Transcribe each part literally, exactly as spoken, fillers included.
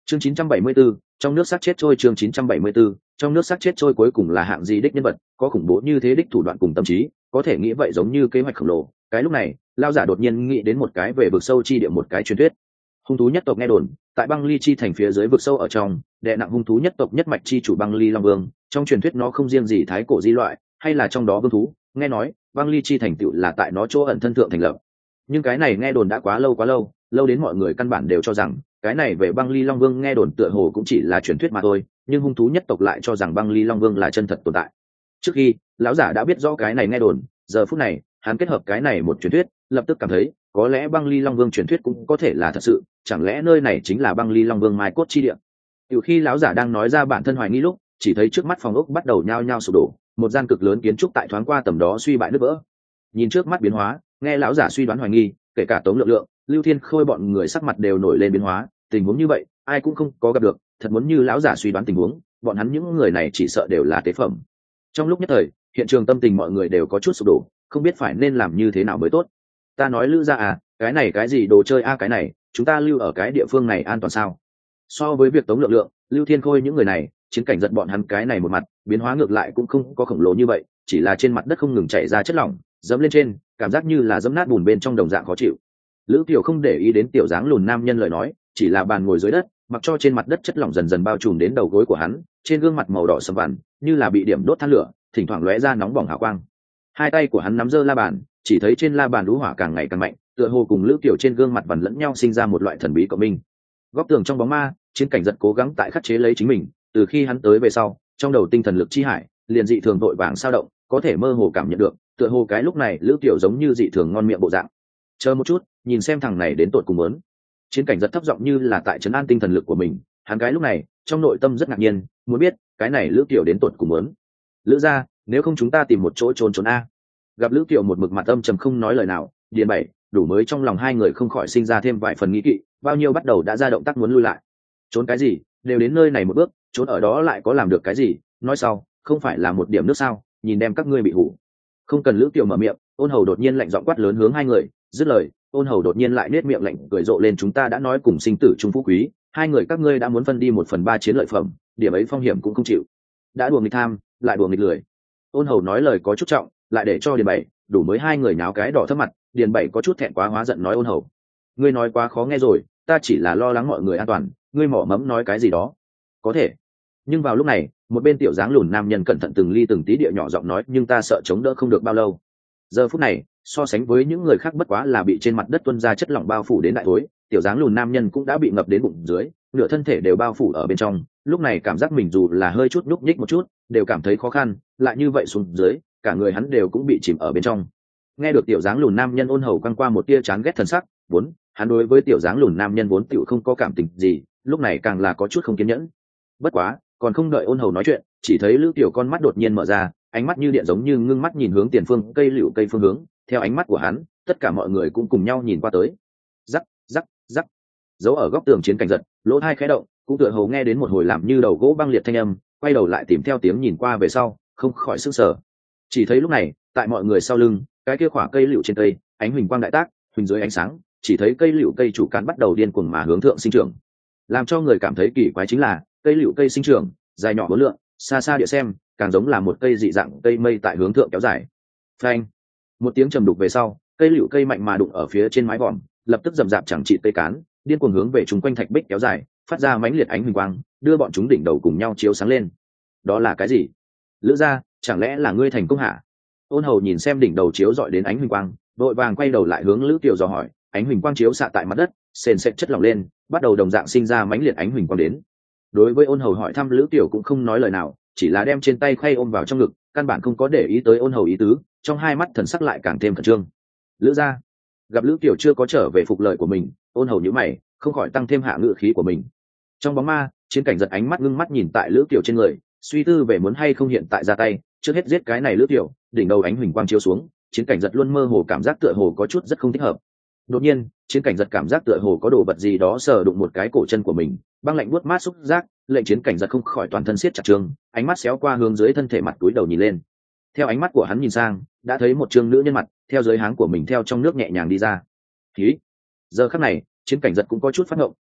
chương chín trăm bảy mươi 974, trong nước xác chết trôi chương chín trăm bảy mươi 974, trong nước xác chết trôi cuối cùng là hạng gì đích nhân vật, có khủng bố như thế đích thủ đoạn cùng tâm trí, có thể nghĩ vậy giống như kế hoạch khổng lồ. Cái lúc này, lao giả đột nhiên nghĩ đến một cái về vực sâu chi địa một cái truyền thuyết. Hung thú nhất tộc nghe đồn, tại băng ly chi thành phía dưới vực sâu ở trong, đè nặng hung thú nhất tộc nhất mạch chi chủ băng ly long vương, trong truyền thuyết nó không riêng gì thái cổ di loại, hay là trong đó vương thú, nghe nói, băng ly chi thành tựu là tại nó chỗ ẩn thân thượng thành lập. Nhưng cái này nghe đồn đã quá lâu quá lâu, lâu đến mọi người căn bản đều cho rằng cái này về băng ly long vương nghe đồn tựa hồ cũng chỉ là truyền thuyết mà thôi, nhưng hung thú nhất tộc lại cho rằng băng ly long vương là chân thật tồn tại. Trước khi lão giả đã biết rõ cái này nghe đồn, giờ phút này hắn kết hợp cái này một truyền thuyết, lập tức cảm thấy có lẽ băng ly long vương truyền thuyết cũng có thể là thật sự, chẳng lẽ nơi này chính là băng ly long vương mai cốt chi địa. Từ khi lão giả đang nói ra bản thân hoài nghi lúc, chỉ thấy trước mắt phòng ốc bắt đầu nhao nhao sụp đổ, một gian cực lớn kiến trúc tại thoáng qua tầm đó suy bại nứt vỡ. Nhìn trước mắt biến hóa, nghe lão giả suy đoán hoài nghi, kể cả Tống Lượng Lượng, Lưu Thiên Khôi bọn người sắc mặt đều nổi lên biến hóa. Tình huống như vậy ai cũng không có gặp được, thật muốn như lão giả suy đoán tình huống, bọn hắn những người này chỉ sợ đều là tế phẩm. Trong lúc nhất thời, hiện trường tâm tình mọi người đều có chút sụp đổ, không biết phải nên làm như thế nào mới tốt. Ta nói Lữ gia à, cái này cái gì đồ chơi a à, cái này chúng ta lưu ở cái địa phương này an toàn sao? So với việc Tống Lượng Lượng, Lưu Thiên Khôi những người này, chiến cảnh giật bọn hắn cái này một mặt biến hóa ngược lại cũng không có khổng lồ như vậy, chỉ là trên mặt đất không ngừng chảy ra chất lỏng, dẫm lên trên, cảm giác như là dẫm nát bùn bên trong đồng dạng khó chịu. Lữ Kiều không để ý đến tiểu dáng lùn nam nhân lời nói, chỉ là bàn ngồi dưới đất, mặc cho trên mặt đất chất lỏng dần dần bao trùm đến đầu gối của hắn, trên gương mặt màu đỏ sẫm vằn, như là bị điểm đốt than lửa, thỉnh thoảng lóe ra nóng bỏng hào quang. Hai tay của hắn nắm giơ la bàn, chỉ thấy trên la bàn lũ hỏa càng ngày càng mạnh, tựa hồ cùng Lữ Kiều trên gương mặt vằn lẫn nhau sinh ra một loại thần bí cộng minh. Góc tường trong bóng ma, chiến cảnh giật cố gắng tại khắc chế lấy chính mình, từ khi hắn tới về sau, trong đầu tinh thần lực chi hải liền dị thường vội vàng sao động, có thể mơ hồ cảm nhận được, tựa hồ cái lúc này Lữ Kiều giống như dị thường ngon miệng bộ dạng. Chờ một chút, nhìn xem thằng này đến tột cùng muốn. Chiến cảnh giật thấp giọng như là tại trấn an tinh thần lực của mình, hắn cái lúc này trong nội tâm rất ngạc nhiên, muốn biết cái này Lữ Kiều đến tột cùng muốn. Lữ gia, nếu không chúng ta tìm một chỗ trốn trốn a. Gặp Lữ Kiều một mực mặt âm trầm không nói lời nào, điền bảy đủ mới trong lòng hai người không khỏi sinh ra thêm vài phần nghi kỵ, bao nhiêu bắt đầu đã ra động tác muốn lui lại. Trốn cái gì, đều đến nơi này một bước, trốn ở đó lại có làm được cái gì, nói sau không phải là một điểm nước sao, nhìn đem các ngươi bị hủ. Không cần Lữ Kiều mở miệng, Ôn Hầu đột nhiên lạnh giọng quát lớn hướng hai người, dứt lời, Ôn Hầu đột nhiên lại nết miệng lạnh cười rộ lên, chúng ta đã nói cùng sinh tử chung phú quý, hai người các ngươi đã muốn phân đi một phần ba chiến lợi phẩm, điểm ấy phong hiểm cũng không chịu, đã đùa nghịch tham lại đùa nghịch lười. Ôn Hầu nói lời có chút trọng, lại để cho điền bảy đủ mới hai người nháo cái đỏ thấp mặt, điền bảy có chút thẹn quá hóa giận nói Ôn Hầu, ngươi nói quá khó nghe rồi, ta chỉ là lo lắng mọi người an toàn, ngươi mỏ mẫm nói cái gì đó. Có thể. Nhưng vào lúc này, một bên tiểu dáng lùn nam nhân cẩn thận từng ly từng tí địa nhỏ giọng nói, nhưng ta sợ chống đỡ không được bao lâu. Giờ phút này, so sánh với những người khác bất quá là bị trên mặt đất tuôn ra chất lỏng bao phủ đến đại thối, tiểu dáng lùn nam nhân cũng đã bị ngập đến bụng dưới, nửa thân thể đều bao phủ ở bên trong, lúc này cảm giác mình dù là hơi chút nhúc nhích một chút, đều cảm thấy khó khăn, lại như vậy xuống dưới, cả người hắn đều cũng bị chìm ở bên trong. Nghe được tiểu dáng lùn nam nhân Ôn Hầu quăng qua một tia chán ghét thần sắc, vốn hắn đối với tiểu dáng lùn nam nhân vốn tiểu không có cảm tình gì, lúc này càng là có chút không kiên nhẫn. Bất quá, còn không đợi Ôn Hầu nói chuyện, chỉ thấy Lữ Tiểu con mắt đột nhiên mở ra, ánh mắt như điện giống như ngưng mắt nhìn hướng tiền phương cây liễu cây phương hướng, theo ánh mắt của hắn, tất cả mọi người cũng cùng nhau nhìn qua tới. Rắc, rắc, rắc. Giấu ở góc tường chiến cảnh giật, lỗ tai khẽ động, cũng tựa hồ nghe đến một hồi làm như đầu gỗ băng liệt thanh âm, quay đầu lại tìm theo tiếng nhìn qua về sau, không khỏi sửng sở. Chỉ thấy lúc này, tại mọi người sau lưng, cái kia khỏa cây liễu trên cây, ánh huỳnh quang đại tác, huỳnh dưới ánh sáng, chỉ thấy cây liễu cây chủ cán bắt đầu điên cuồng mà hướng thượng sinh trưởng. Làm cho người cảm thấy kỳ quái chính là, cây liễu cây sinh trưởng, dài nhỏ bốn lượng, xa xa địa xem, càng giống là một cây dị dạng cây mây tại hướng thượng kéo dài. Phanh! Một tiếng trầm đục về sau, cây liễu cây mạnh mà đụng ở phía trên mái vòm, lập tức rầm rạp chẳng trị cây cán, điên cuồng hướng về chúng quanh thạch bích kéo dài, phát ra mãnh liệt ánh huỳnh quang, đưa bọn chúng đỉnh đầu cùng nhau chiếu sáng lên. Đó là cái gì? Lữ gia, chẳng lẽ là ngươi thành công hả? Ôn Hầu nhìn xem đỉnh đầu chiếu dọi đến ánh huỳnh quang, đội vàng quay đầu lại hướng Lữ Kiều dò hỏi, ánh huỳnh quang chiếu xạ tại mặt đất, sền sệt chất lỏng lên, bắt đầu đồng dạng sinh ra mãnh liệt ánh huỳnh quang đến. Đối với Ôn Hầu hỏi thăm, Lữ Kiều cũng không nói lời nào, chỉ là đem trên tay khay ôm vào trong ngực, căn bản không có để ý tới Ôn Hầu ý tứ, trong hai mắt thần sắc lại càng thêm khẩn trương. Lữ gia, gặp Lữ Kiều chưa có trở về phục lời của mình, Ôn Hầu nhíu mày, không khỏi tăng thêm hạ ngự khí của mình. Trong bóng ma, chiến cảnh giật ánh mắt ngưng mắt nhìn tại Lữ Kiều trên người, suy tư về muốn hay không hiện tại ra tay, trước hết giết cái này Lữ Kiều. Đỉnh đầu ánh huỳnh quang chiếu xuống, chiến cảnh giật luôn mơ hồ cảm giác tựa hồ có chút rất không thích hợp. Đột nhiên, chiến cảnh giật cảm giác tựa hồ có đồ vật gì đó sờ đụng một cái cổ chân của mình, băng lạnh buốt mát xúc giác, lệnh chiến cảnh giật không khỏi toàn thân siết chặt trương, ánh mắt xéo qua hướng dưới thân thể mặt túi đầu nhìn lên. Theo ánh mắt của hắn nhìn sang, đã thấy một trương nữ nhân mặt, theo dưới háng của mình theo trong nước nhẹ nhàng đi ra. Khí. Giờ khắc này, chiến cảnh giật cũng có chút phát ngộng,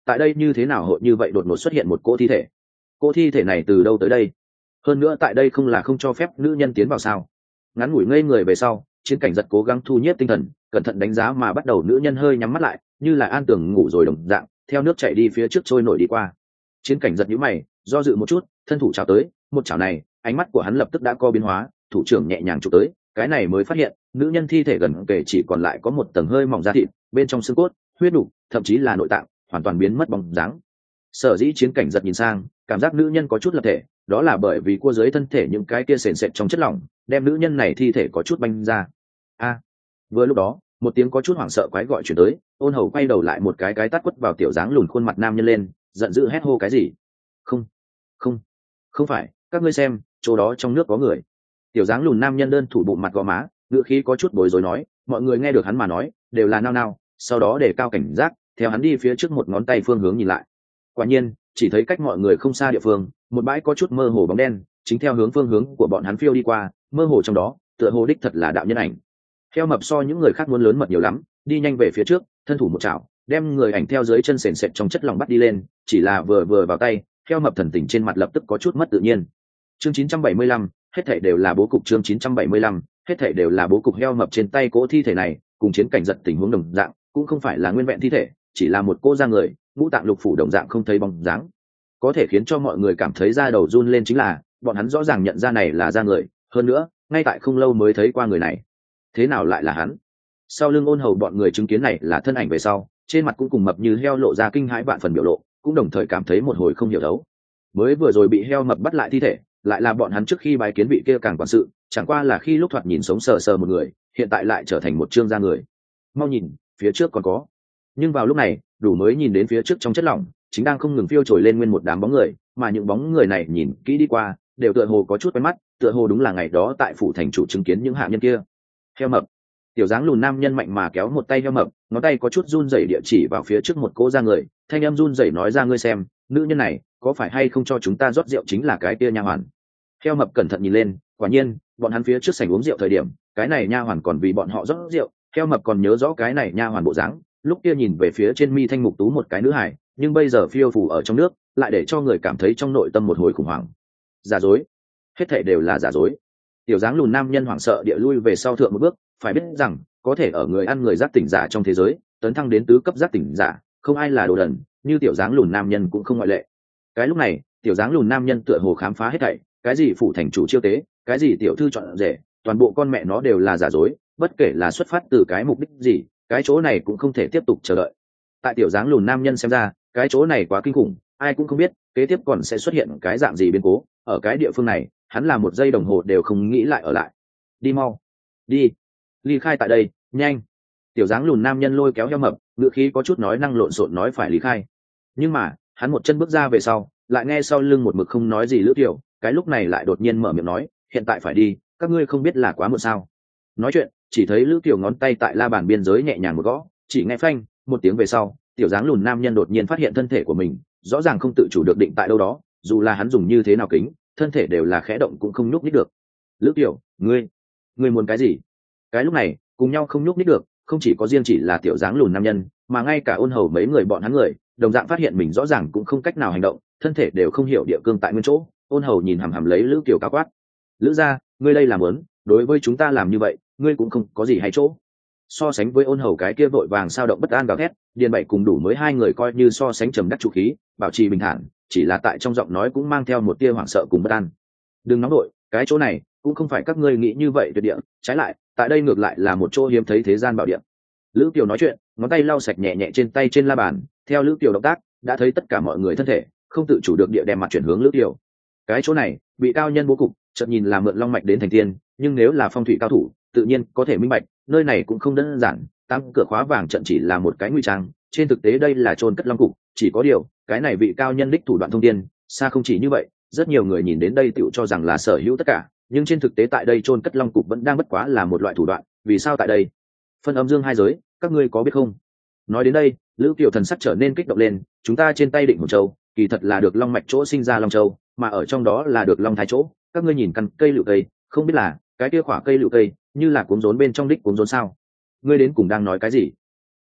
tại đây như thế nào hội như vậy đột ngột xuất hiện một cỗ thi thể? Cỗ thi thể này từ đâu tới đây? Hơn nữa tại đây không là không cho phép nữ nhân tiến vào sao? Ngắn ngủi ngây người về sau, Chiến Cảnh Giật cố gắng thu nhiếp tinh thần, cẩn thận đánh giá mà bắt đầu nữ nhân hơi nhắm mắt lại, như là an tưởng ngủ rồi đồng dạng, theo nước chảy đi phía trước trôi nổi đi qua. Chiến Cảnh Giật nhíu mày, do dự một chút, thân thủ chào tới, một chảo này, ánh mắt của hắn lập tức đã co biến hóa, thủ trưởng nhẹ nhàng chụp tới, cái này mới phát hiện, nữ nhân thi thể gần kề chỉ còn lại có một tầng hơi mỏng da thịt, bên trong xương cốt, huyết đủ, thậm chí là nội tạng, hoàn toàn biến mất bóng dáng. Sở dĩ Chiến Cảnh Giật nhìn sang, cảm giác nữ nhân có chút lập thể, đó là bởi vì cua dưới thân thể những cái kia sền sệt trong chất lỏng, đem nữ nhân này thi thể có chút banh ra. A! Vừa lúc đó, một tiếng có chút hoảng sợ quái gọi chuyển tới, Ôn Hầu quay đầu lại một cái cái tát quất vào tiểu dáng lùn khuôn mặt nam nhân lên, giận dữ hét hô cái gì? Không, không, không phải, các ngươi xem, chỗ đó trong nước có người. Tiểu dáng lùn nam nhân đơn thủ bụng mặt gò má, ngựa khí có chút bối rối nói, mọi người nghe được hắn mà nói, đều là nao nao, sau đó để cao cảnh giác, theo hắn đi phía trước một ngón tay phương hướng nhìn lại. Quả nhiên, chỉ thấy cách mọi người không xa địa phương, một bãi có chút mơ hồ bóng đen, chính theo hướng phương hướng của bọn hắn phiêu đi qua, mơ hồ trong đó, tựa hồ đích thật là đạo nhân ảnh. Heo mập so những người khác muốn lớn mật nhiều lắm, đi nhanh về phía trước, thân thủ một chảo, đem người ảnh theo dưới chân sền sệt trong chất lỏng bắt đi lên, chỉ là vừa vừa vào tay, heo mập thần tình trên mặt lập tức có chút mất tự nhiên. Chương chín trăm bảy mươi lăm, hết thảy đều là bố cục. Chương chín trăm bảy mươi lăm, hết thảy đều là bố cục. Heo mập trên tay cỗ thi thể này, cùng Chiến Cảnh Giật tình huống đồng dạng, cũng không phải là nguyên vẹn thi thể, chỉ là một cô da người, ngũ tạng lục phủ đồng dạng không thấy bóng dáng. Có thể khiến cho mọi người cảm thấy da đầu run lên chính là, bọn hắn rõ ràng nhận ra này là da người, hơn nữa, ngay tại không lâu mới thấy qua người này. Thế nào lại là hắn? Sau lưng Ôn Hầu bọn người chứng kiến này là thân ảnh về sau, trên mặt cũng cùng mập như heo lộ ra kinh hãi vạn phần biểu lộ, cũng đồng thời cảm thấy một hồi không hiểu đấu. Mới vừa rồi bị heo mập bắt lại thi thể, lại là bọn hắn trước khi bái kiến vị kia càng quản sự, chẳng qua là khi lúc thoạt nhìn sống sờ sờ một người, hiện tại lại trở thành một trương da người. Mau nhìn, phía trước còn có. Nhưng vào lúc này, đủ mới nhìn đến phía trước trong chất lỏng, chính đang không ngừng phiêu trồi lên nguyên một đám bóng người, mà những bóng người này nhìn kỹ đi qua, đều tựa hồ có chút quen mắt, tựa hồ đúng là ngày đó tại phủ thành chủ chứng kiến những hạ nhân kia. Heo mập. Tiểu dáng lùn nam nhân mạnh mà kéo một tay heo mập, ngón tay có chút run rẩy địa chỉ vào phía trước một cô da người, thanh âm run rẩy nói ra ngươi xem, nữ nhân này có phải hay không cho chúng ta rót rượu chính là cái kia nha hoàn. Heo mập cẩn thận nhìn lên, quả nhiên, bọn hắn phía trước sảnh uống rượu thời điểm, cái này nha hoàn còn vì bọn họ rót rượu, heo mập còn nhớ rõ cái này nha hoàn bộ dáng, lúc kia nhìn về phía trên mi thanh mục tú một cái nữ hài, nhưng bây giờ phiêu phù ở trong nước, lại để cho người cảm thấy trong nội tâm một hồi khủng hoảng. Giả dối, hết thảy đều là giả dối. Tiểu dáng lùn nam nhân hoảng sợ địa lui về sau thượng một bước, phải biết rằng, có thể ở người ăn người giác tỉnh giả trong thế giới, tấn thăng đến tứ cấp giác tỉnh giả, không ai là đồ đần, như tiểu dáng lùn nam nhân cũng không ngoại lệ. Cái lúc này, tiểu dáng lùn nam nhân tựa hồ khám phá hết thảy, cái gì phủ thành chủ chiêu tế, cái gì tiểu thư chọn rể, toàn bộ con mẹ nó đều là giả dối, bất kể là xuất phát từ cái mục đích gì, cái chỗ này cũng không thể tiếp tục chờ đợi. Tại tiểu dáng lùn nam nhân xem ra, cái chỗ này quá kinh khủng, ai cũng không biết kế tiếp còn sẽ xuất hiện cái dạng gì biến cố, ở cái địa phương này, hắn là một giây đồng hồ đều không nghĩ lại ở lại. Đi mau, đi, ly khai tại đây, nhanh. Tiểu dáng lùn nam nhân lôi kéo heo mập, ngựa khí có chút nói năng lộn xộn nói phải ly khai. Nhưng mà, hắn một chân bước ra về sau, lại nghe sau lưng một mực không nói gì Lữ Tiểu, cái lúc này lại đột nhiên mở miệng nói, hiện tại phải đi, các ngươi không biết là quá muộn sao? Nói chuyện, chỉ thấy Lữ Tiểu ngón tay tại la bàn biên giới nhẹ nhàng một gõ, chỉ nghe phanh, một tiếng về sau, tiểu dáng lùn nam nhân đột nhiên phát hiện thân thể của mình, rõ ràng không tự chủ được định tại đâu đó, dù là hắn dùng như thế nào kính, thân thể đều là khẽ động cũng không nhúc nhích được. Lữ Tiểu, ngươi, ngươi muốn cái gì? Cái lúc này, cùng nhau không nhúc nhích được, không chỉ có riêng chỉ là tiểu dáng lùn nam nhân, mà ngay cả Ôn Hầu mấy người bọn hắn người, đồng dạng phát hiện mình rõ ràng cũng không cách nào hành động, thân thể đều không hiểu địa cương tại nguyên chỗ. Ôn Hầu nhìn hằm hằm lấy Lữ Tiểu cao quát, Lữ gia, ngươi đây làm muốn, đối với chúng ta làm như vậy, ngươi cũng không có gì hay chỗ. So sánh với Ôn Hầu cái kia vội vàng sao động bất an gào thét, Điền Bảy cùng Đủ mới hai người coi như so sánh trầm đắc chủ khí, bảo trì bình thản, chỉ là tại trong giọng nói cũng mang theo một tia hoảng sợ cùng bất an. Đừng nóng đội, cái chỗ này cũng không phải các ngươi nghĩ như vậy tuyệt địa, trái lại, tại đây ngược lại là một chỗ hiếm thấy thế gian bảo địa. Lữ Kiều nói chuyện, ngón tay lau sạch nhẹ nhẹ trên tay trên la bàn, theo Lữ Kiều động tác, đã thấy tất cả mọi người thân thể không tự chủ được địa đem mặt chuyển hướng Lữ Kiều. Cái chỗ này, bị cao nhân bố cục, chợt nhìn là mượn long mạch đến thành tiên, nhưng nếu là phong thủy cao thủ, tự nhiên có thể minh bạch, nơi này cũng không đơn giản, tăng cửa khóa vàng trận chỉ là một cái nguy trang, trên thực tế đây là chôn cất long cục, chỉ có điều, cái này vị cao nhân đích thủ đoạn thông tiên, xa không chỉ như vậy, rất nhiều người nhìn đến đây tựu cho rằng là sở hữu tất cả, nhưng trên thực tế tại đây chôn cất long cục vẫn đang bất quá là một loại thủ đoạn, vì sao tại đây? Phân âm dương hai giới, các ngươi có biết không? Nói đến đây, Lữ Kiều thần sắc trở nên kích động lên, chúng ta trên tay định một châu, kỳ thật là được long mạch chỗ sinh ra long châu, mà ở trong đó là được long thái chỗ, các ngươi nhìn căn cây lựu cây, không biết là cái kia khỏa cây lựu cây, như là cuốn rốn bên trong đích cuốn rốn sao? Ngươi đến cùng đang nói cái gì?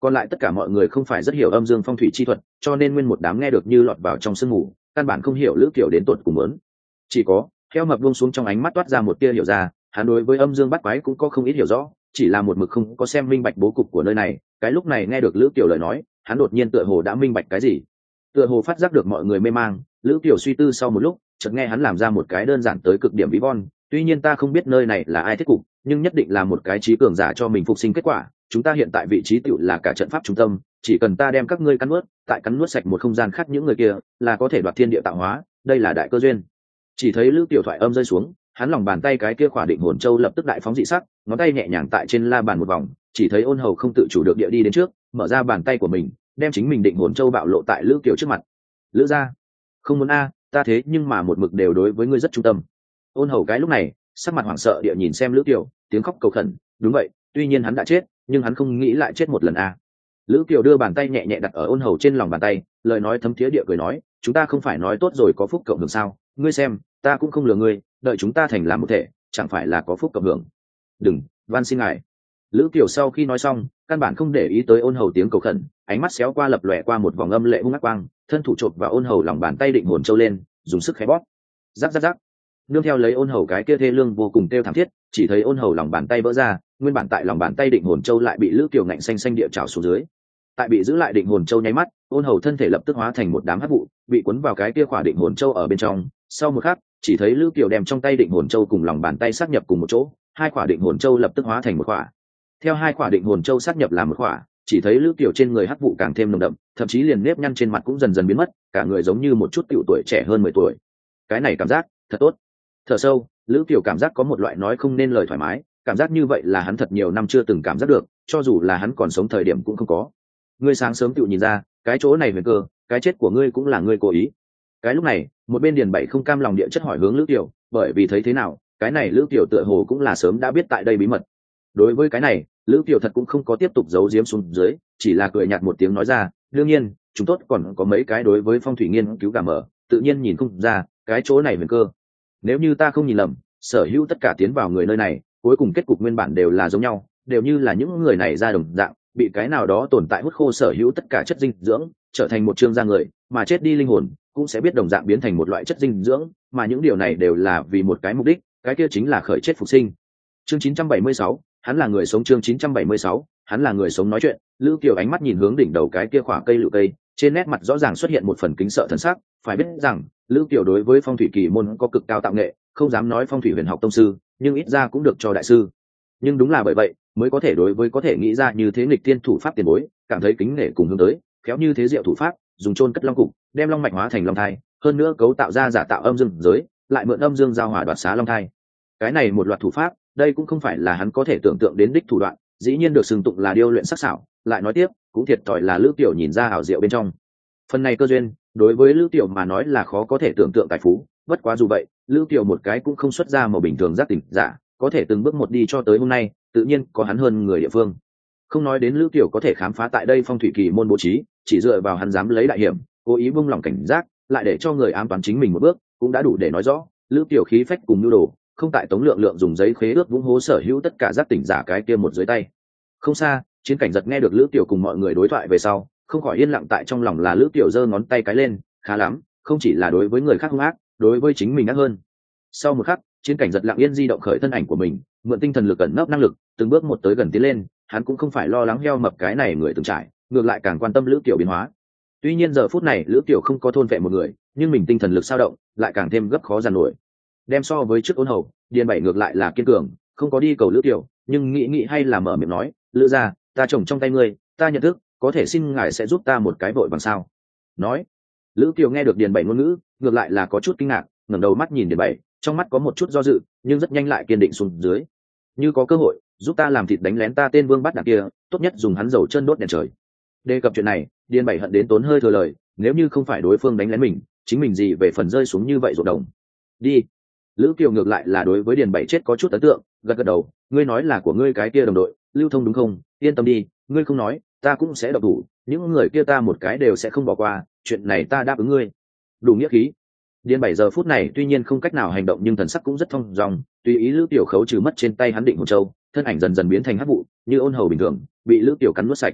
còn lại tất cả mọi người không phải rất hiểu âm dương phong thủy chi thuật, cho nên nguyên một đám nghe được như lọt vào trong sương mù, căn bản không hiểu lữ kiểu đến tột cùng lớn. Chỉ có theo mập buông xuống trong ánh mắt toát ra một tia hiểu ra, hắn đối với âm dương bắt quái cũng có không ít hiểu rõ, chỉ là một mực không có xem minh bạch bố cục của nơi này. Cái lúc này nghe được lữ kiểu lời nói, hắn đột nhiên tựa hồ đã minh bạch cái gì, tựa hồ phát giác được mọi người mê mang. Lữ kiểu suy tư sau một lúc, chợt nghe hắn làm ra một cái đơn giản tới cực điểm ví von. Tuy nhiên ta không biết nơi này là ai thiết cục, nhưng nhất định là một cái trí cường giả cho mình phục sinh kết quả. Chúng ta hiện tại vị trí tựu là cả trận pháp trung tâm, chỉ cần ta đem các ngươi cắn nuốt, tại cắn nuốt sạch một không gian khác những người kia, là có thể đoạt thiên địa tạo hóa. Đây là đại cơ duyên. Chỉ thấy lữ tiểu thoại âm rơi xuống, hắn lòng bàn tay cái kia khỏa định hồn châu lập tức đại phóng dị sắc, ngón tay nhẹ nhàng tại trên la bàn một vòng, chỉ thấy ôn hầu không tự chủ được địa đi đến trước, mở ra bàn tay của mình, đem chính mình định hồn châu bạo lộ tại lữ kiều trước mặt. Lữ gia, không muốn a, ta thế nhưng mà một mực đều đối với ngươi rất trung tâm. Ôn hầu cái lúc này sắc mặt hoảng sợ địa nhìn xem lữ kiều, tiếng khóc cầu khẩn. Đúng vậy, tuy nhiên hắn đã chết, nhưng hắn không nghĩ lại chết một lần a. Lữ kiều đưa bàn tay nhẹ nhẹ đặt ở ôn hầu trên lòng bàn tay, lời nói thấm thía địa cười nói, chúng ta không phải nói tốt rồi có phúc cộng hưởng sao? Ngươi xem, ta cũng không lừa ngươi, đợi chúng ta thành làm một thể, chẳng phải là có phúc cộng hưởng? Đừng, van xin ngài. Lữ kiều sau khi nói xong, căn bản không để ý tới ôn hầu tiếng cầu khẩn, ánh mắt xéo qua lập lòe qua một vòng âm lệ hung ác quang, thân thủ chộp vào ôn hầu lòng bàn tay định hồn châu lên, dùng sức khẽ bóp. Rắc rắc rắc. Nương theo lấy ôn hầu cái kia thê lương vô cùng kêu thảm thiết, chỉ thấy ôn hầu lòng bàn tay vỡ ra, nguyên bản tại lòng bàn tay định hồn châu lại bị lữ kiều ngạnh xanh xanh địa trào xuống dưới. Tại bị giữ lại định hồn châu nháy mắt, ôn hầu thân thể lập tức hóa thành một đám hắc vụ, bị cuốn vào cái kia khỏa định hồn châu ở bên trong. Sau một khắc, chỉ thấy lữ kiều đem trong tay định hồn châu cùng lòng bàn tay sát nhập cùng một chỗ, hai khỏa định hồn châu lập tức hóa thành một khỏa. Theo hai khỏa định hồn châu sát nhập làm một khỏa, chỉ thấy lữ kiều trên người hắc vụ càng thêm nồng đậm, thậm chí liền nếp nhăn trên mặt cũng dần dần biến mất, cả người giống như một chút tiểu tuổi trẻ hơn mười tuổi. Cái này cảm giác thật tốt. Thở sâu, lữ kiều cảm giác có một loại nói không nên lời thoải mái, cảm giác như vậy là hắn thật nhiều năm chưa từng cảm giác được, cho dù là hắn còn sống thời điểm cũng không có. Ngươi sáng sớm tự nhìn ra, cái chỗ này huyền cơ, cái chết của ngươi cũng là ngươi cố ý. Cái lúc này, một bên Điền Bảy không cam lòng địa chất hỏi hướng Lữ Kiều, bởi vì thấy thế nào, cái này Lữ Kiều tựa hồ cũng là sớm đã biết tại đây bí mật. Đối với cái này, Lữ Kiều thật cũng không có tiếp tục giấu giếm xuống dưới, chỉ là cười nhạt một tiếng nói ra, đương nhiên, chúng tốt còn có mấy cái đối với phong thủy nghiên cứu cả mở, tự nhiên nhìn không ra, cái chỗ này huyền cơ. Nếu như ta không nhìn lầm, sở hữu tất cả tiến vào người nơi này, cuối cùng kết cục nguyên bản đều là giống nhau, đều như là những người này ra đồng dạng, bị cái nào đó tồn tại hút khô sở hữu tất cả chất dinh dưỡng, trở thành một trương da người, mà chết đi linh hồn cũng sẽ biết đồng dạng biến thành một loại chất dinh dưỡng, mà những điều này đều là vì một cái mục đích, cái kia chính là khởi chết phục sinh. Chương chín trăm bảy mươi sáu, hắn là người sống. Chương chín trăm bảy mươi sáu, hắn là người sống nói chuyện. Lữ Kiều ánh mắt nhìn hướng đỉnh đầu cái kia khỏa cây lựu cây, trên nét mặt rõ ràng xuất hiện một phần kính sợ thần sắc. Phải biết rằng, Lữ Kiều đối với phong thủy kỳ môn có cực cao tạo nghệ, không dám nói phong thủy huyền học tông sư, nhưng ít ra cũng được cho đại sư. Nhưng đúng là bởi vậy, mới có thể đối với có thể nghĩ ra như thế nghịch thiên thủ pháp tiền bối, cảm thấy kính nể cùng hướng tới, khéo như thế diệu thủ pháp, dùng chôn cất long cục, đem long mạch hóa thành long thai, hơn nữa cấu tạo ra giả tạo âm dương giới, lại mượn âm dương giao hỏa đoạt xá long thai. Cái này một loạt thủ pháp, đây cũng không phải là hắn có thể tưởng tượng đến đích thủ đoạn, dĩ nhiên được xưng tụng là điêu luyện sắc sảo, lại nói tiếp, cũng thiệt thòi là Lữ Tiểu nhìn ra ảo diệu bên trong. Phần này cơ duyên, đối với Lữ Tiểu mà nói là khó có thể tưởng tượng tài phú, bất quá dù vậy, Lữ Tiểu một cái cũng không xuất ra màu bình thường giác tỉnh giả, có thể từng bước một đi cho tới hôm nay, tự nhiên có hắn hơn người địa phương. Không nói đến Lữ Tiểu có thể khám phá tại đây phong thủy kỳ môn bố trí, chỉ dựa vào hắn dám lấy đại hiểm, cố ý buông lỏng cảnh giác, lại để cho người ám toán chính mình một bước, cũng đã đủ để nói rõ, Lữ Tiểu khí phách cùng nhu đồ, không tại Tống Lượng Lượng dùng giấy khế ước vũng hố sở hữu tất cả giác tỉnh giả cái kia một dưới tay. Không xa, Chiến Cảnh Giật nghe được Lữ Tiểu cùng mọi người đối thoại về sau, không khỏi yên lặng, tại trong lòng là Lữ Tiểu giơ ngón tay cái lên, khá lắm, không chỉ là đối với người khác hung ác, đối với chính mình ác hơn. Sau một khắc, Chiến Cảnh Giật lặng yên di động khởi thân ảnh của mình, mượn tinh thần lực ẩn nấp năng lực, từng bước một tới gần tiến lên, hắn cũng không phải lo lắng heo mập cái này người từng trải, ngược lại càng quan tâm Lữ Tiểu biến hóa. Tuy nhiên giờ phút này Lữ Tiểu không có thôn vệ một người, nhưng mình tinh thần lực dao động, lại càng thêm gấp khó giàn nổi. Đem so với trước Ôn Hầu, Điền Bảy ngược lại là kiên cường, không có đi cầu Lữ Tiểu, nhưng nghĩ nghĩ hay là mở miệng nói, Lữ gia, ta trồng trong tay ngươi, ta nhận thức, có thể xin ngài sẽ giúp ta một cái vội bằng sao? Nói. Lữ Tiểu nghe được Điền Bảy ngôn ngữ, ngược lại là có chút kinh ngạc, ngẩng đầu mắt nhìn Điền Bảy, trong mắt có một chút do dự, nhưng rất nhanh lại kiên định xuống dưới. Như có cơ hội, giúp ta làm thịt đánh lén ta tên Vương Bát Đản kia, tốt nhất dùng hắn dầu chân đốt đèn trời. Đề cập chuyện này, Điền Bảy hận đến tốn hơi thừa lời, nếu như không phải đối phương đánh lén mình, chính mình gì về phần rơi xuống như vậy ruột đồng. Đi. Lữ Kiều ngược lại là đối với Điền Bảy chết có chút ấn tượng, gật gật đầu, ngươi nói là của ngươi cái kia đồng đội, Lưu Thông đúng không? Yên tâm đi, ngươi không nói, ta cũng sẽ động thủ, những người kia ta một cái đều sẽ không bỏ qua, chuyện này ta đáp ứng ngươi. Đủ nghĩa khí. Điền Bảy giờ phút này tuy nhiên không cách nào hành động nhưng thần sắc cũng rất thông dong, tùy ý Lữ Tiểu khấu trừ mất trên tay hắn định hồn châu, thân ảnh dần dần biến thành hắc vụ, như Ôn Hầu bình thường, bị Lữ Tiểu cắn nuốt sạch.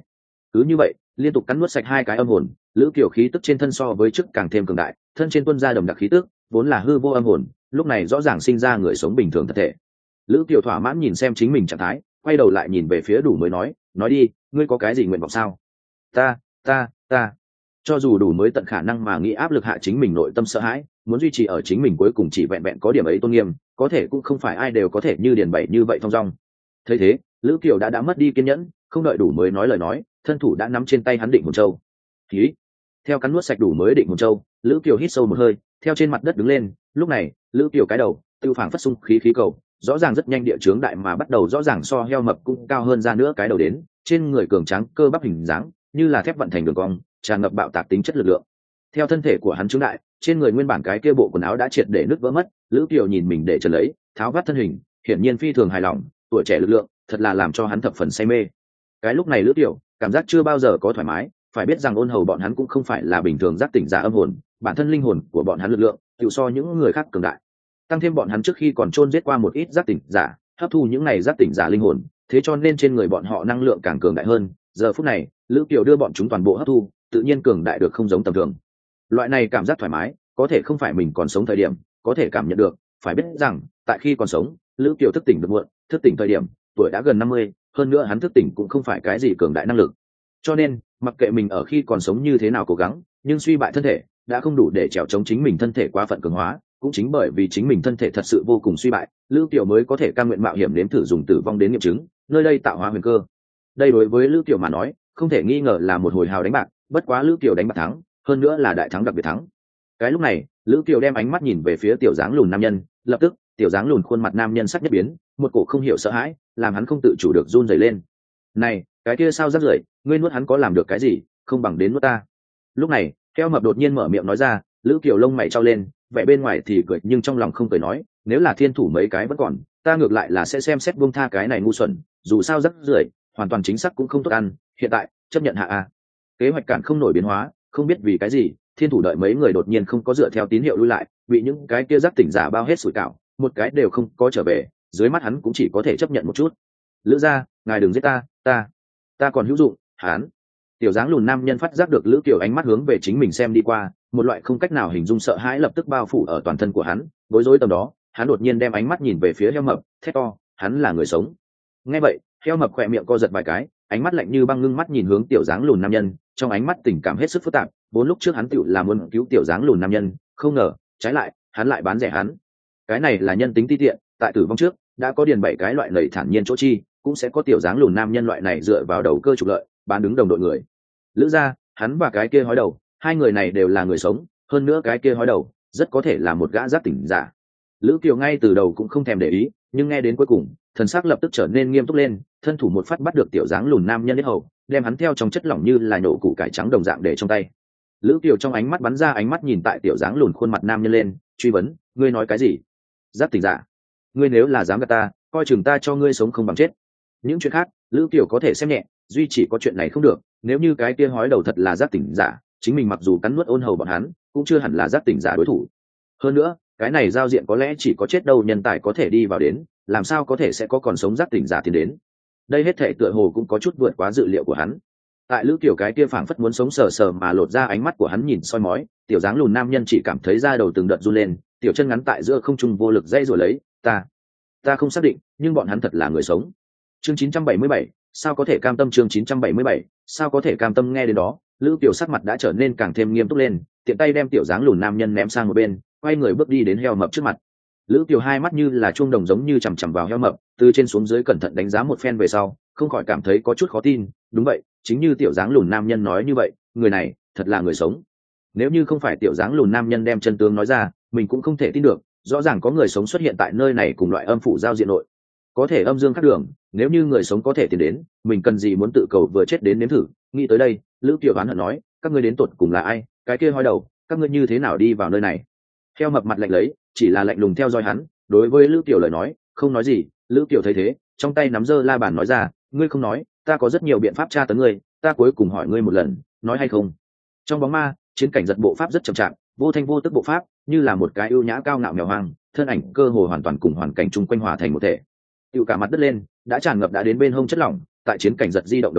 cứ như vậy liên tục cắn nuốt sạch hai cái âm hồn. Lữ Kiều khí tức trên thân so với trước càng thêm cường đại, thân trên tuân ra đồng đặc khí tức vốn là hư vô âm hồn, lúc này rõ ràng sinh ra người sống bình thường thật thể. Lữ Kiều thỏa mãn nhìn xem chính mình trạng thái, quay đầu lại nhìn về phía Đủ mới nói, nói đi, ngươi có cái gì nguyện vọng sao? Ta, ta, ta. Cho dù Đủ mới tận khả năng mà nghĩ áp lực hạ chính mình nội tâm sợ hãi, muốn duy trì ở chính mình cuối cùng chỉ vẹn vẹn có điểm ấy tôn nghiêm, có thể cũng không phải ai đều có thể như Điền Bảy như vậy thong dong. Thấy thế, Lữ Kiều đã đã mất đi kiên nhẫn, không đợi Đủ mới nói lời nói, thân thủ đã nắm trên tay hắn định hồn châu. Khí. Theo cắn nuốt sạch Đủ mới định hồn châu, Lữ Kiều hít sâu một hơi, theo trên mặt đất đứng lên. Lúc này, Lữ Kiều cái đầu tiêu phảng phát sung khí khí cầu, rõ ràng rất nhanh địa chướng đại mà bắt đầu rõ ràng so heo mập cũng cao hơn ra nữa cái đầu đến, trên người cường tráng cơ bắp hình dáng như là thép vận thành đường cong, tràn ngập bạo tạc tính chất lực lượng. Theo thân thể của hắn chướng đại, trên người nguyên bản cái kia bộ quần áo đã triệt để nứt vỡ mất. Lữ Kiều nhìn mình để trần lấy, tháo vắt thân hình, hiển nhiên phi thường hài lòng, tuổi trẻ lực lượng thật là làm cho hắn thập phần say mê. Cái lúc này Lữ Kiều cảm giác chưa bao giờ có thoải mái, phải biết rằng ôn hầu bọn hắn cũng không phải là bình thường giác tỉnh giả âm hồn, bản thân linh hồn của bọn hắn lực lượng chịu so những người khác cường đại, tăng thêm bọn hắn trước khi còn chôn giết qua một ít giác tỉnh giả, hấp thu những này giác tỉnh giả linh hồn, thế cho nên trên người bọn họ năng lượng càng cường đại hơn. Giờ phút này Lữ Kiều đưa bọn chúng toàn bộ hấp thu, tự nhiên cường đại được không giống tầm thường. Loại này cảm giác thoải mái có thể không phải mình còn sống thời điểm có thể cảm nhận được, phải biết rằng tại khi còn sống Lữ Kiều thức tỉnh được muộn, thức tỉnh thời điểm tuổi đã gần năm mươi, hơn nữa hắn thức tỉnh cũng không phải cái gì cường đại năng lực, cho nên mặc kệ mình ở khi còn sống như thế nào cố gắng, nhưng suy bại thân thể đã không đủ để trèo chống chính mình thân thể quá phận cường hóa. Cũng chính bởi vì chính mình thân thể thật sự vô cùng suy bại, Lữ Kiều mới có thể cam nguyện mạo hiểm đến thử dùng tử vong đến nghiệm chứng nơi đây tạo hóa huyền cơ. Đây đối với Lữ Kiều mà nói không thể nghi ngờ là một hồi hào đánh bạc, bất quá Lữ Kiều đánh bạc thắng, hơn nữa là đại thắng đặc biệt thắng. Cái lúc này Lữ Kiều đem ánh mắt nhìn về phía tiểu dáng lùn nam nhân, lập tức tiểu dáng lùn khuôn mặt nam nhân sắc nhất biến, một cổ không hiểu sợ hãi làm hắn không tự chủ được run rẩy lên. Này, cái kia sao rắc rưởi, ngươi nuốt hắn có làm được cái gì, không bằng đến nuốt ta. Lúc này Heo Mập đột nhiên mở miệng nói ra. Lữ Kiều lông mày trao lên, vẻ bên ngoài thì cười nhưng trong lòng không cười nói, nếu là thiên thủ mấy cái vẫn còn, ta ngược lại là sẽ xem xét buông tha cái này ngu xuẩn, dù sao rắc rưởi hoàn toàn chính xác cũng không tốt ăn, hiện tại chấp nhận hạ a. Kế hoạch cản không nổi biến hóa, không biết vì cái gì thiên thủ đợi mấy người đột nhiên không có dựa theo tín hiệu lui lại, bị những cái kia giác tỉnh giả bao hết sủi cảo, một cái đều không có trở về, dưới mắt hắn cũng chỉ có thể chấp nhận một chút. Lữ gia, ngài đừng giết ta, ta ta còn hữu dụng. Hắn tiểu dáng lùn nam nhân phát giác được Lữ Kiều ánh mắt hướng về chính mình xem đi qua, một loại không cách nào hình dung sợ hãi lập tức bao phủ ở toàn thân của hắn. Bối rối tầm đó hắn đột nhiên đem ánh mắt nhìn về phía Heo Mập, thét to, hắn là người sống. Nghe vậy Heo Mập khỏe miệng co giật vài cái, ánh mắt lạnh như băng ngưng mắt nhìn hướng tiểu dáng lùn nam nhân, trong ánh mắt tình cảm hết sức phức tạp. Vốn lúc trước hắn tựu là muốn cứu tiểu dáng lùn nam nhân, không ngờ trái lại hắn lại bán rẻ hắn. Cái này là nhân tính ti tiện, tại tử vong trước đã có điền bảy cái loại lầy thản nhiên chỗ chi, cũng sẽ có tiểu dáng lùn nam nhân loại này dựa vào đầu cơ trục lợi bán đứng đồng đội người. Lữ gia, hắn và cái kia hói đầu, hai người này đều là người sống, hơn nữa cái kia hói đầu rất có thể là một gã giác tỉnh giả. Lữ Kiều ngay từ đầu cũng không thèm để ý, nhưng nghe đến cuối cùng thần sắc lập tức trở nên nghiêm túc lên, thân thủ một phát bắt được tiểu dáng lùn nam nhân đến hầu, đem hắn theo trong chất lỏng như là nổ củ cải trắng đồng dạng để trong tay. Lữ Kiều trong ánh mắt bắn ra ánh mắt nhìn tại tiểu dáng lùn khuôn mặt nam nhân lên, truy vấn, ngươi nói cái gì? Giác tỉnh giả? Ngươi nếu là dám gạt ta, coi chừng ta cho ngươi sống không bằng chết. Những chuyện khác Lữ Kiều có thể xem nhẹ, duy chỉ có chuyện này không được. Nếu như cái kia hói đầu thật là giác tỉnh giả, chính mình mặc dù cắn nuốt ôn hầu bọn hắn cũng chưa hẳn là giác tỉnh giả đối thủ. Hơn nữa cái này giao diện có lẽ chỉ có chết đâu nhân tài có thể đi vào đến, làm sao có thể sẽ có còn sống giác tỉnh giả tiến đến. Đây hết thể tựa hồ cũng có chút vượt quá dự liệu của hắn. Tại Lữ Kiều cái kia phảng phất muốn sống sờ sờ mà lột ra ánh mắt của hắn nhìn soi mói, tiểu dáng lùn nam nhân chỉ cảm thấy da đầu từng đợt run lên, tiểu chân ngắn tại giữa không trung vô lực dây rồi lấy, ta ta không xác định, nhưng bọn hắn thật là người sống. Chương chín trăm bảy mươi bảy, sao có thể cam tâm. Chương chín trăm bảy mươi bảy, sao có thể cam tâm. Nghe đến đó Lữ Kiều sắc mặt đã trở nên càng thêm nghiêm túc lên, tiện tay đem tiểu dáng lùn nam nhân ném sang một bên, quay người bước đi đến Heo Mập trước mặt. Lữ Kiều hai mắt như là chuông đồng giống như chằm chằm vào Heo Mập, từ trên xuống dưới cẩn thận đánh giá một phen về sau không khỏi cảm thấy có chút khó tin. Đúng vậy, chính như tiểu dáng lùn nam nhân nói như vậy, người này thật là người sống. Nếu như không phải tiểu dáng lùn nam nhân đem chân tướng nói ra, mình cũng không thể tin được, rõ ràng có người sống xuất hiện tại nơi này cùng loại âm phủ giao diện nội, có thể âm dương khác đường, nếu như người sống có thể tiến đến, mình cần gì muốn tự cầu vừa chết đến nếm thử. Nghĩ tới đây Lữ Kiều oán hận nói, các ngươi đến tột cùng là ai? Cái kia hói đầu, các ngươi như thế nào đi vào nơi này? Heo Mập mặt lạnh lấy, chỉ là lạnh lùng theo dõi hắn, đối với Lữ Kiều lời nói không nói gì. Lữ Kiều thấy thế trong tay nắm giơ la bàn nói ra, ngươi không nói, ta có rất nhiều biện pháp tra tấn ngươi, ta cuối cùng hỏi ngươi một lần, nói hay không? Trong bóng ma chiến cảnh giật bộ pháp rất chậm chạp, vô thanh vô tức bộ pháp, như là một cái ưu nhã cao ngạo mèo hoang, thân ảnh cơ hồ hoàn toàn cùng hoàn cảnh chung quanh hòa thành một thể. Tiểu cả mặt đất lên đã tràn ngập đã đến bên hông chất lỏng, tại chiến cảnh giật di động đồng thời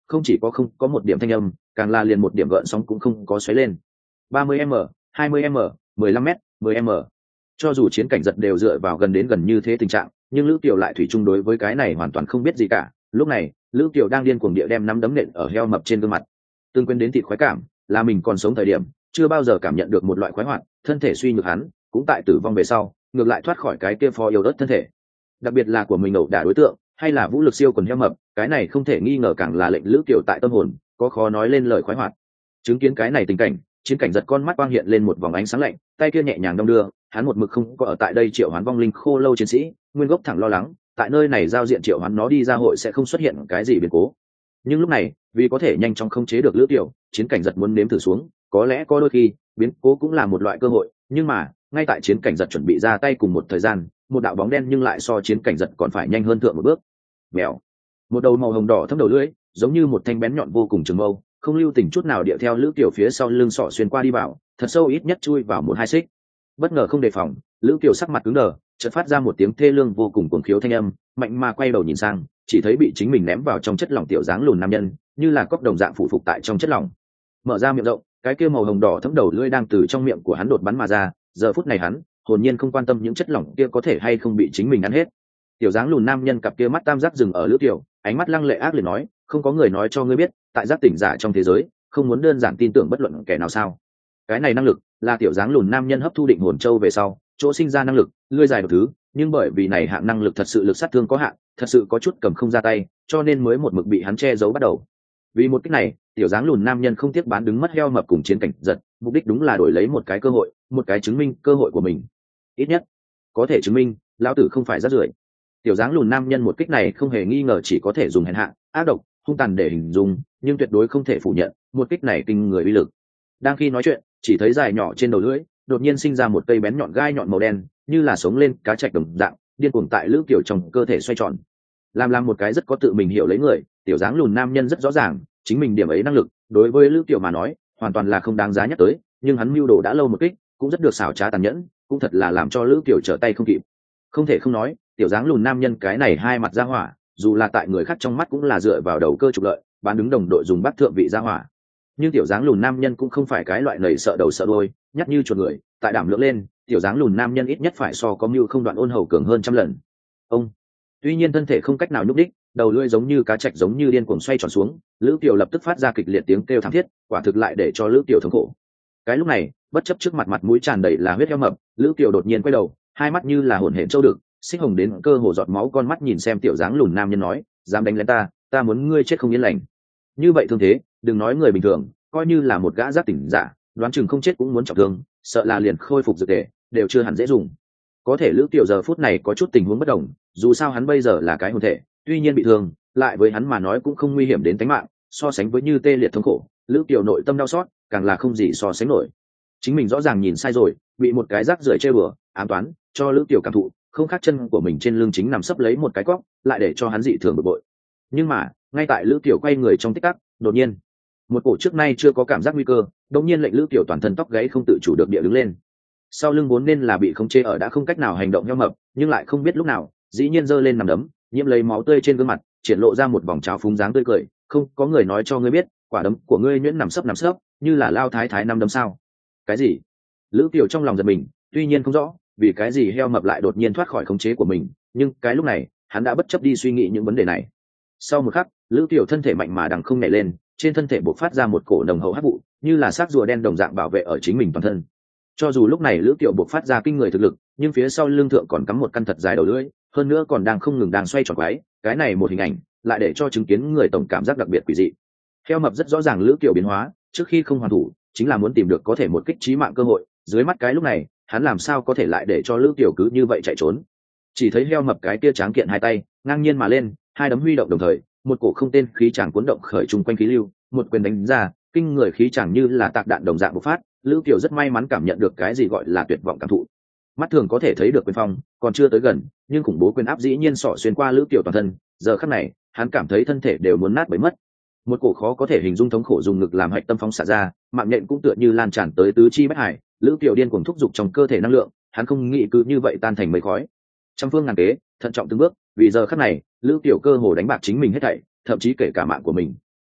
không chỉ có không có một điểm thanh âm, càng là liền một điểm gợn sóng cũng không có xoáy lên. ba mươi m, hai mươi m, mười lăm m, mười m. Cho dù chiến cảnh giật đều dựa vào gần đến gần như thế tình trạng, nhưng Lữ Kiều lại thủy chung đối với cái này hoàn toàn không biết gì cả. Lúc này, Lữ Kiều đang điên cuồng địa đem nắm đấm nện ở heo mập trên gương mặt. Tương quên đến thịt khoái cảm, là mình còn sống thời điểm, chưa bao giờ cảm nhận được một loại khoái hoạt, thân thể suy nhược hắn, cũng tại tử vong về sau, ngược lại thoát khỏi cái kia phò yêu đất thân thể. Đặc biệt là của mình ẩu đả đối tượng, hay là vũ lực siêu quần heo mập, cái này không thể nghi ngờ càng là lệnh Lữ Kiều tại tâm hồn, có khó nói lên lời khoái hoạt. Chứng kiến cái này tình cảnh, chiến cảnh giật con mắt quang hiện lên một vòng ánh sáng lạnh, tay kia nhẹ nhàng đong đưa, hắn một mực không có ở tại đây triệu hoán vong linh khô lâu chiến sĩ, nguyên gốc thẳng lo lắng, tại nơi này giao diện triệu hoán nó đi ra hội sẽ không xuất hiện cái gì biến cố. Nhưng lúc này, vì có thể nhanh chóng khống chế được Lữ Kiều, chiến cảnh giật muốn nếm thử xuống, có lẽ có đôi khi, biến cố cũng là một loại cơ hội, nhưng mà, ngay tại chiến cảnh giật chuẩn bị ra tay cùng một thời gian, một đạo bóng đen nhưng lại so chiến cảnh giật còn phải nhanh hơn thượng một bước. Bèo. Một đầu màu hồng đỏ thấm đầu lưỡi, giống như một thanh bén nhọn vô cùng trường mâu, không lưu tình chút nào điệu theo Lữ Kiều phía sau lưng sọ xuyên qua đi vào, thật sâu ít nhất chui vào một hai xích. Bất ngờ không đề phòng, Lữ Kiều sắc mặt cứng đờ, chợt phát ra một tiếng thê lương vô cùng cuồng khiếu thanh âm, mạnh mà quay đầu nhìn sang, chỉ thấy bị chính mình ném vào trong chất lỏng tiểu dáng lùn nam nhân, như là cốc đồng dạng phụ phục tại trong chất lỏng. Mở ra miệng rộng, cái kia màu hồng đỏ thấm đầu lưỡi đang từ trong miệng của hắn đột bắn mà ra, giờ phút này hắn, hồn nhiên không quan tâm những chất lỏng kia có thể hay không bị chính mình ăn hết. Tiểu dáng lùn nam nhân cặp kia mắt tam giác dừng ở Lữ Kiều, ánh mắt lăng lệ ác liệt nói, không có người nói cho ngươi biết, tại giác tỉnh giả trong thế giới, không muốn đơn giản tin tưởng bất luận kẻ nào sao? Cái này năng lực là tiểu dáng lùn nam nhân hấp thu định hồn châu về sau, chỗ sinh ra năng lực, lươi dài một thứ, nhưng bởi vì này hạng năng lực thật sự lực sát thương có hạn, thật sự có chút cầm không ra tay, cho nên mới một mực bị hắn che giấu bắt đầu. Vì một cách này, tiểu dáng lùn nam nhân không tiếc bán đứng mất heo mập cùng chiến cảnh giật, mục đích đúng là đổi lấy một cái cơ hội, một cái chứng minh cơ hội của mình. Ít nhất có thể chứng minh lão tử không phải rác rưởi. Tiểu dáng lùn nam nhân một kích này không hề nghi ngờ chỉ có thể dùng hèn hạ, ác độc, hung tàn để hình dung, nhưng tuyệt đối không thể phủ nhận một kích này kinh người uy lực. Đang khi nói chuyện, chỉ thấy dài nhỏ trên đầu lưỡi đột nhiên sinh ra một cây bén nhọn gai nhọn màu đen, như là sống lên cá trạch đồng dạng, điên cuồng tại Lữ Kiều trong cơ thể xoay tròn. Làm làm một cái rất có tự mình hiểu lấy người, tiểu dáng lùn nam nhân rất rõ ràng, chính mình điểm ấy năng lực, đối với Lữ Kiều mà nói, hoàn toàn là không đáng giá nhắc tới, nhưng hắn mưu đồ đã lâu một kích, cũng rất được xảo trá tàn nhẫn, cũng thật là làm cho Lữ Kiều trở tay không kịp. Không thể không nói, tiểu dáng lùn nam nhân cái này hai mặt ra hỏa, dù là tại người khác trong mắt cũng là dựa vào đầu cơ trục lợi, bán đứng đồng đội dùng bắt thượng vị ra hỏa. Nhưng tiểu dáng lùn nam nhân cũng không phải cái loại nầy sợ đầu sợ đuôi, nhắc như chuột người, tại đảm lượng lên, tiểu dáng lùn nam nhân ít nhất phải so có mưu không đoạn ôn hầu cường hơn trăm lần. Ông, tuy nhiên thân thể không cách nào nhúc đích, đầu lưỡi giống như cá trạch giống như điên cuồng xoay tròn xuống, Lữ Kiều lập tức phát ra kịch liệt tiếng kêu thảm thiết, quả thực lại để cho Lữ Kiều thống khổ. Cái lúc này, bất chấp trước mặt mặt mũi tràn đầy là huyết heo mập, Lữ Kiều đột nhiên quay đầu, hai mắt như là hồn hển châu đực, xích hồng đến cơ hồ giọt máu con mắt nhìn xem tiểu dáng lùn nam nhân nói, dám đánh lên ta, ta muốn ngươi chết không yên lành. Như vậy thương thế, đừng nói người bình thường, coi như là một gã giác tỉnh giả, đoán chừng không chết cũng muốn trọng thương, sợ là liền khôi phục dược thể đều chưa hẳn dễ dùng. Có thể Lữ Kiều giờ phút này có chút tình huống bất đồng, dù sao hắn bây giờ là cái hồn thể, tuy nhiên bị thương, lại với hắn mà nói cũng không nguy hiểm đến tính mạng, so sánh với như tê liệt thống khổ, Lữ Kiều nội tâm đau xót, càng là không gì so sánh nổi. Chính mình rõ ràng nhìn sai rồi, bị một cái rác rưởi chơi bừa, ám toán, cho Lữ Kiều cảm thụ, không khác chân của mình trên lưng chính nằm sấp lấy một cái cóc, lại để cho hắn dị thường bực bội. Nhưng mà, ngay tại Lữ Kiều quay người trong tích tắc, đột nhiên, một cổ trước nay chưa có cảm giác nguy cơ, đột nhiên lệnh Lữ Kiều toàn thân tóc gáy không tự chủ được địa đứng lên. Sau lưng vốn nên là bị khống chế ở đã không cách nào hành động heo mập, nhưng lại không biết lúc nào, dĩ nhiên giơ lên nằm đấm, nhiễm lấy máu tươi trên gương mặt, triển lộ ra một vòng trào phúng dáng tươi cười, không có người nói cho ngươi biết, quả đấm của ngươi nhuyễn nằm sấp nằm sấp, như là lao thái thái năm đấm sao? Cái gì? Lữ Kiều trong lòng giật mình, tuy nhiên không rõ vì cái gì heo mập lại đột nhiên thoát khỏi khống chế của mình, nhưng cái lúc này, hắn đã bất chấp đi suy nghĩ những vấn đề này. Sau một khắc, Lữ Kiều thân thể mạnh mà đằng không nhảy lên, trên thân thể bộc phát ra một cổ nồng hậu hắc vụ, như là xác rùa đen đồng dạng bảo vệ ở chính mình toàn thân. Cho dù lúc này Lữ Kiều bộc phát ra kinh người thực lực, nhưng phía sau lưng thượng còn cắm một căn thật dài đầu lưỡi, hơn nữa còn đang không ngừng đang xoay tròn quái, cái này một hình ảnh, lại để cho chứng kiến người tổng cảm giác đặc biệt quỷ dị. Heo mập rất rõ ràng Lữ Kiều biến hóa, trước khi không hoàn thủ, chính là muốn tìm được có thể một kích chí mạng cơ hội, dưới mắt cái lúc này, hắn làm sao có thể lại để cho Lữ Kiều cứ như vậy chạy trốn. Chỉ thấy heo mập cái kia tráng kiện hai tay, ngang nhiên mà lên, hai đấm huy động đồng thời, một cổ không tên khí tràng cuốn động khởi trùng quanh khí lưu, một quyền đánh ra, kinh người khí tràng như là tạc đạn đồng dạng bộc phát. Lữ Kiều rất may mắn cảm nhận được cái gì gọi là tuyệt vọng cảm thụ. Mắt thường có thể thấy được quyền phong, còn chưa tới gần, nhưng khủng bố quyền áp dĩ nhiên xỏ xuyên qua Lữ Kiều toàn thân, giờ khắc này, hắn cảm thấy thân thể đều muốn nát bấy mất. Một cổ khó có thể hình dung thống khổ dùng ngực làm hạch tâm phóng xạ ra, mạng nhện cũng tựa như lan tràn tới tứ chi bách hải. Lữ Kiều điên cuồng thúc giục trong cơ thể năng lượng, hắn không nghĩ cứ như vậy tan thành mây khói. Trăm phương ngàn kế, thận trọng từng bước, vì giờ khắc này, Lữ Kiều cơ hồ đánh bạc chính mình hết thảy, thậm chí kể cả mạng của mình.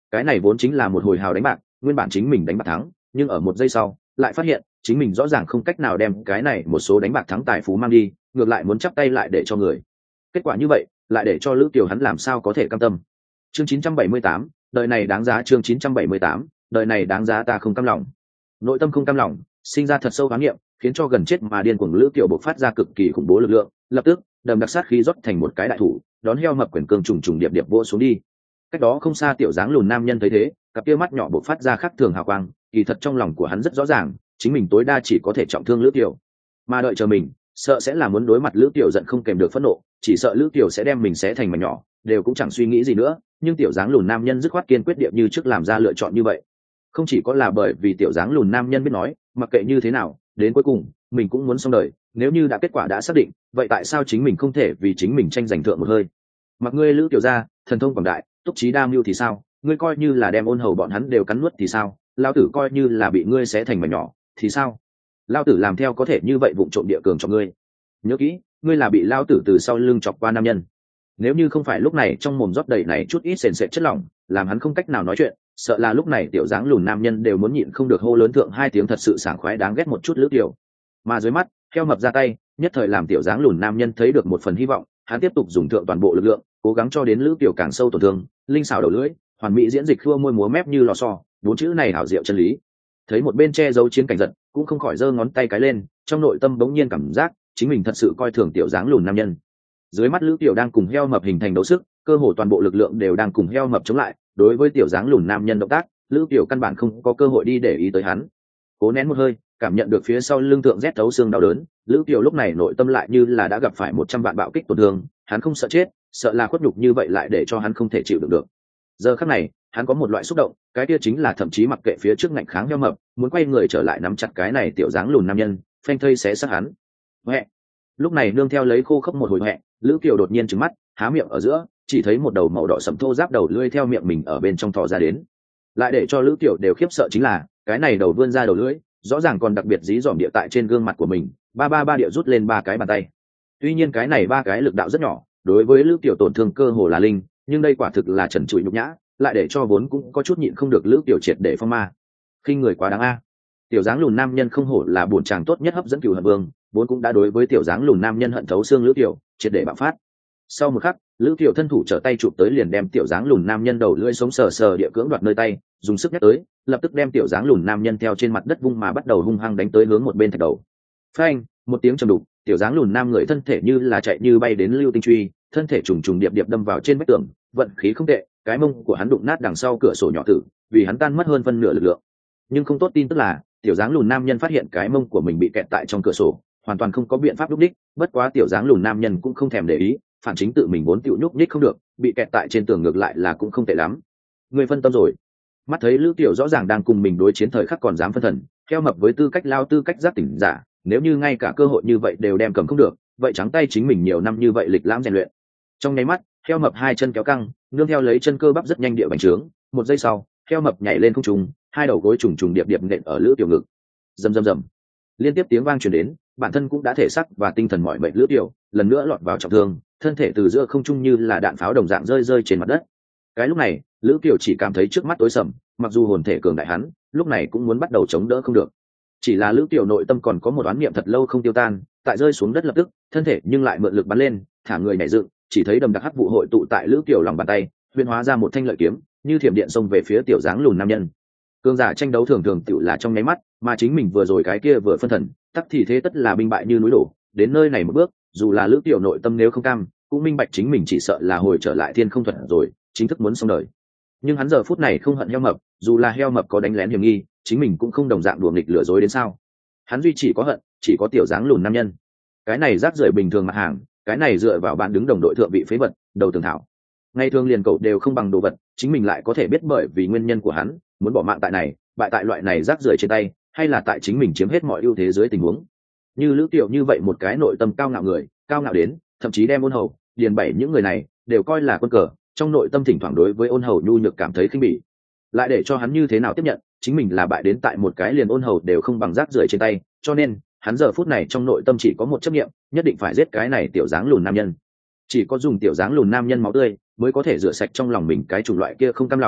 cái này vốn chính là một hồi hào đánh bạc, nguyên bản chính mình đánh bạc thắng, nhưng ở một giây sau lại phát hiện chính mình rõ ràng không cách nào đem cái này một số đánh bạc thắng tài phú mang đi, ngược lại muốn chắp tay lại để cho người. Kết quả như vậy lại để cho Lữ Kiều hắn làm sao có thể cam tâm. Chương chín trăm bảy mươi tám, đời này đáng giá. Chương chín trăm bảy mươi tám, đời này đáng giá. Ta không cam lòng. Nội tâm không cam lòng sinh ra thật sâu kháng nghiệm, khiến cho gần chết mà điên cuồng Lữ Kiều bộc phát ra cực kỳ khủng bố lực lượng, lập tức đầm đặc sát khí rót thành một cái đại thủ, đón heo mập quyền cương trùng trùng điệp điệp vỗ xuống đi. Cách đó không xa tiểu dáng lùn nam nhân thấy thế, cặp kia mắt nhỏ bộc phát ra khác thường hào quang, kỳ thật trong lòng của hắn rất rõ ràng, chính mình tối đa chỉ có thể trọng thương Lữ Kiều, mà đợi chờ mình sợ sẽ là muốn đối mặt Lữ Kiều giận không kèm được phẫn nộ, chỉ sợ Lữ Kiều sẽ đem mình xé thành mảnh nhỏ, đều cũng chẳng suy nghĩ gì nữa. Nhưng tiểu dáng lùn nam nhân dứt khoát kiên quyết điệp như trước làm ra lựa chọn như vậy, không chỉ có là bởi vì tiểu dáng lùn nam nhân biết nói mặc kệ như thế nào đến cuối cùng mình cũng muốn xong đời, nếu như đã kết quả đã xác định, vậy tại sao chính mình không thể vì chính mình tranh giành thượng một hơi. Mặc ngươi Lữ Kiều ra thần thông quảng đại, túc trí đa mưu thì sao, ngươi coi như là đem ôn hầu bọn hắn đều cắn nuốt thì sao, lao tử coi như là bị ngươi xé thành mảnh nhỏ thì sao, lao tử làm theo có thể như vậy vụng trộm địa cường cho ngươi. Nhớ kỹ, ngươi là bị lao tử từ sau lưng chọc qua nam nhân. Nếu như không phải lúc này trong mồm rót đầy này chút ít sền sệt chất lỏng làm hắn không cách nào nói chuyện, sợ là lúc này tiểu dáng lùn nam nhân đều muốn nhịn không được hô lớn thượng hai tiếng thật sự sảng khoái đáng ghét một chút Lữ Kiều. Mà dưới mắt heo mập ra tay, nhất thời làm tiểu dáng lùn nam nhân thấy được một phần hy vọng, hắn tiếp tục dùng thượng toàn bộ lực lượng, cố gắng cho đến Lữ Kiều càng sâu tổn thương, linh xảo đầu lưỡi hoàn mỹ diễn dịch khua môi múa mép như lò xo, bốn chữ này hảo diệu chân lý. Thấy một bên che giấu chiến cảnh giật cũng không khỏi giơ ngón tay cái lên, trong nội tâm bỗng nhiên cảm giác chính mình thật sự coi thường tiểu dáng lùn nam nhân. Dưới mắt Lữ Kiều đang cùng heo mập hình thành đấu sức, cơ hồ toàn bộ lực lượng đều đang cùng heo mập chống lại, đối với tiểu dáng lùn nam nhân động tác, Lữ Kiều căn bản không có cơ hội đi để ý tới hắn. Cố nén một hơi, cảm nhận được phía sau lưng thượng rét thấu xương đau đớn, Lữ Kiều lúc này nội tâm lại như là đã gặp phải một trăm vạn bạo kích tổn thương, hắn không sợ chết, sợ là khuất nhục như vậy lại để cho hắn không thể chịu đựng được. Giờ khắc này, hắn có một loại xúc động, cái kia chính là thậm chí mặc kệ phía trước ngạnh kháng heo mập, muốn quay người trở lại nắm chặt cái này tiểu dáng lùn nam nhân, phanh thây xé xác hắn. Hoẹ. Lúc này nương theo lấy khô khốc một hồi hoẹ, Lữ Kiều đột nhiên trừng mắt, há miệng ở giữa, chỉ thấy một đầu màu đỏ sẫm thô giáp đầu lưỡi theo miệng mình ở bên trong thò ra đến. Lại để cho Lữ Kiều đều khiếp sợ chính là, cái này đầu vươn ra đầu lưỡi, rõ ràng còn đặc biệt dí dỏm địa tại trên gương mặt của mình, ba ba ba địa rút lên ba cái bàn tay. Tuy nhiên cái này ba cái lực đạo rất nhỏ, đối với Lữ Kiều tổn thương cơ hồ là linh, nhưng đây quả thực là trần trụi nhục nhã, lại để cho vốn cũng có chút nhịn không được Lữ Kiều triệt để phong ma. Khinh người quá đáng a. Tiểu dáng lùn nam nhân không hổ là bổn chàng tốt nhất hấp dẫn cừu hận vương, vốn cũng đã đối với tiểu dáng lùn nam nhân hận thấu xương Lữ Kiều, triệt để bạo phát. Sau một khắc, Lữ Kiều thân thủ trở tay chụp tới liền đem tiểu dáng lùn nam nhân đầu lưỡi sống sờ sờ địa cưỡng đoạt nơi tay, dùng sức nhắc tới, lập tức đem tiểu dáng lùn nam nhân theo trên mặt đất vung mà bắt đầu hung hăng đánh tới hướng một bên thạch đầu. Phanh, một tiếng trầm đục, tiểu dáng lùn nam người thân thể như là chạy như bay đến lưu tinh truy, thân thể trùng trùng điệp điệp đâm vào trên vách tường, vận khí không tệ, cái mông của hắn đụng nát đằng sau cửa sổ nhỏ tử, vì hắn tan mất hơn phân nửa lực lượng. Nhưng không tốt tin tức là, tiểu dáng lùn nam nhân phát hiện cái mông của mình bị kẹt tại trong cửa sổ, hoàn toàn không có biện pháp lúc đích, bất quá tiểu dáng lùn nam nhân cũng không thèm để ý, phản chính tự mình vốn tiểu nhúc nhích không được, bị kẹt tại trên tường ngược lại là cũng không tệ lắm. Người phân tâm rồi. Mắt thấy Lữ Kiều rõ ràng đang cùng mình đối chiến thời khắc còn dám phân thần, theo mập với tư cách lao tư cách giác tỉnh giả, nếu như ngay cả cơ hội như vậy đều đem cầm không được, vậy trắng tay chính mình nhiều năm như vậy lịch lãm rèn luyện. Trong nháy mắt, theo mập hai chân kéo căng, nương theo lấy chân cơ bắp rất nhanh địa bành trướng, một giây sau, theo mập nhảy lên không trung, hai đầu gối trùng trùng điệp điệp nện ở Lữ Kiều ngực. Rầm rầm rầm. Liên tiếp tiếng vang truyền đến, bản thân cũng đã thể sắc và tinh thần mỏi mệt Lữ Kiều, lần nữa lọt vào trọng thương, thân thể từ giữa không trung như là đạn pháo đồng dạng rơi rơi trên mặt đất. Cái lúc này, Lữ Kiều chỉ cảm thấy trước mắt tối sầm, mặc dù hồn thể cường đại hắn, lúc này cũng muốn bắt đầu chống đỡ không được. Chỉ là Lữ Kiều nội tâm còn có một oán niệm thật lâu không tiêu tan, tại rơi xuống đất lập tức, thân thể nhưng lại mượn lực bắn lên, thả người nhảy dựng, chỉ thấy đầm đặc hắc vụ hội tụ tại Lữ Kiều lòng bàn tay, huyễn hóa ra một thanh lợi kiếm, như thiểm điện xông về phía tiểu dáng lùn nam nhân. Cường giả tranh đấu thường thường tựu là trong nháy mắt, mà chính mình vừa rồi cái kia vừa phân thần, tắc thì thế tất là binh bại như núi đổ, đến nơi này một bước, dù là Lữ Kiều nội tâm nếu không cam, cũng minh bạch chính mình chỉ sợ là hồi trở lại thiên không thuận rồi, chính thức muốn xong đời. Nhưng hắn giờ phút này không hận heo mập, dù là heo mập có đánh lén hiểm nghi, chính mình cũng không đồng dạng đùa nghịch lừa dối đến sao. Hắn duy chỉ có hận, chỉ có tiểu dáng lùn nam nhân. Cái này rác rưởi bình thường mặt hàng, cái này dựa vào bạn đứng đồng đội thượng vị phế vật, đầu tường thảo. Ngày thường liền cậu đều không bằng đồ vật, chính mình lại có thể biết bởi vì nguyên nhân của hắn, muốn bỏ mạng tại này, bại tại loại này rác rưởi trên tay, hay là tại chính mình chiếm hết mọi ưu thế dưới tình huống. Như Lữ Kiều như vậy một cái nội tâm cao ngạo người, cao ngạo đến, thậm chí đem Ôn Hầu, Điền Bảy những người này đều coi là quân cờ, trong nội tâm thỉnh thoảng đối với Ôn Hầu nhu nhược cảm thấy khinh bỉ. Lại để cho hắn như thế nào tiếp nhận, chính mình là bại đến tại một cái liền Ôn Hầu đều không bằng rác rưởi trên tay, cho nên, hắn giờ phút này trong nội tâm chỉ có một chấp niệm, nhất định phải giết cái này tiểu dáng lùn nam nhân. Chỉ có dùng tiểu dáng lùn nam nhân máu tươi, mới có thể rửa sạch trong lòng mình cái chủng loại kia không cam lòng,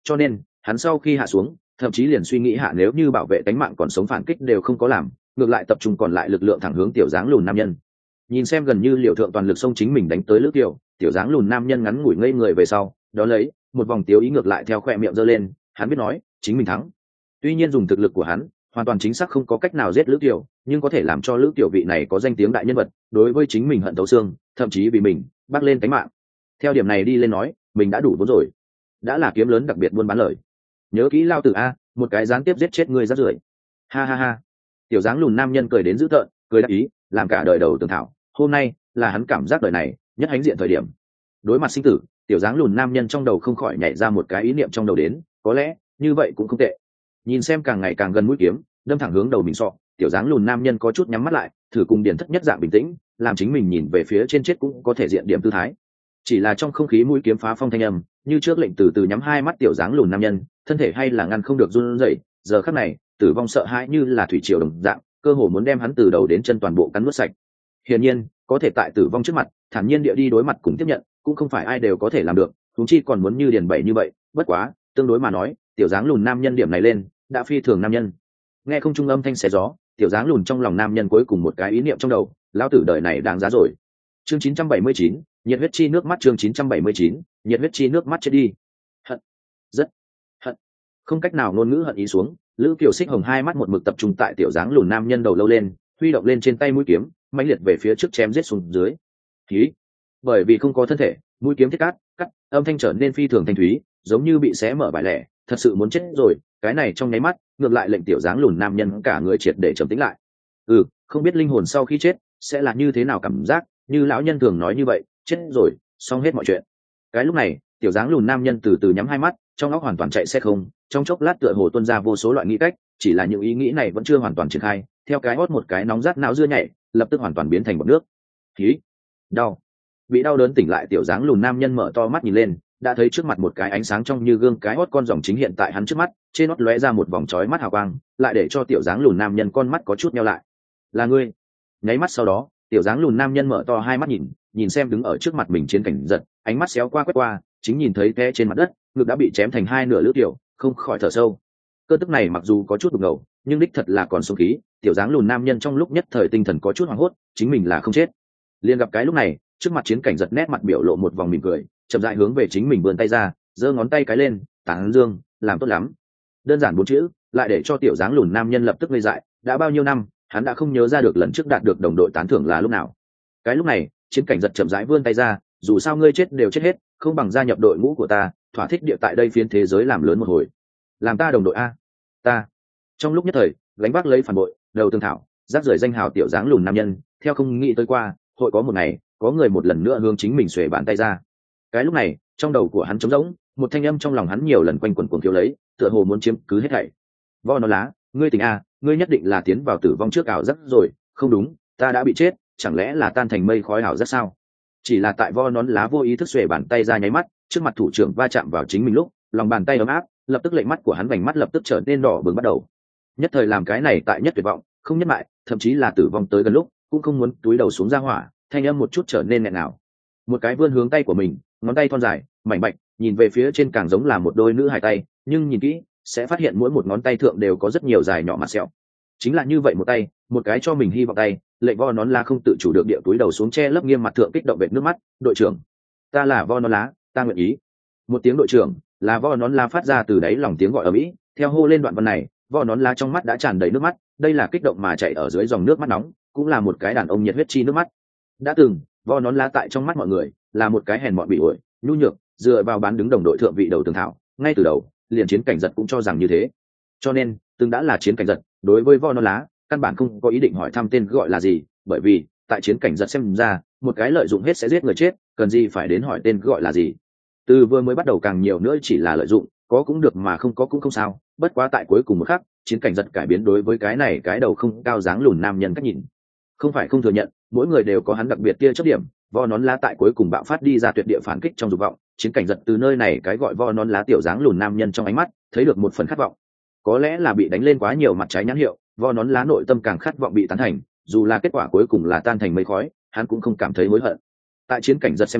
cho nên hắn sau khi hạ xuống thậm chí liền suy nghĩ hạ nếu như bảo vệ tính mạng còn sống phản kích đều không có làm, ngược lại tập trung còn lại lực lượng thẳng hướng tiểu dáng lùn nam nhân. Nhìn xem gần như liều thượng toàn lực xông chính mình đánh tới lữ tiểu, tiểu dáng lùn nam nhân ngắn ngủi ngây người về sau, đó lấy một vòng tiếu ý ngược lại theo khỏe miệng giơ lên, hắn biết nói chính mình thắng. Tuy nhiên dùng thực lực của hắn hoàn toàn chính xác không có cách nào giết lữ tiểu, nhưng có thể làm cho lữ tiểu vị này có danh tiếng đại nhân vật đối với chính mình hận thấu xương, thậm chí vì mình bắt lên tính mạng. Theo điểm này đi lên nói, mình đã đủ vốn rồi, đã là kiếm lớn đặc biệt buôn bán lời. Nhớ kỹ lao tử a, một cái gián tiếp giết chết ngươi rát rưởi. Ha ha ha. Tiểu dáng lùn nam nhân cười đến dữ tợn, cười đắc ý, làm cả đời đầu tường thảo, hôm nay là hắn cảm giác đời này nhất hãnh diện thời điểm. Đối mặt sinh tử, tiểu dáng lùn nam nhân trong đầu không khỏi nhảy ra một cái ý niệm trong đầu đến, có lẽ như vậy cũng không tệ. Nhìn xem càng ngày càng gần mũi kiếm đâm thẳng hướng đầu mình sọ, tiểu dáng lùn nam nhân có chút nhắm mắt lại, thử cùng điển thất nhất dạng bình tĩnh, làm chính mình nhìn về phía trên chết cũng có thể diện điểm tư thái. Chỉ là trong không khí mũi kiếm phá phong thanh âm, như trước lệnh từ từ nhắm hai mắt tiểu dáng lùn nam nhân, thân thể hay là ngăn không được run rẩy. Giờ khắc này tử vong sợ hãi như là thủy triều đồng dạng, cơ hồ muốn đem hắn từ đầu đến chân toàn bộ cắn nuốt sạch. Hiển nhiên có thể tại tử vong trước mặt thản nhiên địa đi đối mặt cùng tiếp nhận, cũng không phải ai đều có thể làm được, chúng chi còn muốn như điền bảy như vậy. Bất quá tương đối mà nói, tiểu dáng lùn nam nhân điểm này lên đã phi thường nam nhân. Nghe không trung âm thanh xé gió, tiểu dáng lùn trong lòng nam nhân cuối cùng một cái ý niệm trong đầu, lão tử đời này đáng giá rồi. Chương chín trăm bảy mươi chín, nhiệt huyết chi nước mắt. Chương chín trăm bảy mươi chín, nhiệt huyết chi nước mắt. Chết đi. Hận, rất hận. Không cách nào ngôn ngữ hận ý xuống, lữ kiều xích hồng hai mắt một mực tập trung tại tiểu dáng lùn nam nhân đầu lâu lên, huy động lên trên tay mũi kiếm mãnh liệt về phía trước chém giết xuống dưới. Khí. Bởi vì không có thân thể, mũi kiếm thiết cắt cắt âm thanh trở nên phi thường thanh thúy, giống như bị xé mở vải lẻ, thật sự muốn chết rồi. Cái này trong nháy mắt ngược lại lệnh tiểu dáng lùn nam nhân cả người triệt để trầm tĩnh lại. Ừ, không biết linh hồn sau khi chết sẽ là như thế nào cảm giác, như lão nhân thường nói như vậy, chết rồi xong hết mọi chuyện. Cái lúc này tiểu dáng lùn nam nhân từ từ nhắm hai mắt, trong óc hoàn toàn chạy xe không, trong chốc lát tựa hồ tuôn ra vô số loại nghĩ cách, chỉ là những ý nghĩ này vẫn chưa hoàn toàn triển khai, theo cái hót một cái nóng rát não dưa nhảy, lập tức hoàn toàn biến thành bọt nước. Khí, đau. Bị đau đớn tỉnh lại tiểu dáng lùn nam nhân mở to mắt nhìn lên, đã thấy trước mặt một cái ánh sáng trong như gương cái hót con rồng chính hiện tại hắn trước mắt, trên nót lóe ra một vòng chói mắt hào quang, lại để cho tiểu dáng lùn nam nhân con mắt có chút nheo lại. Là ngươi? Nháy mắt sau đó, tiểu dáng lùn nam nhân mở to hai mắt nhìn, nhìn xem đứng ở trước mặt mình chiến cảnh giật, ánh mắt xéo qua quét qua, chính nhìn thấy té trên mặt đất, ngực đã bị chém thành hai nửa lưỡi tiểu, không khỏi thở sâu. Cơ tức này mặc dù có chút đục ngầu, nhưng đích thật là còn sống khí. Tiểu dáng lùn nam nhân trong lúc nhất thời tinh thần có chút hoảng hốt, chính mình là không chết. Liền gặp cái lúc này, trước mặt chiến cảnh giật nét mặt biểu lộ một vòng mỉm cười, chậm rãi hướng về chính mình vươn tay ra, giơ ngón tay cái lên, tán dương, làm tốt lắm. Đơn giản bốn chữ, lại để cho tiểu dáng lùn nam nhân lập tức ngây dại. Đã bao nhiêu năm, hắn đã không nhớ ra được lần trước đạt được đồng đội tán thưởng là lúc nào. Cái lúc này, chiến cảnh giật chậm rãi vươn tay ra, dù sao ngươi chết đều chết hết, không bằng gia nhập đội ngũ của ta, thỏa thích địa tại đây phiến thế giới làm lớn một hồi, làm ta đồng đội a. Ta. Trong lúc nhất thời gánh vác lấy phản bội, đầu tương thảo, rác rưởi danh hào tiểu dáng lùn nam nhân, theo không nghĩ tới qua hội có một ngày có người một lần nữa hướng chính mình xuề bàn tay ra. Cái lúc này trong đầu của hắn trống rỗng, một thanh âm trong lòng hắn nhiều lần quanh quẩn cuồng thiếu lấy, tựa hồ muốn chiếm cứ hết thảy. Vo nó lá, ngươi tỉnh a, ngươi nhất định là tiến vào tử vong trước ảo giác rồi. Không đúng, ta đã bị chết, chẳng lẽ là tan thành mây khói ảo giác sao? Chỉ là tại vo nón lá vô ý thức xuề bàn tay ra nháy mắt, trước mặt thủ trưởng va chạm vào chính mình lúc, lòng bàn tay ấm áp, lập tức lệnh mắt của hắn vành mắt lập tức trở nên đỏ bừng bắt đầu. Nhất thời làm cái này tại nhất tuyệt vọng, không nhất mại, thậm chí là tử vong tới gần lúc, cũng không muốn túi đầu xuống ra hỏa, thanh âm một chút trở nên nghẹn ngào. Một cái vươn hướng tay của mình, ngón tay thon dài, mảnh bạch, nhìn về phía trên càng giống là một đôi nữ hài tay, nhưng nhìn kỹ sẽ phát hiện mỗi một ngón tay thượng đều có rất nhiều dài nhỏ mặt sẹo. Chính là như vậy một tay, một cái cho mình hy vọng tay, lệnh vo nón lá không tự chủ được địa túi đầu xuống che lấp nghiêm mặt thượng kích động vệt nước mắt. Đội trưởng, ta là vo nón lá, ta nguyện ý. Một tiếng đội trưởng là vo nón lá phát ra từ đáy lòng tiếng gọi ở mỹ, theo hô lên đoạn văn này, vo nón lá trong mắt đã tràn đầy nước mắt, đây là kích động mà chạy ở dưới dòng nước mắt nóng, cũng là một cái đàn ông nhiệt huyết chi nước mắt. Đã từng vo nón lá tại trong mắt mọi người là một cái hèn mọn bị ổi, nhu nhược, dựa vào bán đứng đồng đội thượng vị đầu tường thảo, ngay từ đầu liền chiến cảnh giật cũng cho rằng như thế. Cho nên từng đã là chiến cảnh giật, đối với vo nón lá căn bản không có ý định hỏi thăm tên gọi là gì, bởi vì tại chiến cảnh giật xem ra một cái lợi dụng hết sẽ giết người chết, cần gì phải đến hỏi tên gọi là gì. Từ vừa mới bắt đầu càng nhiều nữa chỉ là lợi dụng, có cũng được mà không có cũng không sao. Bất quá tại cuối cùng một khắc, chiến cảnh giật cải biến đối với cái này cái đầu không cao dáng lùn nam nhân cách nhìn. Không phải không thừa nhận, mỗi người đều có hắn đặc biệt kia chất điểm. Vo nón lá tại cuối cùng bạo phát đi ra tuyệt địa phản kích trong dục vọng, chiến cảnh giật từ nơi này cái gọi vo nón lá tiểu dáng lùn nam nhân trong ánh mắt thấy được một phần khát vọng. Có lẽ là bị đánh lên quá nhiều mặt trái nhãn hiệu, vo nón lá nội tâm càng khát vọng bị tán thành, dù là kết quả cuối cùng là tan thành mây khói, hắn cũng không cảm thấy hối hận. Tại chiến cảnh giật xem ra,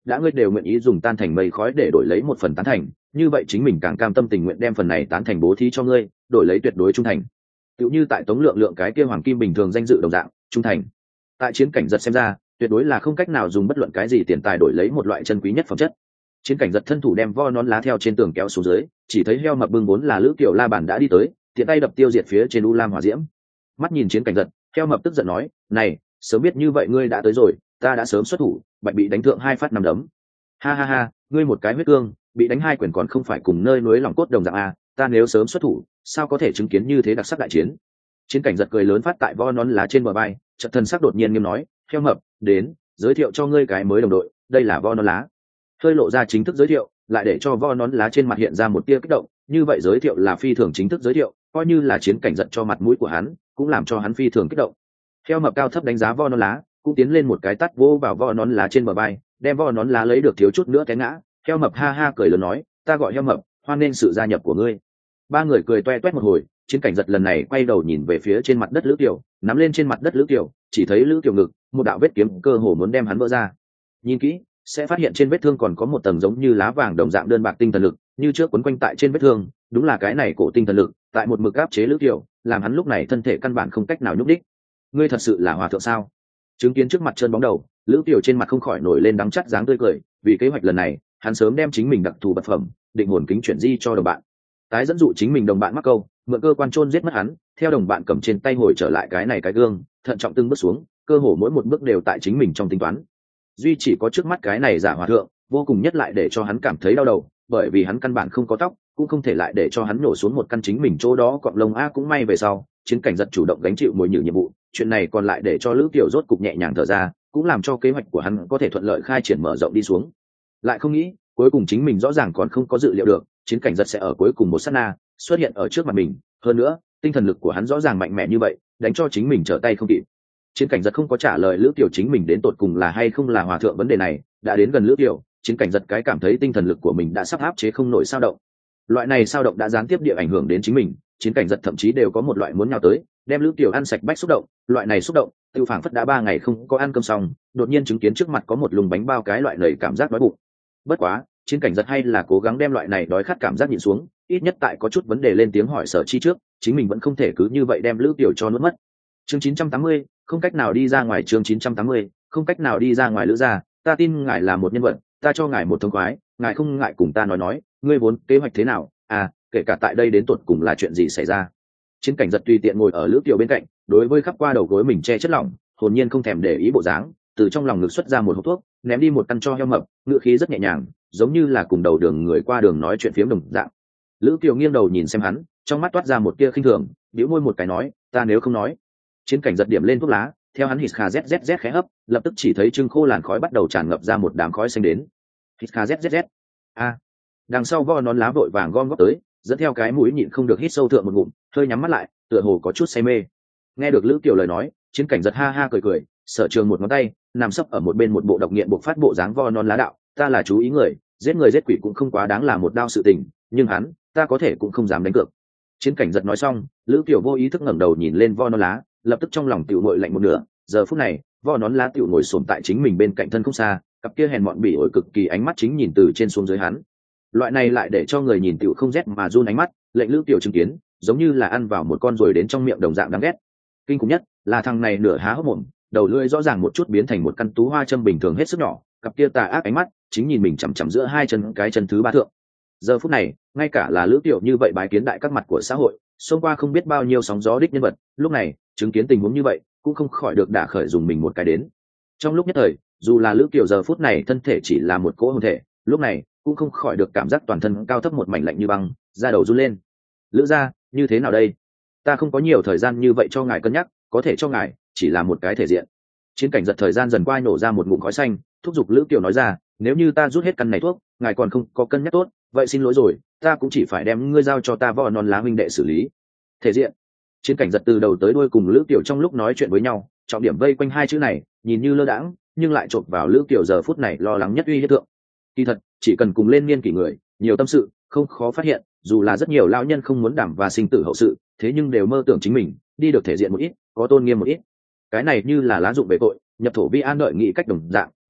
đã ngươi đều nguyện ý dùng tan thành mây khói để đổi lấy một phần tán thành, như vậy chính mình càng cam tâm tình nguyện đem phần này tán thành bố thí cho ngươi, đổi lấy tuyệt đối trung thành. Tựu như tại Tống Lượng Lượng cái kia hoàng kim bình thường danh dự đồng dạng, trung thành. Tại Chiến Cảnh Giật xem ra, tuyệt đối là không cách nào dùng bất luận cái gì tiền tài đổi lấy một loại chân quý nhất phẩm chất. Chiến Cảnh Giật thân thủ đem vo nón lá theo trên tường kéo xuống dưới, chỉ thấy heo mập bưng vốn là Lữ Kiều La Bàn đã đi tới, tiện tay đập tiêu diệt phía trên u lam hỏa diễm. Mắt nhìn Chiến Cảnh Giật, heo mập tức giận nói, này, sớm biết như vậy ngươi đã tới rồi, ta đã sớm xuất thủ, bạch bị đánh thượng hai phát nằm đấm. Ha ha ha, ngươi một cái huyết cương, bị đánh hai quyền còn không phải cùng nơi núi lòng cốt đồng dạng a, ta nếu sớm xuất thủ, sao có thể chứng kiến như thế đặc sắc đại chiến. Chiến Cảnh Giật cười lớn phát tại vo nón lá trên bờ bay, chợt thần sắc đột nhiên nghiêm nói, heo mập, đến, giới thiệu cho ngươi cái mới đồng đội, đây là vo nón lá. Hơi lộ ra chính thức giới thiệu, lại để cho vo nón lá trên mặt hiện ra một tia kích động, như vậy giới thiệu là phi thường chính thức giới thiệu, coi như là Chiến Cảnh Giật cho mặt mũi của hắn, cũng làm cho hắn phi thường kích động. Heo mập cao thấp đánh giá vo nón lá, cũng tiến lên một cái tát vô vào vo nón lá trên bờ bay, đem vo nón lá lấy được thiếu chút nữa té ngã. Heo mập ha ha cười lớn nói, ta gọi heo mập, hoan nghênh sự gia nhập của ngươi. Ba người cười toe toét một hồi, Chiến Cảnh Giật lần này quay đầu nhìn về phía trên mặt đất Lữ Kiều, nắm lên trên mặt đất Lữ Kiều, chỉ thấy Lữ Kiều ngực một đạo vết kiếm cơ hồ muốn đem hắn vỡ ra. Nhìn kỹ sẽ phát hiện trên vết thương còn có một tầng giống như lá vàng đồng dạng đơn bạc tinh thần lực, như trước quấn quanh tại trên vết thương, đúng là cái này cổ tinh thần lực, tại một mực áp chế Lữ Kiều, làm hắn lúc này thân thể căn bản không cách nào nhúc đích. Ngươi thật sự là hòa thượng sao? Chứng kiến trước mặt chân bóng đầu, Lữ Kiều trên mặt không khỏi nổi lên đắng chát dáng tươi cười, vì kế hoạch lần này, hắn sớm đem chính mình đặc thù vật phẩm, định hồn kính chuyển di cho đồng bạn. Tái dẫn dụ chính mình đồng bạn mắc câu, mượn cơ quan chôn giết mất hắn, theo đồng bạn cầm trên tay hồi trở lại cái này cái gương, thận trọng từng bước xuống, cơ hồ mỗi một bước đều tại chính mình trong tính toán. Duy chỉ có trước mắt cái này giả hòa thượng, vô cùng nhất lại để cho hắn cảm thấy đau đầu, bởi vì hắn căn bản không có tóc, cũng không thể lại để cho hắn nổ xuống một căn chính mình chỗ đó cọng lông a. Cũng may về sau, Chiến Cảnh Giật chủ động gánh chịu mồi nhử nhiệm vụ, chuyện này còn lại để cho Lữ Kiều rốt cục nhẹ nhàng thở ra, cũng làm cho kế hoạch của hắn có thể thuận lợi khai triển mở rộng đi xuống. Lại không nghĩ, cuối cùng chính mình rõ ràng còn không có dự liệu được, Chiến Cảnh Giật sẽ ở cuối cùng một sát na xuất hiện ở trước mặt mình, hơn nữa, tinh thần lực của hắn rõ ràng mạnh mẽ như vậy, đánh cho chính mình trở tay không kịp. Chiến Cảnh Giật không có trả lời Lữ Kiều chính mình đến tột cùng là hay không là hòa thượng vấn đề này, đã đến gần Lữ Kiều, Chiến Cảnh Giật cái cảm thấy tinh thần lực của mình đã sắp áp chế không nổi sao động. Loại này sao động đã gián tiếp địa ảnh hưởng đến chính mình, Chiến Cảnh Giật thậm chí đều có một loại muốn nhào tới, đem Lữ Kiều ăn sạch bách xúc động, loại này xúc động, tiêu phảng phất đã ba ngày không có ăn cơm xong, đột nhiên chứng kiến trước mặt có một lùng bánh bao cái loại nảy cảm giác đói bụng. Bất quá, Chiến Cảnh Giật hay là cố gắng đem loại này đói khát cảm giác nhịn xuống, ít nhất tại có chút vấn đề lên tiếng hỏi Sở Chi trước, chính mình vẫn không thể cứ như vậy đem Lữ Kiều cho nuốt mất. Chương chín trăm tám mươi, không cách nào đi ra ngoài. Chương chín trăm tám mươi, không cách nào đi ra ngoài. Lữ gia, ta tin ngài là một nhân vật, ta cho ngài một thông khoái, ngài không ngại cùng ta nói nói, ngươi vốn kế hoạch thế nào? À, kể cả tại đây đến tuột cùng là chuyện gì xảy ra? Chiến Cảnh Giật tùy tiện ngồi ở Lữ Kiều bên cạnh, đối với khắp qua đầu gối mình che chất lỏng, hồn nhiên không thèm để ý bộ dáng, từ trong lòng ngực xuất ra một hộp thuốc, ném đi một căn cho heo mập, ngựa khí rất nhẹ nhàng, giống như là cùng đầu đường người qua đường nói chuyện phiếm đồng dạng. Lữ Kiều nghiêng đầu nhìn xem hắn, trong mắt toát ra một tia khinh thường, bĩu môi một cái nói, ta nếu không nói. Chiến Cảnh Giật điểm lên thuốc lá, theo hắn hít kha zzz khẽ hấp, lập tức chỉ thấy trưng khô làn khói bắt đầu tràn ngập ra một đám khói xanh đến. Hít kha zzz. A. Đằng sau vo nón lá vội vàng gom góp tới, dẫn theo cái mũi nhịn không được hít sâu thượng một ngụm, hơi nhắm mắt lại, tựa hồ có chút say mê. Nghe được Lữ Kiều lời nói, Chiến Cảnh Giật ha ha cười cười, Sở Trường một ngón tay nằm sấp ở một bên một bộ độc nghiện buộc phát bộ dáng vo nón lá đạo, ta là chú ý người, giết người giết quỷ cũng không quá đáng là một đao sự tình, nhưng hắn, ta có thể cũng không dám đánh cược. Chiến Cảnh Giật nói xong, Lữ Kiều vô ý thức ngẩng đầu nhìn lên vo nón lá, lập tức trong lòng tiểu nguội lạnh một nửa. Giờ phút này, vo nón lá tiểu ngồi xổm tại chính mình bên cạnh thân không xa, cặp kia hèn mọn bỉ ổi cực kỳ ánh mắt chính nhìn từ trên xuống dưới hắn. Loại này lại để cho người nhìn tiểu không rét mà run ánh mắt, lệnh Lữ Kiều chứng kiến, giống như là ăn vào một con ruồi đến trong miệng đồng dạng đáng ghét. Kinh khủng nhất là thằng này nửa há hốc mồm, đầu lưỡi rõ ràng một chút biến thành một căn tú hoa châm bình thường hết sức nhỏ, cặp kia tà ác ánh mắt chính nhìn mình chằm chằm giữa hai chân cái chân thứ ba thượng. Giờ phút này, ngay cả là Lữ Kiều như vậy bái kiến đại các mặt của xã hội, xông qua không biết bao nhiêu sóng gió đích nhân vật, lúc này chứng kiến tình huống như vậy cũng không khỏi được đả khởi dùng mình một cái đến. Trong lúc nhất thời, dù là Lữ Kiều giờ phút này thân thể chỉ là một cỗ hồn thể, lúc này cũng không khỏi được cảm giác toàn thân cao thấp một mảnh lạnh như băng, da đầu run lên. Lữ gia, như thế nào đây? Ta không có nhiều thời gian như vậy cho ngài cân nhắc, có thể cho ngài chỉ là một cái thể diện. Chiến Cảnh Giật thời gian dần qua nổ ra một ngụm khói xanh, thúc giục Lữ Kiều nói ra, nếu như ta rút hết căn này thuốc, ngài còn không có cân nhắc tốt, vậy xin lỗi rồi, ta cũng chỉ phải đem ngươi giao cho ta võ non lá huynh đệ xử lý. Thể diện. Chiến Cảnh Giật từ đầu tới đuôi cùng Lữ Kiều trong lúc nói chuyện với nhau, trọng điểm vây quanh hai chữ này, nhìn như lơ đãng, nhưng lại chộp vào Lữ Kiều giờ phút này lo lắng nhất uy hiếp thượng. Kỳ thật, chỉ cần cùng lên niên kỷ người, nhiều tâm sự, không khó phát hiện, dù là rất nhiều lão nhân không muốn đảm và sinh tử hậu sự, thế nhưng đều mơ tưởng chính mình đi được thể diện một ít, có tôn nghiêm một ít. Cái này như là lá dụng về tội, nhập thổ vi an đợi nghị cách đồng dạng,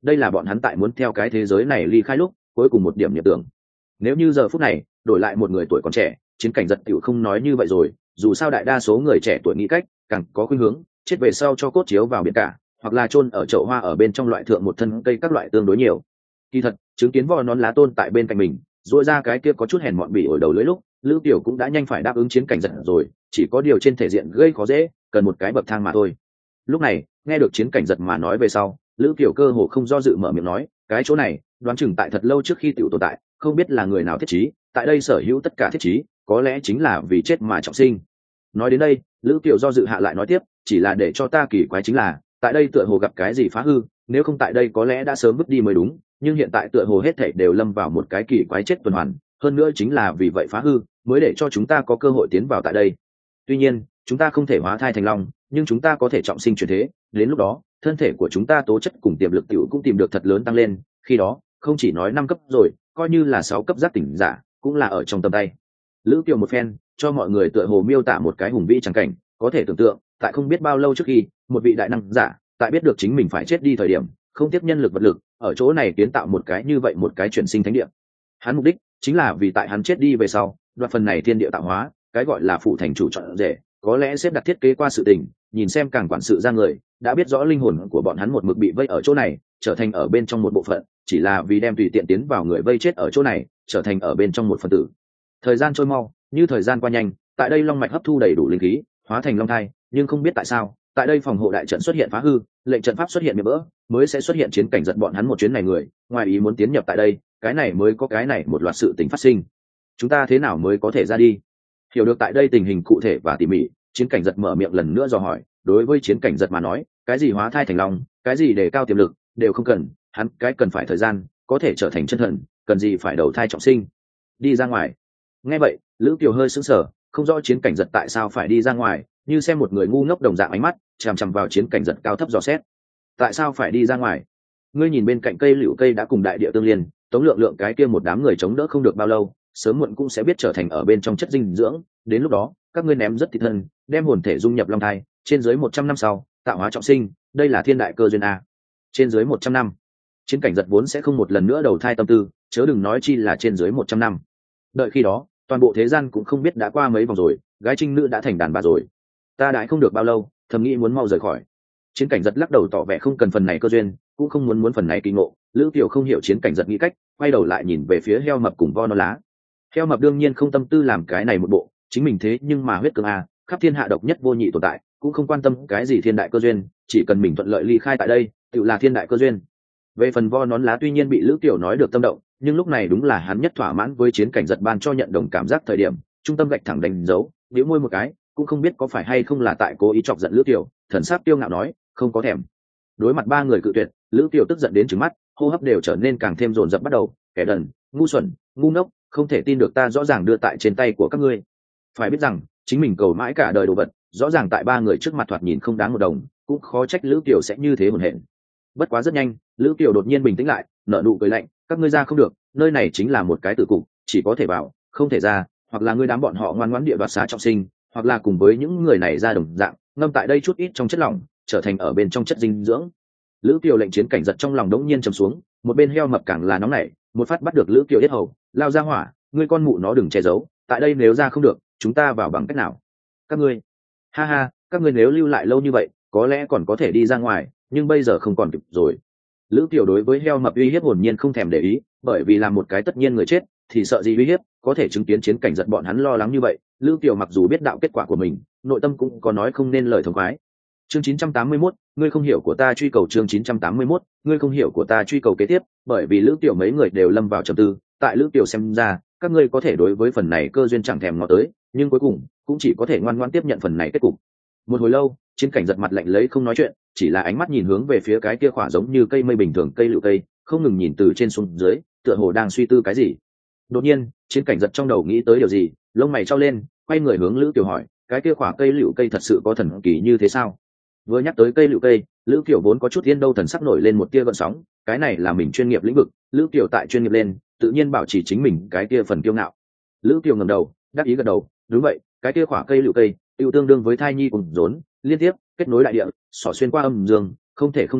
đây là bọn hắn tại muốn theo cái thế giới này ly khai lúc cuối cùng một điểm nhập tưởng. Nếu như giờ phút này đổi lại một người tuổi còn trẻ, Chiến Cảnh Giật tiểu không nói như vậy rồi, dù sao đại đa số người trẻ tuổi nghĩ cách càng có khuynh hướng chết về sau cho cốt chiếu vào biển cả, hoặc là chôn ở chậu hoa ở bên trong loại thượng một thân cây các loại tương đối nhiều. Kỳ thật chứng kiến vò nón lá tôn tại bên cạnh mình dội ra cái kia có chút hèn mọn bỉ ổi đầu lưỡi lúc, Lữ Tiểu cũng đã nhanh phải đáp ứng Chiến Cảnh Giật rồi, chỉ có điều trên thể diện gây khó dễ, cần một cái bậc thang mà thôi. Lúc này nghe được Chiến Cảnh Giật mà nói về sau, Lữ Tiểu cơ hồ không do dự mở miệng nói, cái chỗ này đoán chừng tại thật lâu trước khi tiểu tồn tại, không biết là người nào thiết trí, tại đây sở hữu tất cả thiết trí có lẽ chính là vì chết mà trọng sinh. Nói đến đây, Lữ Tiểu do dự hạ lại nói tiếp, chỉ là để cho ta kỳ quái chính là tại đây tựa hồ gặp cái gì phá hư, nếu không tại đây có lẽ đã sớm vứt đi mới đúng, nhưng hiện tại tựa hồ hết thảy đều lâm vào một cái kỳ quái chết tuần hoàn, hơn nữa chính là vì vậy phá hư mới để cho chúng ta có cơ hội tiến vào tại đây. Tuy nhiên chúng ta không thể hóa thai thành long, nhưng chúng ta có thể trọng sinh chuyển thế, đến lúc đó thân thể của chúng ta tố chất cùng tiềm lực tiểu cũng tìm được thật lớn tăng lên, khi đó không chỉ nói năm cấp rồi, coi như là sáu cấp giác tỉnh giả cũng là ở trong tầm tay. Lữ Kiều một phen cho mọi người tựa hồ miêu tả một cái hùng vĩ chẳng cảnh, có thể tưởng tượng tại không biết bao lâu trước khi một vị đại năng giả tại biết được chính mình phải chết đi thời điểm không tiếp nhân lực vật lực ở chỗ này kiến tạo một cái như vậy một cái chuyển sinh thánh địa. Hắn mục đích chính là vì tại hắn chết đi về sau đoạt phần này thiên địa tạo hóa, cái gọi là phụ thành chủ chọn rể, có lẽ xếp đặt thiết kế qua sự tình, nhìn xem càng quản sự ra người đã biết rõ linh hồn của bọn hắn một mực bị vây ở chỗ này, trở thành ở bên trong một bộ phận, chỉ là vì đem tùy tiện tiến vào người vây chết ở chỗ này trở thành ở bên trong một phần tử. Thời gian trôi mau, như thời gian qua nhanh, tại đây long mạch hấp thu đầy đủ linh khí hóa thành long thai, nhưng không biết tại sao tại đây phòng hộ đại trận xuất hiện phá hư, lệnh trận pháp xuất hiện miệng vỡ, mới sẽ xuất hiện Chiến Cảnh Giật bọn hắn một chuyến này người ngoài ý muốn tiến nhập tại đây, cái này mới có cái này một loạt sự tình phát sinh. Chúng ta thế nào mới có thể ra đi? Hiểu được tại đây tình hình cụ thể và tỉ mỉ, Chiến Cảnh Giật mở miệng lần nữa dò hỏi. Đối với Chiến Cảnh Giật mà nói, cái gì hóa thai thành long, cái gì để cao tiềm lực đều không cần, hắn cái cần phải thời gian có thể trở thành chân thần, cần gì phải đầu thai trọng sinh. Đi ra ngoài. Nghe vậy Lữ Kiều hơi sững sờ, không rõ Chiến Cảnh Giật tại sao phải đi ra ngoài, như xem một người ngu ngốc đồng dạng ánh mắt chằm chằm vào Chiến Cảnh Giật cao thấp dò xét. Tại sao phải đi ra ngoài? Ngươi nhìn bên cạnh cây liễu cây đã cùng đại địa tương liên, Tống Lượng Lượng cái kia một đám người chống đỡ không được bao lâu, sớm muộn cũng sẽ biết trở thành ở bên trong chất dinh dưỡng, đến lúc đó các ngươi ném rất thịt thân, đem hồn thể dung nhập long thai, trên dưới một trăm năm sau tạo hóa trọng sinh, đây là thiên đại cơ duyên a. Trên dưới một trăm năm, Chiến Cảnh Giật vốn sẽ không một lần nữa đầu thai tâm tư, chớ đừng nói chi là trên dưới một trăm năm. Đợi khi đó toàn bộ thế gian cũng không biết đã qua mấy vòng rồi, gái trinh nữ đã thành đàn bà rồi. Ta đãi không được bao lâu, thầm nghĩ muốn mau rời khỏi. Chiến Cảnh Giật lắc đầu tỏ vẻ không cần phần này cơ duyên, cũng không muốn muốn phần này kỳ ngộ. Lữ Kiều không hiểu Chiến Cảnh Giật nghĩ cách, quay đầu lại nhìn về phía heo mập cùng vo non lá. Heo mập đương nhiên không tâm tư làm cái này một bộ, chính mình thế nhưng mà huyết cương a, khắp thiên hạ độc nhất vô nhị tồn tại, cũng không quan tâm cái gì thiên đại cơ duyên, chỉ cần mình thuận lợi ly khai tại đây tự là thiên đại cơ duyên. Về phần vo nón lá tuy nhiên bị Lữ Kiều nói được tâm động, nhưng lúc này đúng là hắn nhất thỏa mãn với Chiến Cảnh Giật ban cho nhận đồng cảm giác thời điểm, trung tâm gạch thẳng đánh dấu, bĩu môi một cái, cũng không biết có phải hay không là tại cố ý chọc giận Lữ Kiều, thần sắc tiêu ngạo nói, không có thèm. Đối mặt ba người cự tuyệt, Lữ Kiều tức giận đến trừng mắt, hô hấp đều trở nên càng thêm dồn dập bắt đầu, kẻ đần, ngu xuẩn, ngu ngốc, không thể tin được ta rõ ràng đưa tại trên tay của các ngươi. Phải biết rằng chính mình cầu mãi cả đời đồ vật, rõ ràng tại ba người trước mặt thoạt nhìn không đáng một đồng, cũng khó trách Lữ Kiều sẽ như thế hồn hển. Bất quá rất nhanh, Lữ Kiều đột nhiên bình tĩnh lại, nở nụ cười lạnh, các ngươi ra không được, nơi này chính là một cái tử cục, chỉ có thể vào, không thể ra, hoặc là ngươi đám bọn họ ngoan ngoãn địa đoạt xá trọng sinh, hoặc là cùng với những người này ra đồng dạng, ngâm tại đây chút ít trong chất lỏng, trở thành ở bên trong chất dinh dưỡng. Lữ Kiều lệnh Chiến Cảnh Giật trong lòng đống nhiên trầm xuống, một bên heo mập càng là nóng nảy, một phát bắt được Lữ Kiều yết hầu, lao ra hỏa, ngươi con mụ nó đừng che giấu, tại đây nếu ra không được, chúng ta vào bằng cách nào? Các ngươi, ha ha, các ngươi nếu lưu lại lâu như vậy, có lẽ còn có thể đi ra ngoài, nhưng bây giờ không còn kịp rồi. Lữ Kiều đối với heo mập uy hiếp hồn nhiên không thèm để ý, bởi vì làm một cái tất nhiên người chết, thì sợ gì uy hiếp, có thể chứng kiến Chiến Cảnh Giật bọn hắn lo lắng như vậy, Lữ Kiều mặc dù biết đạo kết quả của mình, nội tâm cũng có nói không nên lời thống khoái. Chương chín trăm tám mươi mốt, ngươi không hiểu của ta truy cầu chương chín trăm tám mươi mốt, ngươi không hiểu của ta truy cầu kế tiếp, bởi vì Lữ Kiều mấy người đều lâm vào trầm tư, tại Lữ Kiều xem ra, các ngươi có thể đối với phần này cơ duyên chẳng thèm ngó tới, nhưng cuối cùng cũng chỉ có thể ngoan ngoãn tiếp nhận phần này kết cục. Một hồi lâu, Chiến Cảnh Giật mặt lạnh lấy không nói chuyện, chỉ là ánh mắt nhìn hướng về phía cái kia khỏa giống như cây mây bình thường cây lựu cây, không ngừng nhìn từ trên xuống dưới, tựa hồ đang suy tư cái gì. Đột nhiên, Chiến Cảnh Giật trong đầu nghĩ tới điều gì, lông mày chau lên, quay người hướng Lữ Kiều hỏi, cái kia khỏa cây lựu cây thật sự có thần kỳ như thế sao? Vừa nhắc tới cây lựu cây, Lữ Kiều vốn có chút yên đâu thần sắc nổi lên một tia gợn sóng, cái này là mình chuyên nghiệp lĩnh vực, Lữ Kiều tại chuyên nghiệp lên, tự nhiên bảo trì chính mình cái kia phần kiêu ngạo. Lữ Kiều ngẩng đầu, đáp ý gật đầu, đúng vậy, cái kia khỏa cây lựu cây, tiêu tương đương với thai nhi cùng rốn, liên tiếp kết nối đại địa, xỏ xuyên qua âm dương, không thể không nói,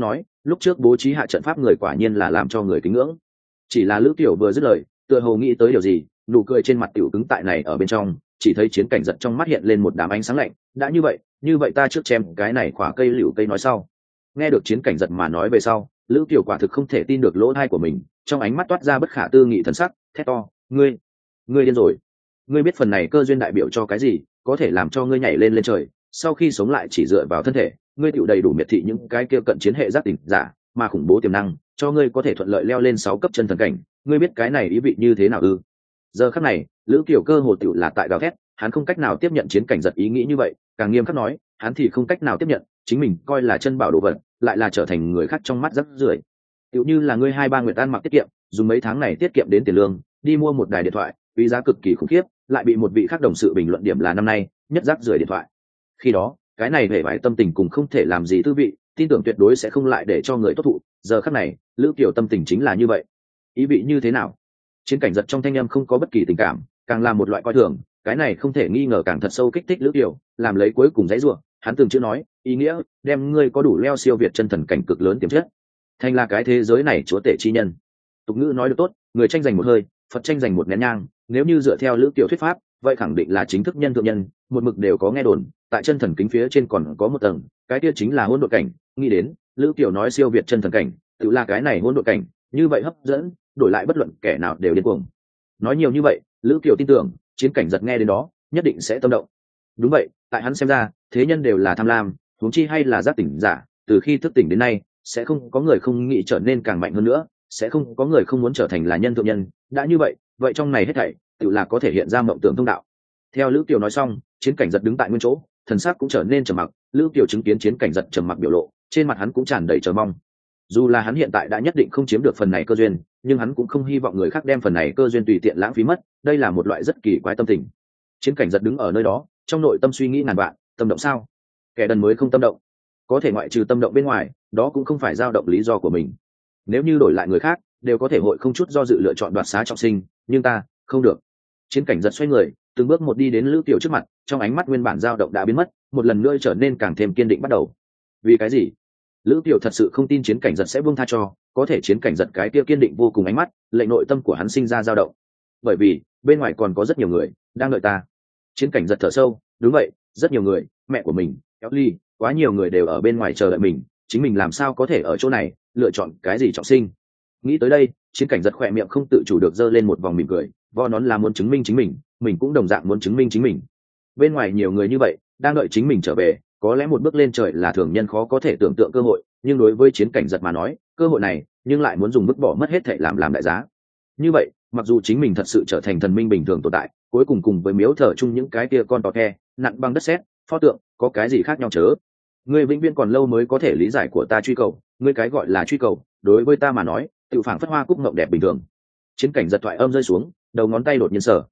lúc trước bố trí hạ trận pháp người quả nhiên là làm cho người kính ngưỡng. Chỉ là Lữ Tiểu vừa dứt lời, tựa hồ nghĩ tới điều gì, nụ cười trên mặt tiểu cứng tại này ở bên trong, chỉ thấy Chiến Cảnh Giật trong mắt hiện lên một đám ánh sáng lạnh. Đã như vậy, như vậy ta trước chém cái này khỏa cây liễu cây nói sau. Nghe được Chiến Cảnh Giật mà nói về sau, Lữ Tiểu quả thực không thể tin được lỗ tai của mình, trong ánh mắt toát ra bất khả tư nghị thần sắc, thét to: ngươi, ngươi điên rồi! Ngươi biết phần này cơ duyên đại biểu cho cái gì, có thể làm cho ngươi nhảy lên lên trời, sau khi sống lại chỉ dựa vào thân thể, ngươi tiểu đầy đủ miệt thị những cái kia cận chiến hệ giác tỉnh giả, mà khủng bố tiềm năng, cho ngươi có thể thuận lợi leo lên sáu cấp chân thần cảnh, ngươi biết cái này ý vị như thế nào ư? Giờ khắc này, Lữ Kiều cơ hồ tiểu là tại gào thét, hắn không cách nào tiếp nhận Chiến Cảnh Giật ý nghĩ như vậy, càng nghiêm khắc nói, hắn thì không cách nào tiếp nhận, chính mình coi là chân bảo đồ vật, lại là trở thành người khác trong mắt rác rưởi. Tiểu như là ngươi hai ba nguyệt ăn mặc tiết kiệm, dùng mấy tháng này tiết kiệm đến tiền lương, đi mua một đài điện thoại, quý giá cực kỳ khủng khiếp, lại bị một vị khác đồng sự bình luận điểm là năm nay nhất rác rưởi điện thoại. Khi đó, cái này hề vải tâm tình cùng không thể làm gì tư vị, tin tưởng tuyệt đối sẽ không lại để cho người tốt thụ. Giờ khắc này, Lữ Kiều tâm tình chính là như vậy. Ý vị như thế nào? Chiến Cảnh Giật trong thanh âm không có bất kỳ tình cảm, càng là một loại coi thường, cái này không thể nghi ngờ càng thật sâu kích thích Lữ Kiều, làm lấy cuối cùng dãy rủa. Hắn từng chữ nói, ý nghĩa, đem ngươi có đủ leo siêu việt chân thần cảnh cực lớn tiềm chất, thành là cái thế giới này chúa tể chi nhân. Tục ngữ nói được tốt, người tranh giành một hơi, Phật tranh giành một nén nhang, nếu như dựa theo Lữ Kiều thuyết pháp, vậy khẳng định là chính thức nhân thượng nhân, một mực đều có nghe đồn, tại chân thần kính phía trên còn có một tầng, cái kia chính là hỗn độn cảnh. Nghĩ đến, Lữ Kiều nói siêu việt chân thần cảnh, tự là cái này hỗn độn cảnh, như vậy hấp dẫn, đổi lại bất luận kẻ nào đều điên cuồng. Nói nhiều như vậy, Lữ Kiều tin tưởng, Chiến Cảnh Giật nghe đến đó, nhất định sẽ tâm động. Đúng vậy, tại hắn xem ra, thế nhân đều là tham lam, huống chi hay là giác tỉnh giả, từ khi thức tỉnh đến nay, sẽ không có người không nghĩ trở nên càng mạnh hơn nữa, sẽ không có người không muốn trở thành là nhân thượng nhân. Đã như vậy, vậy trong này hết thảy, tự là có thể hiện ra mộng tưởng thông đạo. Theo Lữ Kiều nói xong, Chiến Cảnh Giật đứng tại nguyên chỗ, thần sắc cũng trở nên trầm mặc. Lữ Kiều chứng kiến Chiến Cảnh Giật trầm mặc biểu lộ, trên mặt hắn cũng tràn đầy chờ mong. Dù là hắn hiện tại đã nhất định không chiếm được phần này cơ duyên, nhưng hắn cũng không hy vọng người khác đem phần này cơ duyên tùy tiện lãng phí mất, đây là một loại rất kỳ quái tâm tình. Chiến Cảnh Giật đứng ở nơi đó, trong nội tâm suy nghĩ ngàn vạn, tâm động sao? Kẻ đần mới không tâm động. Có thể ngoại trừ tâm động bên ngoài, đó cũng không phải dao động lý do của mình. Nếu như đổi lại người khác, đều có thể hội không chút do dự lựa chọn đoạt xá trọng sinh, nhưng ta, không được. Chiến Cảnh Giật xoay người, từng bước một đi đến Lữ Kiều trước mặt, trong ánh mắt nguyên bản dao động đã biến mất, một lần nữa trở nên càng thêm kiên định bắt đầu. Vì cái gì? Lữ Kiều thật sự không tin Chiến Cảnh Giật sẽ buông tha cho, có thể Chiến Cảnh Giật cái kia kiên định vô cùng ánh mắt, lệnh nội tâm của hắn sinh ra dao động. Bởi vì, bên ngoài còn có rất nhiều người đang đợi ta. Chiến Cảnh Giật thở sâu, đúng vậy, rất nhiều người, mẹ của mình, kéo ly, quá nhiều người đều ở bên ngoài chờ đợi mình, chính mình làm sao có thể ở chỗ này lựa chọn cái gì trọng sinh. Nghĩ tới đây, Chiến Cảnh Giật khỏe miệng không tự chủ được giơ lên một vòng mỉm cười, vo nón là muốn chứng minh chính mình, mình cũng đồng dạng muốn chứng minh chính mình. Bên ngoài nhiều người như vậy đang đợi chính mình trở về, có lẽ một bước lên trời là thường nhân khó có thể tưởng tượng cơ hội, nhưng đối với Chiến Cảnh Giật mà nói, cơ hội này nhưng lại muốn dùng vứt bỏ mất hết thảy làm làm đại giá. Như vậy, mặc dù chính mình thật sự trở thành thần minh bình thường tồn tại, cuối cùng cùng với miếu thờ chung những cái kia con tò the nặng băng đất sét pho tượng, có cái gì khác nhau chớ? Ngươi vĩnh viễn còn lâu mới có thể lý giải của ta truy cầu, ngươi cái gọi là truy cầu, đối với ta mà nói, tự phảng phất hoa cúc ngậm đẹp bình thường. Chiến Cảnh Giật thoại âm rơi xuống, đầu ngón tay đột nhiên sở,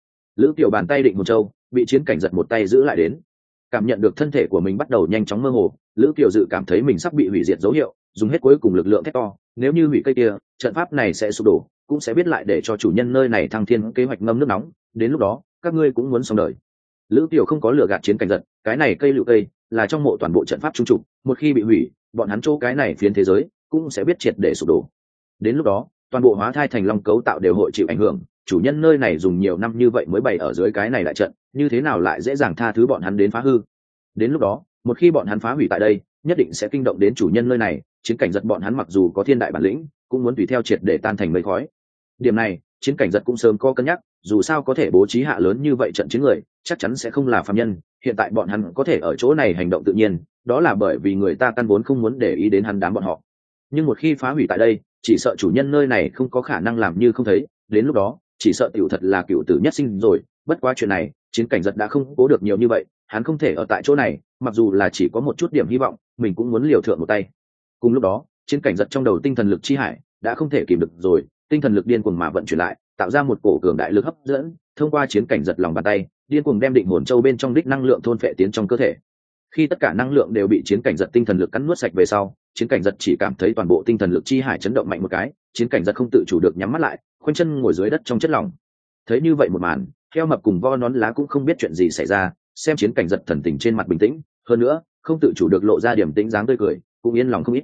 Lữ Kiều bàn tay định một châu, bị Chiến Cảnh Giật một tay giữ lại đến. Cảm nhận được thân thể của mình bắt đầu nhanh chóng mơ hồ, Lữ Kiều dự cảm thấy mình sắp bị hủy diệt dấu hiệu, dùng hết cuối cùng lực lượng thét to, nếu như hủy cây kia, trận pháp này sẽ sụp đổ, cũng sẽ biết lại để cho chủ nhân nơi này thăng thiên kế hoạch ngâm nước nóng, đến lúc đó, các ngươi cũng muốn xong đời. Lữ Kiều không có lừa gạt Chiến Cảnh Giật, cái này cây lựu cây là trong mộ toàn bộ trận pháp trung trụ, một khi bị hủy, bọn hắn chỗ cái này phiến thế giới cũng sẽ biết triệt để sụp đổ. Đến lúc đó, toàn bộ hóa thai thành long cấu tạo đều hội chịu ảnh hưởng, chủ nhân nơi này dùng nhiều năm như vậy mới bày ở dưới cái này lại trận, như thế nào lại dễ dàng tha thứ bọn hắn đến phá hư. Đến lúc đó, một khi bọn hắn phá hủy tại đây, nhất định sẽ kinh động đến chủ nhân nơi này, Chiến Cảnh Giật bọn hắn mặc dù có thiên đại bản lĩnh, cũng muốn tùy theo triệt để tan thành mây khói. Điểm này, Chiến Cảnh Giật cũng sớm có cân nhắc, dù sao có thể bố trí hạ lớn như vậy trận chiến người, chắc chắn sẽ không là phàm nhân, hiện tại bọn hắn có thể ở chỗ này hành động tự nhiên, đó là bởi vì người ta căn vốn không muốn để ý đến hắn đám bọn họ. Nhưng một khi phá hủy tại đây, chỉ sợ chủ nhân nơi này không có khả năng làm như không thấy, đến lúc đó, chỉ sợ tiểu thật là cựu tử nhất sinh rồi. Bất quá chuyện này, Chiến Cảnh Giật đã không cố được nhiều như vậy, hắn không thể ở tại chỗ này, mặc dù là chỉ có một chút điểm hy vọng, mình cũng muốn liều thượng một tay. Cùng lúc đó, Chiến Cảnh Giật trong đầu tinh thần lực chi hải đã không thể kìm được rồi, tinh thần lực điên cuồng mà vận chuyển lại, tạo ra một cổ cường đại lực hấp dẫn, thông qua Chiến Cảnh Giật lòng bàn tay, điên cuồng đem định hồn châu bên trong đích năng lượng thôn phệ tiến trong cơ thể. Khi tất cả năng lượng đều bị Chiến Cảnh Giật tinh thần lực cắn nuốt sạch về sau, Chiến Cảnh Giật chỉ cảm thấy toàn bộ tinh thần lực chi hải chấn động mạnh một cái, Chiến Cảnh Giật không tự chủ được nhắm mắt lại, khoanh chân ngồi dưới đất trong chất lỏng. Thấy như vậy một màn, heo mập cùng vo nón lá cũng không biết chuyện gì xảy ra, xem Chiến Cảnh Giật thần tình trên mặt bình tĩnh, hơn nữa không tự chủ được lộ ra điểm tĩnh dáng tươi cười, cũng yên lòng không ít.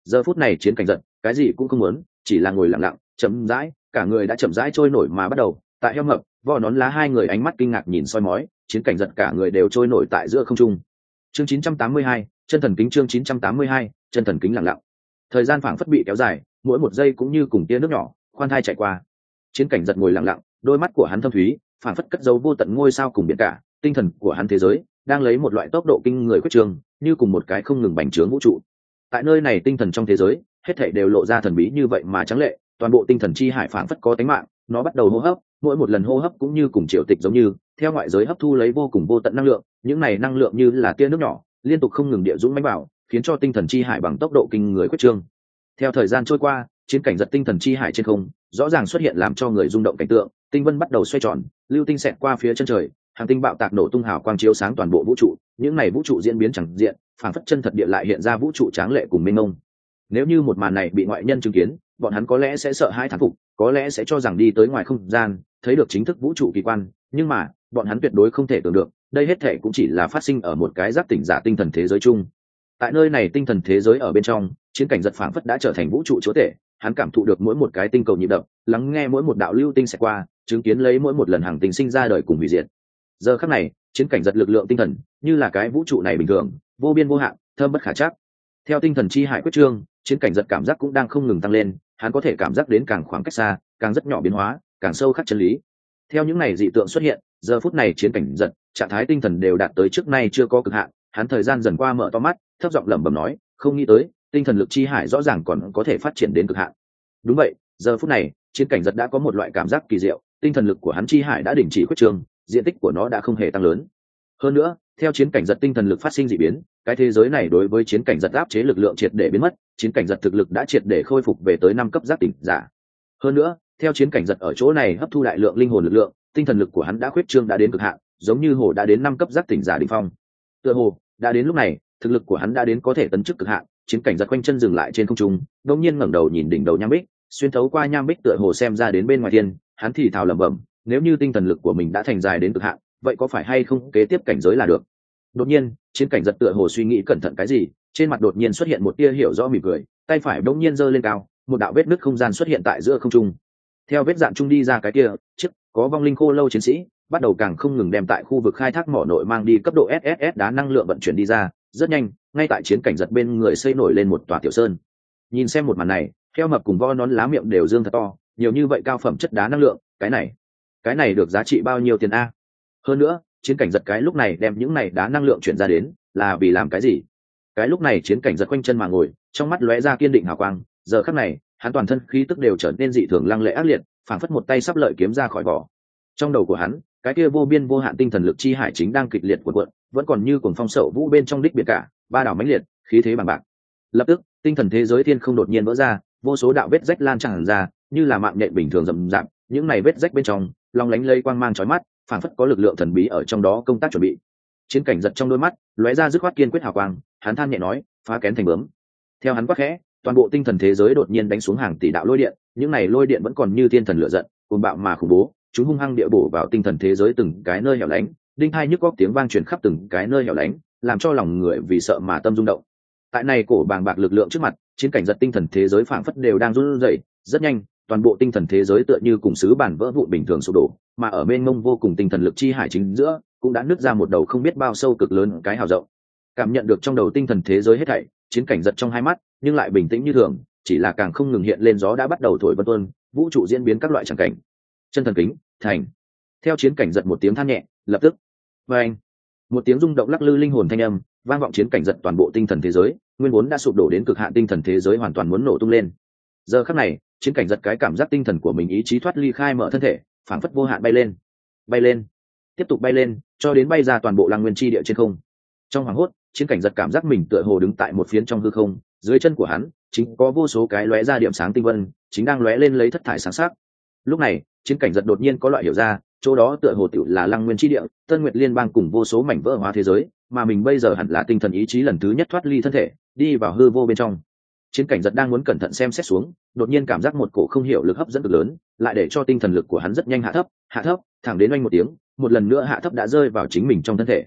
Giờ phút này chiến cảnh giật cái gì cũng không muốn, chỉ là ngồi lặng lặng chậm rãi, cả người đã chậm rãi trôi nổi mà bắt đầu. Tại heo mập vò nón lá hai người ánh mắt kinh ngạc nhìn soi mói, chiến cảnh giật cả người đều trôi nổi tại giữa không trung. Chương chín trăm tám mươi hai, chân thần kính. Chương chín trăm tám mươi hai, chân thần kính. Lặng lặng thời gian phảng phất bị kéo dài, mỗi một giây cũng như cùng tia nước nhỏ khoan thai chạy qua. Chiến cảnh giật ngồi lặng lặng, đôi mắt của hắn thâm thúy phảng phất cất dấu vô tận ngôi sao cùng biển cả, tinh thần của hắn thế giới đang lấy một loại tốc độ kinh người quyết trường, như cùng một cái không ngừng bành trướng vũ trụ. Tại nơi này tinh thần trong thế giới, hết thảy đều lộ ra thần bí như vậy mà trắng lệ, toàn bộ tinh thần chi hải phảng phất có tánh mạng, nó bắt đầu hô hấp, mỗi một lần hô hấp cũng như cùng triều tịch giống như theo ngoại giới hấp thu lấy vô cùng vô tận năng lượng, những này năng lượng như là tia nước nhỏ liên tục không ngừng địa dũng mãnh vào, khiến cho tinh thần chi hải bằng tốc độ kinh người quyết trương. Theo thời gian trôi qua, chiến cảnh giật tinh thần chi hải trên không rõ ràng xuất hiện làm cho người rung động cảnh tượng, tinh vân bắt đầu xoay tròn, lưu tinh xẹt qua phía chân trời, hàng tinh bạo tạc nổ tung hào quang chiếu sáng toàn bộ vũ trụ, những này vũ trụ diễn biến chẳng diện, phảng phất chân thật địa lại hiện ra vũ trụ tráng lệ cùng mênh mông. Nếu như một màn này bị ngoại nhân chứng kiến, bọn hắn có lẽ sẽ sợ hãi thán phục, có lẽ sẽ cho rằng đi tới ngoài không gian thấy được chính thức vũ trụ kỳ quan, nhưng mà bọn hắn tuyệt đối không thể tưởng được, đây hết thể cũng chỉ là phát sinh ở một cái giác tỉnh giả tinh thần thế giới chung. Tại nơi này tinh thần thế giới ở bên trong, chiến cảnh giật phảng phất đã trở thành vũ trụ chúa tể, hắn cảm thụ được mỗi một cái tinh cầu nhịp đập, lắng nghe mỗi một đạo lưu tinh sẽ qua, chứng kiến lấy mỗi một lần hàng tinh sinh ra đời cùng hủy diệt. Giờ khắc này, chiến cảnh giật lực lượng tinh thần như là cái vũ trụ này bình thường, vô biên vô hạn, thơm bất khả trắc. Theo tinh thần chi hải quyết trương, chiến cảnh giật cảm giác cũng đang không ngừng tăng lên, hắn có thể cảm giác đến càng khoảng cách xa, càng rất nhỏ biến hóa, càng sâu khắc chân lý. Theo những này dị tượng xuất hiện, giờ phút này chiến cảnh giật trạng thái tinh thần đều đạt tới trước nay chưa có cực hạn, hắn thời gian dần qua mở to mắt, thấp giọng lẩm bẩm nói, không nghĩ tới tinh thần lực chi hải rõ ràng còn có thể phát triển đến cực hạn. Đúng vậy, giờ phút này chiến cảnh giật đã có một loại cảm giác kỳ diệu, tinh thần lực của hắn chi hải đã đình chỉ quyết trương, diện tích của nó đã không hề tăng lớn. Hơn nữa, theo chiến cảnh giật tinh thần lực phát sinh dị biến, cái thế giới này đối với chiến cảnh giật áp chế lực lượng triệt để biến mất, chiến cảnh giật thực lực đã triệt để khôi phục về tới năm cấp giác tỉnh giả. Hơn nữa, theo chiến cảnh giật ở chỗ này hấp thu đại lượng linh hồn lực lượng, tinh thần lực của hắn đã khuyết trương đã đến cực hạn, giống như hồ đã đến năm cấp giác tỉnh giả đỉnh phong. Tựa hồ đã đến lúc này, thực lực của hắn đã đến có thể tấn chức cực hạn. Chiến cảnh giật quanh chân dừng lại trên không trung, đột nhiên ngẩng đầu nhìn đỉnh đầu nham bích, xuyên thấu qua nham bích tựa hồ xem ra đến bên ngoài thiên, hắn thì thào lẩm bẩm, nếu như tinh thần lực của mình đã thành dài đến cực hạn, vậy có phải hay không kế tiếp cảnh giới là được. Đột nhiên chiến cảnh giật tựa hồ suy nghĩ cẩn thận cái gì, trên mặt đột nhiên xuất hiện một tia hiểu rõ mỉm cười, tay phải đột nhiên giơ lên cao, một đạo vết nứt không gian xuất hiện tại giữa không trung. Theo vết dạn trung đi ra cái kia chiếc có vong linh khô lâu chiến sĩ bắt đầu càng không ngừng đem tại khu vực khai thác mỏ nội mang đi cấp độ ét ét ét đá năng lượng vận chuyển đi ra. Rất nhanh, ngay tại chiến cảnh giật bên người xây nổi lên một tòa tiểu sơn. Nhìn xem một màn này, heo mập cùng vo nón lá miệng đều dương thật to, nhiều như vậy cao phẩm chất đá năng lượng, cái này cái này được giá trị bao nhiêu tiền a? Hơn nữa, chiến cảnh giật cái lúc này đem những này đá năng lượng chuyển ra đến là vì làm cái gì? Cái lúc này chiến cảnh giật quanh chân mà ngồi, trong mắt lóe ra kiên định hào quang, giờ khắc này hắn toàn thân khí tức đều trở nên dị thường lăng lệ ác liệt, phảng phất một tay sắp lợi kiếm ra khỏi vỏ. Trong đầu của hắn, cái kia vô biên vô hạn tinh thần lực chi hải chính đang kịch liệt cuộn cuộn, vẫn còn như cuồng phong sậu vũ bên trong đích biển cả, ba đảo mãnh liệt, khí thế bằng bạc. Lập tức, tinh thần thế giới thiên không đột nhiên vỡ ra, vô số đạo vết rách lan tràn ra, như là mạng nhện bình thường rậm rạp, những này vết rách bên trong, long lánh lây quang mang chói mắt, phảng phất có lực lượng thần bí ở trong đó công tác chuẩn bị. Chiến cảnh giật trong đôi mắt lóe ra dứt khoát kiên quyết hào quang, hắn than nhẹ nói, phá kén thành bướm. Theo hắn quát khẽ, toàn bộ tinh thần thế giới đột nhiên đánh xuống hàng tỷ đạo lôi điện, những này lôi điện vẫn còn như thiên thần lửa giận, cuồng bạo mà khủng bố, chúng hung hăng địa bổ vào tinh thần thế giới từng cái nơi hẻo lánh, đinh hai nhức góc tiếng vang truyền khắp từng cái nơi hẻo lánh, làm cho lòng người vì sợ mà tâm rung động. Tại này cổ bàng bạc lực lượng trước mặt, chiến cảnh giật tinh thần thế giới phảng phất đều đang run rẩy, rất nhanh, toàn bộ tinh thần thế giới tựa như cùng sứ bản vỡ vụn bình thường sụp đổ, mà ở bên mông vô cùng tinh thần lực chi hải chính giữa, cũng đã nứt ra một đầu không biết bao sâu cực lớn cái hào rộng. Cảm nhận được trong đầu tinh thần thế giới hết thảy, chiến cảnh giật trong hai mắt, nhưng lại bình tĩnh như thường, chỉ là càng không ngừng hiện lên gió đã bắt đầu thổi vân vân, vũ trụ diễn biến các loại chẳng cảnh. Chân thần kính, thành. Theo chiến cảnh giật một tiếng than nhẹ, lập tức, vang, một tiếng rung động lắc lư linh hồn thanh âm, vang vọng chiến cảnh giật toàn bộ tinh thần thế giới, nguyên vốn đã sụp đổ đến cực hạn tinh thần thế giới hoàn toàn muốn nổ tung lên. Giờ khắc này, chiến cảnh giật cái cảm giác tinh thần của mình ý chí thoát ly khai mở thân thể, phảng phất vô hạn bay lên, bay lên, tiếp tục bay lên, cho đến bay ra toàn bộ Lăng Nguyên chi địa trên không. Trong hoàng hốt, chiến cảnh giật cảm giác mình tựa hồ đứng tại một phiến trong hư không, dưới chân của hắn chính có vô số cái lóe ra điểm sáng tinh vân, chính đang lóe lên lấy thất thải sáng sắc. Lúc này, chiến cảnh giật đột nhiên có loại hiểu ra, chỗ đó tựa hồ tiểu là Lăng Nguyên chi địa, Tân Nguyệt Liên bang cùng vô số mảnh vỡ hóa thế giới, mà mình bây giờ hẳn là tinh thần ý chí lần thứ nhất thoát ly thân thể, đi vào hư vô bên trong. Chiến cảnh giật đang muốn cẩn thận xem xét xuống, đột nhiên cảm giác một cổ không hiểu lực hấp dẫn cực lớn, lại để cho tinh thần lực của hắn rất nhanh hạ thấp, hạ thấp, thẳng đến oanh một tiếng, một lần nữa hạ thấp đã rơi vào chính mình trong thân thể.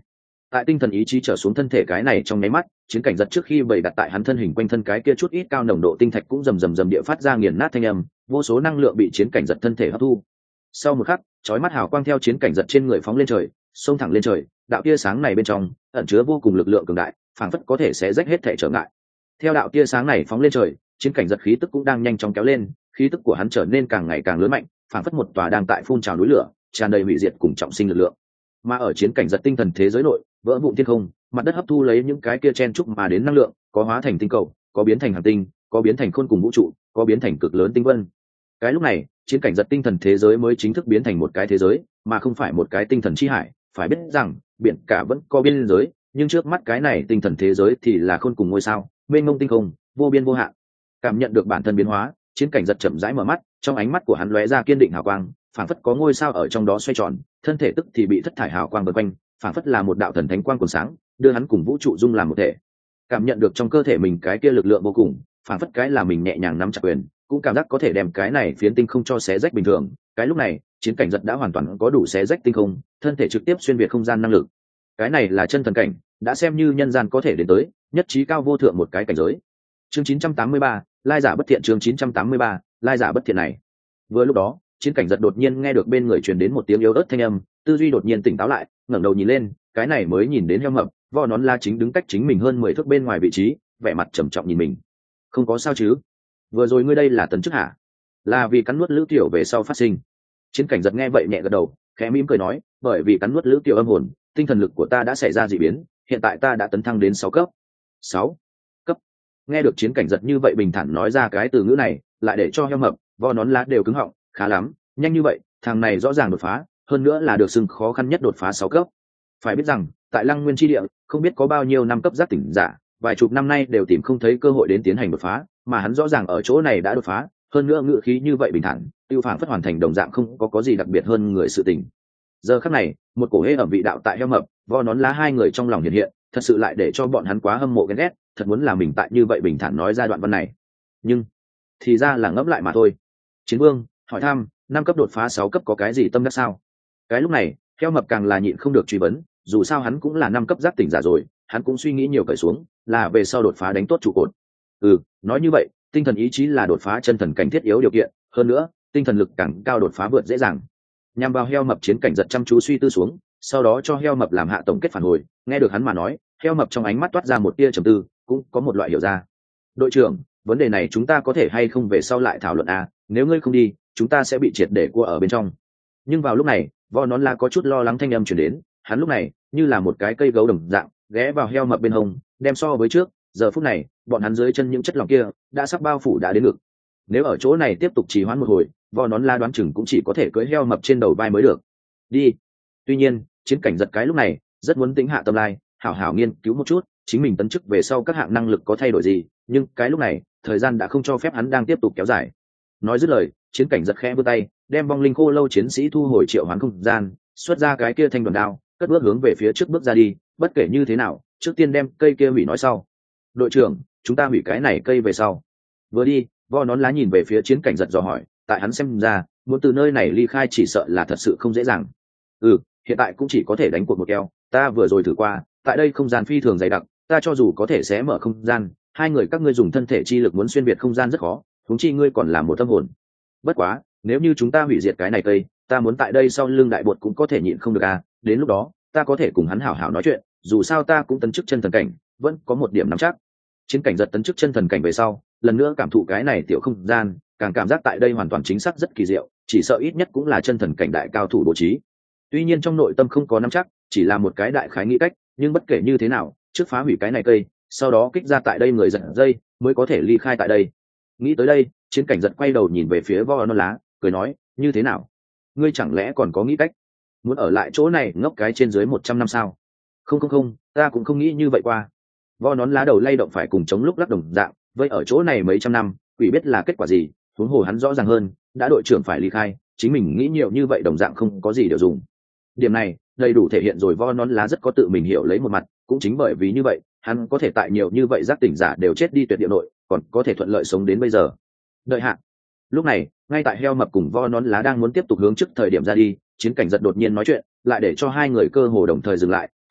Tại tinh thần ý chí trở xuống thân thể cái này trong nháy mắt, chiến cảnh giật trước khi bày đặt tại hắn thân hình quanh thân cái kia chút ít cao nồng độ tinh thạch cũng rầm rầm rầm địa phát ra nghiền nát thanh âm, vô số năng lượng bị chiến cảnh giật thân thể hấp thu. Sau một khắc, chói mắt hào quang theo chiến cảnh giật trên người phóng lên trời, xông thẳng lên trời, đạo tia sáng này bên trong ẩn chứa vô cùng lực lượng cường đại, phảng phất có thể sẽ rách hết thể trở ngại. Theo đạo tia sáng này phóng lên trời, chiến cảnh giật khí tức cũng đang nhanh chóng kéo lên, khí tức của hắn trở nên càng ngày càng lớn mạnh, phảng phất một tòa đang tại phun trào núi lửa, tràn đầy hủy diệt cùng trọng sinh lực lượng. Mà ở chiến cảnh giật tinh thần thế giới nội, vỡ vụn thiên không, mặt đất hấp thu lấy những cái kia chen trúc mà đến năng lượng, có hóa thành tinh cầu, có biến thành hành tinh, có biến thành khôn cùng vũ trụ, có biến thành cực lớn tinh vân. Cái lúc này, chiến cảnh giật tinh thần thế giới mới chính thức biến thành một cái thế giới, mà không phải một cái tinh thần chi hải. Phải biết rằng, biển cả vẫn có biên giới, nhưng trước mắt cái này tinh thần thế giới thì là khôn cùng ngôi sao, mênh mông tinh không, vô biên vô hạn. Cảm nhận được bản thân biến hóa, chiến cảnh giật chậm rãi mở mắt, trong ánh mắt của hắn lóe ra kiên định hào quang, phảng phất có ngôi sao ở trong đó xoay tròn, thân thể tức thì bị thất thải hào quang vây quanh, phảng phất là một đạo thần thánh quang cuồng sáng, đưa hắn cùng vũ trụ dung làm một thể. Cảm nhận được trong cơ thể mình cái kia lực lượng vô cùng, phảng phất cái là mình nhẹ nhàng nắm chặt quyền, cũng cảm giác có thể đem cái này phiến tinh không cho xé rách bình thường. Cái lúc này, chiến cảnh giật đã hoàn toàn có đủ xé rách tinh không, thân thể trực tiếp xuyên việt không gian năng lực. Cái này là chân thần cảnh, đã xem như nhân gian có thể đến tới, nhất trí cao vô thượng một cái cảnh giới. Chương chín trăm tám mươi ba, lai giả bất thiện. Chương chín trăm tám mươi ba, lai giả bất thiện này. Vừa lúc đó, chiến cảnh giật đột nhiên nghe được bên người truyền đến một tiếng yếu ớt thanh âm, tư duy đột nhiên tỉnh táo lại, ngẩng đầu nhìn lên, cái này mới nhìn đến heo mập, vo nón la chính đứng cách chính mình hơn mười thước bên ngoài vị trí, vẻ mặt trầm trọng nhìn mình. Không có sao chứ? Vừa rồi ngươi đây là tấn chức hả? Là vì cắn nuốt lữ tiểu về sau phát sinh. Chiến cảnh giật nghe vậy nhẹ gật đầu, khẽ mỉm cười nói, bởi vì cắn nuốt lữ tiểu âm hồn, tinh thần lực của ta đã xảy ra dị biến, hiện tại ta đã tấn thăng đến sáu cấp. Sáu cấp. Nghe được chiến cảnh giật như vậy bình thản nói ra cái từ ngữ này, lại để cho heo mập, vo nón lá đều cứng họng, khá lắm, nhanh như vậy, thằng này rõ ràng đột phá, hơn nữa là được xưng khó khăn nhất đột phá sáu cấp. Phải biết rằng, tại Lăng Nguyên chi địa, không biết có bao nhiêu năm cấp giác tỉnh giả, vài chục năm nay đều tìm không thấy cơ hội đến tiến hành đột phá, mà hắn rõ ràng ở chỗ này đã đột phá, hơn nữa ngữ khí như vậy bình thản, tiêu phản phất hoàn thành đồng dạng không có có gì đặc biệt hơn người sự tình. Giờ khắc này, một cổ hế ẩm vị đạo tại heo mập, vo nón lá hai người trong lòng hiện hiện, thật sự lại để cho bọn hắn quá hâm mộ ghen ghét, thật muốn là mình tại như vậy bình thản nói ra đoạn văn này. Nhưng, thì ra là ngẫm lại mà thôi. Chiến Vương hỏi thăm, năm cấp đột phá sáu cấp có cái gì tâm đắc sao? Cái lúc này, heo mập càng là nhịn không được truy vấn, dù sao hắn cũng là năm cấp giác tỉnh giả rồi, hắn cũng suy nghĩ nhiều cởi xuống, là về sau đột phá đánh tốt trụ cột. Ừ, nói như vậy, tinh thần ý chí là đột phá chân thần cảnh thiết yếu điều kiện, hơn nữa, tinh thần lực càng cao đột phá vượt dễ dàng. Nhằm vào heo mập chiến cảnh giật chăm chú suy tư xuống, sau đó cho heo mập làm hạ tổng kết phản hồi, nghe được hắn mà nói, heo mập trong ánh mắt toát ra một tia trầm tư, cũng có một loại hiểu ra. Đội trưởng, vấn đề này chúng ta có thể hay không về sau lại thảo luận à, nếu ngươi không đi, chúng ta sẽ bị triệt để cua ở bên trong. Nhưng vào lúc này, vo nón la có chút lo lắng thanh âm chuyển đến, hắn lúc này như là một cái cây gấu đồng dạng ghé vào heo mập bên hông, đem so với trước, giờ phút này bọn hắn dưới chân những chất lỏng kia đã sắp bao phủ đã đến ngực. Nếu ở chỗ này tiếp tục trì hoãn một hồi, vo nón la đoán chừng cũng chỉ có thể cưỡi heo mập trên đầu vai mới được. Đi. Tuy nhiên, chiến cảnh giật cái lúc này rất muốn tính hạ tâm lai, hảo hảo nghiên cứu một chút chính mình tấn chức về sau các hạng năng lực có thay đổi gì, nhưng cái lúc này thời gian đã không cho phép hắn đang tiếp tục kéo dài. Nói dứt lời, chiến cảnh giật khẽ vươn tay, đem vong linh khô lâu chiến sĩ thu hồi triệu hoán không gian, xuất ra cái kia thanh đoàn đao, cất bước hướng về phía trước bước ra đi. Bất kể như thế nào, trước tiên đem cây kia hủy nói sau. Đội trưởng, chúng ta hủy cái này cây về sau. Vừa đi, vo nón lá nhìn về phía chiến cảnh giật dò hỏi, tại hắn xem ra, muốn từ nơi này ly khai chỉ sợ là thật sự không dễ dàng. Ừ, hiện tại cũng chỉ có thể đánh cuộc một keo, ta vừa rồi thử qua, tại đây không gian phi thường dày đặc, ta cho dù có thể xé mở không gian, hai người các ngươi dùng thân thể chi lực muốn xuyên biệt không gian rất khó, huống chi ngươi còn là một tâm hồn. Bất quá, nếu như chúng ta hủy diệt cái này cây, ta muốn tại đây sau lưng đại bột cũng có thể nhịn không được à, đến lúc đó, ta có thể cùng hắn hảo hảo nói chuyện, dù sao ta cũng tấn chức chân thần cảnh, vẫn có một điểm nắm chắc. Chiến cảnh giật tấn chức chân thần cảnh về sau, lần nữa cảm thụ cái này tiểu không gian, càng cảm giác tại đây hoàn toàn chính xác rất kỳ diệu, chỉ sợ ít nhất cũng là chân thần cảnh đại cao thủ bố trí. Tuy nhiên trong nội tâm không có nắm chắc, chỉ là một cái đại khái nghĩ cách, nhưng bất kể như thế nào, trước phá hủy cái này cây, sau đó kích ra tại đây người giật dây, mới có thể ly khai tại đây. Nghĩ tới đây, chiến cảnh giật quay đầu nhìn về phía vo non lá, cười nói, như thế nào? Ngươi chẳng lẽ còn có nghĩ cách? Muốn ở lại chỗ này ngốc cái trên dưới một trăm năm sao? Không không không, ta cũng không nghĩ như vậy qua. Vo nón lá đầu lay động phải cùng chống lúc lắc đồng dạng, vậy ở chỗ này mấy trăm năm, quỷ biết là kết quả gì, huống hồ hắn rõ ràng hơn, đã đội trưởng phải ly khai, chính mình nghĩ nhiều như vậy đồng dạng không có gì để dùng. Điểm này, đầy đủ thể hiện rồi vo nón lá rất có tự mình hiểu lấy một mặt, cũng chính bởi vì như vậy, hắn có thể tại nhiều như vậy giác tỉnh giả đều chết đi tuyệt địa nội, còn có thể thuận lợi sống đến bây giờ. Đợi hạn. Lúc này, ngay tại heo mập cùng vo nón lá đang muốn tiếp tục hướng trước thời điểm ra đi, chiến cảnh giật đột nhiên nói chuyện, lại để cho hai người cơ hồ đồng thời dừng lại,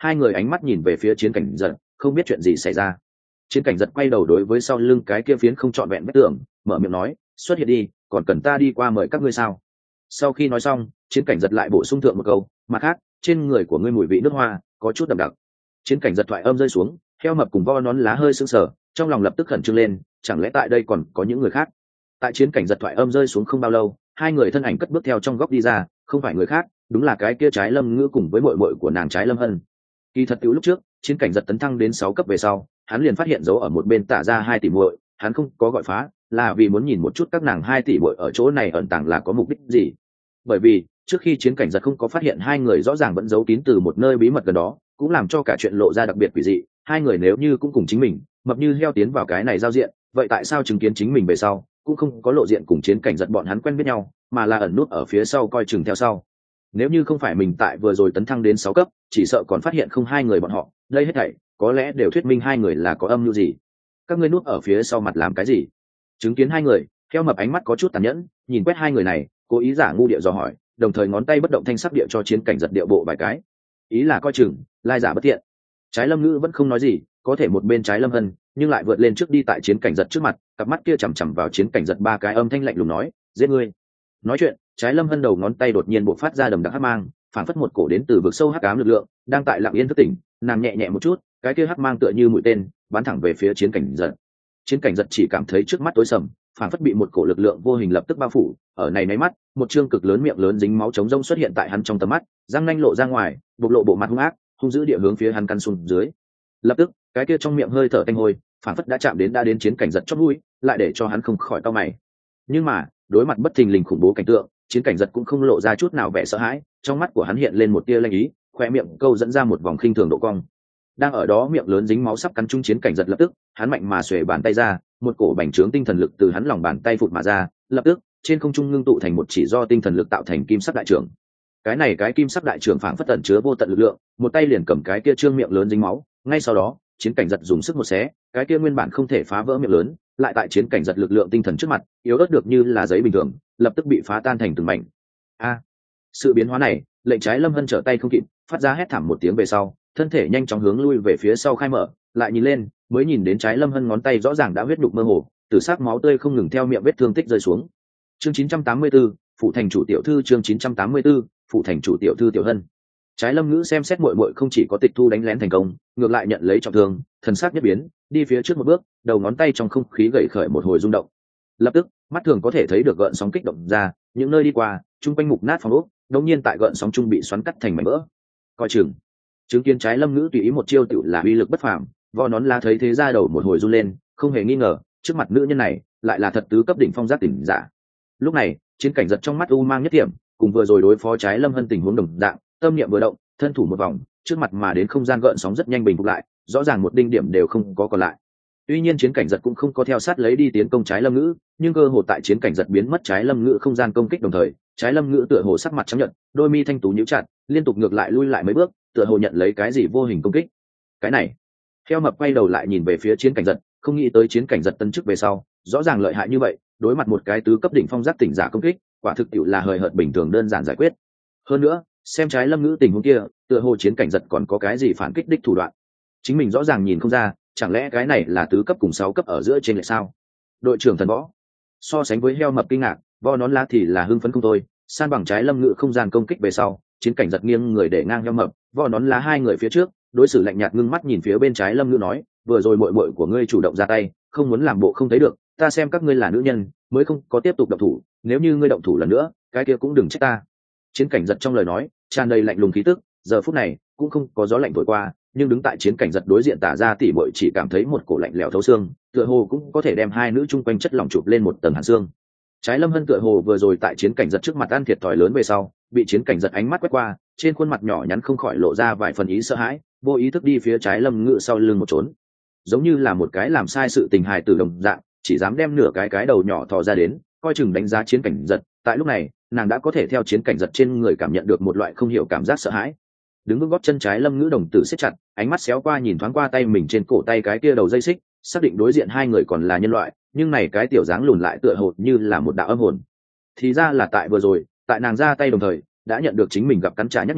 hai người ánh mắt nhìn về phía chiến cảnh giật, không biết chuyện gì xảy ra. Chiến cảnh giật quay đầu đối với sau lưng cái kia phiến không trọn vẹn vách tường, mở miệng nói, xuất hiện đi, còn cần ta đi qua mời các ngươi sao? Sau khi nói xong, chiến cảnh giật lại bổ sung thượng một câu, mặt khác, trên người của ngươi mùi vị nước hoa có chút đậm đặc. Chiến cảnh giật thoại âm rơi xuống, heo mập cùng vo nón lá hơi sưng sờ, trong lòng lập tức khẩn trương lên, chẳng lẽ tại đây còn có những người khác? Tại chiến cảnh giật thoại âm rơi xuống không bao lâu, hai người thân ảnh cất bước theo trong góc đi ra, không phải người khác, đúng là cái kia Trái Lâm Ngữ cùng với muội muội của nàng Trái Lâm Hân. Kỳ thật tiểu lúc trước, chiến cảnh giật tấn thăng đến sáu cấp về sau, hắn liền phát hiện dấu ở một bên tả ra hai tỷ muội, hắn không có gọi phá, là vì muốn nhìn một chút các nàng hai tỷ muội ở chỗ này ẩn tàng là có mục đích gì. Bởi vì, trước khi chiến cảnh giật không có phát hiện hai người rõ ràng vẫn giấu kín từ một nơi bí mật gần đó, cũng làm cho cả chuyện lộ ra đặc biệt quỷ dị, hai người nếu như cũng cùng chính mình, mập như heo tiến vào cái này giao diện, vậy tại sao chứng kiến chính mình về sau, cũng không có lộ diện cùng chiến cảnh giật bọn hắn quen biết nhau, mà là ẩn nút ở phía sau coi chừng theo sau. Nếu như không phải mình tại vừa rồi tấn thăng đến sáu cấp, chỉ sợ còn phát hiện không hai người bọn họ, đây hết thảy có lẽ đều thuyết minh hai người là có âm mưu gì. Các ngươi núp ở phía sau mặt làm cái gì? Chứng kiến hai người, heo mập ánh mắt có chút tàn nhẫn, nhìn quét hai người này, cố ý giả ngu địa dò hỏi, đồng thời ngón tay bất động thanh sắc địa cho chiến cảnh giật điệu bộ vài cái, ý là coi chừng, lai giả bất tiện. Trái Lâm Ngữ vẫn không nói gì, có thể một bên Trái Lâm Hân, nhưng lại vượt lên trước đi tại chiến cảnh giật trước mặt, cặp mắt kia chằm chằm vào chiến cảnh giật ba cái âm thanh lạnh lùng nói, giết ngươi. Nói chuyện, Trái Lâm Hân đầu ngón tay đột nhiên bộc phát ra đầm đặc hắc mang, phản phất một cổ đến từ vực sâu hắc ám lực lượng, đang tại lặng yên thức tỉnh, nàng nhẹ nhẹ một chút, cái kia hắc mang tựa như mũi tên, bắn thẳng về phía chiến cảnh giật. Chiến cảnh giật chỉ cảm thấy trước mắt tối sầm, phản phất bị một cổ lực lượng vô hình lập tức bao phủ, ở này nháy mắt, một trương cực lớn miệng lớn dính máu trống rỗng xuất hiện tại hắn trong tầm mắt, răng nanh lộ ra ngoài, bộc lộ bộ mặt hung ác, hung dữ địa hướng phía hắn căn xuống dưới. Lập tức, cái kia trong miệng hơi thở tanh hôi, phản phất đã chạm đến đã đến chiến cảnh giật chót mũi, lại để cho hắn không khỏi cau mày. Nhưng mà, đối mặt bất thình lình khủng bố cảnh tượng, chiến cảnh giật cũng không lộ ra chút nào vẻ sợ hãi, trong mắt của hắn hiện lên một tia lanh ý, khoe miệng câu dẫn ra một vòng khinh thường độ cong. Đang ở đó miệng lớn dính máu sắp cắn trúng chiến cảnh giật lập tức, hắn mạnh mà xuề bàn tay ra, một cổ bành trướng tinh thần lực từ hắn lòng bàn tay phụt mà ra, lập tức trên không trung ngưng tụ thành một chỉ do tinh thần lực tạo thành kim sắc đại trưởng. Cái này cái kim sắc đại trưởng phảng phất tẩn chứa vô tận lực lượng, một tay liền cầm cái kia trương miệng lớn dính máu, ngay sau đó, chiến cảnh giật dùng sức một xé, cái kia nguyên bản không thể phá vỡ miệng lớn, lại tại chiến cảnh giật lực lượng tinh thần trước mặt, yếu ớt được như là giấy bình thường, lập tức bị phá tan thành từng mảnh. A! Sự biến hóa này, lệnh Trái Lâm Hân trở tay không kịp, phát ra hét thảm một tiếng về sau, thân thể nhanh chóng hướng lui về phía sau khai mở, lại nhìn lên, mới nhìn đến Trái Lâm Hân ngón tay rõ ràng đã huyết nhục mơ hồ, từ sắc máu tươi không ngừng theo miệng vết thương tích rơi xuống. Chương chín trăm tám mươi tư, phụ thành chủ tiểu thư chương chín trăm tám mươi tư, phụ thành chủ tiểu thư Tiểu Hân. Trái Lâm Ngữ xem xét muội muội không chỉ có tịch thu đánh lén thành công, ngược lại nhận lấy trọng thương, thần sắc nhất biến, đi phía trước một bước, đầu ngón tay trong không khí gậy khởi một hồi rung động. Lập tức, mắt thường có thể thấy được gợn sóng kích động ra, những nơi đi qua, trung quanh mục nát phòng ốc, đột nhiên tại gợn sóng trung bị xoắn cắt thành mảnh vỡ. Coi chừng. Chứng kiến Trái Lâm Ngữ tùy ý một chiêu tựu là uy lực bất phàm, vò nón lá thấy thế ra đầu một hồi run lên, không hề nghi ngờ, trước mặt nữ nhân này lại là thật tứ cấp đỉnh phong giác tỉnh giả. Lúc này, chiến cảnh giật trong mắt u mang nhất điểm, cùng vừa rồi đối phó Trái Lâm Hân tình huống đồng dạng, tâm niệm vừa động, thân thủ một vòng, trước mặt mà đến không gian gợn sóng rất nhanh bình phục lại, rõ ràng một đinh điểm đều không có còn lại. Tuy nhiên chiến cảnh giật cũng không có theo sát lấy đi tiến công Trái Lâm Ngữ, nhưng cơ hồ tại chiến cảnh giật biến mất Trái Lâm Ngữ không gian công kích đồng thời, Trái Lâm Ngữ tựa hồ sắc mặt trắng nhợt, đôi mi thanh tú nhíu chặt, liên tục ngược lại lui lại mấy bước, tựa hồ nhận lấy cái gì vô hình công kích. Cái này, Heo mập quay đầu lại nhìn về phía chiến cảnh giật, không nghĩ tới chiến cảnh giật tân chức về sau, rõ ràng lợi hại như vậy, đối mặt một cái tứ cấp đỉnh phong giác tỉnh giả công kích, quả thực tiệu là hời hợt bình thường đơn giản giải quyết. Hơn nữa, xem Trái Lâm Ngữ tình huống kia, tựa hồ chiến cảnh giật còn có cái gì phản kích đích thủ đoạn. Chính mình rõ ràng nhìn không ra, chẳng lẽ cái này là tứ cấp cùng sáu cấp ở giữa trên lệch sao? Đội trưởng thần võ. So sánh với Heo mập kinh ngạc, vo nón lá thì là hưng phấn không thôi, san bằng Trái Lâm Ngữ không gian công kích về sau, chiến cảnh giật nghiêng người để ngang Heo mập, vo nón lá hai người phía trước, đối xử lạnh nhạt ngưng mắt nhìn phía bên Trái Lâm Ngữ nói, vừa rồi muội muội của ngươi chủ động ra tay, không muốn làm bộ không thấy được, ta xem các ngươi là nữ nhân, mới không có tiếp tục động thủ, nếu như ngươi động thủ lần nữa, cái kia cũng đừng trách ta. Chiến cảnh giật trong lời nói tràn đầy lạnh lùng khí tức, giờ phút này cũng không có gió lạnh thổi qua, nhưng đứng tại chiến cảnh giật đối diện tả ra tỉ muội chỉ cảm thấy một cổ lạnh lẽo thấu xương, tựa hồ cũng có thể đem hai nữ chung quanh chất lỏng chụp lên một tầng hàn xương. Trái Lâm Hân tựa hồ vừa rồi tại chiến cảnh giật trước mặt ăn thiệt thòi lớn về sau, bị chiến cảnh giật ánh mắt quét qua, trên khuôn mặt nhỏ nhắn không khỏi lộ ra vài phần ý sợ hãi, vô ý thức đi phía Trái Lâm Ngữ sau lưng một trốn, giống như là một cái làm sai sự tình hài tử đồng dạng, chỉ dám đem nửa cái cái đầu nhỏ thò ra đến, coi chừng đánh giá chiến cảnh giật. Tại lúc này, nàng đã có thể theo chiến cảnh giật trên người cảm nhận được một loại không hiểu cảm giác sợ hãi. Đứng vững gót chân Trái Lâm Ngữ đồng tử siết chặt, ánh mắt xéo qua nhìn thoáng qua tay mình trên cổ tay cái kia đầu dây xích, xác định đối diện hai người còn là nhân loại, nhưng này cái tiểu dáng lùn lại tựa hồ như là một đạo âm hồn. Thì ra là tại vừa rồi, tại nàng ra tay đồng thời, đã nhận được chính mình gặp cắn trả nhắc nhở,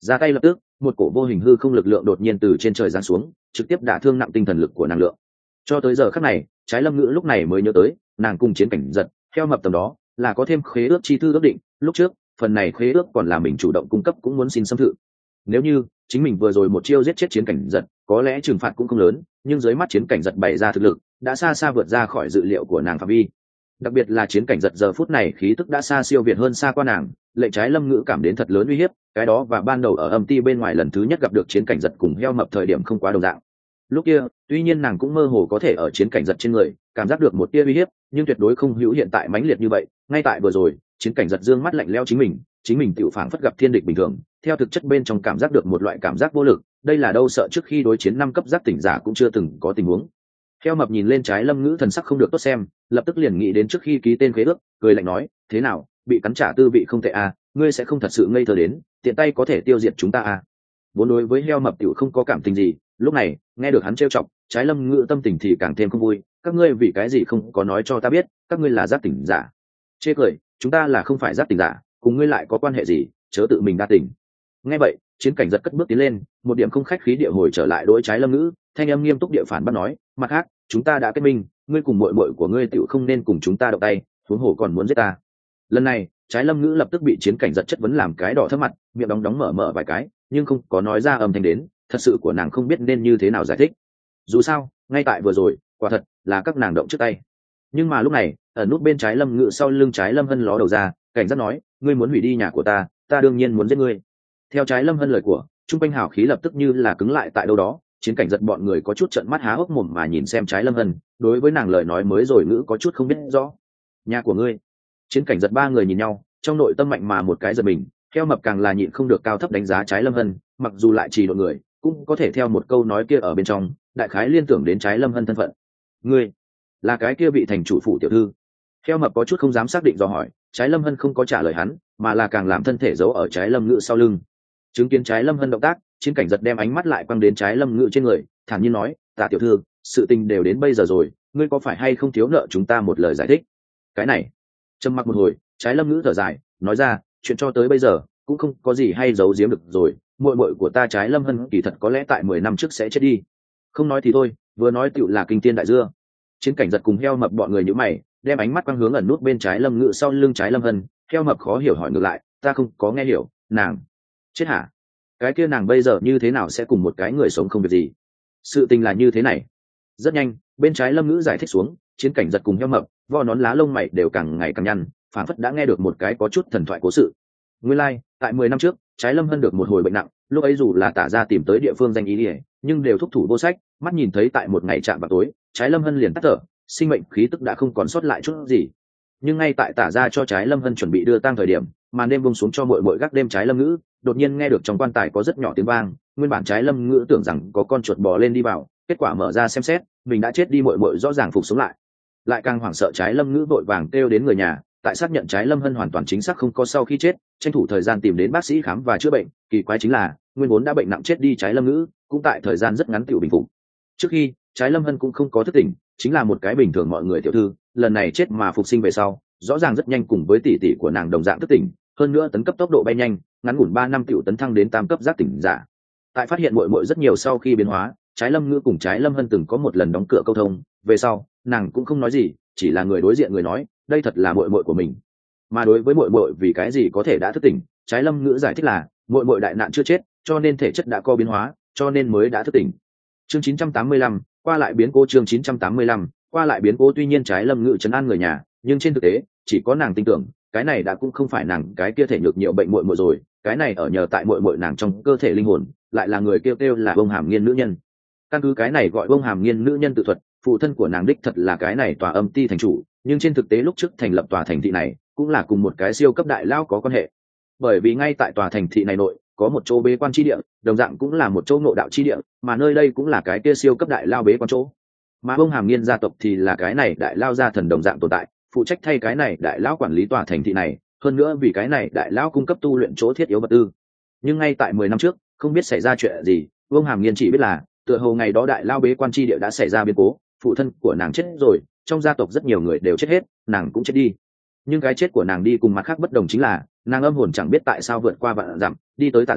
ra tay lập tức, một cổ vô hình hư không lực lượng đột nhiên từ trên trời giáng xuống, trực tiếp đả thương nặng tinh thần lực của năng lượng. Cho tới giờ khắc này, trái lâm ngữ lúc này mới nhớ tới, nàng cùng chiến cảnh giật theo mập tầm đó là có thêm khế ước chi thư ước định, lúc trước phần này khế ước còn là mình chủ động cung cấp cũng muốn xin xâm thử. Nếu như chính mình vừa rồi một chiêu giết chết chiến cảnh giật, có lẽ trừng phạt cũng không lớn, nhưng dưới mắt chiến cảnh giật bày ra thực lực đã xa xa vượt ra khỏi dự liệu của nàng phạm vi. Đặc biệt là chiến cảnh giật giờ phút này khí tức đã xa siêu việt hơn xa qua nàng, lệnh trái lâm ngữ cảm đến thật lớn uy hiếp. Cái đó và ban đầu ở âm ti bên ngoài lần thứ nhất gặp được chiến cảnh giật cùng heo mập thời điểm không quá đồng dạng. Lúc kia tuy nhiên nàng cũng mơ hồ có thể ở chiến cảnh giật trên người cảm giác được một tia uy hiếp, nhưng tuyệt đối không hữu hiện tại mãnh liệt như vậy. Ngay tại vừa rồi, chiến cảnh giật dương mắt lạnh lẽo chính mình, chính mình tiểu phảng phất gặp thiên địch bình thường, theo thực chất bên trong cảm giác được một loại cảm giác vô lực. Đây là đâu sợ trước khi đối chiến năm cấp giác tỉnh giả cũng chưa từng có tình huống. Heo mập nhìn lên trái lâm ngữ thần sắc không được tốt xem, lập tức liền nghĩ đến trước khi ký tên khế ước, cười lạnh nói, thế nào, bị cắn trả tư vị không tệ à, ngươi sẽ không thật sự ngây thơ đến tiện tay có thể tiêu diệt chúng ta à. Vốn đối với heo mập tiểu không có cảm tình gì, lúc này nghe được hắn trêu chọc, trái lâm ngữ tâm tình thì càng thêm không vui. Các ngươi vì cái gì không có nói cho ta biết, các ngươi là giác tỉnh giả? Chê cười, chúng ta là không phải giác tỉnh giả, cùng ngươi lại có quan hệ gì, chớ tự mình đa tình. Nghe vậy, chiến cảnh giật cất bước tiến lên, một điểm không khách khí địa hồi trở lại đối trái lâm ngữ, thanh âm nghiêm túc địa phản bắt nói, mặt khác chúng ta đã kết minh, ngươi cùng muội muội của ngươi tiểu không nên cùng chúng ta động tay, huống hồ còn muốn giết ta. Lần này trái lâm ngữ lập tức bị chiến cảnh giật chất vấn làm cái đỏ thấp mặt, miệng đóng đóng mở mở vài cái, nhưng không có nói ra âm thanh đến. Thật sự của nàng không biết nên như thế nào giải thích. Dù sao ngay tại vừa rồi quả thật là các nàng động trước tay, nhưng mà lúc này ở nút bên trái lâm ngữ sau lưng trái lâm hân ló đầu ra, cảnh giác nói, ngươi muốn hủy đi nhà của ta, ta đương nhiên muốn giết ngươi. Theo trái lâm hân lời của, trung quanh hào khí lập tức như là cứng lại tại đâu đó. Chiến cảnh giật bọn người có chút trợn mắt há hốc mồm mà nhìn xem trái lâm hân, đối với nàng lời nói mới rồi ngữ có chút không biết rõ. Nhà của ngươi? Chiến cảnh giật ba người nhìn nhau, trong nội tâm mạnh mà một cái giật mình. Heo mập càng là nhịn không được cao thấp đánh giá trái lâm hân, mặc dù lại chỉ đội người cũng có thể theo một câu nói kia ở bên trong đại khái liên tưởng đến trái lâm hân thân phận. Ngươi là cái kia vị thành chủ phủ tiểu thư? Heo mập có chút không dám xác định do hỏi. Trái lâm hân không có trả lời hắn, mà là càng làm thân thể giấu ở trái lâm ngữ sau lưng. Chứng kiến trái lâm hân động tác, chiến cảnh giật đem ánh mắt lại quăng đến trái lâm ngữ trên người, thản nhiên nói, tạ tiểu thư, sự tình đều đến bây giờ rồi, ngươi có phải hay không thiếu nợ chúng ta một lời giải thích? Cái này trầm mặc một hồi, trái lâm ngữ thở dài nói ra, chuyện cho tới bây giờ cũng không có gì hay giấu giếm được rồi. Muội muội của ta trái lâm hân kỳ thật có lẽ tại mười năm trước sẽ chết đi. Không nói thì thôi, vừa nói tựu là kinh thiên đại dưa. Chiến cảnh giật cùng heo mập bọn người nhíu mày, đem ánh mắt quang hướng ẩn nút bên trái lâm ngữ sau lưng trái lâm hân. Heo mập khó hiểu hỏi ngược lại, ta không có nghe hiểu, nàng chết hả? Cái kia nàng bây giờ như thế nào sẽ cùng một cái người sống không việc gì? Sự tình là như thế này. Rất nhanh bên trái lâm ngữ giải thích xuống, chiến cảnh giật cùng heo mập vo nón lá lông mày đều càng ngày càng nhăn, phản phất đã nghe được một cái có chút thần thoại cố sự. Nguyên lai like, tại mười năm trước trái lâm hân được một hồi bệnh nặng, lúc ấy dù là tả ra tìm tới địa phương danh ý ỉa, nhưng đều thúc thủ vô sách. Mắt nhìn thấy tại một ngày chạm vào tối, trái lâm hân liền tắt thở, sinh mệnh khí tức đã không còn sót lại chút gì. Nhưng ngay tại tả ra cho trái lâm hân chuẩn bị đưa tang thời điểm, màn đêm buông xuống cho muội muội gác đêm trái lâm ngữ đột nhiên nghe được trong quan tài có rất nhỏ tiếng vang. Nguyên bản trái lâm ngữ tưởng rằng có con chuột bò lên đi vào, kết quả mở ra xem xét, mình đã chết đi, muội muội rõ ràng phục sống lại. Lại càng hoảng sợ, trái lâm ngữ vội vàng kêu đến người nhà, tại xác nhận trái lâm hân hoàn toàn chính xác không có sau khi chết, tranh thủ thời gian tìm đến bác sĩ khám và chữa bệnh. Kỳ quái chính là nguyên vốn đã bệnh nặng chết đi trái lâm ngữ cũng tại thời gian rất ngắn tiểu bình phục. Trước khi trái lâm hân cũng không có thức tỉnh, chính là một cái bình thường mọi người tiểu thư, lần này chết mà phục sinh về sau, rõ ràng rất nhanh cùng với tỷ tỷ của nàng đồng dạng thức tỉnh, hơn nữa tấn cấp tốc độ bay nhanh, ngắn ngủn ba năm tiểu tấn thăng đến tam cấp giác tỉnh giả. Tại phát hiện muội muội rất nhiều sau khi biến hóa, trái lâm ngữ cùng trái lâm hân từng có một lần đóng cửa câu thông, về sau nàng cũng không nói gì, chỉ là người đối diện người nói, đây thật là muội muội của mình. Mà đối với muội muội vì cái gì có thể đã thức tỉnh, trái lâm ngữ giải thích là muội muội đại nạn chưa chết, cho nên thể chất đã có biến hóa, cho nên mới đã thức tỉnh. Chương chín trăm tám mươi lăm, qua lại biến cố. Chương chín trăm tám mươi lăm, qua lại biến cố. Tuy nhiên trái lâm ngữ trấn an người nhà, nhưng trên thực tế chỉ có nàng tin tưởng, cái này đã cũng không phải nàng cái kia thể nhược nhiều bệnh muội muội rồi, cái này ở nhờ tại muội muội nàng trong cơ thể linh hồn, lại là người kêu kêu là bông hàm nghiên nữ nhân. Căn cứ cái này gọi bông hàm nghiên nữ nhân tự thuật, phụ thân của nàng đích thật là cái này tòa âm ti thành chủ, nhưng trên thực tế lúc trước thành lập tòa thành thị này cũng là cùng một cái siêu cấp đại lao có quan hệ. Bởi vì ngay tại tòa thành thị này nội có một chỗ bế quan chi địa, đồng dạng cũng là một chỗ ngộ đạo chi địa, mà nơi đây cũng là cái kia siêu cấp đại lao bế quan chỗ. Mà bông hàm nghiên gia tộc thì là cái này đại lao gia thần đồng dạng tồn tại, phụ trách thay cái này đại lão quản lý tòa thành thị này, hơn nữa vì cái này đại lão cung cấp tu luyện chỗ thiết yếu vật tư. Nhưng ngay tại mười năm trước, không biết xảy ra chuyện gì, vương hàm nghiên chỉ biết là tựa hồ ngày đó đại lao bế quan chi địa đã xảy ra biến cố, phụ thân của nàng chết rồi, trong gia tộc rất nhiều người đều chết hết, nàng cũng chết đi. Nhưng cái chết của nàng đi cùng mặt khác bất đồng chính là nàng âm hồn chẳng biết tại sao vượt qua vạn dặm đi tới Tả gia,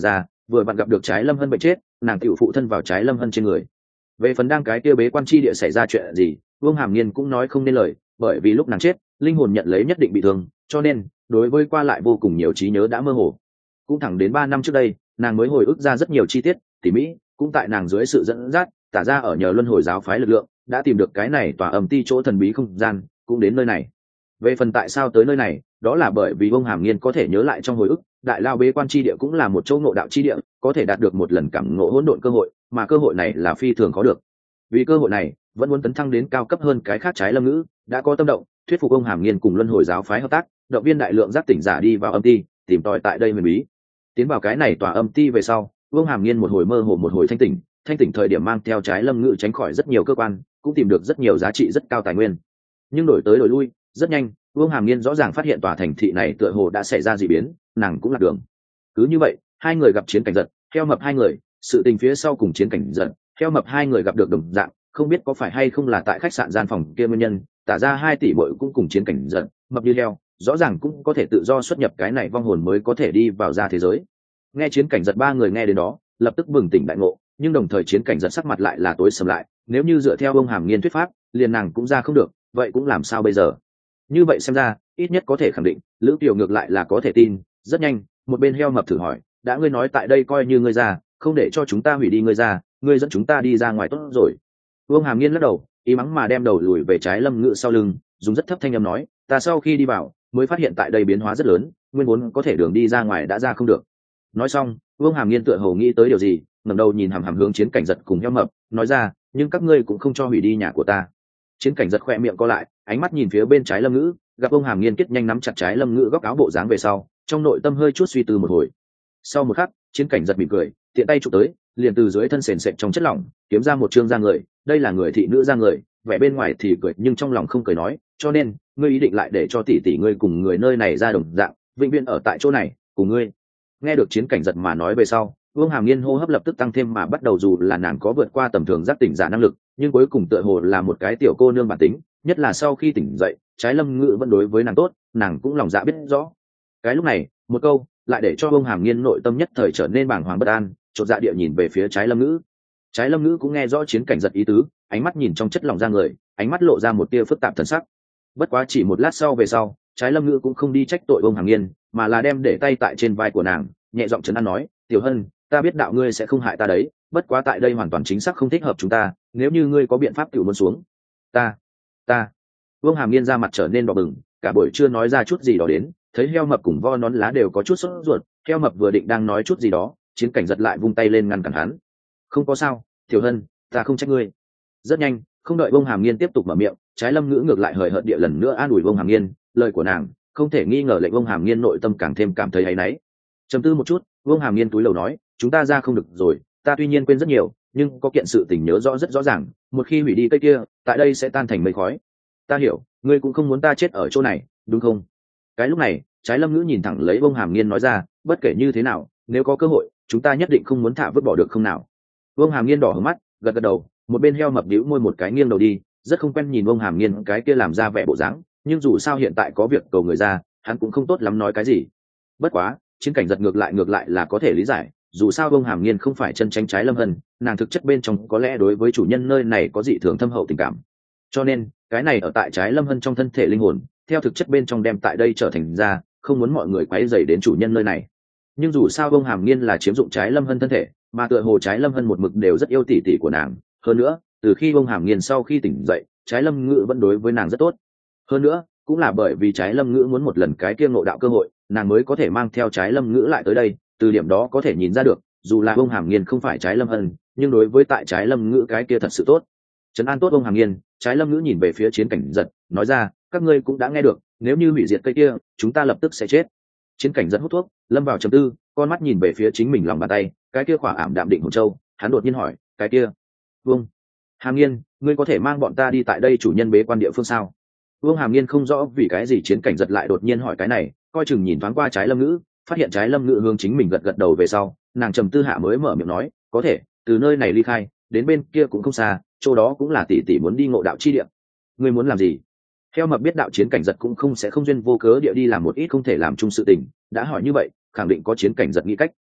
vừa vặn gặp được Trái Lâm Hân bệnh chết, nàng tiểu phụ thân vào Trái Lâm Hân trên người. Về phần đang cái kia bế quan chi địa xảy ra chuyện gì, Vương Hàm Nghiên cũng nói không nên lời, bởi vì lúc nàng chết, linh hồn nhận lấy nhất định bị thương, cho nên đối với qua lại vô cùng nhiều trí nhớ đã mơ hồ. Cũng thẳng đến ba năm trước đây, nàng mới hồi ức ra rất nhiều chi tiết tỉ mỉ, cũng tại nàng dưới sự dẫn dắt, tả ra ở nhờ luân hồi giáo phái lực lượng, đã tìm được cái này tòa âm ti chỗ thần bí không gian, cũng đến nơi này. Về phần tại sao tới nơi này, đó là bởi vì Vương Hàm Nghiên có thể nhớ lại trong hồi ức, đại lao bế quan chi địa cũng là một chỗ ngộ đạo chi địa, có thể đạt được một lần cảm ngộ hỗn độn cơ hội, mà cơ hội này là phi thường có được. Vì cơ hội này, vẫn muốn tấn thăng đến cao cấp hơn cái khác Trái Lâm Ngữ, đã có tâm động, thuyết phục ông Hàm Nghiên cùng luân hồi giáo phái hợp tác, động viên đại lượng giác tỉnh giả đi vào âm ti, tìm tòi tại đây huyền bí. Tiến vào cái này tòa âm ti về sau, Vương Hàm Nghiên một hồi mơ hồ một hồi thanh tỉnh, thanh tỉnh thời điểm mang theo Trái Lâm Ngữ tránh khỏi rất nhiều cơ quan, cũng tìm được rất nhiều giá trị rất cao tài nguyên. Nhưng đổi tới đổi lui, rất nhanh, Vương Hàm Nghiên rõ ràng phát hiện tòa thành thị này tựa hồ đã xảy ra dị biến, nàng cũng lạc đường. Cứ như vậy, hai người gặp chiến cảnh giật, theo mập hai người, sự tình phía sau cùng chiến cảnh giật, theo mập hai người gặp được đồng dạng, không biết có phải hay không là tại khách sạn gian phòng kia nguyên nhân, tả ra hai tỷ muội cũng cùng chiến cảnh giật, mập như heo, rõ ràng cũng có thể tự do xuất nhập cái này vong hồn mới có thể đi vào ra thế giới. Nghe chiến cảnh giật ba người nghe đến đó, lập tức bừng tỉnh đại ngộ, nhưng đồng thời chiến cảnh giật sắc mặt lại là tối sầm lại, nếu như dựa theo ông Hàm Nghiên thuyết pháp, liền nàng cũng ra không được, vậy cũng làm sao bây giờ? Như vậy xem ra, ít nhất có thể khẳng định, Lữ Tiểu ngược lại là có thể tin. Rất nhanh, một bên heo mập thử hỏi, đã ngươi nói tại đây coi như ngươi ra, không để cho chúng ta hủy đi ngươi ra, ngươi dẫn chúng ta đi ra ngoài tốt rồi. Vương Hàm Nghiên lắc đầu, ý mắng mà đem đầu lùi về Trái Lâm Ngữ sau lưng, dùng rất thấp thanh âm nói, ta sau khi đi vào, mới phát hiện tại đây biến hóa rất lớn, nguyên vốn có thể đường đi ra ngoài đã ra không được. Nói xong, Vương Hàm Nghiên tựa hồ nghĩ tới điều gì, ngẩng đầu nhìn hằm hằm hướng chiến cảnh giật cùng heo mập, nói ra, nhưng các ngươi cũng không cho hủy đi nhà của ta. Chiến cảnh giật khỏe miệng co lại, ánh mắt nhìn phía bên Trái Lâm Ngữ, gặp ông Hàm Nghiên kết nhanh nắm chặt Trái Lâm Ngữ góc áo bộ dáng về sau, trong nội tâm hơi chút suy tư một hồi. Sau một khắc, chiến cảnh giật mỉm cười, tiện tay chụp tới, liền từ dưới thân sền sệt trong chất lỏng kiếm ra một chương da người, đây là người thị nữ da người, vẻ bên ngoài thì cười nhưng trong lòng không cười nói, cho nên ngươi ý định lại để cho tỷ tỷ ngươi cùng người nơi này ra đồng dạng, vĩnh viễn ở tại chỗ này cùng ngươi. Nghe được chiến cảnh giật mà nói về sau, Vương Hàm Nghiên hô hấp lập tức tăng thêm mà bắt đầu, dù là nàng có vượt qua tầm thường giác tỉnh giả năng lực, nhưng cuối cùng tựa hồ là một cái tiểu cô nương bản tính, nhất là sau khi tỉnh dậy, Trái Lâm Ngữ vẫn đối với nàng tốt, nàng cũng lòng dạ biết rõ. Cái lúc này, một câu lại để cho Vương Hàm Nghiên nội tâm nhất thời trở nên bàng hoàng bất an, chột dạ địa nhìn về phía Trái Lâm Ngữ. Trái Lâm Ngữ cũng nghe rõ chiến cảnh giật ý tứ, ánh mắt nhìn trong chất lòng ra người, ánh mắt lộ ra một tia phức tạp thần sắc. Bất quá chỉ một lát sau về sau, Trái Lâm Ngữ cũng không đi trách tội Vương Hàm Nghiên, mà là đem để tay tại trên vai của nàng, nhẹ giọng trấn an nói, "Tiểu Hân, ta biết đạo ngươi sẽ không hại ta đấy, bất quá tại đây hoàn toàn chính xác không thích hợp chúng ta, nếu như ngươi có biện pháp tiểu muốn xuống." Ta, ta. Vương Hàm Nghiên ra mặt trở nên đỏ bừng, cả buổi chưa nói ra chút gì đó đến, thấy heo mập cùng vo nón lá đều có chút sốt ruột, heo mập vừa định đang nói chút gì đó, chiến cảnh giật lại vung tay lên ngăn cản hắn. "Không có sao, Tiểu Hân, ta không trách ngươi." Rất nhanh, không đợi Vương Hàm Nghiên tiếp tục mở miệng, Trái Lâm Ngữ ngược lại hời hợt địa lần nữa an ủi Vương Hàm Nghiên, lời của nàng không thể nghi ngờ lệnh Vương Hàm Nghiên nội tâm càng thêm cảm thấy áy náy. Trầm tư một chút, Vương Hàm Nghiên túi lầu nói, "Chúng ta ra không được rồi, ta tuy nhiên quên rất nhiều, nhưng có kiện sự tình nhớ rõ rất rõ ràng, một khi hủy đi cây kia, tại đây sẽ tan thành mây khói. Ta hiểu, ngươi cũng không muốn ta chết ở chỗ này, đúng không?" Cái lúc này, Trái Lâm Ngữ nhìn thẳng lấy Vương Hàm Nghiên nói ra, "Bất kể như thế nào, nếu có cơ hội, chúng ta nhất định không muốn thả vứt bỏ được không nào?" Vương Hàm Nghiên đỏ hứng mắt, gật gật đầu, một bên heo mập bĩu môi một cái nghiêng đầu đi, rất không quen nhìn Vương Hàm Nghiên cái kia làm ra vẻ bộ dáng, nhưng dù sao hiện tại có việc cầu người ra, hắn cũng không tốt lắm nói cái gì. Bất quá, chiến cảnh giật ngược lại ngược lại là có thể lý giải, dù sao Vương Hàm Nghiên không phải chân tránh Trái Lâm Hân, nàng thực chất bên trong có lẽ đối với chủ nhân nơi này có dị thường thâm hậu tình cảm. Cho nên, cái này ở tại Trái Lâm Hân trong thân thể linh hồn, theo thực chất bên trong đem tại đây trở thành ra, không muốn mọi người quấy rầy đến chủ nhân nơi này. Nhưng dù sao Vương Hàm Nghiên là chiếm dụng Trái Lâm Hân thân thể, mà tựa hồ Trái Lâm Hân một mực đều rất yêu tỷ tỷ của nàng, hơn nữa, từ khi Vương Hàm Nghiên sau khi tỉnh dậy, Trái Lâm Ngữ vẫn đối với nàng rất tốt. Hơn nữa, cũng là bởi vì Trái Lâm Ngữ muốn một lần cái kia ngộ đạo cơ hội, nàng mới có thể mang theo Trái Lâm Ngữ lại tới đây, từ điểm đó có thể nhìn ra được, dù là Vương Hàm Nghiên không phải Trái Lâm Hân, nhưng đối với tại Trái Lâm Ngữ cái kia thật sự tốt. Trấn an tốt Vương Hàm Nghiên, Trái Lâm Ngữ nhìn về phía chiến cảnh giật, nói ra, "Các ngươi cũng đã nghe được, nếu như hủy diệt cây kia, chúng ta lập tức sẽ chết." Chiến cảnh giật hút thuốc, lâm vào trầm tư, con mắt nhìn về phía chính mình lòng bàn tay, cái kia khỏa ảm đạm định hồn châu, hắn đột nhiên hỏi, "Cái kia, Vương Hàm Nghiên, ngươi có thể mang bọn ta đi tại đây chủ nhân bế quan địa phương sao?" Vương Hàm Nghiên không rõ vì cái gì chiến cảnh giật lại đột nhiên hỏi cái này, coi chừng nhìn thoáng qua Trái Lâm Ngữ, phát hiện Trái Lâm Ngữ hướng chính mình gật gật đầu về sau, nàng trầm tư hạ mới mở miệng nói, "Có thể, từ nơi này ly khai, đến bên kia cũng không xa, chỗ đó cũng là tỷ tỷ muốn đi ngộ đạo chi địa." "Ngươi muốn làm gì?" Theo mập biết đạo chiến cảnh giật cũng không sẽ không duyên vô cớ địa đi làm một ít không thể làm chung sự tình, đã hỏi như vậy, khẳng định có chiến cảnh giật nghĩ cách.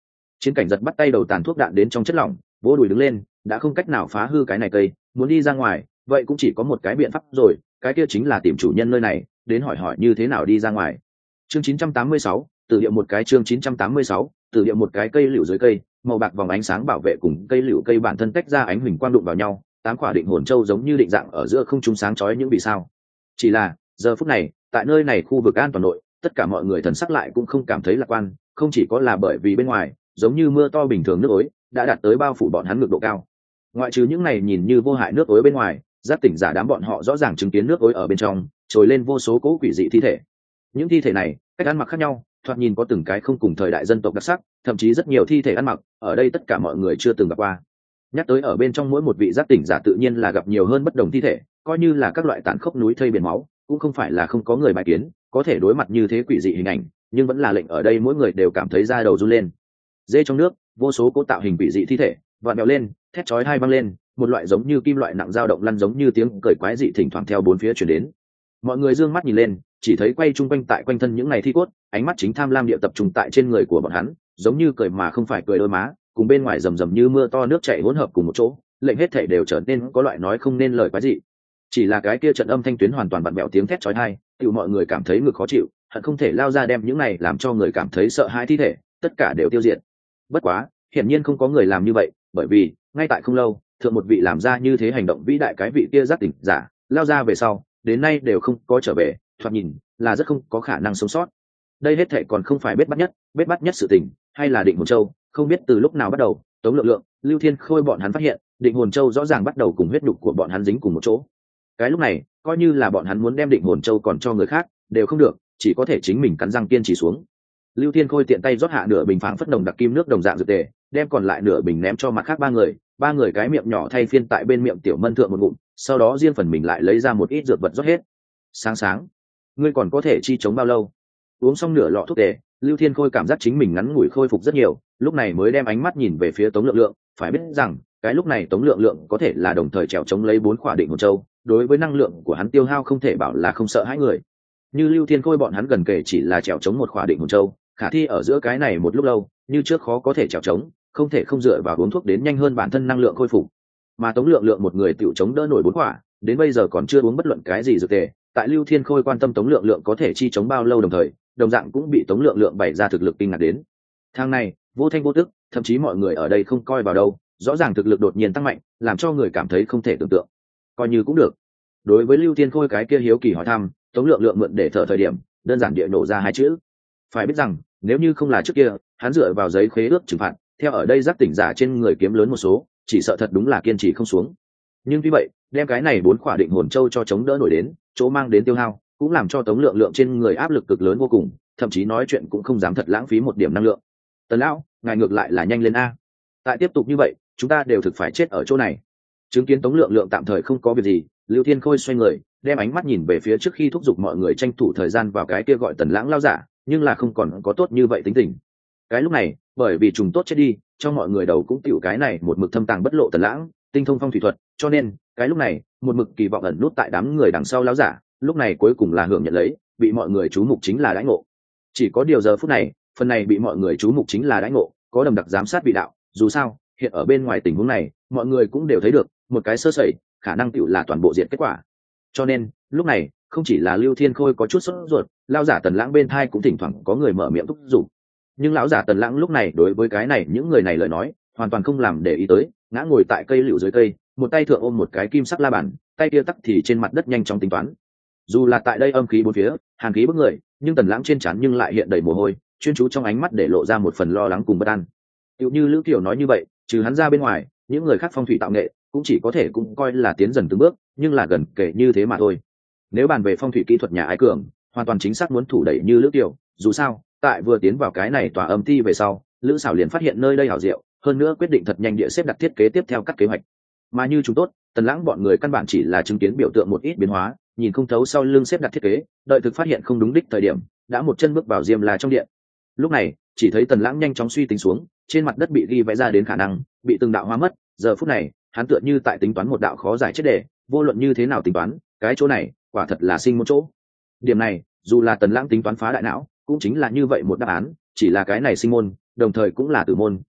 chiến cảnh giật bắt tay đầu tàn thuốc đạn đến trong chất lỏng, vỗ đùi đứng lên, đã không cách nào phá hư cái này cây, muốn đi ra ngoài vậy cũng chỉ có một cái biện pháp rồi, cái kia chính là tìm chủ nhân nơi này đến hỏi hỏi như thế nào đi ra ngoài. Chương chín trăm tám mươi sáu, từ địa một cái chương chín trăm tám mươi sáu, từ địa một cái cây liễu dưới cây, màu bạc vòng ánh sáng bảo vệ cùng cây liễu cây bản thân tách ra ánh huỳnh quang đụng vào nhau, tám quả định hồn châu giống như định dạng ở giữa không trung sáng chói những vì sao. Chỉ là giờ phút này tại nơi này khu vực an toàn nội, tất cả mọi người thần sắc lại cũng không cảm thấy lạc quan, không chỉ có là bởi vì bên ngoài giống như mưa to bình thường nước ối đã đạt tới bao phủ bọn hắn ngược độ cao, ngoại trừ những này nhìn như vô hại nước ối bên ngoài, giác tỉnh giả đám bọn họ rõ ràng chứng kiến nước ối ở bên trong trồi lên vô số cỗ quỷ dị thi thể. Những thi thể này cách ăn mặc khác nhau, thoạt nhìn có từng cái không cùng thời đại dân tộc đặc sắc, thậm chí rất nhiều thi thể ăn mặc ở đây tất cả mọi người chưa từng gặp qua. Nhắc tới ở bên trong mỗi một vị giác tỉnh giả tự nhiên là gặp nhiều hơn bất đồng thi thể, coi như là các loại tàn khốc núi thây biển máu cũng không phải là không có người bài kiến có thể đối mặt như thế quỷ dị hình ảnh, nhưng vẫn là lệnh ở đây mỗi người đều cảm thấy da đầu run lên. Dê trong nước vô số cỗ tạo hình quỷ dị thi thể vặn vẹo lên, thét chói hai văng lên, một loại giống như kim loại nặng dao động lăn giống như tiếng cười quái dị thỉnh thoảng theo bốn phía chuyển đến. Mọi người dương mắt nhìn lên, chỉ thấy quay chung quanh tại quanh thân những ngày thi cốt, ánh mắt chính tham lam địa tập trung tại trên người của bọn hắn, giống như cười mà không phải cười đôi má, cùng bên ngoài rầm rầm như mưa to nước chảy hỗn hợp cùng một chỗ, lệnh hết thảy đều trở nên có loại nói không nên lời quái dị. Chỉ là cái kia trận âm thanh tuyến hoàn toàn vặn vẹo tiếng thét chói tai, tự mọi người cảm thấy ngực khó chịu, hận không thể lao ra đem những này làm cho người cảm thấy sợ hãi thi thể tất cả đều tiêu diệt. Bất quá hiển nhiên không có người làm như vậy, bởi vì ngay tại không lâu thượng một vị làm ra như thế hành động vĩ đại cái vị kia giác tỉnh giả lao ra về sau đến nay đều không có trở về, thoạt nhìn là rất không có khả năng sống sót. Đây hết thệ còn không phải bết bắt nhất bết bắt nhất sự tình, hay là định hồn châu. Không biết từ lúc nào bắt đầu, Tống Lượng Lượng, Lưu Thiên Khôi bọn hắn phát hiện định hồn châu rõ ràng bắt đầu cùng huyết nhục của bọn hắn dính cùng một chỗ. Cái lúc này coi như là bọn hắn muốn đem định hồn châu còn cho người khác đều không được, chỉ có thể chính mình cắn răng kiên trì xuống. Lưu Thiên Khôi tiện tay rót hạ nửa bình phảng phất nồng đặc kim nước đồng dạng dược tề, đem còn lại nửa bình ném cho mặt khác ba người, ba người cái miệng nhỏ thay phiên tại bên miệng tiểu mân thượng một ngụm, sau đó riêng phần mình lại lấy ra một ít dược vật rót hết. Sáng sáng, ngươi còn có thể chi chống bao lâu? Uống xong nửa lọ thuốc tề, Lưu Thiên Khôi cảm giác chính mình ngắn ngủi khôi phục rất nhiều, lúc này mới đem ánh mắt nhìn về phía Tống Lượng Lượng, phải biết rằng cái lúc này Tống Lượng Lượng có thể là đồng thời trèo chống lấy bốn khỏa định hồn châu, đối với năng lượng của hắn tiêu hao không thể bảo là không sợ hãi người. Như Lưu Thiên Khôi bọn hắn gần kể chỉ là trèo chống một khỏa định hồn châu, khả thi ở giữa cái này một lúc lâu, như trước khó có thể trèo chống, không thể không dựa vào uống thuốc đến nhanh hơn bản thân năng lượng khôi phục. Mà Tống Lượng Lượng một người tiểu chống đỡ nổi bốn khỏa, đến bây giờ còn chưa uống bất luận cái gì dược tề. Tại Lưu Thiên Khôi quan tâm Tống Lượng Lượng có thể chi chống bao lâu đồng thời, đồng dạng cũng bị Tống Lượng Lượng bày ra thực lực kinh ngạc đến. Thang này vô thanh vô tức, thậm chí mọi người ở đây không coi vào đâu, rõ ràng thực lực đột nhiên tăng mạnh, làm cho người cảm thấy không thể tưởng tượng. Coi như cũng được. Đối với Lưu Thiên Khôi cái kia hiếu kỳ hỏi thăm, Tống Lượng Lượng mượn để thở thời điểm, đơn giản địa nổ ra hai chữ. Phải biết rằng, nếu như không là trước kia, hắn dựa vào giấy khế ước trừng phạt, theo ở đây giác tỉnh giả trên người kiếm lớn một số, chỉ sợ thật đúng là kiên trì không xuống. Nhưng tuy vậy, đem cái này bốn khỏa định hồn châu cho chống đỡ nổi đến, chỗ mang đến tiêu hao, cũng làm cho Tống Lượng Lượng trên người áp lực cực lớn vô cùng, thậm chí nói chuyện cũng không dám thật lãng phí một điểm năng lượng. Tần lão, ngài ngược lại là nhanh lên a. Tại tiếp tục như vậy, chúng ta đều thực phải chết ở chỗ này. Chứng kiến Tống Lượng Lượng tạm thời không có việc gì, Lưu Thiên Khôi xoay người, đem ánh mắt nhìn về phía trước khi thúc giục mọi người tranh thủ thời gian vào cái kia gọi Tần Lãng lao giả, nhưng là không còn có tốt như vậy tính tình. Cái lúc này, bởi vì trùng tốt chết đi, cho mọi người đầu cũng tiểu cái này một mực thâm tàng bất lộ Tần Lãng, tinh thông phong thủy thuật, cho nên cái lúc này, một mực kỳ vọng ẩn nút tại đám người đằng sau lão giả, lúc này cuối cùng là hưởng nhận lấy, bị mọi người chú mục chính là đãi ngộ. Chỉ có điều giờ phút này, phần này bị mọi người chú mục chính là đãi ngộ, có đầm đặc giám sát vị đạo, dù sao, hiện ở bên ngoài tình huống này, mọi người cũng đều thấy được, một cái sơ sẩy, khả năng tiểu là toàn bộ diện kết quả. Cho nên, lúc này, không chỉ là Lưu Thiên Khôi có chút sốt ruột, lão giả Tần Lãng bên thai cũng thỉnh thoảng có người mở miệng thúc giục. Nhưng lão giả Tần Lãng lúc này đối với cái này những người này lời nói, hoàn toàn không làm để ý tới, ngã ngồi tại cây liễu dưới cây, một tay thượng ôm một cái kim sắc la bàn, tay kia tắc thì trên mặt đất nhanh chóng tính toán. Dù là tại đây âm khí bốn phía, hàn khí bức người, nhưng Tần Lãng trên trán nhưng lại hiện đầy mồ hôi, chuyên chú trong ánh mắt để lộ ra một phần lo lắng cùng bất an. Tựu như Lữ Kiều nói như vậy, trừ hắn ra bên ngoài, những người khác phong thủy tạo nghệ cũng chỉ có thể cũng coi là tiến dần từng bước, nhưng là gần kể như thế mà thôi. Nếu bàn về phong thủy kỹ thuật nhà ai cường, hoàn toàn chính xác muốn thủ đẩy như Lữ Kiều, dù sao, tại vừa tiến vào cái này tòa âm ti về sau, Lữ Sảo liền phát hiện nơi đây hảo diệu, hơn nữa quyết định thật nhanh địa xếp đặt thiết kế tiếp theo các kế hoạch. Mà như chúng tốt, Tần Lãng bọn người căn bản chỉ là chứng kiến biểu tượng một ít biến hóa, nhìn không thấu sau lưng xếp đặt thiết kế, đợi thực phát hiện không đúng đích thời điểm, đã một chân bước vào Diêm La trong điện. Lúc này, chỉ thấy Tần Lãng nhanh chóng suy tính xuống, trên mặt đất bị ghi vẽ ra đến khả năng bị từng đạo hóa mất, giờ phút này, hắn tựa như tại tính toán một đạo khó giải chết đề, vô luận như thế nào tính toán, cái chỗ này, quả thật là sinh một chỗ. Điểm này, dù là Tần Lãng tính toán phá đại não, cũng chính là như vậy một đáp án, chỉ là cái này sinh môn, đồng thời cũng là tử môn,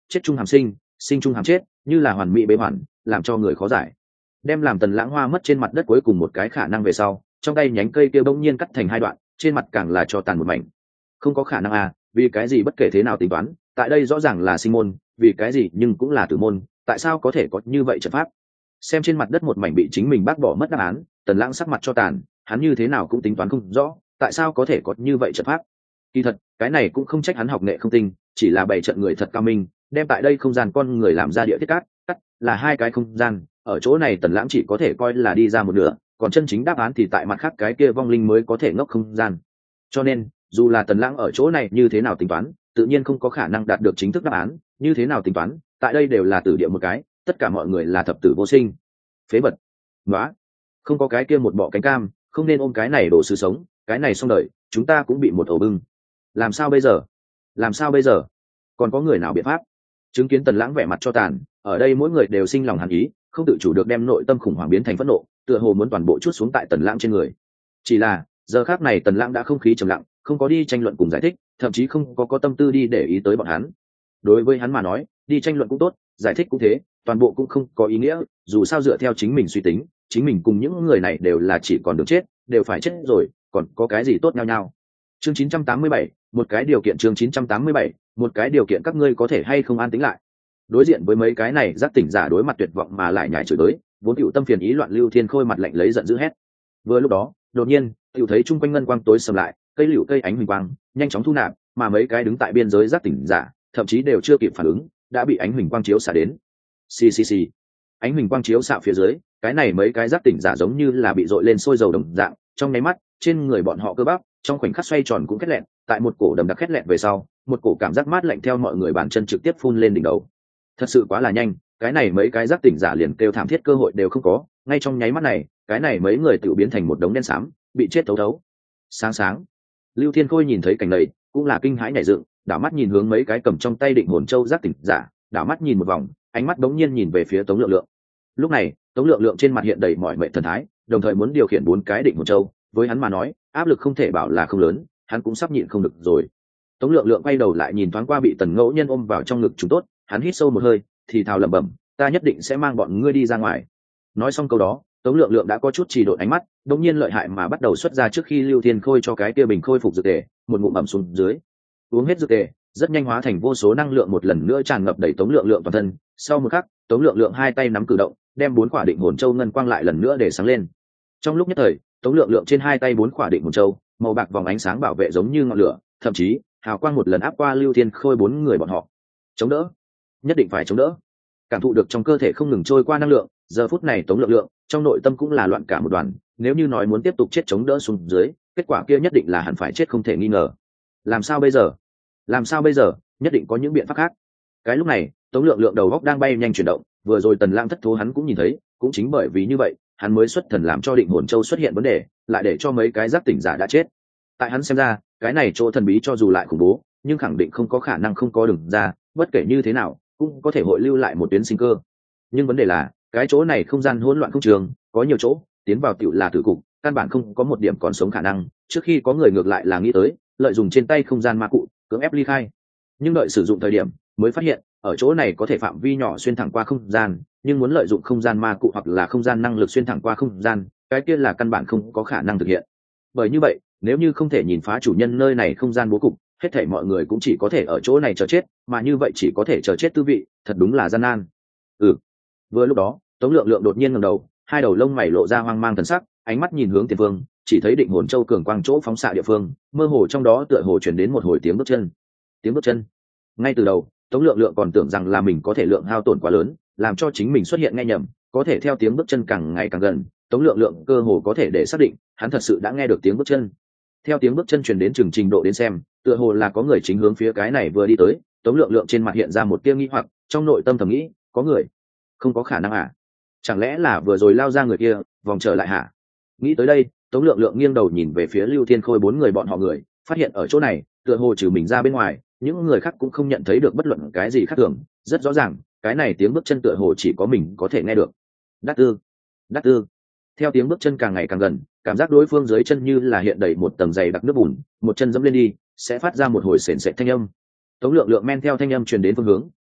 chết chung hàm sinh, sinh chung hàm chết, như là hoàn mỹ bế hoàn, làm cho người khó giải. Đem làm Tần Lãng hoa mất trên mặt đất cuối cùng một cái khả năng về sau, trong tay nhánh cây kia bỗng nhiên cắt thành hai đoạn, trên mặt càng là cho tàn một mảnh. Không có khả năng à, vì cái gì bất kể thế nào tính toán, tại đây rõ ràng là sinh môn, vì cái gì nhưng cũng là tử môn, tại sao có thể có như vậy trận pháp? Xem trên mặt đất một mảnh bị chính mình bác bỏ mất đáp án, Tần Lãng sắc mặt cho tàn, hắn như thế nào cũng tính toán không rõ, tại sao có thể có như vậy trận pháp? Kỳ thật, cái này cũng không trách hắn học nghệ không tinh, chỉ là bày trận người thật cao minh, đem tại đây không gian con người làm ra địa thiết cát, cắt là hai cái không gian, ở chỗ này Tần Lãng chỉ có thể coi là đi ra một nửa, còn chân chính đáp án thì tại mặt khác cái kia vong linh mới có thể ngốc không gian. Cho nên, dù là Tần Lãng ở chỗ này như thế nào tính toán, tự nhiên không có khả năng đạt được chính thức đáp án, như thế nào tính toán, tại đây đều là tử địa một cái, tất cả mọi người là thập tử vô sinh. Phế vật. Nóa, không có cái kia một bọ cánh cam, không nên ôm cái này đổ sự sống, cái này xong đời, chúng ta cũng bị một ổ bưng. Làm sao bây giờ? Làm sao bây giờ? Còn có người nào biện pháp? Chứng kiến Tần Lãng vẻ mặt cho tàn, ở đây mỗi người đều sinh lòng hàn ý, không tự chủ được đem nội tâm khủng hoảng biến thành phẫn nộ, tựa hồ muốn toàn bộ chút xuống tại Tần Lãng trên người. Chỉ là, giờ khắc này Tần Lãng đã không khí trầm lặng, không có đi tranh luận cùng giải thích, thậm chí không có có tâm tư đi để ý tới bọn hắn. Đối với hắn mà nói, đi tranh luận cũng tốt, giải thích cũng thế, toàn bộ cũng không có ý nghĩa, dù sao dựa theo chính mình suy tính, chính mình cùng những người này đều là chỉ còn được chết, đều phải chết rồi, còn có cái gì tốt nhau nhau. Chương chín trăm tám mươi bảy, một cái điều kiện chương chín trăm tám mươi bảy, một cái điều kiện các ngươi có thể hay không an tĩnh lại. Đối diện với mấy cái này giác tỉnh giả đối mặt tuyệt vọng mà lại nhảy chửi tới, vốn hữu tâm phiền ý loạn Lưu Thiên Khôi mặt lạnh lấy giận dữ hét. Vừa lúc đó, đột nhiên, hữu thấy chung quanh ngân quang tối sầm lại, cây liễu cây ánh huỳnh quang nhanh chóng thu nạp, mà mấy cái đứng tại biên giới giác tỉnh giả, thậm chí đều chưa kịp phản ứng, đã bị ánh huỳnh quang chiếu xạ đến. Xì xì xì. Ánh huỳnh quang chiếu xạ phía dưới, cái này mấy cái giác tỉnh giả giống như là bị dội lên sôi dầu đồng dạng, trong nháy mắt, trên người bọn họ cơ bắp, trong khoảnh khắc xoay tròn cũng khét lẹn, tại một cổ đầm đặc khét lẹn về sau, một cổ cảm giác mát lạnh theo mọi người bàn chân trực tiếp phun lên đỉnh đầu. Thật sự quá là nhanh, cái này mấy cái giác tỉnh giả liền kêu thảm thiết cơ hội đều không có, ngay trong nháy mắt này, cái này mấy người tự biến thành một đống đen xám, bị chết thấu thấu. Sáng sáng, Lưu Thiên Khôi nhìn thấy cảnh này, cũng là kinh hãi nhảy dựng, đảo mắt nhìn hướng mấy cái cầm trong tay định hồn châu giác tỉnh giả, đảo mắt nhìn một vòng, ánh mắt bỗng nhiên nhìn về phía Tống Lượng Lượng. Lúc này, Tống Lượng Lượng trên mặt hiện đầy mỏi mệt thần thái, đồng thời muốn điều khiển bốn cái định hồn châu, với hắn mà nói, áp lực không thể bảo là không lớn, hắn cũng sắp nhịn không được rồi. Tống Lượng Lượng quay đầu lại nhìn thoáng qua bị Tần Ngẫu Nhân ôm vào trong ngực chúng tốt, hắn hít sâu một hơi, thì thào lẩm bẩm, ta nhất định sẽ mang bọn ngươi đi ra ngoài. Nói xong câu đó, Tống Lượng Lượng đã có chút trì độn ánh mắt, đột nhiên lợi hại mà bắt đầu xuất ra trước khi Lưu Thiên Khôi cho cái kia bình khôi phục dược tề, một ngụm ẩm xuống dưới. Uống hết dược tề, rất nhanh hóa thành vô số năng lượng một lần nữa tràn ngập đầy Tống Lượng Lượng toàn thân. Sau một khắc, Tống Lượng Lượng hai tay nắm cử động, đem bốn quả định hồn châu ngân quang lại lần nữa để sáng lên. Trong lúc nhất thời, Tống Lượng Lượng trên hai tay bốn quả định hồn châu, màu bạc vòng ánh sáng bảo vệ giống như ngọn lửa, thậm chí hào quang một lần áp qua Lưu Thiên Khôi bốn người bọn họ. Chống đỡ, nhất định phải chống đỡ. Cảm thụ được trong cơ thể không ngừng trôi qua năng lượng, giờ phút này Tống Lượng Lượng trong nội tâm cũng là loạn cả một đoàn, nếu như nói muốn tiếp tục chết chống đỡ xuống dưới, kết quả kia nhất định là hẳn phải chết không thể nghi ngờ. Làm sao bây giờ? Làm sao bây giờ? Nhất định có những biện pháp khác. Cái lúc này, Tống Lượng Lượng đầu góc đang bay nhanh chuyển động, vừa rồi Tần Lãng thất thố hắn cũng nhìn thấy, cũng chính bởi vì như vậy, hắn mới xuất thần làm cho định hồn châu xuất hiện vấn đề, lại để cho mấy cái giác tỉnh giả đã chết. Tại hắn xem ra, cái này chỗ thần bí cho dù lại khủng bố, nhưng khẳng định không có khả năng không có đường ra, bất kể như thế nào, cũng có thể hội lưu lại một tuyến sinh cơ. Nhưng vấn đề là, cái chỗ này không gian hỗn loạn không trường, có nhiều chỗ, tiến vào tiểu là tử cục, căn bản không có một điểm còn sống khả năng, trước khi có người ngược lại là nghĩ tới, lợi dụng trên tay không gian ma cụ, cưỡng ép ly khai. Nhưng đợi sử dụng thời điểm, mới phát hiện, ở chỗ này có thể phạm vi nhỏ xuyên thẳng qua không gian, nhưng muốn lợi dụng không gian ma cụ hoặc là không gian năng lực xuyên thẳng qua không gian, cái kia là căn bản không có khả năng thực hiện. Bởi như vậy, nếu như không thể nhìn phá chủ nhân nơi này không gian bố cục, hết thảy mọi người cũng chỉ có thể ở chỗ này chờ chết, mà như vậy chỉ có thể chờ chết tư vị, thật đúng là gian nan. Ừ. Vừa lúc đó, Tống Lượng Lượng đột nhiên ngẩng đầu, hai đầu lông mày lộ ra hoang mang thần sắc, ánh mắt nhìn hướng tiền phương, chỉ thấy định hồn châu cường quang chỗ phóng xạ địa phương, mơ hồ trong đó tựa hồ truyền đến một hồi tiếng bước chân. Tiếng bước chân. Ngay từ đầu, Tống Lượng Lượng còn tưởng rằng là mình có thể lượng hao tổn quá lớn, làm cho chính mình xuất hiện nghe nhầm, có thể theo tiếng bước chân càng ngày càng gần, Tống Lượng Lượng cơ hồ có thể để xác định, hắn thật sự đã nghe được tiếng bước chân. Theo tiếng bước chân truyền đến chừng trình độ đến xem, tựa hồ là có người chính hướng phía cái này vừa đi tới, Tống Lượng Lượng trên mặt hiện ra một tia nghi hoặc, trong nội tâm thầm nghĩ, có người, không có khả năng à? Chẳng lẽ là vừa rồi lao ra người kia, vòng trở lại hả? Nghĩ tới đây, Tống Lượng Lượng nghiêng đầu nhìn về phía Lưu Thiên Khôi bốn người bọn họ người, phát hiện ở chỗ này, tựa hồ trừ mình ra bên ngoài, những người khác cũng không nhận thấy được bất luận cái gì khác thường, rất rõ ràng, cái này tiếng bước chân tựa hồ chỉ có mình có thể nghe được. Đắc Tư, Đắc Tư. Theo tiếng bước chân càng ngày càng gần, cảm giác đối phương dưới chân như là hiện đầy một tầng dày đặc nước bùn, một chân dẫm lên đi, sẽ phát ra một hồi sền sệt thanh âm. Tống Lượng Lượng men theo thanh âm truyền đến phương hướng,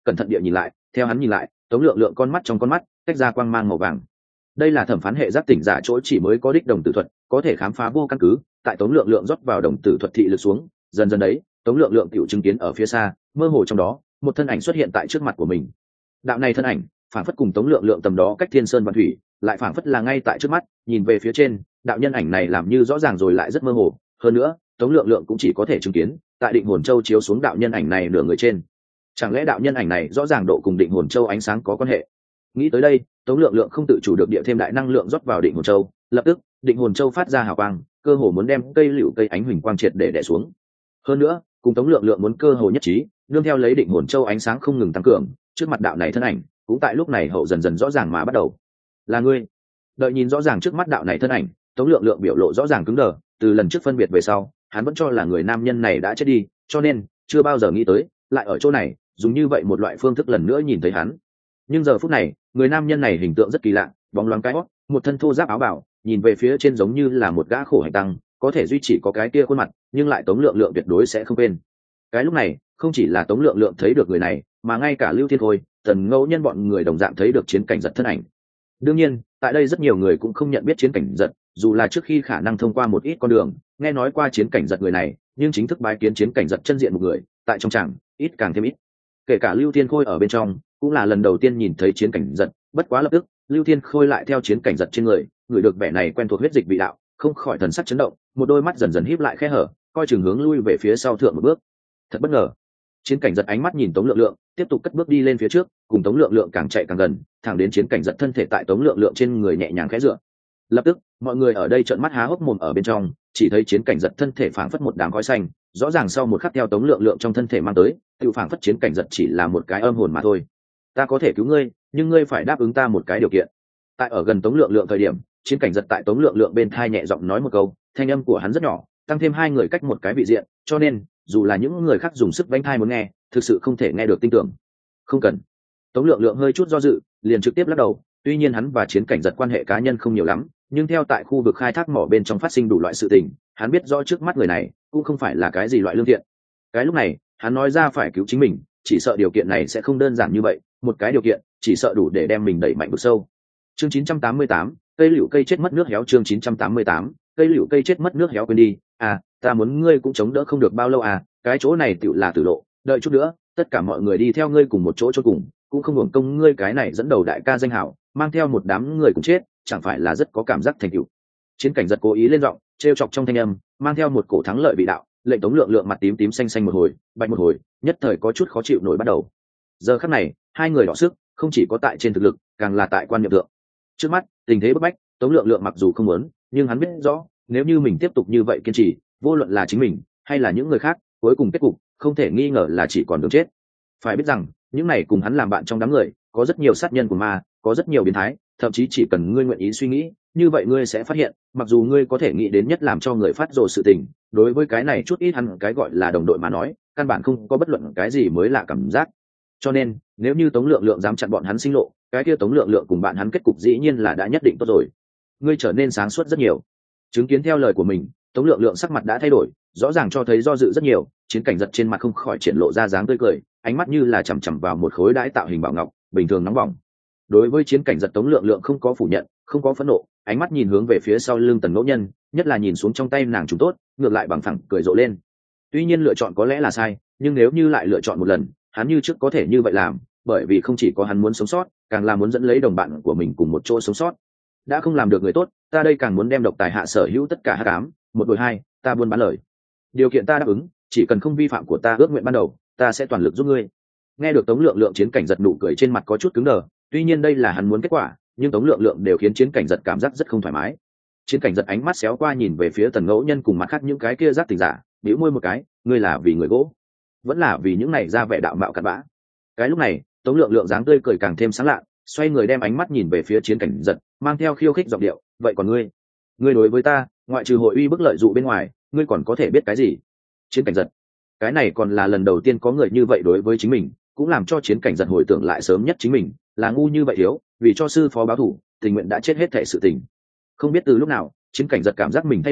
cẩn thận địa nhìn lại, theo hắn nhìn lại, Tống Lượng Lượng con mắt trong con mắt tách ra quang mang màu vàng. Đây là thẩm phán hệ giác tỉnh giả chỗ chỉ mới có đích đồng tử thuật, có thể khám phá vô căn cứ. Tại Tống Lượng Lượng rót vào đồng tử thuật thị lực xuống, dần dần đấy, Tống Lượng Lượng tiểu chứng kiến ở phía xa, mơ hồ trong đó, một thân ảnh xuất hiện tại trước mặt của mình. Đạo này thân ảnh, phảng phất cùng Tống Lượng Lượng tầm đó cách thiên sơn vạn thủy, lại phảng phất là ngay tại trước mắt, nhìn về phía trên, đạo nhân ảnh này làm như rõ ràng rồi lại rất mơ hồ. Hơn nữa, Tống Lượng Lượng cũng chỉ có thể chứng kiến, tại Định Hồn Châu chiếu xuống đạo nhân ảnh này nửa người trên. Chẳng lẽ đạo nhân ảnh này rõ ràng độ cùng Định Hồn Châu ánh sáng có quan hệ? Nghĩ tới đây, Tống Lượng Lượng không tự chủ được địa thêm đại năng lượng rót vào Định Hồn Châu, lập tức, Định Hồn Châu phát ra hào quang, cơ hồ muốn đem cây liễu cây ánh huỳnh quang triệt để đè xuống. Hơn nữa, cùng Tống Lượng Lượng muốn cơ hồ nhất trí, nương theo lấy Định Hồn Châu ánh sáng không ngừng tăng cường, trước mặt đạo này thân ảnh, cũng tại lúc này hậu dần dần rõ ràng mà bắt đầu. Là ngươi. Đợi nhìn rõ ràng trước mắt đạo này thân ảnh, Tống Lượng Lượng biểu lộ rõ ràng cứng đờ, từ lần trước phân biệt về sau, hắn vẫn cho là người nam nhân này đã chết đi, cho nên chưa bao giờ nghĩ tới, lại ở chỗ này, dùng như vậy một loại phương thức lần nữa nhìn thấy hắn. Nhưng giờ phút này, người nam nhân này hình tượng rất kỳ lạ, bóng loáng cái hót, một thân thô giáp áo bào, nhìn về phía trên giống như là một gã khổ hạnh tăng, có thể duy trì có cái kia khuôn mặt, nhưng lại Tống Lượng Lượng tuyệt đối sẽ không quên. Cái lúc này, không chỉ là Tống Lượng Lượng thấy được người này, mà ngay cả Lưu Thiên Khôi, Tần Ngẫu Nhân bọn người đồng dạng thấy được Chiến Cảnh Giật thân ảnh. Đương nhiên, tại đây rất nhiều người cũng không nhận biết Chiến Cảnh Giật, dù là trước khi khả năng thông qua một ít con đường, nghe nói qua Chiến Cảnh Giật người này, nhưng chính thức bái kiến Chiến Cảnh Giật chân diện một người, tại trong tràng, ít càng thêm ít. Kể cả Lưu Thiên Khôi ở bên trong, cũng là lần đầu tiên nhìn thấy Chiến Cảnh Giật, bất quá lập tức, Lưu Thiên Khôi lại theo Chiến Cảnh Giật trên người, người được vẻ này quen thuộc huyết dịch vị đạo, không khỏi thần sắc chấn động, một đôi mắt dần dần híp lại khe hở, coi chừng hướng lui về phía sau thượng một bước. Thật bất ngờ. Chiến Cảnh Giật ánh mắt nhìn Tống Lượng Lượng, tiếp tục cất bước đi lên phía trước, cùng Tống Lượng Lượng càng chạy càng gần, thẳng đến Chiến Cảnh Giật thân thể tại Tống Lượng Lượng trên người nhẹ nhàng khẽ dựa. Lập tức, mọi người ở đây trợn mắt há hốc mồm ở bên trong, chỉ thấy Chiến Cảnh Giật thân thể phảng phất một đám khói xanh, rõ ràng sau một khắc theo Tống Lượng Lượng trong thân thể mang tới, tự phảng phất Chiến Cảnh Giật chỉ là một cái âm hồn mà thôi. Ta có thể cứu ngươi, nhưng ngươi phải đáp ứng ta một cái điều kiện. Tại ở gần Tống Lượng Lượng thời điểm, Chiến Cảnh Giật tại Tống Lượng Lượng bên thai nhẹ giọng nói một câu, thanh âm của hắn rất nhỏ, tăng thêm hai người cách một cái vị diện, cho nên dù là những người khác dùng sức vánh thai muốn nghe, thực sự không thể nghe được tinh tưởng. Không cần. Tống Lượng Lượng hơi chút do dự, liền trực tiếp lắc đầu. Tuy nhiên hắn và Chiến Cảnh Giật quan hệ cá nhân không nhiều lắm, nhưng theo tại khu vực khai thác mỏ bên trong phát sinh đủ loại sự tình, hắn biết rõ trước mắt người này cũng không phải là cái gì loại lương thiện. Cái lúc này, hắn nói ra phải cứu chính mình, chỉ sợ điều kiện này sẽ không đơn giản như vậy, một cái điều kiện, chỉ sợ đủ để đem mình đẩy mạnh vực sâu. Chương chín trăm tám mươi tám, cây liễu cây chết mất nước héo. Chương chín trăm tám mươi tám, cây liễu cây chết mất nước héo. Quên đi, à, ta muốn ngươi cũng chống đỡ không được bao lâu à, cái chỗ này tựu là tử lộ, đợi chút nữa, tất cả mọi người đi theo ngươi cùng một chỗ cho cùng, cũng không hưởng công ngươi cái này dẫn đầu đại ca danh hảo, mang theo một đám người cùng chết, chẳng phải là rất có cảm giác thành tựu. Chiến Cảnh Giật cố ý lên giọng, trêu chọc trong thanh âm, mang theo một cổ thắng lợi vị đạo, lệnh Tống Lượng Lượng mặt tím tím xanh xanh một hồi, bạch một hồi, nhất thời có chút khó chịu nổi bắt đầu. Giờ khắc này, hai người đọ sức, không chỉ có tại trên thực lực, càng là tại quan niệm thượng. Trước mắt, tình thế bức bách, Tống Lượng Lượng mặc dù không muốn, nhưng hắn biết rõ, nếu như mình tiếp tục như vậy kiên trì, vô luận là chính mình hay là những người khác, cuối cùng kết cục không thể nghi ngờ là chỉ còn đường chết. Phải biết rằng, những này cùng hắn làm bạn trong đám người, có rất nhiều sát nhân của ma, có rất nhiều biến thái, thậm chí chỉ cần ngươi nguyện ý suy nghĩ, như vậy ngươi sẽ phát hiện, mặc dù ngươi có thể nghĩ đến nhất làm cho người phát rồ sự tình, đối với cái này chút ít hắn cái gọi là đồng đội mà nói, căn bản không có bất luận cái gì mới lạ cảm giác. Cho nên, nếu như Tống Lượng Lượng dám chặn bọn hắn sinh lộ, cái kia Tống Lượng Lượng cùng bạn hắn kết cục dĩ nhiên là đã nhất định tốt rồi. Ngươi trở nên sáng suốt rất nhiều. Chứng kiến theo lời của mình, Tống Lượng Lượng sắc mặt đã thay đổi, rõ ràng cho thấy do dự rất nhiều. Chiến Cảnh Giật trên mặt không khỏi triển lộ ra dáng tươi cười, ánh mắt như là chằm chằm vào một khối đãi tạo hình bảo ngọc, bình thường nóng bỏng. Đối với Chiến Cảnh Giật, Tống Lượng Lượng không có phủ nhận, không có phẫn nộ, ánh mắt nhìn hướng về phía sau lưng Tần Ngẫu Nhân, nhất là nhìn xuống trong tay nàng chúng tốt, ngược lại bằng phẳng cười rộ lên. Tuy nhiên lựa chọn có lẽ là sai, nhưng nếu như lại lựa chọn một lần, hắn như trước có thể như vậy làm, bởi vì không chỉ có hắn muốn sống sót, càng là muốn dẫn lấy đồng bạn của mình cùng một chỗ sống sót. Đã không làm được người tốt, ta đây càng muốn đem độc tài hạ sở hữu tất cả hắc ám, một đổi hai, ta buôn bán lời. Điều kiện ta đáp ứng, chỉ cần không vi phạm của ta ước nguyện ban đầu, ta sẽ toàn lực giúp ngươi. Nghe được Tống Lượng Lượng, Chiến Cảnh Giật nụ cười trên mặt có chút cứng đờ, tuy nhiên đây là hắn muốn kết quả, nhưng Tống Lượng Lượng đều khiến Chiến Cảnh Giật cảm giác rất không thoải mái. Chiến Cảnh Giật ánh mắt xéo qua nhìn về phía Tần Ngẫu Nhân cùng mặt khác những cái kia giác tỉnh giả, bĩu môi một cái, ngươi là vì người gỗ, vẫn là vì những này ra vẻ đạo mạo cặn bã. Cái lúc này, Tống Lượng Lượng dáng tươi cười càng thêm sáng lạ, xoay người đem ánh mắt nhìn về phía Chiến Cảnh Giật, mang theo khiêu khích giọng điệu, vậy còn ngươi, ngươi đối với ta, ngoại trừ hội uy bức lợi dụ bên ngoài, ngươi còn có thể biết cái gì? Chiến Cảnh Giật, cái này còn là lần đầu tiên có người như vậy đối với chính mình, cũng làm cho Chiến Cảnh Giật hồi tưởng lại sớm nhất chính mình là ngu như vậy thiếu, vì cho sư phó báo thù, tình nguyện đã chết hết thảy sự tình. Không biết từ lúc nào, Chiến Cảnh Giật cảm giác mình thay đổi,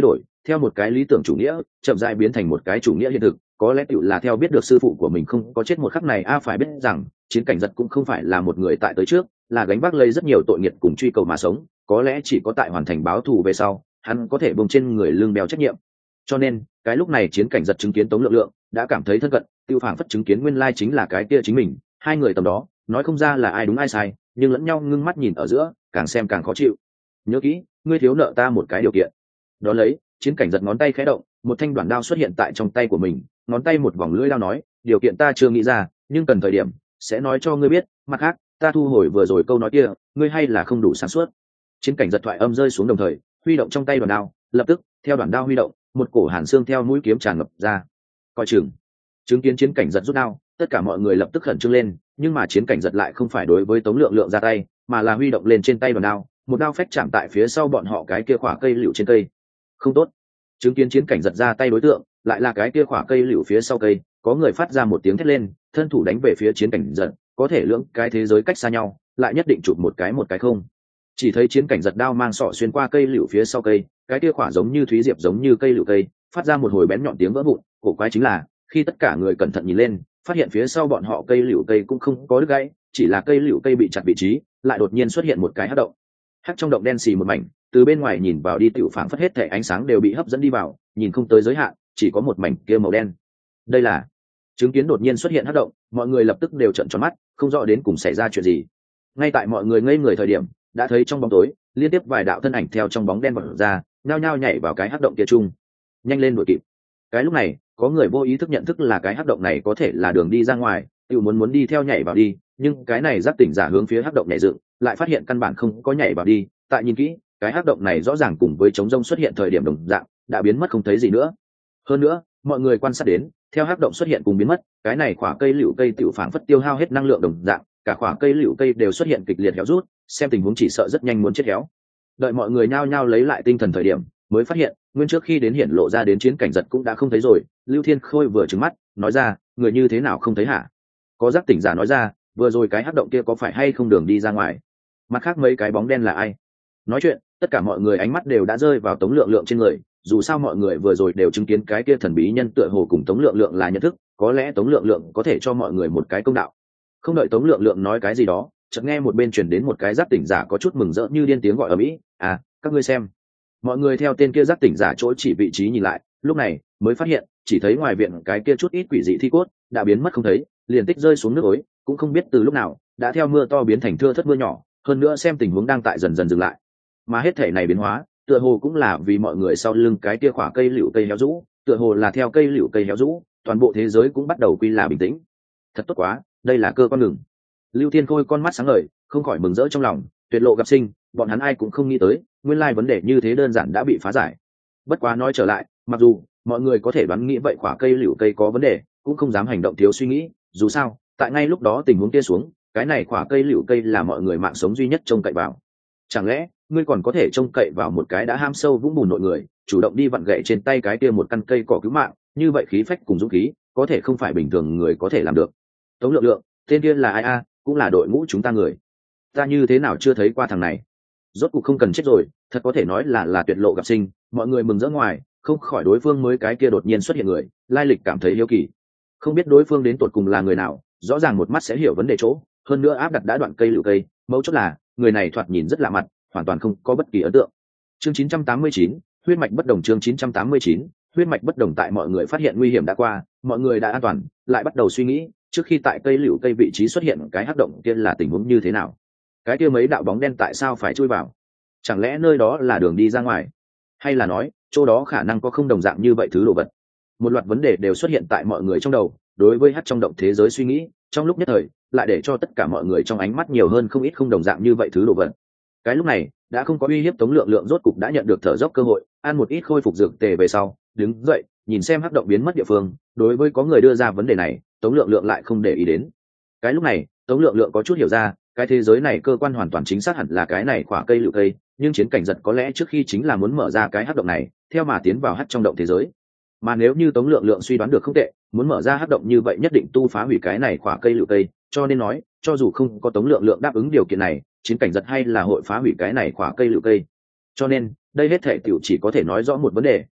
theo một cái lý tưởng chủ nghĩa chậm rãi biến thành một cái chủ nghĩa hiện thực, có lẽ tựu là theo biết được sư phụ của mình không có chết một khắc này. A phải biết rằng Chiến Cảnh Giật cũng không phải là một người tại tới trước là gánh vác lấy rất nhiều tội nghiệp cùng truy cầu mà sống, có lẽ chỉ có tại hoàn thành báo thù về sau hắn có thể bông trên người lưng đeo trách nhiệm. Cho nên cái lúc này Chiến Cảnh Giật chứng kiến Tống Lượng Lượng đã cảm thấy thân cận, tiêu phảng phất chứng kiến nguyên lai chính là cái kia chính mình. Hai người tầm đó nói không ra là ai đúng ai sai, nhưng lẫn nhau ngưng mắt nhìn ở giữa, càng xem càng khó chịu. Nhớ kỹ, ngươi thiếu nợ ta một cái điều kiện. Đó lấy, Chiến Cảnh Giật ngón tay khẽ động, một thanh đoạn đao xuất hiện tại trong tay của mình, ngón tay một vòng lưỡi đao nói, điều kiện ta chưa nghĩ ra, nhưng cần thời điểm sẽ nói cho ngươi biết. Mặt khác, ta thu hồi vừa rồi câu nói kia, ngươi hay là không đủ sáng suốt. Chiến Cảnh Giật thoại âm rơi xuống đồng thời huy động trong tay đoạn đao, lập tức theo đoạn đao huy động, một cổ hàn xương theo mũi kiếm tràn ngập ra. Coi chừng. Chứng kiến Chiến Cảnh Giật rút đao, tất cả mọi người lập tức khẩn trương lên, nhưng mà Chiến Cảnh Giật lại không phải đối với Tống Lượng Lượng ra tay, mà là huy động lên trên tay đoạn đao, một đao phách chạm tại phía sau bọn họ cái kia khỏa cây liễu trên cây. Không tốt. Chứng kiến Chiến Cảnh Giật ra tay đối tượng lại là cái kia khỏa cây liễu phía sau cây, có người phát ra một tiếng thét lên, thân thủ đánh về phía Chiến Cảnh Giật, có thể lưỡng cái thế giới cách xa nhau, lại nhất định chụp một cái một cái không. Chỉ thấy Chiến Cảnh Giật đao mang sọ xuyên qua cây liễu phía sau cây, cái kia khỏa giống như thúy diệp giống như cây liễu cây, phát ra một hồi bén nhọn tiếng vỡ vụn. Cổ quái chính là, khi tất cả người cẩn thận nhìn lên, phát hiện phía sau bọn họ cây liễu cây cũng không có đứt gãy, chỉ là cây liễu cây bị chặt vị trí, lại đột nhiên xuất hiện một cái hắc động. Hắc trong động đen xì một mảnh, từ bên ngoài nhìn vào đi tiểu phảng phất hết thể ánh sáng đều bị hấp dẫn đi vào, nhìn không tới giới hạn, chỉ có một mảnh kia màu đen. Đây là chứng kiến đột nhiên xuất hiện hắc động, mọi người lập tức đều trợn tròn mắt, không rõ đến cùng xảy ra chuyện gì. Ngay tại mọi người ngây người thời điểm, đã thấy trong bóng tối liên tiếp vài đạo thân ảnh theo trong bóng đen vọt ra, nhao nhao nhảy vào cái hắc động kia chung. Nhanh lên đuổi kịp. Cái lúc này có người vô ý thức nhận thức là cái hắc động này có thể là đường đi ra ngoài, tự muốn muốn đi theo nhảy vào đi, nhưng cái này giác tỉnh giả hướng phía hắc động nhảy dựng, lại phát hiện căn bản không có nhảy vào đi. Tại nhìn kỹ, cái hắc động này rõ ràng cùng với trống rông xuất hiện thời điểm đồng dạng, đã biến mất không thấy gì nữa. Hơn nữa, mọi người quan sát đến, theo hắc động xuất hiện cùng biến mất, cái này khỏa cây liễu cây tiểu phảng phất tiêu hao hết năng lượng đồng dạng, cả khỏa cây liễu cây đều xuất hiện kịch liệt héo rút, xem tình huống chỉ sợ rất nhanh muốn chết héo. Đợi mọi người nhao nhao lấy lại tinh thần thời điểm, mới phát hiện, nguyên trước khi đến hiện lộ ra đến Chiến Cảnh Giật cũng đã không thấy rồi. Lưu Thiên Khôi vừa trừng mắt, nói ra, người như thế nào không thấy hả? Có giác tỉnh giả nói ra, vừa rồi cái hắc động kia có phải hay không đường đi ra ngoài? Mặt khác mấy cái bóng đen là ai? Nói chuyện, tất cả mọi người ánh mắt đều đã rơi vào Tống Lượng Lượng trên người, dù sao mọi người vừa rồi đều chứng kiến cái kia thần bí nhân tựa hồ cùng Tống Lượng Lượng là nhận thức, có lẽ Tống Lượng Lượng có thể cho mọi người một cái công đạo. Không đợi Tống Lượng Lượng nói cái gì đó, chợt nghe một bên truyền đến một cái giác tỉnh giả có chút mừng rỡ như điên tiếng gọi ở mỹ, à, các ngươi xem. Mọi người theo tên kia giác tỉnh giả chỗ chỉ vị trí nhìn lại, lúc này mới phát hiện, chỉ thấy ngoài viện cái kia chút ít quỷ dị thi cốt đã biến mất không thấy, liền tích rơi xuống nước ối, cũng không biết từ lúc nào đã theo mưa to biến thành thưa thớt mưa nhỏ, hơn nữa xem tình huống đang tại dần dần dừng lại. Mà hết thể này biến hóa, tựa hồ cũng là vì mọi người sau lưng cái kia khỏa cây liễu cây héo rũ, tựa hồ là theo cây liễu cây héo rũ, toàn bộ thế giới cũng bắt đầu quy là bình tĩnh. Thật tốt quá, đây là cơ quan ngừng. Lưu Thiên Khôi con mắt sáng ngời, không khỏi mừng rỡ trong lòng, tuyệt lộ gặp sinh, bọn hắn ai cũng không nghĩ tới, nguyên lai vấn đề như thế đơn giản đã bị phá giải. Bất quá nói trở lại, mặc dù mọi người có thể đoán nghĩ vậy khỏa cây liễu cây có vấn đề, cũng không dám hành động thiếu suy nghĩ, dù sao, tại ngay lúc đó tình huống kia xuống, cái này khỏa cây liễu cây là mọi người mạng sống duy nhất trông cậy vào. Chẳng lẽ ngươi còn có thể trông cậy vào một cái đã ham sâu vũng bùn nội người, chủ động đi vặn gậy trên tay cái kia một căn cây cỏ cứu mạng, như vậy khí phách cùng dũng khí, có thể không phải bình thường người có thể làm được. Tống Lượng Lượng, tên kia là ai a? Cũng là đội ngũ chúng ta người. Ta như thế nào chưa thấy qua thằng này? Rốt cuộc không cần chết rồi, thật có thể nói là là tuyệt lộ gặp sinh, mọi người mừng rỡ ngoài, không khỏi đối phương mới cái kia đột nhiên xuất hiện người, lai lịch cảm thấy hiếu kỳ. Không biết đối phương đến tột cùng là người nào, rõ ràng một mắt sẽ hiểu vấn đề chỗ, hơn nữa áp đặt đã đoạn cây lựu cây, mấu chốt là, người này thoạt nhìn rất lạ mặt, hoàn toàn không có bất kỳ ấn tượng. Chương chín trăm tám mươi chín, huyết mạch bất đồng. Chương chín trăm tám mươi chín, huyết mạch bất đồng. Tại mọi người phát hiện nguy hiểm đã qua, mọi người đã an toàn, lại bắt đầu suy nghĩ, trước khi tại cây lựu cây vị trí xuất hiện cái hắc động kia là tình huống như thế nào? Cái kia mấy đạo bóng đen tại sao phải chui vào? Chẳng lẽ nơi đó là đường đi ra ngoài? Hay là nói, chỗ đó khả năng có không đồng dạng như vậy thứ đồ vật? Một loạt vấn đề đều xuất hiện tại mọi người trong đầu, đối với hắc trong động thế giới suy nghĩ, trong lúc nhất thời, lại để cho tất cả mọi người trong ánh mắt nhiều hơn không ít không đồng dạng như vậy thứ đồ vật. Cái lúc này, đã không có uy hiếp Tống Lượng Lượng rốt cục đã nhận được thở dốc cơ hội, ăn một ít khôi phục dược tề về sau, đứng dậy, nhìn xem hắc động biến mất địa phương, đối với có người đưa ra vấn đề này, Tống Lượng Lượng lại không để ý đến. Cái lúc này, Tống Lượng Lượng có chút hiểu ra, cái thế giới này cơ quan hoàn toàn chính xác hẳn là cái này khỏa cây lựu cây, nhưng chiến cảnh giật có lẽ trước khi chính là muốn mở ra cái hắc động này, theo mà tiến vào hắc trong động thế giới. Mà nếu như Tống Lượng Lượng suy đoán được không tệ, muốn mở ra hắc động như vậy nhất định tu phá hủy cái này khỏa cây lựu cây, cho nên nói, cho dù không có Tống Lượng Lượng đáp ứng điều kiện này, chiến cảnh giật hay là hội phá hủy cái này khỏa cây lựu cây. Cho nên, đây hết thảy tiểu chỉ có thể nói rõ một vấn đề,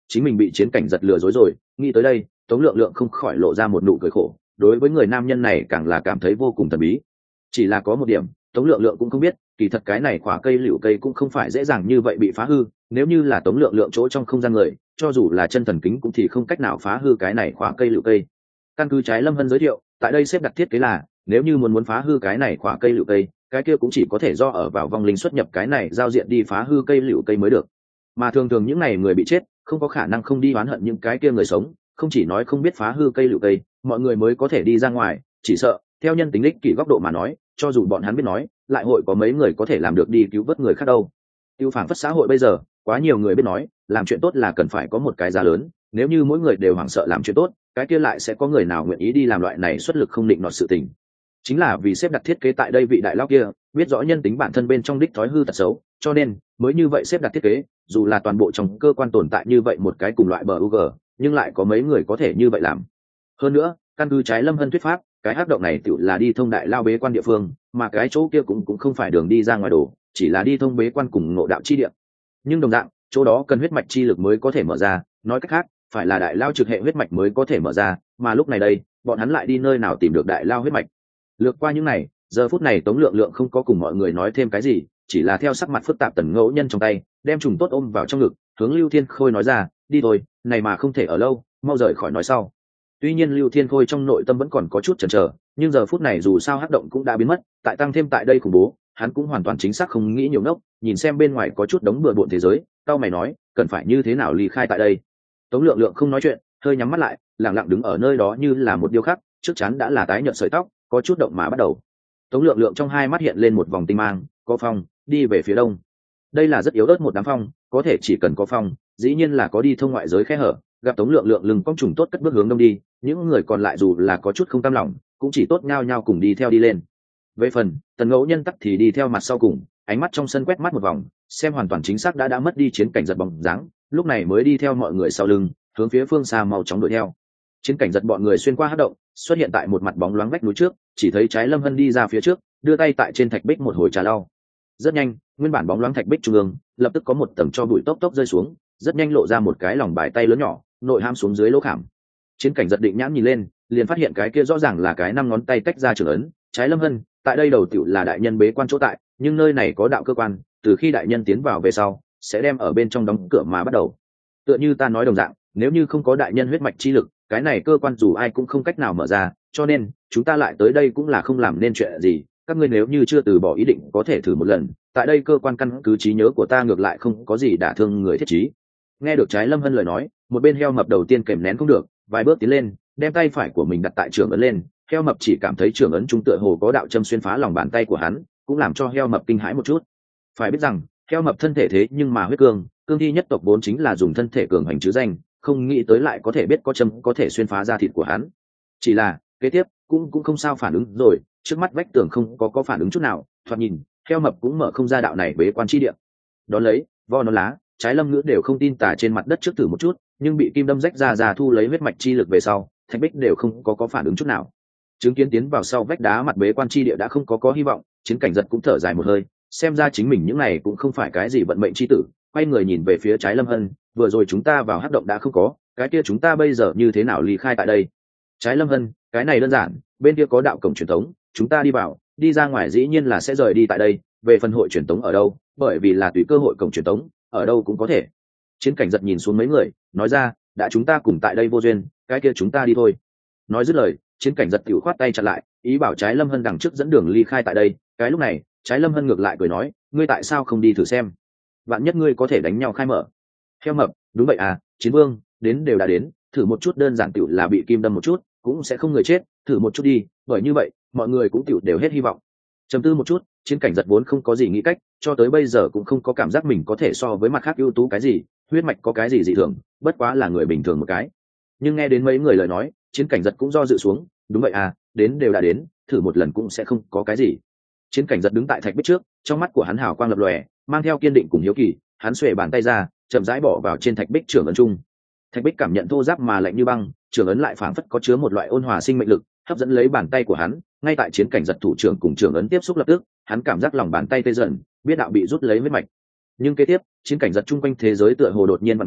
chính mình bị chiến cảnh giật lừa dối rồi. Nghĩ tới đây, Tống Lượng Lượng không khỏi lộ ra một nụ cười khổ, đối với người nam nhân này càng là cảm thấy vô cùng thần bí. Chỉ là có một điểm, Tống Lượng Lượng cũng không biết, kỳ thật cái này quả cây liễu cây cũng không phải dễ dàng như vậy bị phá hư, nếu như là Tống Lượng Lượng chỗ trong không gian người, cho dù là chân thần kính cũng thì không cách nào phá hư cái này quả cây liễu cây. Căn cứ Trái Lâm Hân giới thiệu, tại đây xếp đặt thiết kế là, nếu như muốn muốn phá hư cái này quả cây liễu cây, cái kia cũng chỉ có thể do ở vào vong linh xuất nhập cái này giao diện đi phá hư cây liễu cây mới được. Mà thường thường những này người bị chết, không có khả năng không đi oán hận những cái kia người sống, không chỉ nói không biết phá hư cây liễu cây, mọi người mới có thể đi ra ngoài, chỉ sợ, theo nhân tính ích kỷ góc độ mà nói, cho dù bọn hắn biết nói, lại hội có mấy người có thể làm được đi cứu vớt người khác đâu. Tiêu phản phất xã hội bây giờ, quá nhiều người biết nói, làm chuyện tốt là cần phải có một cái giá lớn, nếu như mỗi người đều hoảng sợ làm chuyện tốt, cái kia lại sẽ có người nào nguyện ý đi làm loại này xuất lực không định nọt sự tình. Chính là vì xếp đặt thiết kế tại đây vị đại lão kia, biết rõ nhân tính bản thân bên trong đích thói hư tật xấu, cho nên mới như vậy xếp đặt thiết kế, dù là toàn bộ trong cơ quan tồn tại như vậy một cái cùng loại bờ u giê, nhưng lại có mấy người có thể như vậy làm. Hơn nữa, căn cứ Trái Lâm Hân thuyết pháp, cái hắc động này tự là đi thông đại lao bế quan địa phương, mà cái chỗ kia cũng cũng không phải đường đi ra ngoài đồ, chỉ là đi thông bế quan cùng ngộ đạo chi địa. Nhưng đồng dạng, chỗ đó cần huyết mạch chi lực mới có thể mở ra, nói cách khác, phải là đại lao trực hệ huyết mạch mới có thể mở ra, mà lúc này đây, bọn hắn lại đi nơi nào tìm được đại lao huyết mạch. Lược qua những này, giờ phút này Tống Lượng Lượng không có cùng mọi người nói thêm cái gì, chỉ là theo sắc mặt phức tạp Tần Ngẫu Nhân trong tay, đem trùng tốt ôm vào trong ngực, hướng Lưu Thiên Khôi nói ra, đi thôi, này mà không thể ở lâu, mau rời khỏi nói sau. Tuy nhiên Lưu Thiên Khôi trong nội tâm vẫn còn có chút chần chờ, nhưng giờ phút này dù sao hắc động cũng đã biến mất, tại tăng thêm tại đây khủng bố, hắn cũng hoàn toàn chính xác không nghĩ nhiều ngốc, nhìn xem bên ngoài có chút đống bừa bộn thế giới, tao mày nói, cần phải như thế nào ly khai tại đây. Tống Lượng Lượng không nói chuyện, hơi nhắm mắt lại, lặng lặng đứng ở nơi đó như là một điêu khắc, trước chắn đã là tái nhợt sợi tóc, có chút động mà bắt đầu. Tống Lượng Lượng trong hai mắt hiện lên một vòng tinh mang, có phong, đi về phía đông. Đây là rất yếu ớt một đám phong, có thể chỉ cần có phong, dĩ nhiên là có đi thông ngoại giới khe hở. Gặp Tống Lượng Lượng lưng cong trùng tốt cất bước hướng đông đi, những người còn lại dù là có chút không cam lòng, cũng chỉ tốt nhao nhao cùng đi theo đi lên. Về phần Tần Ngẫu Nhân tắc thì đi theo mặt sau cùng, ánh mắt trong sân quét mắt một vòng, xem hoàn toàn chính xác đã đã mất đi chiến cảnh giật bóng dáng, lúc này mới đi theo mọi người sau lưng, hướng phía phương xa mau chóng đuổi theo. Chiến cảnh giật bọn người xuyên qua hắc động, xuất hiện tại một mặt bóng loáng vách núi trước, chỉ thấy Trái Lâm Hân đi ra phía trước, đưa tay tại trên thạch bích một hồi trà lau. Rất nhanh, nguyên bản bóng loáng thạch bích trung ương, lập tức có một tầng cho bụi tốc tốc rơi xuống, rất nhanh lộ ra một cái lòng bài tay lớn nhỏ, nội ham xuống dưới lỗ khảm. Chiến cảnh giật định nhãn nhìn lên, liền phát hiện cái kia rõ ràng là cái năm ngón tay tách ra trường ấn. Trái Lâm Hân, tại đây đầu tiểu là đại nhân bế quan chỗ tại, nhưng nơi này có đạo cơ quan, từ khi đại nhân tiến vào về sau, sẽ đem ở bên trong đóng cửa mà bắt đầu. Tựa như ta nói đồng dạng, nếu như không có đại nhân huyết mạch chi lực, cái này cơ quan dù ai cũng không cách nào mở ra, cho nên chúng ta lại tới đây cũng là không làm nên chuyện gì. Các ngươi nếu như chưa từ bỏ ý định có thể thử một lần, tại đây cơ quan căn cứ trí nhớ của ta ngược lại không có gì đả thương người thiết trí. Nghe được Trái Lâm Hân lời nói, một bên heo mập đầu tiên kèm nén không được, vài bước tiến lên, đem tay phải của mình đặt tại trường ấn lên. Heo mập chỉ cảm thấy trường ấn trung tựa hồ có đạo châm xuyên phá lòng bàn tay của hắn, cũng làm cho heo mập kinh hãi một chút. Phải biết rằng, heo mập thân thể thế nhưng mà huyết cương, cương thi nhất tộc vốn chính là dùng thân thể cường hành chứ danh, không nghĩ tới lại có thể biết có châm có thể xuyên phá da thịt của hắn. Chỉ là, kế tiếp, cũng cũng không sao phản ứng rồi, trước mắt vách tường không có có phản ứng chút nào, thoạt nhìn, heo mập cũng mở không ra đạo này bế quan chi địa. Đón lấy, vo nó lá, Trái Lâm Ngữ đều không tin tả trên mặt đất trước thử một chút, nhưng bị kim đâm rách ra ra thu lấy huyết mạch chi lực về sau, thạch bích đều không có có phản ứng chút nào. Chứng kiến tiến vào sau vách đá mặt bế quan chi địa đã không có có hy vọng, Chiến cảnh giật cũng thở dài một hơi, xem ra chính mình những này cũng không phải cái gì vận mệnh chi tử. Quay người nhìn về phía Trái Lâm Hân, vừa rồi chúng ta vào hắc động đã không có, cái kia chúng ta bây giờ như thế nào ly khai tại đây? Trái Lâm Hân, cái này đơn giản, bên kia có đạo cổng truyền thống, chúng ta đi vào, đi ra ngoài dĩ nhiên là sẽ rời đi tại đây. Về phần hội truyền thống ở đâu, bởi vì là tùy cơ hội cổng truyền thống, ở đâu cũng có thể. Chiến cảnh giật nhìn xuống mấy người, nói ra, đã chúng ta cùng tại đây vô duyên, cái kia chúng ta đi thôi. Nói dứt lời, Chiến cảnh giật tiểu khoát tay chặn lại, ý bảo Trái Lâm Hân đằng trước dẫn đường ly khai tại đây. Cái lúc này, Trái Lâm Hân ngược lại cười nói, ngươi tại sao không đi thử xem? Vạn nhất ngươi có thể đánh nhau khai mở. Heo mập, đúng vậy à, Chiến Vương, đến đều đã đến, thử một chút đơn giản tiểu là bị kim đâm một chút, cũng sẽ không người chết, thử một chút đi, bởi như vậy, mọi người cũng tiểu đều hết hy vọng. Trầm tư một chút, Chiến cảnh giật vốn không có gì nghĩ cách, cho tới bây giờ cũng không có cảm giác mình có thể so với mặt khác ưu tú cái gì, huyết mạch có cái gì dị thường, bất quá là người bình thường một cái. Nhưng nghe đến mấy người lời nói, Chiến cảnh giật cũng do dự xuống, đúng vậy à, đến đều đã đến, thử một lần cũng sẽ không có cái gì. Chiến cảnh giật đứng tại thạch bích trước, trong mắt của hắn hào quang lập lòe, mang theo kiên định cùng hiếu kỳ, hắn xuề bàn tay ra, chậm rãi bỏ vào trên thạch bích trưởng ấn trung. Thạch bích cảm nhận thô ráp mà lạnh như băng, trưởng ấn lại phảng phất có chứa một loại ôn hòa sinh mệnh lực, hấp dẫn lấy bàn tay của hắn. Ngay tại Chiến cảnh giật thủ trưởng cùng trưởng ấn tiếp xúc lập tức, hắn cảm giác lòng bàn tay tê dần, biết đạo bị rút lấy huyết mạch. Nhưng kế tiếp, Chiến cảnh giật chung quanh thế giới tựa hồ đột nhiên vặn mèo,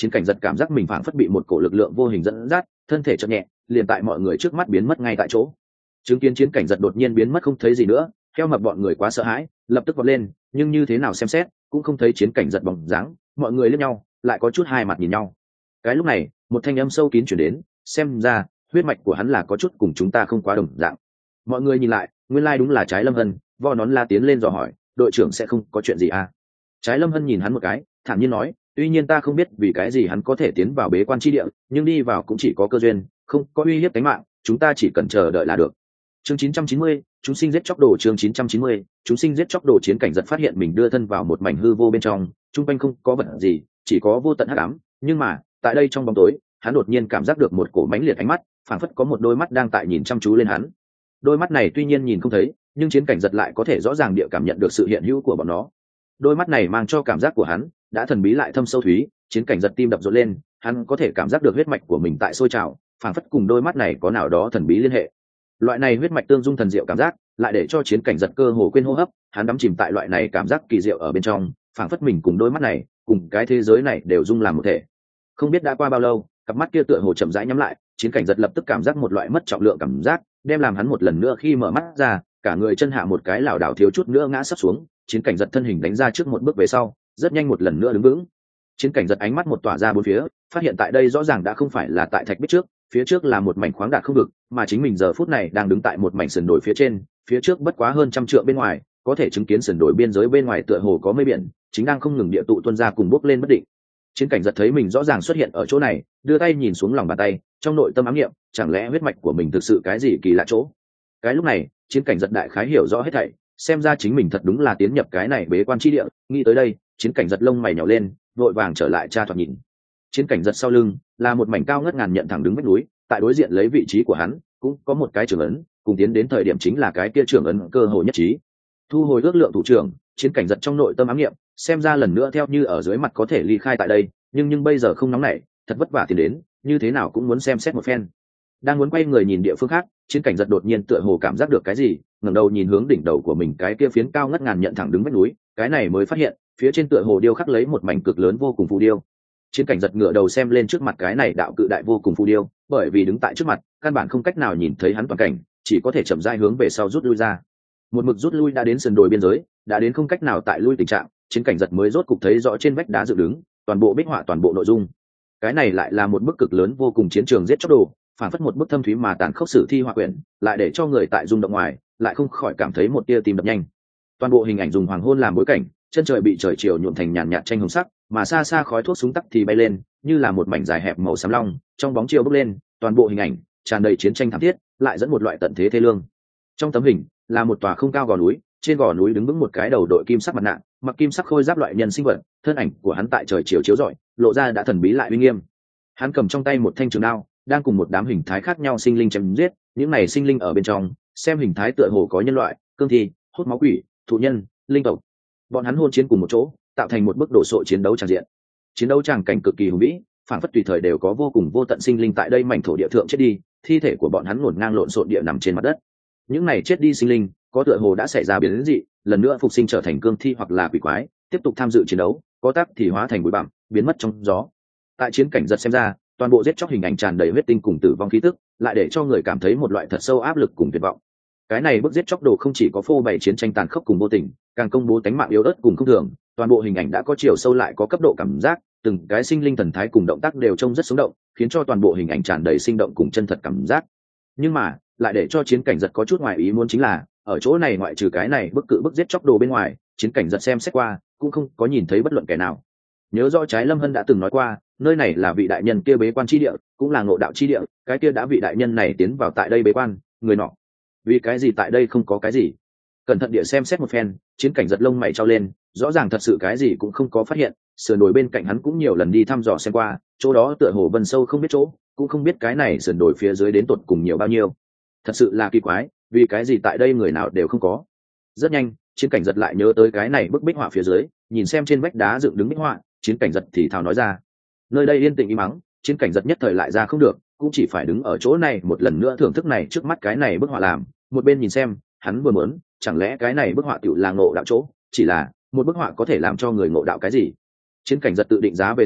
Chiến cảnh giật cảm giác mình phảng phất bị một cổ lực lượng vô hình dẫn dắt, thân thể chợt nhẹ, liền tại mọi người trước mắt biến mất ngay tại chỗ. Chứng kiến chiến cảnh giật đột nhiên biến mất không thấy gì nữa, theo mập bọn người quá sợ hãi, lập tức vọt lên, nhưng như thế nào xem xét cũng không thấy chiến cảnh giật bóng dáng, mọi người liếc nhau, lại có chút hai mặt nhìn nhau. Cái lúc này, một thanh âm sâu kín truyền đến, xem ra huyết mạch của hắn là có chút cùng chúng ta không quá đồng dạng. Mọi người nhìn lại, nguyên lai like đúng là Trái Lâm Hân, vò nón la tiến lên dò hỏi, đội trưởng sẽ không có chuyện gì à? Trái Lâm Hân nhìn hắn một cái, thản nhiên nói, tuy nhiên ta không biết vì cái gì hắn có thể tiến vào bế quan chi địa, nhưng đi vào cũng chỉ có cơ duyên, không có uy hiếp tính mạng, chúng ta chỉ cần chờ đợi là được. Chương chín trăm chín mươi, chúng sinh giết chóc đồ. Chương chín trăm chín mươi, chúng sinh giết chóc đồ. Chiến cảnh giật phát hiện mình đưa thân vào một mảnh hư vô bên trong, chung quanh không có vật gì, chỉ có vô tận hắc ám, nhưng mà, tại đây trong bóng tối, hắn đột nhiên cảm giác được một cổ mãnh liệt ánh mắt, phảng phất có một đôi mắt đang tại nhìn chăm chú lên hắn. Đôi mắt này tuy nhiên nhìn không thấy, nhưng chiến cảnh giật lại có thể rõ ràng địa cảm nhận được sự hiện hữu của bọn nó. Đôi mắt này mang cho cảm giác của hắn đã thần bí lại thâm sâu thúy. Chiến cảnh giật tim đập rộn lên, hắn có thể cảm giác được huyết mạch của mình tại sôi trào, phảng phất cùng đôi mắt này có nào đó thần bí liên hệ. Loại này huyết mạch tương dung thần diệu cảm giác lại để cho chiến cảnh giật cơ hồ quên hô hấp, hắn đắm chìm tại loại này cảm giác kỳ diệu ở bên trong, phảng phất mình cùng đôi mắt này, cùng cái thế giới này đều dung làm một thể. Không biết đã qua bao lâu, cặp mắt kia tựa hồ chậm rãi nhắm lại, chiến cảnh giật lập tức cảm giác một loại mất trọng lượng cảm giác, đem làm hắn một lần nữa khi mở mắt ra, cả người chân hạ một cái lảo đảo thiếu chút nữa ngã sắp xuống. Chiến cảnh giật thân hình đánh ra trước một bước về sau, rất nhanh một lần nữa đứng vững. Chiến cảnh giật ánh mắt một tỏa ra bốn phía, phát hiện tại đây rõ ràng đã không phải là tại thạch bích trước, phía trước là một mảnh khoáng đạt không vực, mà chính mình giờ phút này đang đứng tại một mảnh sườn đồi phía trên, phía trước bất quá hơn trăm trượng bên ngoài, có thể chứng kiến sườn đồi biên giới bên ngoài tựa hồ có mây biển, chính đang không ngừng địa tụ tuôn ra cùng bốc lên bất định. Chiến cảnh giật thấy mình rõ ràng xuất hiện ở chỗ này, đưa tay nhìn xuống lòng bàn tay, trong nội tâm ám niệm, chẳng lẽ huyết mạch của mình thực sự cái gì kỳ lạ chỗ? Cái lúc này, chiến cảnh giật đại khái hiểu rõ hết thảy, xem ra chính mình thật đúng là tiến nhập cái này bế quan chi địa. Nghĩ tới đây, chiến cảnh giật lông mày nhào lên, vội vàng trở lại tra thoạt nhìn. Chiến cảnh giật sau lưng là một mảnh cao ngất ngàn nhận thẳng đứng vách núi, tại đối diện lấy vị trí của hắn cũng có một cái trưởng ấn, cùng tiến đến thời điểm chính là cái kia trưởng ấn cơ hội nhất trí. Thu hồi ước lượng thủ trưởng, chiến cảnh giật trong nội tâm ám niệm, xem ra lần nữa theo như ở dưới mặt có thể ly khai tại đây, nhưng nhưng bây giờ không nóng nảy, thật vất vả tiến đến, như thế nào cũng muốn xem xét một phen. Đang muốn quay người nhìn địa phương khác, chiến cảnh giật đột nhiên tựa hồ cảm giác được cái gì, ngẩng đầu nhìn hướng đỉnh đầu của mình cái kia phiến cao ngất ngàn nhận thẳng đứng vách núi, cái này mới phát hiện phía trên tựa hồ điêu khắc lấy một mảnh cực lớn vô cùng phù điêu. Chiến cảnh giật ngửa đầu xem lên trước mặt cái này đạo cự đại vô cùng phù điêu, bởi vì đứng tại trước mặt, căn bản không cách nào nhìn thấy hắn toàn cảnh, chỉ có thể chậm rãi hướng về sau rút lui ra. Một mực rút lui đã đến sườn đồi biên giới, đã đến không cách nào tại lui tình trạng, chiến cảnh giật mới rốt cục thấy rõ trên vách đá dựng đứng, toàn bộ bích họa toàn bộ nội dung. Cái này lại là một bức cực lớn vô cùng chiến trường giết chóc đồ, phản phất một bức thâm thúy mà tàn khốc sử thi họa quyển, lại để cho người tại rung động ngoài, lại không khỏi cảm thấy một tia tim đập nhanh. Toàn bộ hình ảnh dùng hoàng hôn làm bối cảnh, chân trời bị trời chiều nhuộm thành nhàn nhạt tranh hồng sắc, mà xa xa khói thuốc súng tắc thì bay lên, như là một mảnh dài hẹp màu xám long, trong bóng chiều bốc lên, toàn bộ hình ảnh tràn đầy chiến tranh thảm thiết, lại dẫn một loại tận thế thê lương. Trong tấm hình là một tòa không cao gò núi, trên gò núi đứng vững một cái đầu đội kim sắc mặt nạ, mặc kim sắc khôi giáp loại nhân sinh vật, thân ảnh của hắn tại trời chiều chiếu rọi, lộ ra đã thần bí lại uy nghiêm. Hắn cầm trong tay một thanh trường đao, đang cùng một đám hình thái khác nhau sinh linh chém giết, những này sinh linh ở bên trong, xem hình thái tựa hồ có nhân loại, cương thi, hút máu quỷ, thụ nhân, linh tộc. Bọn hắn hôn chiến cùng một chỗ, tạo thành một bức đồ sộ chiến đấu tràn diện. Chiến đấu tràng cảnh cực kỳ hùng vĩ, phản phất tùy thời đều có vô cùng vô tận sinh linh tại đây mảnh thổ địa thượng chết đi, thi thể của bọn hắn ngổn ngang lộn xộn địa nằm trên mặt đất. Những này chết đi sinh linh, có tựa hồ đã xảy ra biến dị, lần nữa phục sinh trở thành cương thi hoặc là quỷ quái, tiếp tục tham dự chiến đấu, có tác thì hóa thành bụi bặm, biến mất trong gió. Tại chiến cảnh giật xem ra, toàn bộ giết chóc hình ảnh tràn đầy huyết tinh cùng tử vong khí tức, lại để cho người cảm thấy một loại thật sâu áp lực cùng tuyệt vọng. Cái này bức giết chóc đồ không chỉ có phô bày chiến tranh tàn khốc cùng vô tình, càng công bố tánh mạng yếu ớt cùng không thường, toàn bộ hình ảnh đã có chiều sâu lại có cấp độ cảm giác, từng cái sinh linh thần thái cùng động tác đều trông rất sống động, khiến cho toàn bộ hình ảnh tràn đầy sinh động cùng chân thật cảm giác. Nhưng mà, lại để cho chiến cảnh giật có chút ngoài ý muốn chính là, ở chỗ này ngoại trừ cái này bức cự bức giết chóc đồ bên ngoài, chiến cảnh giật xem xét qua, cũng không có nhìn thấy bất luận kẻ nào. Nhớ rõ Trái Lâm Hân đã từng nói qua, nơi này là vị đại nhân kia bế quan chi địa, cũng là ngộ đạo chi địa, cái kia đã vị đại nhân này tiến vào tại đây bế quan, người nọ. Vì cái gì tại đây không có cái gì? Cẩn thận địa xem xét một phen, chiến cảnh giật lông mày trao lên, rõ ràng thật sự cái gì cũng không có phát hiện, sườn đồi bên cạnh hắn cũng nhiều lần đi thăm dò xem qua, chỗ đó tựa hồ vân sâu không biết chỗ, cũng không biết cái này sườn đồi phía dưới đến tột cùng nhiều bao nhiêu. Thật sự là kỳ quái, vì cái gì tại đây người nào đều không có. Rất nhanh, chiến cảnh giật lại nhớ tới cái này bức bích họa phía dưới, nhìn xem trên vách đá dựng đứng bích họa, chiến cảnh giật thì thào nói ra. Nơi đây yên tĩnh im mắng, chiến cảnh giật nhất thời lại ra không được, cũng chỉ phải đứng ở chỗ này một lần nữa thưởng thức này trước mắt cái này bức họa làm, một bên nhìn xem, hắn vừa muốn, chẳng lẽ cái này bức họa tiểu là ngộ đạo chỗ, chỉ là một bức họa có thể làm cho người ngộ đạo cái gì? Chiến cảnh giật tự định giá về sau,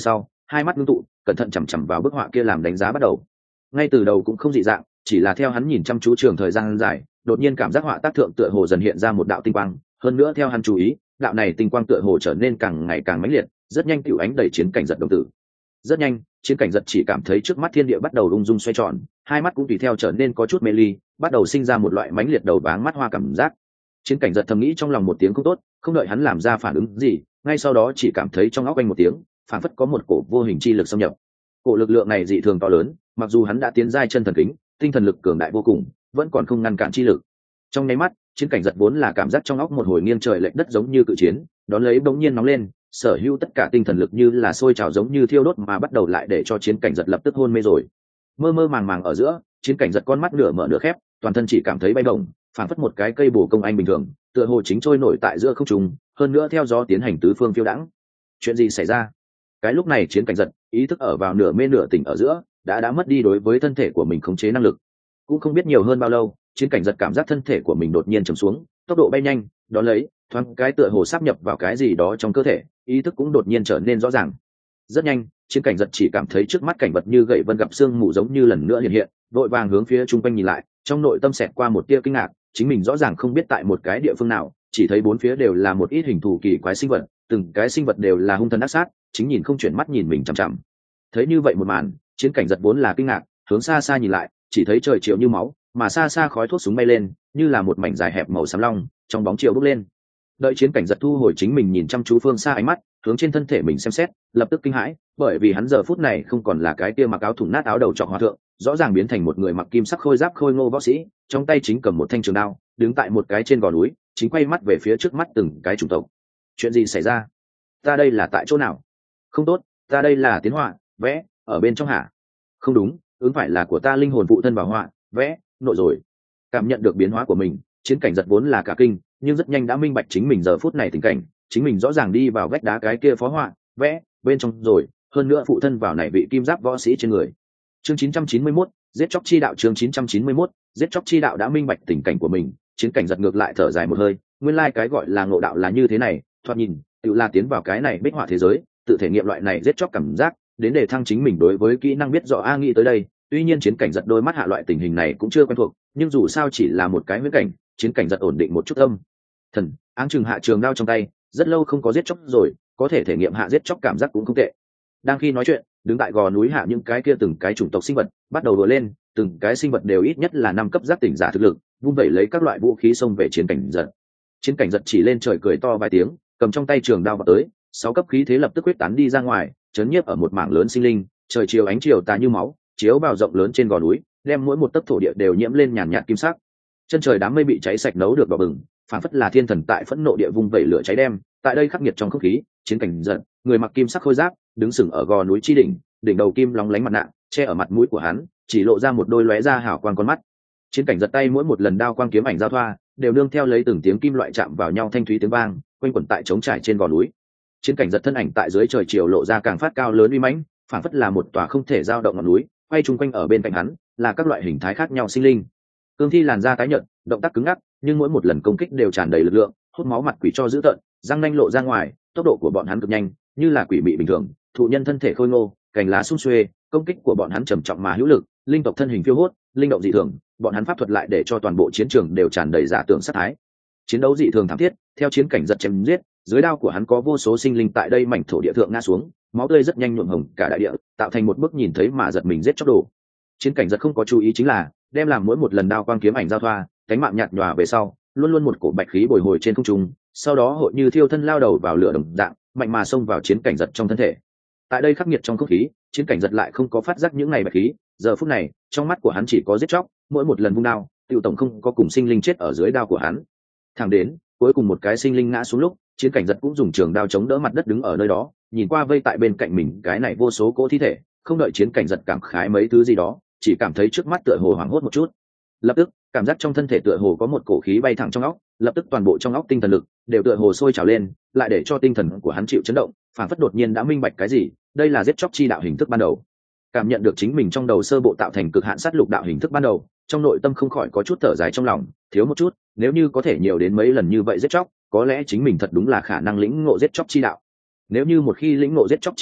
hai mắt ngưng tụ cẩn thận chằm chằm vào bức họa kia làm đánh giá bắt đầu. Ngay từ đầu cũng không dị dạng, chỉ là theo hắn nhìn chăm chú trường thời gian dài, đột nhiên cảm giác họa tác thượng tựa hồ dần hiện ra một đạo tinh quang, hơn nữa theo hắn chú ý, đạo này tinh quang tựa hồ trở nên càng ngày càng mãnh liệt, rất nhanh tiểu ánh đẩy chiến cảnh giật đồng tử. Rất nhanh, chiến cảnh giật chỉ cảm thấy trước mắt thiên địa bắt đầu ung dung xoay tròn, hai mắt cũng tùy theo trở nên có chút mê ly, bắt đầu sinh ra một loại mãnh liệt đầu váng mắt hoa cảm giác. Chiến cảnh giật thầm nghĩ trong lòng một tiếng không tốt, không đợi hắn làm ra phản ứng gì, ngay sau đó chỉ cảm thấy trong óc anh một tiếng, phản phất có một cổ vô hình chi lực xâm nhập. Cổ lực lượng này dị thường to lớn, mặc dù hắn đã tiến giai chân thần kính, tinh thần lực cường đại vô cùng, vẫn còn không ngăn cản chi lực. Trong nháy mắt, chiến cảnh giật vốn là cảm giác trong óc một hồi nghiêng trời lệch đất giống như cự chiến, đón lấy bỗng nhiên nóng lên, sở hữu tất cả tinh thần lực như là sôi trào giống như thiêu đốt mà bắt đầu lại để cho chiến cảnh giật lập tức hôn mê rồi. Mơ mơ màng màng ở giữa, chiến cảnh giật con mắt nửa mở nửa khép, toàn thân chỉ cảm thấy bay bổng, phảng phất một cái cây bổ công anh bình thường, tựa hồ chính trôi nổi tại giữa không trung, hơn nữa theo gió tiến hành tứ phương phiêu đãng. Chuyện gì xảy ra? Cái lúc này chiến cảnh giật ý thức ở vào nửa mê nửa tỉnh ở giữa, đã đã mất đi đối với thân thể của mình khống chế năng lực. Cũng không biết nhiều hơn bao lâu, chiến cảnh giật cảm giác thân thể của mình đột nhiên trầm xuống, tốc độ bay nhanh, đó lấy thoáng cái tựa hồ sáp nhập vào cái gì đó trong cơ thể, ý thức cũng đột nhiên trở nên rõ ràng. Rất nhanh, chiến cảnh giật chỉ cảm thấy trước mắt cảnh vật như gậy vân gặp sương mù giống như lần nữa hiện hiện, vội vàng hướng phía trung quanh nhìn lại, trong nội tâm xẹt qua một tia kinh ngạc, chính mình rõ ràng không biết tại một cái địa phương nào, chỉ thấy bốn phía đều là một ít hình thù kỳ quái sinh vật, từng cái sinh vật đều là hung thần ác sát, chính nhìn không chuyển mắt nhìn mình chằm chằm. Thấy như vậy một màn, chiến cảnh giật vốn là kinh ngạc, hướng xa xa nhìn lại, chỉ thấy trời chiều như máu, mà xa xa khói thuốc súng bay lên, như là một mảnh dài hẹp màu xám long, trong bóng chiều bốc lên. Đợi chiến cảnh giật thu hồi chính mình nhìn chăm chú phương xa ánh mắt, hướng trên thân thể mình xem xét, lập tức kinh hãi, bởi vì hắn giờ phút này không còn là cái kia mặc áo thủng nát áo đầu trọc hòa thượng, rõ ràng biến thành một người mặc kim sắc khôi giáp khôi ngô võ sĩ, trong tay chính cầm một thanh trường đao, đứng tại một cái trên gò núi, chính quay mắt về phía trước mắt từng cái chủng tộc. Chuyện gì xảy ra? Ta đây là tại chỗ nào? Không tốt, ta đây là tiến họa, vẽ, ở bên trong hả? Không đúng, ứng phải là của ta linh hồn phụ thân vào họa, vẽ, nội rồi. Cảm nhận được biến hóa của mình, chiến cảnh giật vốn là cả kinh, nhưng rất nhanh đã minh bạch chính mình giờ phút này tình cảnh, chính mình rõ ràng đi vào vách đá cái kia phó họa, vẽ, bên trong rồi, hơn nữa phụ thân vào này vị kim giáp võ sĩ trên người. Chương chín trăm chín mươi mốt, giết chóc chi đạo. Chương chín trăm chín mươi mốt, giết chóc chi đạo đã minh bạch tình cảnh của mình, chiến cảnh giật ngược lại thở dài một hơi, nguyên lai like cái gọi là ngộ đạo là như thế này, thoạt nhìn, tự là tiến vào cái này bích họa thế giới, tự thể nghiệm loại này giết chóc cảm giác, đến để thăng chính mình đối với kỹ năng biết rõ a nghĩ tới đây, tuy nhiên chiến cảnh giật đôi mắt hạ loại tình hình này cũng chưa quen thuộc, nhưng dù sao chỉ là một cái huyễn cảnh, chiến cảnh giật ổn định một chút âm thần, áng chừng hạ trường đao trong tay, rất lâu không có giết chóc rồi, có thể thể nghiệm hạ giết chóc cảm giác cũng không tệ. Đang khi nói chuyện, đứng tại gò núi hạ những cái kia từng cái chủng tộc sinh vật bắt đầu đùa lên, từng cái sinh vật đều ít nhất là năm cấp giác tỉnh giả thực lực, vung vẩy lấy các loại vũ khí xông về chiến cảnh giật. Chiến cảnh giật chỉ lên trời cười to vài tiếng, cầm trong tay trường đao vào tới, sáu cấp khí thế lập tức quyết tán đi ra ngoài, chấn nhiếp ở một mảng lớn sinh linh, trời chiều ánh chiều tà như máu, chiếu vào rộng lớn trên gò núi, đem mỗi một tấc thổ địa đều nhiễm lên nhàn nhạt kim sắc. Chân trời đám mây bị cháy sạch nấu được đỏ bừng, phản phất là thiên thần tại phẫn nộ địa vung vẩy lửa cháy đem, tại đây khắc nghiệt trong không khí, chiến cảnh giật, người mặc kim sắc khôi giáp, đứng sừng ở gò núi chi đỉnh, đỉnh đầu kim lóng lánh mặt nạ, che ở mặt mũi của hắn, chỉ lộ ra một đôi lóe ra hào quang con mắt. Chiến cảnh giật tay mỗi một lần đao quang kiếm ảnh giao thoa, đều nương theo lấy từng tiếng kim loại chạm vào nhau thanh thúy tiếng vang, quanh quẩn tại trống trải trên gò núi. Chiến cảnh giật thân ảnh tại dưới trời chiều lộ ra càng phát cao lớn uy mãnh, phản phất là một tòa không thể dao động ngọn núi, quay chung quanh ở bên cạnh hắn là các loại hình thái khác nhau sinh linh. Cương thi làn da tái nhợt, động tác cứng ngắc, nhưng mỗi một lần công kích đều tràn đầy lực lượng, hút máu mặt quỷ cho dữ tợn, răng nanh lộ ra ngoài, tốc độ của bọn hắn cực nhanh, như là quỷ mị bình thường, thụ nhân thân thể khôi ngô, cành lá sum xuê, công kích của bọn hắn trầm trọng mà hữu lực, linh tộc thân hình phiêu hốt, linh động dị thường, bọn hắn pháp thuật lại để cho toàn bộ chiến trường đều tràn đầy giả tưởng sát thái. Chiến đấu dị thường thảm thiết, theo chiến cảnh giật chém giết, dưới đao của hắn có vô số sinh linh tại đây mảnh thổ địa thượng ngã xuống, máu tươi rất nhanh nhuộm hồng cả đại địa, tạo thành một bức nhìn thấy mà giật mình giết chóc đồ. Chiến cảnh giật không có chú ý chính là đem làm mỗi một lần đao quang kiếm ảnh giao thoa, cánh mạng nhạt nhòa về sau, luôn luôn một cổ bạch khí bồi hồi trên không trung, sau đó hội như thiêu thân lao đầu vào lửa đồng dạng, mạnh mà xông vào chiến cảnh giật trong thân thể. Tại đây khắc nghiệt trong không khí, chiến cảnh giật lại không có phát giác những ngày bạch khí, giờ phút này, trong mắt của hắn chỉ có giết chóc, mỗi một lần vung đao, tiêu tổng không có cùng sinh linh chết ở dưới đao của hắn. Thẳng đến, cuối cùng một cái sinh linh ngã xuống lúc, chiến cảnh giật cũng dùng trường đao chống đỡ mặt đất đứng ở nơi đó, nhìn qua vây tại bên cạnh mình cái này vô số cỗ thi thể, không đợi chiến cảnh giật cảm khái mấy thứ gì đó, chỉ cảm thấy trước mắt tựa hồ hoảng hốt một chút. Lập tức, cảm giác trong thân thể tựa hồ có một cổ khí bay thẳng trong óc, lập tức toàn bộ trong óc tinh thần lực đều tựa hồ sôi trào lên, lại để cho tinh thần của hắn chịu chấn động, phản phất đột nhiên đã minh bạch cái gì, đây là giết chóc chi đạo hình thức ban đầu. Cảm nhận được chính mình trong đầu sơ bộ tạo thành cực hạn sát lục đạo hình thức ban đầu, trong nội tâm không khỏi có chút thở dài trong lòng, thiếu một chút, nếu như có thể nhiều đến mấy lần như vậy giết chóc, có lẽ chính mình thật đúng là khả năng lĩnh ngộ giết chóc chi đạo. Nếu như một khi lĩnh ngộ giết chóc chi đạo,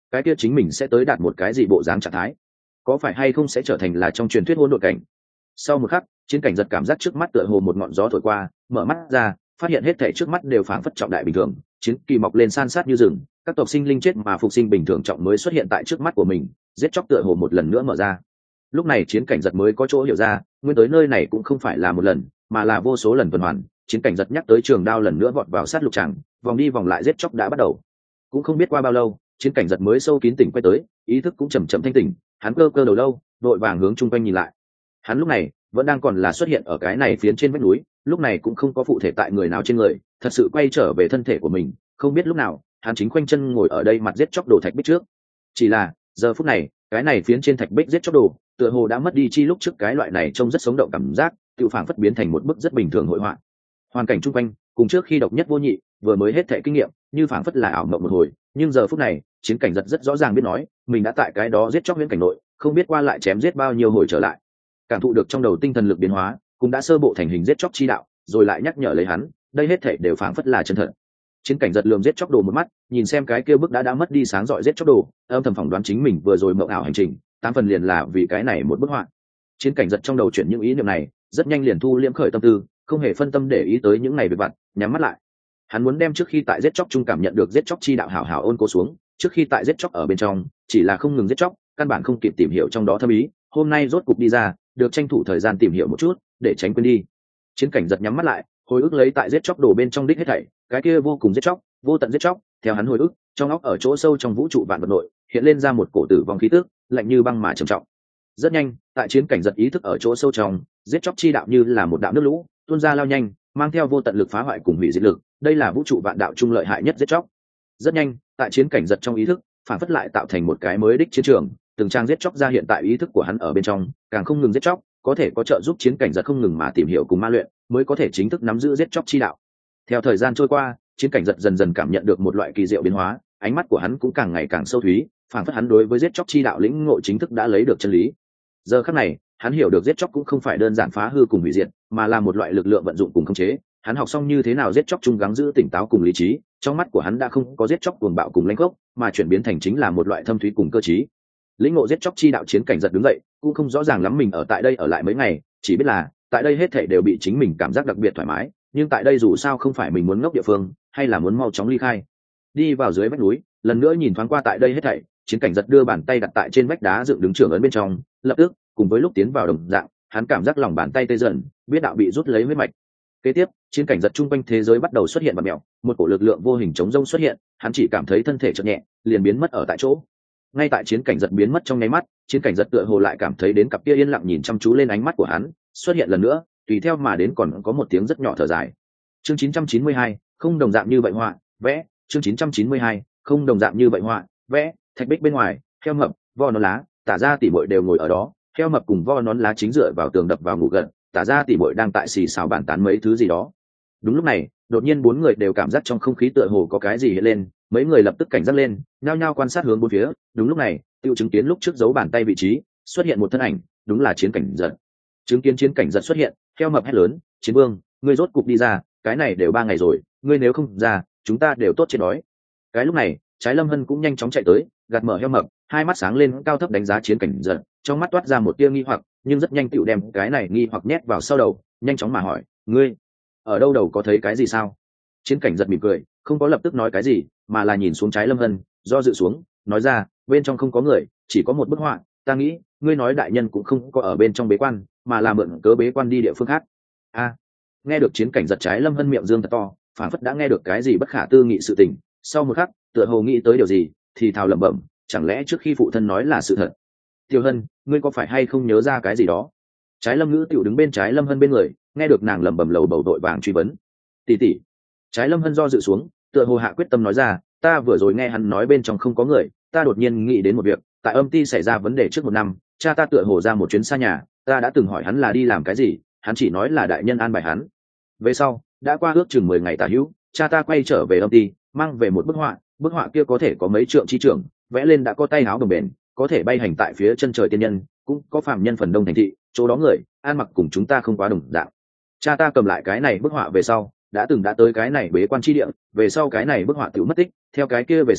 cái kia chính mình sẽ tới đạt một cái gì bộ dáng trạng thái, có phải hay không sẽ trở thành là trong truyền thuyết hỗn độn cảnh. Sau một khắc, chiến cảnh giật cảm giác trước mắt tựa hồ một ngọn gió thổi qua, mở mắt ra phát hiện hết thảy trước mắt đều phảng phất trọng đại bình thường, chiến kỳ mọc lên san sát như rừng, các tộc sinh linh chết mà phục sinh bình thường trọng mới xuất hiện tại trước mắt của mình, giết chóc tựa hồ một lần nữa mở ra. Lúc này chiến cảnh giật mới có chỗ hiểu ra, nguyên tới nơi này cũng không phải là một lần mà là vô số lần tuần hoàn. Chiến cảnh giật nhắc tới trường đao lần nữa vọt vào sát lục tràng, vòng đi vòng lại giết chóc đã bắt đầu. Cũng không biết qua bao lâu, chiến cảnh giật mới sâu kín tỉnh quay tới, ý thức cũng chậm chậm thanh tỉnh, hắn cơ cơ đầu lâu, đội vàng hướng chung quanh nhìn lại. Hắn lúc này vẫn đang còn là xuất hiện ở cái này phiến trên vách núi, lúc này cũng không có phụ thể tại người nào trên người, thật sự quay trở về thân thể của mình. Không biết lúc nào hắn chính khoanh chân ngồi ở đây mặt giết chóc đồ thạch bích trước. Chỉ là giờ phút này cái này phiến trên thạch bích giết chóc đồ tựa hồ đã mất đi chi lúc trước cái loại này trông rất sống động cảm giác, tự phảng phất biến thành một bức rất bình thường hội họa. Hoàn cảnh chung quanh cùng trước khi độc nhất vô nhị vừa mới hết thệ kinh nghiệm như phảng phất là ảo mộng một hồi, nhưng giờ phút này chiến cảnh giật rất rõ ràng biết nói mình đã tại cái đó giết chóc huyễn cảnh nội, không biết qua lại chém giết bao nhiêu hồi trở lại, cảm thụ được trong đầu tinh thần lực biến hóa cũng đã sơ bộ thành hình giết chóc chi đạo, rồi lại nhắc nhở lấy hắn đây hết thảy đều phảng phất là chân thật. Chiến cảnh giật lườm giết chóc đồ một mắt, nhìn xem cái kia bức đã đã mất đi sáng rọi giết chóc đồ, âm thầm phỏng đoán chính mình vừa rồi mộng ảo hành trình tám phần liền là vì cái này một bức họa. Chiến cảnh giật trong đầu chuyển những ý niệm này, rất nhanh liền thu liễm khởi tâm tư, không hề phân tâm để ý tới những ngày việc vặt, nhắm mắt lại. Hắn muốn đem trước khi tại giết chóc chung cảm nhận được giết chóc chi đạo hảo hảo ôn cố xuống, trước khi tại giết chóc ở bên trong chỉ là không ngừng giết chóc, căn bản không kịp tìm hiểu trong đó thâm ý, hôm nay rốt cục đi ra, được tranh thủ thời gian tìm hiểu một chút để tránh quên đi. Chiến cảnh giật nhắm mắt lại, hồi ức lấy tại giết chóc đồ bên trong đích hết thảy, cái kia vô cùng giết chóc, vô tận giết chóc, theo hắn hồi ức, trong óc ở chỗ sâu trong vũ trụ vạn vật nội, hiện lên ra một cổ tử vong khí tức, lạnh như băng mà trầm trọng. Rất nhanh, tại chiến cảnh giật ý thức ở chỗ sâu trong, giết chóc chi đạo như là một đạo nước lũ, tuôn ra lao nhanh, mang theo vô tận lực phá hoại cùng hủy diệt lực, đây là vũ trụ vạn đạo trung lợi hại nhất giết chóc. Rất nhanh, tại chiến cảnh giật trong ý thức, phản phất lại tạo thành một cái mới đích chiến trường, từng trang giết chóc ra hiện tại ý thức của hắn ở bên trong, càng không ngừng giết chóc, có thể có trợ giúp chiến cảnh giật không ngừng mà tìm hiểu cùng ma luyện, mới có thể chính thức nắm giữ giết chóc chi đạo. Theo thời gian trôi qua, chiến cảnh giật dần dần cảm nhận được một loại kỳ diệu biến hóa, ánh mắt của hắn cũng càng ngày càng sâu thúy, phản phất hắn đối với giết chóc chi đạo lĩnh ngộ chính thức đã lấy được chân lý. Giờ khắc này, hắn hiểu được giết chóc cũng không phải đơn giản phá hư cùng hủy diệt, mà là một loại lực lượng vận dụng cùng khống chế. Hắn học xong như thế nào giết chóc chung gắng giữ tỉnh táo cùng lý trí, trong mắt của hắn đã không có giết chóc cuồng bạo cùng lãnh gốc, mà chuyển biến thành chính là một loại thâm thúy cùng cơ trí. Lĩnh ngộ giết chóc chi đạo, chiến cảnh giật đứng dậy, cũng không rõ ràng lắm mình ở tại đây ở lại mấy ngày, chỉ biết là tại đây hết thảy đều bị chính mình cảm giác đặc biệt thoải mái, nhưng tại đây dù sao không phải mình muốn ngốc địa phương, hay là muốn mau chóng ly khai. Đi vào dưới vách núi, lần nữa nhìn thoáng qua tại đây hết thảy, chiến cảnh giật đưa bàn tay đặt tại trên vách đá dựng đứng trưởng ấn bên trong, lập tức cùng với lúc tiến vào đồng dạng, hắn cảm giác lòng bàn tay tê dần, biết đạo bị rút lấy huyết mạch. Kế tiếp, chiến cảnh giật trung quanh thế giới bắt đầu xuất hiện bạt mèo, một cổ lực lượng vô hình chống rông xuất hiện, hắn chỉ cảm thấy thân thể chợt nhẹ, liền biến mất ở tại chỗ. Ngay tại chiến cảnh giật biến mất trong nháy mắt, chiến cảnh giật tựa hồ lại cảm thấy đến cặp kia yên lặng nhìn chăm chú lên ánh mắt của hắn, xuất hiện lần nữa, tùy theo mà đến còn có một tiếng rất nhỏ thở dài. Chương chín trăm chín mươi hai, không đồng dạng như vậy họa, vẽ, chương chín trăm chín mươi hai, không đồng dạng như vậy họa, vẽ, thạch bích bên ngoài, heo mập, vo nón lá, tả ra tỉ muội đều ngồi ở đó, heo mập cùng vo nón lá chính dựa vào tường đập vào ngủ gần, tả ra tỉ muội đang tại xì xào bàn tán mấy thứ gì đó. Đúng lúc này, đột nhiên bốn người đều cảm giác trong không khí tựa hồ có cái gì hiện lên, mấy người lập tức cảnh giác lên, nhao nhao quan sát hướng bốn phía. Đúng lúc này, tiêu chứng kiến lúc trước giấu bàn tay vị trí xuất hiện một thân ảnh, đúng là chiến cảnh giật. Chứng kiến chiến cảnh giật xuất hiện, heo mập hét lớn, chiến vương, ngươi rốt cục đi ra, cái này đều ba ngày rồi, ngươi nếu không ra, chúng ta đều tốt chết đói. Cái lúc này, trái lâm hân cũng nhanh chóng chạy tới, gạt mở heo mập, hai mắt sáng lên cao thấp đánh giá chiến cảnh giật, trong mắt toát ra một tia nghi hoặc, nhưng rất nhanh tựu đem cái này nghi hoặc nhét vào sau đầu, nhanh chóng mà hỏi, ngươi ở đâu đầu có thấy cái gì sao? Chiến cảnh giật mỉm cười, không có lập tức nói cái gì, mà là nhìn xuống trái lâm hân, do dự xuống, nói ra, bên trong không có người, chỉ có một bức họa, ta nghĩ ngươi nói đại nhân cũng không có ở bên trong bế quan, mà là mượn cớ bế quan đi địa phương khác. A, nghe được chiến cảnh giật, trái lâm hân miệng dương thật to, phản phất đã nghe được cái gì bất khả tư nghị sự tình, sau một khắc tựa hồ nghĩ tới điều gì, thì thào lẩm bẩm, chẳng lẽ trước khi phụ thân nói là sự thật? Tiêu Hân, ngươi có phải hay không nhớ ra cái gì đó? Trái lâm ngữ tiểu đứng bên trái lâm hân bên người, nghe được nàng lẩm bẩm lầu bầu đội vàng truy vấn. Tỷ tỷ. Trái lâm hân do dự xuống, tựa hồ hạ quyết tâm nói ra, ta vừa rồi nghe hắn nói bên trong không có người, ta đột nhiên nghĩ đến một việc, tại âm ty xảy ra vấn đề trước một năm, cha ta tựa hồ ra một chuyến xa nhà, ta đã từng hỏi hắn là đi làm cái gì, hắn chỉ nói là đại nhân an bài hắn. Về sau, đã qua ước chừng mười ngày tả hữu, cha ta quay trở về âm ty, mang về một bức họa, bức họa kia có thể có mấy trượng chi trưởng, vẽ lên đã có tay áo đồng bền, có thể bay hành tại phía chân trời tiên nhân, cũng có phàm nhân phần đông thành thị, chỗ đó người ăn mặc cùng chúng ta không quá đồng dạng. Cha ta cầm lại cái này bức họa về sau, đã từng đã tới cái này bế quan chi địa, về sau cái này bức họa tiểu mất tích, theo cái kia về sau,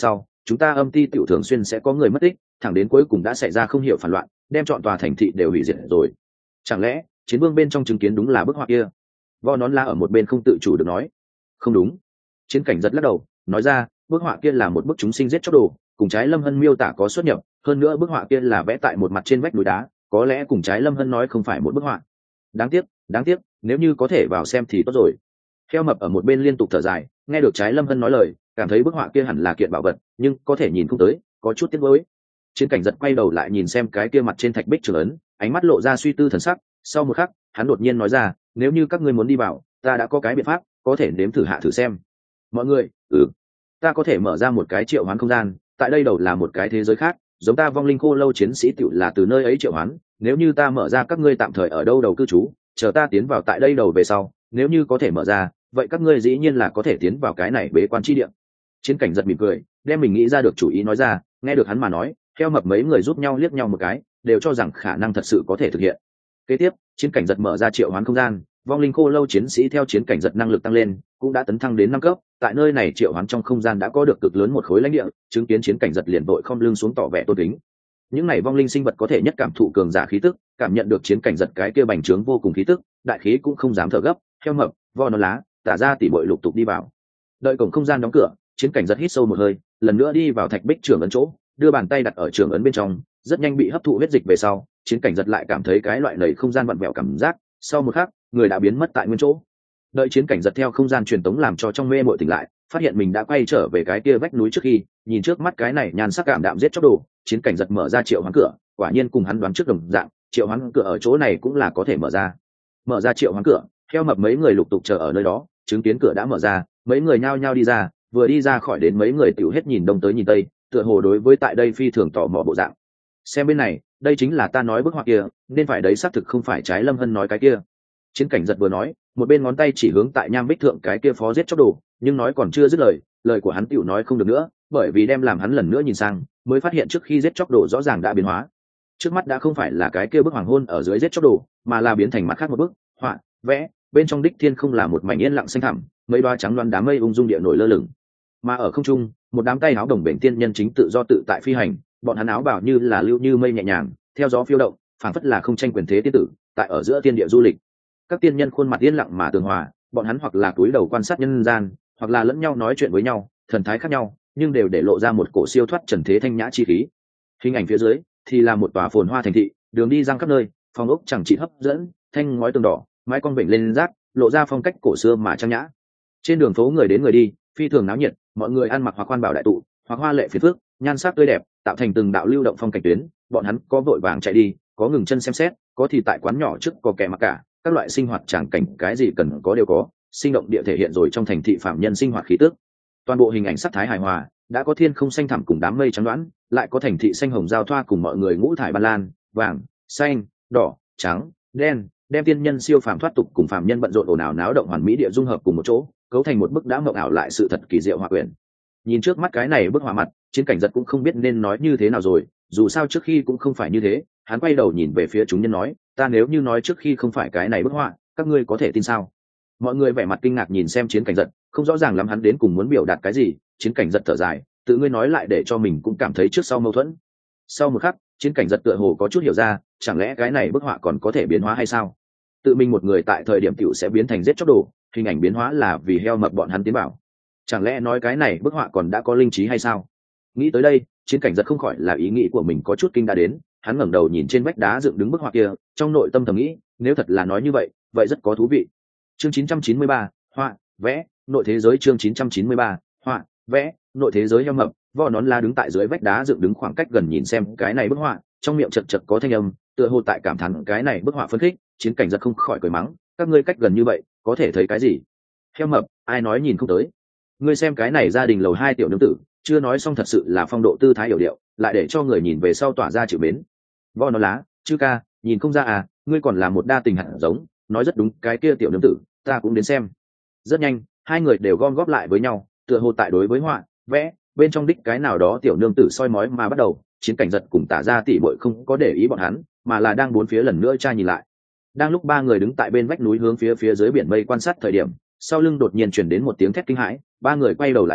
chúng ta âm ti tiểu thường xuyên sẽ có người mất tích, thẳng đến cuối cùng đã xảy ra không hiểu phản loạn, đem chọn tòa thành thị đều hủy diệt rồi. Chẳng lẽ chiến vương bên trong chứng kiến đúng là bức họa kia? Vo nón lá ở một bên không tự chủ được nói. Không đúng. Chiến cảnh giật lắc đầu nói ra, bức họa kia là một bức chúng sinh giết chóc đồ, cùng Trái Lâm Hân miêu tả có xuất nhập, hơn nữa bức họa kia là vẽ tại một mặt trên vách núi đá, có lẽ cùng Trái Lâm Hân nói không phải một bức họa. Đáng tiếc, đáng tiếc, nếu như có thể vào xem thì tốt rồi. Heo mập ở một bên liên tục thở dài, nghe được Trái Lâm Hân nói lời, cảm thấy bức họa kia hẳn là kiện bảo vật, nhưng có thể nhìn không tới, có chút tiếc nuối. Chiến cảnh giật quay đầu lại nhìn xem cái kia mặt trên thạch bích trường ấn, ánh mắt lộ ra suy tư thần sắc, sau một khắc, hắn đột nhiên nói ra, nếu như các ngươi muốn đi vào, ta đã có cái biện pháp, có thể nếm thử hạ thử xem. Mọi người, ừ, ta có thể mở ra một cái triệu hoán không gian, tại đây đầu là một cái thế giới khác, giống ta vong linh khô lâu chiến sĩ tựu là từ nơi ấy triệu hoán, nếu như ta mở ra các ngươi tạm thời ở đâu đầu cư trú, chờ ta tiến vào tại đây đầu về sau, nếu như có thể mở ra, vậy các ngươi dĩ nhiên là có thể tiến vào cái này bế quan chi địa. Chiến cảnh giật mỉm cười, đem mình nghĩ ra được chủ ý nói ra, nghe được hắn mà nói, theo mập mấy người giúp nhau liếc nhau một cái, đều cho rằng khả năng thật sự có thể thực hiện. Kế tiếp, chiến cảnh giật mở ra triệu hoán không gian, vong linh khô lâu chiến sĩ theo chiến cảnh giật năng lực tăng lên, cũng đã tấn thăng đến năm cấp, tại nơi này triệu hoán trong không gian đã có được cực lớn một khối lãnh địa, chứng kiến chiến cảnh giật liền vội khom lưng xuống tỏ vẻ tôn kính. Những này vong linh sinh vật có thể nhất cảm thụ cường giả khí tức, cảm nhận được chiến cảnh giật cái kia bành trướng vô cùng khí tức, đại khí cũng không dám thở gấp, theo mập, vo nó lá, tả ra tỉ bội lục tục đi vào. Đợi cổng không gian đóng cửa, chiến cảnh giật hít sâu một hơi, lần nữa đi vào thạch bích trường ấn chỗ, đưa bàn tay đặt ở trường ấn bên trong, rất nhanh bị hấp thụ huyết dịch về sau, chiến cảnh giật lại cảm thấy cái loại nầy không gian vặn vẹo cảm giác, sau một khắc, người đã biến mất tại nguyên chỗ. Đợi chiến cảnh giật theo không gian truyền tống làm cho trong mê mội tỉnh lại, phát hiện mình đã quay trở về cái kia vách núi trước khi, nhìn trước mắt cái này nhan sắc cảm đạm giết chóc đồ, chiến cảnh giật mở ra triệu hoán cửa, quả nhiên cùng hắn đoán trước đồng dạng, triệu hoán cửa ở chỗ này cũng là có thể mở ra. Mở ra triệu hoán cửa, theo mập mấy người lục tục chờ ở nơi đó, chứng kiến cửa đã mở ra, mấy người nhao nhao đi ra, vừa đi ra khỏi đến mấy người tiểu hết nhìn đông tới nhìn tây, tựa hồ đối với tại đây phi thường tò mò bộ dạng. Xem bên này, đây chính là ta nói bức họa kia, nên phải đấy xác thực không phải Trái Lâm Hân nói cái kia. Chiến cảnh giật vừa nói, một bên ngón tay chỉ hướng tại nham bích thượng cái kia phó giết chóc đồ, nhưng nói còn chưa dứt lời, lời của hắn tiểu nói không được nữa, bởi vì đem làm hắn lần nữa nhìn sang, mới phát hiện trước khi giết chóc đồ rõ ràng đã biến hóa. Trước mắt đã không phải là cái kia bức hoàng hôn ở dưới giết chóc đồ, mà là biến thành mặt khác một bức họa vẽ, bên trong đích thiên không là một mảnh yên lặng xanh thẳm, mấy đoá trắng loáng đám mây ung dung địa nổi lơ lửng, mà ở không trung, một đám tay áo đồng bền tiên nhân chính tự do tự tại phi hành, bọn hắn áo bào như là lưu như mây nhẹ nhàng, theo gió phiêu động, phảng phất là không tranh quyền thế tiên tử, tại ở giữa thiên địa du lịch. Các tiên nhân khuôn mặt yên lặng mà tường hòa, bọn hắn hoặc là cúi đầu quan sát nhân gian, hoặc là lẫn nhau nói chuyện với nhau, thần thái khác nhau, nhưng đều để lộ ra một cổ siêu thoát trần thế thanh nhã chi khí. Hình ảnh phía dưới thì là một tòa phồn hoa thành thị, đường đi răng khắp nơi, phòng ốc chẳng chỉ hấp dẫn, thanh ngói tường đỏ, mái cong vểnh lên rác, lộ ra phong cách cổ xưa mà trang nhã. Trên đường phố người đến người đi, phi thường náo nhiệt, mọi người ăn mặc hoặc quan bảo đại tụ, hoặc hoa lệ phiền phước, nhan sắc tươi đẹp, tạo thành từng đạo lưu động phong cảnh tuyến. Bọn hắn có vội vàng chạy đi, có ngừng chân xem xét, có thì tại quán nhỏ trước có kẻ mặc cả, các loại sinh hoạt tràng cảnh cái gì cần có đều có, sinh động địa thể hiện rồi trong thành thị phạm nhân sinh hoạt khí tức. Toàn bộ hình ảnh sắc thái hài hòa, đã có thiên không xanh thẳm cùng đám mây trắng đoán, lại có thành thị xanh hồng giao thoa cùng mọi người ngũ thải ban lan, vàng, xanh, đỏ, trắng, đen, đem tiên nhân siêu phàm thoát tục cùng phàm nhân bận rộn ồn ào náo động hoàn mỹ địa dung hợp cùng một chỗ, cấu thành một bức đã mộng ảo lại sự thật kỳ diệu hòa quyển. Nhìn trước mắt cái này bức họa mặt, chiến cảnh giật cũng không biết nên nói như thế nào rồi, dù sao trước khi cũng không phải như thế. Hắn quay đầu nhìn về phía chúng nhân nói, ta nếu như nói trước khi không phải cái này bức họa, các ngươi có thể tin sao? Mọi người vẻ mặt kinh ngạc nhìn xem chiến cảnh giật, không rõ ràng lắm hắn đến cùng muốn biểu đạt cái gì. Chiến cảnh giật thở dài, tự ngươi nói lại để cho mình cũng cảm thấy trước sau mâu thuẫn. Sau một khắc, chiến cảnh giật tựa hồ có chút hiểu ra, chẳng lẽ cái này bức họa còn có thể biến hóa hay sao? Tự mình một người tại thời điểm tiểu sẽ biến thành giết chóc đồ, hình ảnh biến hóa là vì heo mập bọn hắn tiến bảo. Chẳng lẽ nói cái này bức họa còn đã có linh trí hay sao? Nghĩ tới đây, chiến cảnh giật không khỏi là ý nghĩ của mình có chút kinh đã đến. Hắn ngẩng đầu nhìn trên vách đá dựng đứng bức họa kia, trong nội tâm thầm nghĩ, nếu thật là nói như vậy, vậy rất có thú vị. Chương chín trăm chín mươi ba, họa vẽ nội thế giới. Chương chín trăm chín mươi ba, họa vẽ nội thế giới. Heo mập, vò nón lá đứng tại dưới vách đá dựng đứng khoảng cách gần nhìn xem cái này bức họa, trong miệng chật chật có thanh âm, tựa hồ tại cảm thán cái này bức họa phấn khích. Chiến cảnh giật không khỏi cười mắng, các ngươi cách gần như vậy, có thể thấy cái gì? Heo mập, ai nói nhìn không tới? Ngươi xem cái này gia đình lầu hai tiểu nương tử, chưa nói xong thật sự là phong độ tư thái hiểu điệu, lại để cho người nhìn về sau tỏa ra chịu mến. Vò nón lá, chư ca, nhìn không ra à, ngươi còn là một đa tình hẳn giống, nói rất đúng, cái kia tiểu nương tử, ta cũng đến xem. Rất nhanh, hai người đều gom góp lại với nhau, tựa hồ tại đối với họa vẽ bên trong đích cái nào đó tiểu nương tử soi mói mà bắt đầu. Chiến cảnh giật cùng tả ra tỉ bội không có để ý bọn hắn, mà là đang bốn phía lần nữa tra nhìn lại. Đang lúc ba người đứng tại bên vách núi hướng phía phía dưới biển mây quan sát thời điểm, sau lưng đột nhiên chuyển đến một tiếng thét kinh hãi, ba người quay đầu lại đi,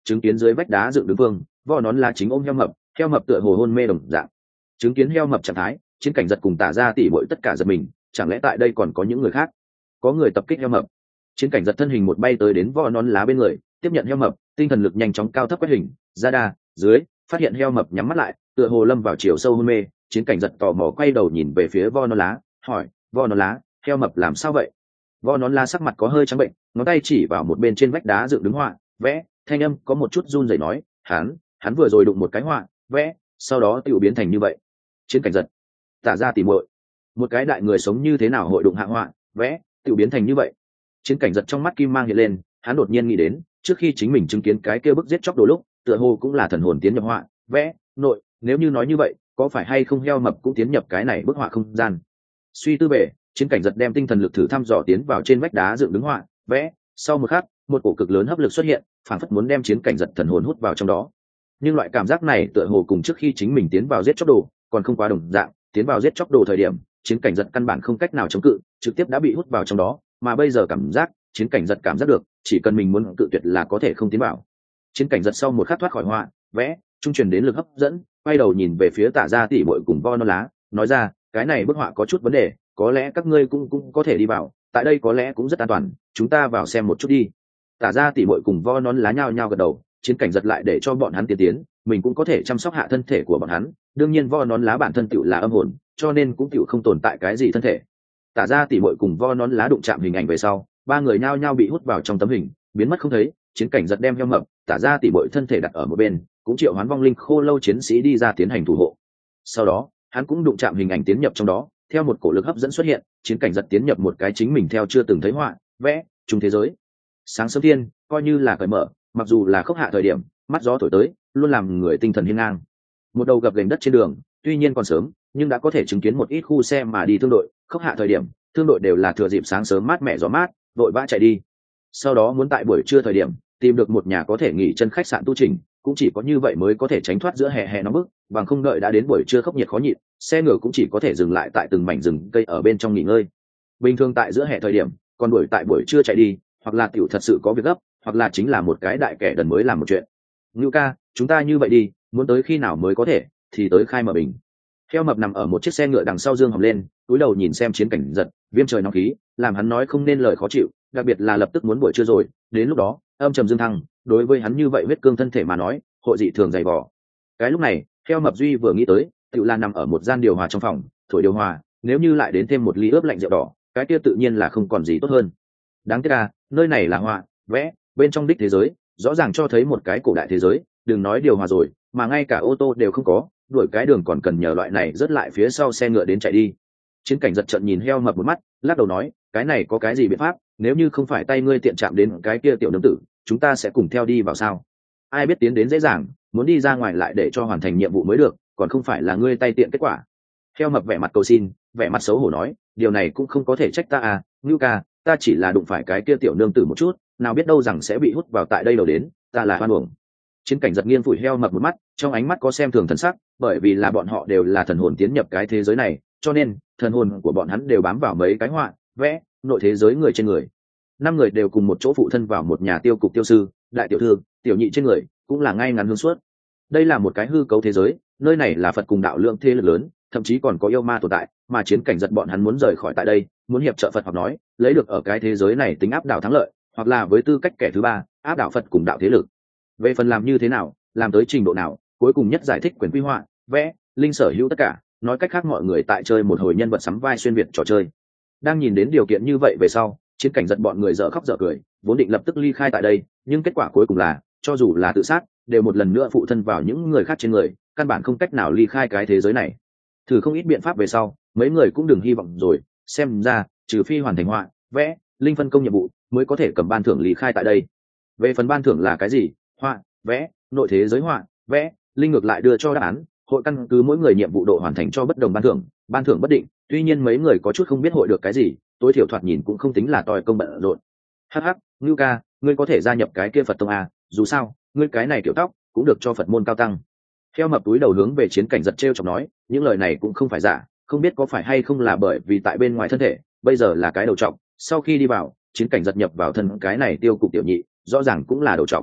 chứng kiến dưới vách đá dựng đứng vương vo nón lá chính ôm heo mập, heo mập tựa hồ hôn mê đồng dạng. Chứng kiến heo mập trạng thái, chiến cảnh giật cùng tả ra tỉ bội tất cả giật mình, chẳng lẽ tại đây còn có những người khác? Có người tập kích heo mập. Chiến cảnh giật thân hình một bay tới đến vo nón lá bên người, tiếp nhận heo mập, tinh thần lực nhanh chóng cao thấp quét hình ra đa dưới, phát hiện heo mập nhắm mắt lại, tựa hồ lâm vào chiều sâu hôn mê. Chiến cảnh giật tò mò quay đầu nhìn về phía vo nón lá, hỏi: vo nón lá, heo mập làm sao vậy? Vo nón lá sắc mặt có hơi trắng bệnh, ngón tay chỉ vào một bên trên vách đá dựng đứng họa vẽ, thanh âm có một chút run rẩy nói: hắn hắn vừa rồi đụng một cái họa vẽ, sau đó tự biến thành như vậy. Chiến cảnh giật, tả ra tỉ muội, một cái đại người sống như thế nào hội đụng hạ họa vẽ tự biến thành như vậy? Chiến cảnh giật trong mắt kim mang hiện lên, hắn đột nhiên nghĩ đến trước khi chính mình chứng kiến cái kia bức giết chóc đồ lúc, tựa hồ cũng là thần hồn tiến nhập họa vẽ nội, nếu như nói như vậy, có phải hay không heo mập cũng tiến nhập cái này bức họa không gian? Suy tư về, chiến cảnh giật đem tinh thần lực thử thăm dò tiến vào trên vách đá dựng đứng họa vẽ, sau một khắc, một cổ cực lớn hấp lực xuất hiện, phản phất muốn đem chiến cảnh giật thần hồn hút vào trong đó. Nhưng loại cảm giác này tựa hồ cùng trước khi chính mình tiến vào giết chóc đồ còn không quá đồng dạng. Tiến vào giết chóc đồ thời điểm, chiến cảnh giật căn bản không cách nào chống cự, trực tiếp đã bị hút vào trong đó, mà bây giờ cảm giác, chiến cảnh giật cảm giác được, chỉ cần mình muốn cự tuyệt là có thể không tiến vào. Chiến cảnh giật sau một khắc thoát khỏi họa vẽ, trung truyền đến lực hấp dẫn, quay đầu nhìn về phía tả ra tỉ muội cùng vo non lá, nói ra: cái này bức họa có chút vấn đề, có lẽ các ngươi cũng cũng có thể đi vào, tại đây có lẽ cũng rất an toàn, chúng ta vào xem một chút đi. Tả ra tỉ muội cùng vo non lá nhao nhao gật đầu, chiến cảnh giật lại để cho bọn hắn tiến tiến, mình cũng có thể chăm sóc hạ thân thể của bọn hắn. Đương nhiên vo nón lá bản thân tựu là âm hồn, cho nên cũng tựu không tồn tại cái gì thân thể. Tả ra tỉ muội cùng vo nón lá đụng chạm hình ảnh về sau, ba người nhao nhao bị hút vào trong tấm hình, biến mất không thấy. Chiến cảnh giật đem heo mập, tả ra tỉ muội thân thể đặt ở một bên, cũng triệu hoán vong linh khô lâu chiến sĩ đi ra tiến hành thủ hộ. Sau đó hắn cũng đụng chạm hình ảnh tiến nhập trong đó, theo một cổ lực hấp dẫn xuất hiện, chiến cảnh giật tiến nhập một cái chính mình theo chưa từng thấy họa vẽ chung thế giới. Sáng sớm thiên coi như là cởi mở, mặc dù là khốc hạ thời điểm, mắt gió thổi tới luôn làm người tinh thần hiên ngang. Một đầu gập ghềnh đất trên đường, tuy nhiên còn sớm, nhưng đã có thể chứng kiến một ít khu xe mà đi thương đội. Khốc hạ thời điểm, thương đội đều là thừa dịp sáng sớm mát mẻ gió mát, vội vã chạy đi. Sau đó muốn tại buổi trưa thời điểm tìm được một nhà có thể nghỉ chân khách sạn tu trình, cũng chỉ có như vậy mới có thể tránh thoát giữa hè hè nóng bức. Bằng không đợi đã đến buổi trưa khốc nhiệt khó nhịn, xe ngựa cũng chỉ có thể dừng lại tại từng mảnh rừng cây ở bên trong nghỉ ngơi. Bình thường tại giữa hè thời điểm, còn đuổi tại buổi trưa chạy đi, hoặc là tiểu thật sự có việc gấp, hoặc là chính là một cái đại kẻ đần mới làm một chuyện. Ngưu ca, chúng ta như vậy đi, muốn tới khi nào mới có thể, thì tới khai mở bình. Heo mập nằm ở một chiếc xe ngựa đằng sau dương hồng lên, cúi đầu nhìn xem chiến cảnh giật, viêm trời nóng khí, làm hắn nói không nên lời khó chịu, đặc biệt là lập tức muốn buổi trưa rồi, đến lúc đó, âm trầm dương thăng, đối với hắn như vậy huyết cương thân thể mà nói, hội dị thường dày vò. Cái lúc này, heo mập duy vừa nghĩ tới, tự là nằm ở một gian điều hòa trong phòng, thổi điều hòa, nếu như lại đến thêm một ly ướp lạnh rượu đỏ, cái kia tự nhiên là không còn gì tốt hơn. Đáng tiếc là, nơi này là họa vẽ, bên trong đích thế giới, rõ ràng cho thấy một cái cổ đại thế giới, đừng nói điều hòa rồi, mà ngay cả ô tô đều không có, đuổi cái đường còn cần nhờ loại này rớt lại phía sau xe ngựa đến chạy đi. Chiến cảnh giật trận nhìn heo mập một mắt, lắc đầu nói: cái này có cái gì biện pháp, nếu như không phải tay ngươi tiện chạm đến cái kia tiểu nương tử, chúng ta sẽ cùng theo đi vào sao? Ai biết tiến đến dễ dàng, muốn đi ra ngoài lại để cho hoàn thành nhiệm vụ mới được, còn không phải là ngươi tay tiện kết quả. Heo mập vẻ mặt cầu xin, vẻ mặt xấu hổ nói: điều này cũng không có thể trách ta à, Ngưu ca, ta chỉ là đụng phải cái kia tiểu nương tử một chút, nào biết đâu rằng sẽ bị hút vào tại đây đầu đến, ta là hoan uổng. Chiến cảnh giật nghiêng phủi heo mập một mắt, trong ánh mắt có xem thường thần sắc, bởi vì là bọn họ đều là thần hồn tiến nhập cái thế giới này, cho nên thần hồn của bọn hắn đều bám vào mấy cái họa vẽ nội thế giới người trên người. Năm người đều cùng một chỗ phụ thân vào một nhà tiêu cục tiêu sư, đại tiểu thư, tiểu nhị trên người, cũng là ngay ngắn hướng suốt. Đây là một cái hư cấu thế giới, nơi này là Phật cùng đạo lượng thế lực lớn, thậm chí còn có yêu ma tồn tại, mà chiến cảnh giật bọn hắn muốn rời khỏi tại đây, muốn hiệp trợ Phật hoặc nói lấy được ở cái thế giới này tính áp đảo thắng lợi, hoặc là với tư cách kẻ thứ ba áp đảo Phật cùng đạo thế lực. Về phần làm như thế nào, làm tới trình độ nào, cuối cùng nhất giải thích quyền quy hoạ vẽ linh sở hữu tất cả, nói cách khác mọi người tại chơi một hồi nhân vật sắm vai xuyên việt trò chơi. Đang nhìn đến điều kiện như vậy về sau, chiến cảnh giật bọn người dở khóc dở cười, vốn định lập tức ly khai tại đây, nhưng kết quả cuối cùng là cho dù là tự sát đều một lần nữa phụ thân vào những người khác trên người, căn bản không cách nào ly khai cái thế giới này. Thử không ít biện pháp về sau, mấy người cũng đừng hy vọng rồi, xem ra trừ phi hoàn thành họa vẽ linh phân công nhiệm vụ mới có thể cầm ban thưởng ly khai tại đây. Về phần ban thưởng là cái gì, họa vẽ nội thế giới họa vẽ linh ngược lại đưa cho đáp án, hội căn cứ mỗi người nhiệm vụ độ hoàn thành cho bất đồng ban thưởng, ban thưởng bất định. Tuy nhiên mấy người có chút không biết hội được cái gì, tối thiểu thoạt nhìn cũng không tính là tòi công bận rộn. Hắc hắc, Ngưu ca, ngươi có thể gia nhập cái kia Phật tông à, dù sao ngươi cái này kiểu tóc cũng được cho Phật môn cao tăng. Theo mập túi đầu hướng về chiến cảnh giật trêu chọc nói, những lời này cũng không phải giả, không biết có phải hay không là bởi vì tại bên ngoài thân thể bây giờ là cái đầu trọc, sau khi đi vào chiến cảnh giật nhập vào thân cái này tiêu cục tiểu nhị, rõ ràng cũng là đầu trọc.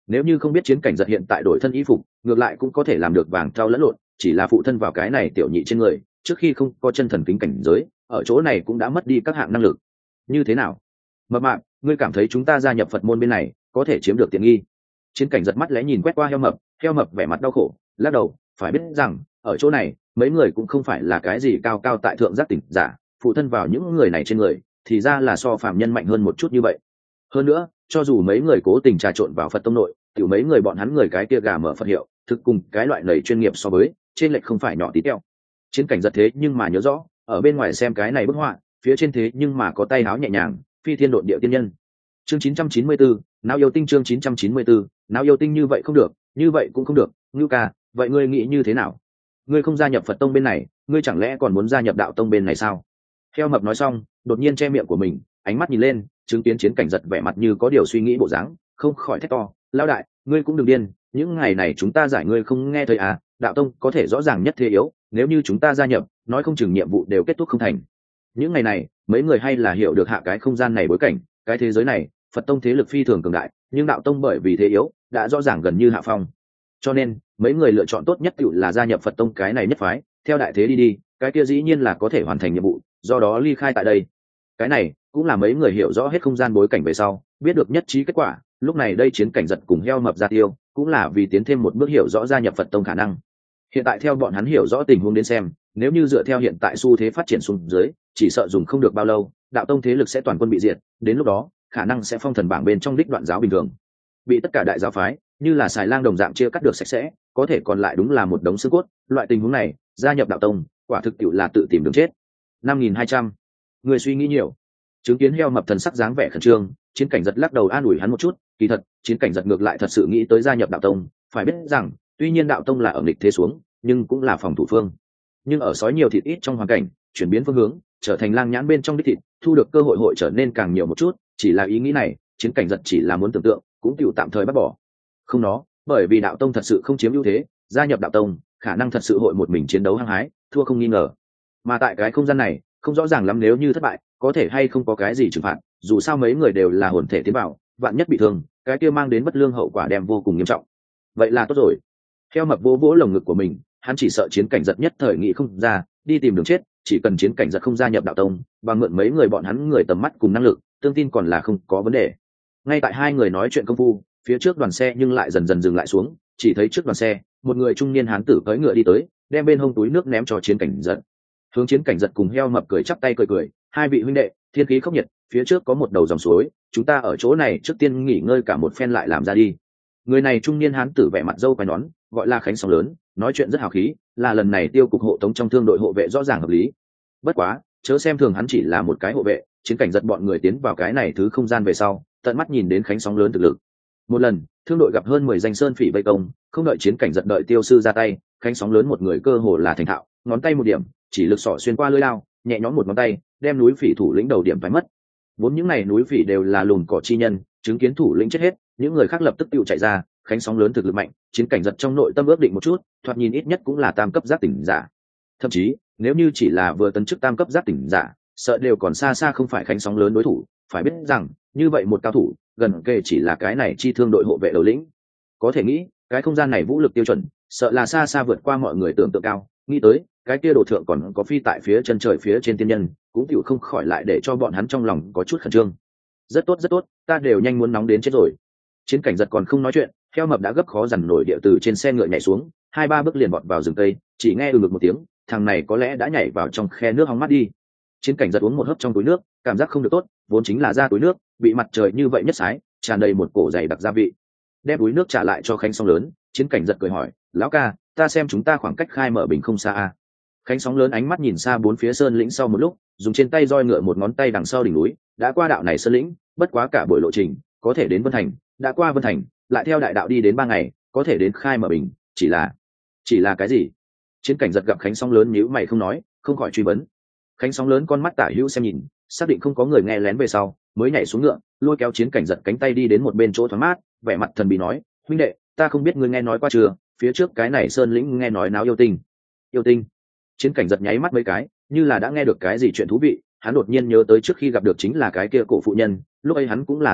nếu như không biết chiến cảnh giật hiện tại đổi thân y phục, ngược lại cũng có thể làm được vàng trao lẫn lộn, chỉ là phụ thân vào cái này tiểu nhị trên người, trước khi không có chân thần kính cảnh giới, ở chỗ này cũng đã mất đi các hạng năng lực. Như thế nào, mập mạp, ngươi cảm thấy chúng ta gia nhập Phật môn bên này có thể chiếm được tiện nghi? Chiến cảnh giật mắt lẽ nhìn quét qua heo mập, heo mập vẻ mặt đau khổ lắc đầu, phải biết rằng ở chỗ này mấy người cũng không phải là cái gì cao cao tại thượng giác tỉnh giả, phụ thân vào những người này trên người thì ra là so phàm nhân mạnh hơn một chút như vậy. Hơn nữa, cho dù mấy người cố tình trà trộn vào Phật tông nội, tiểu mấy người bọn hắn người cái kia gà mở Phật hiệu, thực cùng cái loại lầy chuyên nghiệp so với, trên lệch không phải nhỏ tí teo. Chiến cảnh giật thế nhưng mà nhớ rõ, ở bên ngoài xem cái này bức họa, phía trên thế nhưng mà có tay áo nhẹ nhàng, phi thiên độn địa tiên nhân. Chương chín trăm chín mươi tư, não yêu tinh. Chương chín trăm chín mươi tư, não yêu tinh. Như vậy không được, như vậy cũng không được. Ngưu ca, vậy ngươi nghĩ như thế nào? Ngươi không gia nhập Phật tông bên này, ngươi chẳng lẽ còn muốn gia nhập đạo tông bên này sao? Heo mập nói xong, đột nhiên che miệng của mình, ánh mắt nhìn lên, chứng kiến chiến cảnh giật vẻ mặt như có điều suy nghĩ bộ dáng, không khỏi thét to, lão đại, ngươi cũng đừng điên, những ngày này chúng ta giải ngươi không nghe thấy à? Đạo tông có thể rõ ràng nhất thế yếu, nếu như chúng ta gia nhập, nói không chừng nhiệm vụ đều kết thúc không thành. Những ngày này, mấy người hay là hiểu được hạ cái không gian này bối cảnh, cái thế giới này, Phật tông thế lực phi thường cường đại, nhưng đạo tông bởi vì thế yếu, đã rõ ràng gần như hạ phong. Cho nên, mấy người lựa chọn tốt nhất tự là gia nhập Phật tông cái này nhất phái, theo đại thế đi đi, cái kia dĩ nhiên là có thể hoàn thành nhiệm vụ, do đó ly khai tại đây. Cái này cũng là mấy người hiểu rõ hết không gian bối cảnh về sau, biết được nhất trí kết quả, lúc này đây chiến cảnh giật cùng heo mập ra tiêu, cũng là vì tiến thêm một bước hiểu rõ gia nhập Phật tông khả năng. Hiện tại theo bọn hắn hiểu rõ tình huống đến xem, nếu như dựa theo hiện tại xu thế phát triển xuống dưới, chỉ sợ dùng không được bao lâu, đạo tông thế lực sẽ toàn quân bị diệt, đến lúc đó, khả năng sẽ phong thần bảng bên trong đích đoạn giáo bình thường, bị tất cả đại giáo phái như là xài lang đồng dạng chia cắt được sạch sẽ, có thể còn lại đúng là một đống xương cốt. Loại tình huống này, gia nhập đạo tông, quả thực tiệu là tự tìm đường chết. Năm nghìn hai trăm, người suy nghĩ nhiều. Chứng kiến heo mập thần sắc dáng vẻ khẩn trương, chiến cảnh giật lắc đầu an ủi hắn một chút, kỳ thật, chiến cảnh giật ngược lại thật sự nghĩ tới gia nhập đạo tông, phải biết rằng, tuy nhiên đạo tông là ở nghịch thế xuống, nhưng cũng là phòng thủ phương. Nhưng ở sói nhiều thịt ít trong hoàn cảnh, chuyển biến phương hướng, trở thành lang nhãn bên trong đích thịt, thu được cơ hội hội trở nên càng nhiều một chút, chỉ là ý nghĩ này, chiến cảnh giật chỉ là muốn tưởng tượng, cũng tiểu tạm thời bắt bỏ. Không nó, bởi vì đạo tông thật sự không chiếm ưu thế, gia nhập đạo tông, khả năng thật sự hội một mình chiến đấu hăng hái, thua không nghi ngờ. Mà tại cái không gian này, không rõ ràng lắm nếu như thất bại, có thể hay không có cái gì trừng phạt, dù sao mấy người đều là hồn thể tiến vào, vạn nhất bị thương, cái kia mang đến bất lương hậu quả đem vô cùng nghiêm trọng. Vậy là tốt rồi. Heo mập vỗ vỗ lồng ngực của mình, hắn chỉ sợ chiến cảnh giật nhất thời nghĩ không ra, đi tìm đường chết, chỉ cần chiến cảnh giật không gia nhập đạo tông, và mượn mấy người bọn hắn người tầm mắt cùng năng lực, tương tin còn là không có vấn đề. Ngay tại hai người nói chuyện công phu, phía trước đoàn xe nhưng lại dần dần dừng lại xuống, chỉ thấy trước đoàn xe, một người trung niên hán tử cưỡi ngựa đi tới, đem bên hông túi nước ném cho chiến cảnh giật. Hướng chiến cảnh giật cùng heo mập cười chắp tay cười cười, hai vị huynh đệ, thiên khí không nhiệt, phía trước có một đầu dòng suối, chúng ta ở chỗ này trước tiên nghỉ ngơi cả một phen lại làm ra đi. Người này trung niên hán tử vẻ mặt râu quai nón, gọi là Khánh Sóng Lớn, nói chuyện rất hào khí, là lần này tiêu cục hộ tống trong thương đội hộ vệ rõ ràng hợp lý. Bất quá, chớ xem thường hắn chỉ là một cái hộ vệ, chiến cảnh giật bọn người tiến vào cái này thứ không gian về sau, tận mắt nhìn đến Khánh Sóng Lớn thực lực. Một lần, thương đội gặp hơn mười danh sơn phỉ vây công, không đợi chiến cảnh giật đợi tiêu sư ra tay, Khánh Sóng Lớn một người cơ hồ là thành thạo, ngón tay một điểm, chỉ lực sỏ xuyên qua lưỡi lao, nhẹ nhõm một ngón tay, đem núi phỉ thủ lĩnh đầu điểm phải mất. Vốn những này núi phỉ đều là lùn cỏ chi nhân, chứng kiến thủ lĩnh chết hết, những người khác lập tức tiêu chạy ra. Khánh Sóng Lớn thực lực mạnh, chiến cảnh giật trong nội tâm ước định một chút, thoạt nhìn ít nhất cũng là tam cấp giác tỉnh giả. Thậm chí, nếu như chỉ là vừa tấn chức tam cấp giác tỉnh giả, sợ đều còn xa xa không phải Khánh Sóng Lớn đối thủ. Phải biết rằng, như vậy một cao thủ, gần kề chỉ là cái này chi thương đội hộ vệ đầu lĩnh. Có thể nghĩ, cái không gian này vũ lực tiêu chuẩn, sợ là xa xa vượt qua mọi người tưởng tượng cao. Nghĩ tới, cái kia đồ thượng còn có phi tại phía chân trời phía trên tiên nhân, cũng chịu không khỏi lại để cho bọn hắn trong lòng có chút khẩn trương. Rất tốt rất tốt, ta đều nhanh muốn nóng đến chết rồi. Chiến cảnh giật còn không nói chuyện, heo mập đã gấp khó dằn nổi địa từ trên xe ngựa nhảy xuống, hai ba bước liền bọt vào rừng cây, chỉ nghe ừ ngực một tiếng, thằng này có lẽ đã nhảy vào trong khe nước hóng mắt đi. Chiến cảnh giật uống một hớp trong túi nước, cảm giác không được tốt, vốn chính là ra túi nước, bị mặt trời như vậy nhất sái, tràn đầy một cổ dày đặc gia vị. Đem túi nước trả lại cho Khánh Sóng Lớn, chiến cảnh giật cười hỏi, lão ca, ta xem chúng ta khoảng cách khai mở bình không xa à? Khánh Sóng Lớn ánh mắt nhìn xa bốn phía sơn lĩnh sau một lúc, dùng trên tay roi ngựa một ngón tay đằng sau đỉnh núi, đã qua đạo này sơn lĩnh, bất quá cả buổi lộ trình, có thể đến Vân Thành, đã qua Vân Thành, lại theo đại đạo đi đến ba ngày, có thể đến khai mở bình, chỉ là, chỉ là cái gì? Chiến cảnh giật gặp Khánh Sóng Lớn nhíu mày không nói, không khỏi truy vấn. Khánh Sóng Lớn con mắt tả hữu xem nhìn, xác định không có người nghe lén về sau, mới nhảy xuống ngựa, lôi kéo chiến cảnh giật cánh tay đi đến một bên chỗ thoáng mát, vẻ mặt thần bí nói, huynh đệ, ta không biết ngươi nghe nói qua chưa, phía trước cái này sơn lĩnh nghe nói náo yêu tinh. Yêu tinh? Chiến cảnh giật nháy mắt mấy cái, như là đã nghe được cái gì chuyện thú vị, hắn đột nhiên nhớ tới trước khi gặp được chính là cái kia cổ phụ nhân, lúc ấy hắn cũng là thương hộ,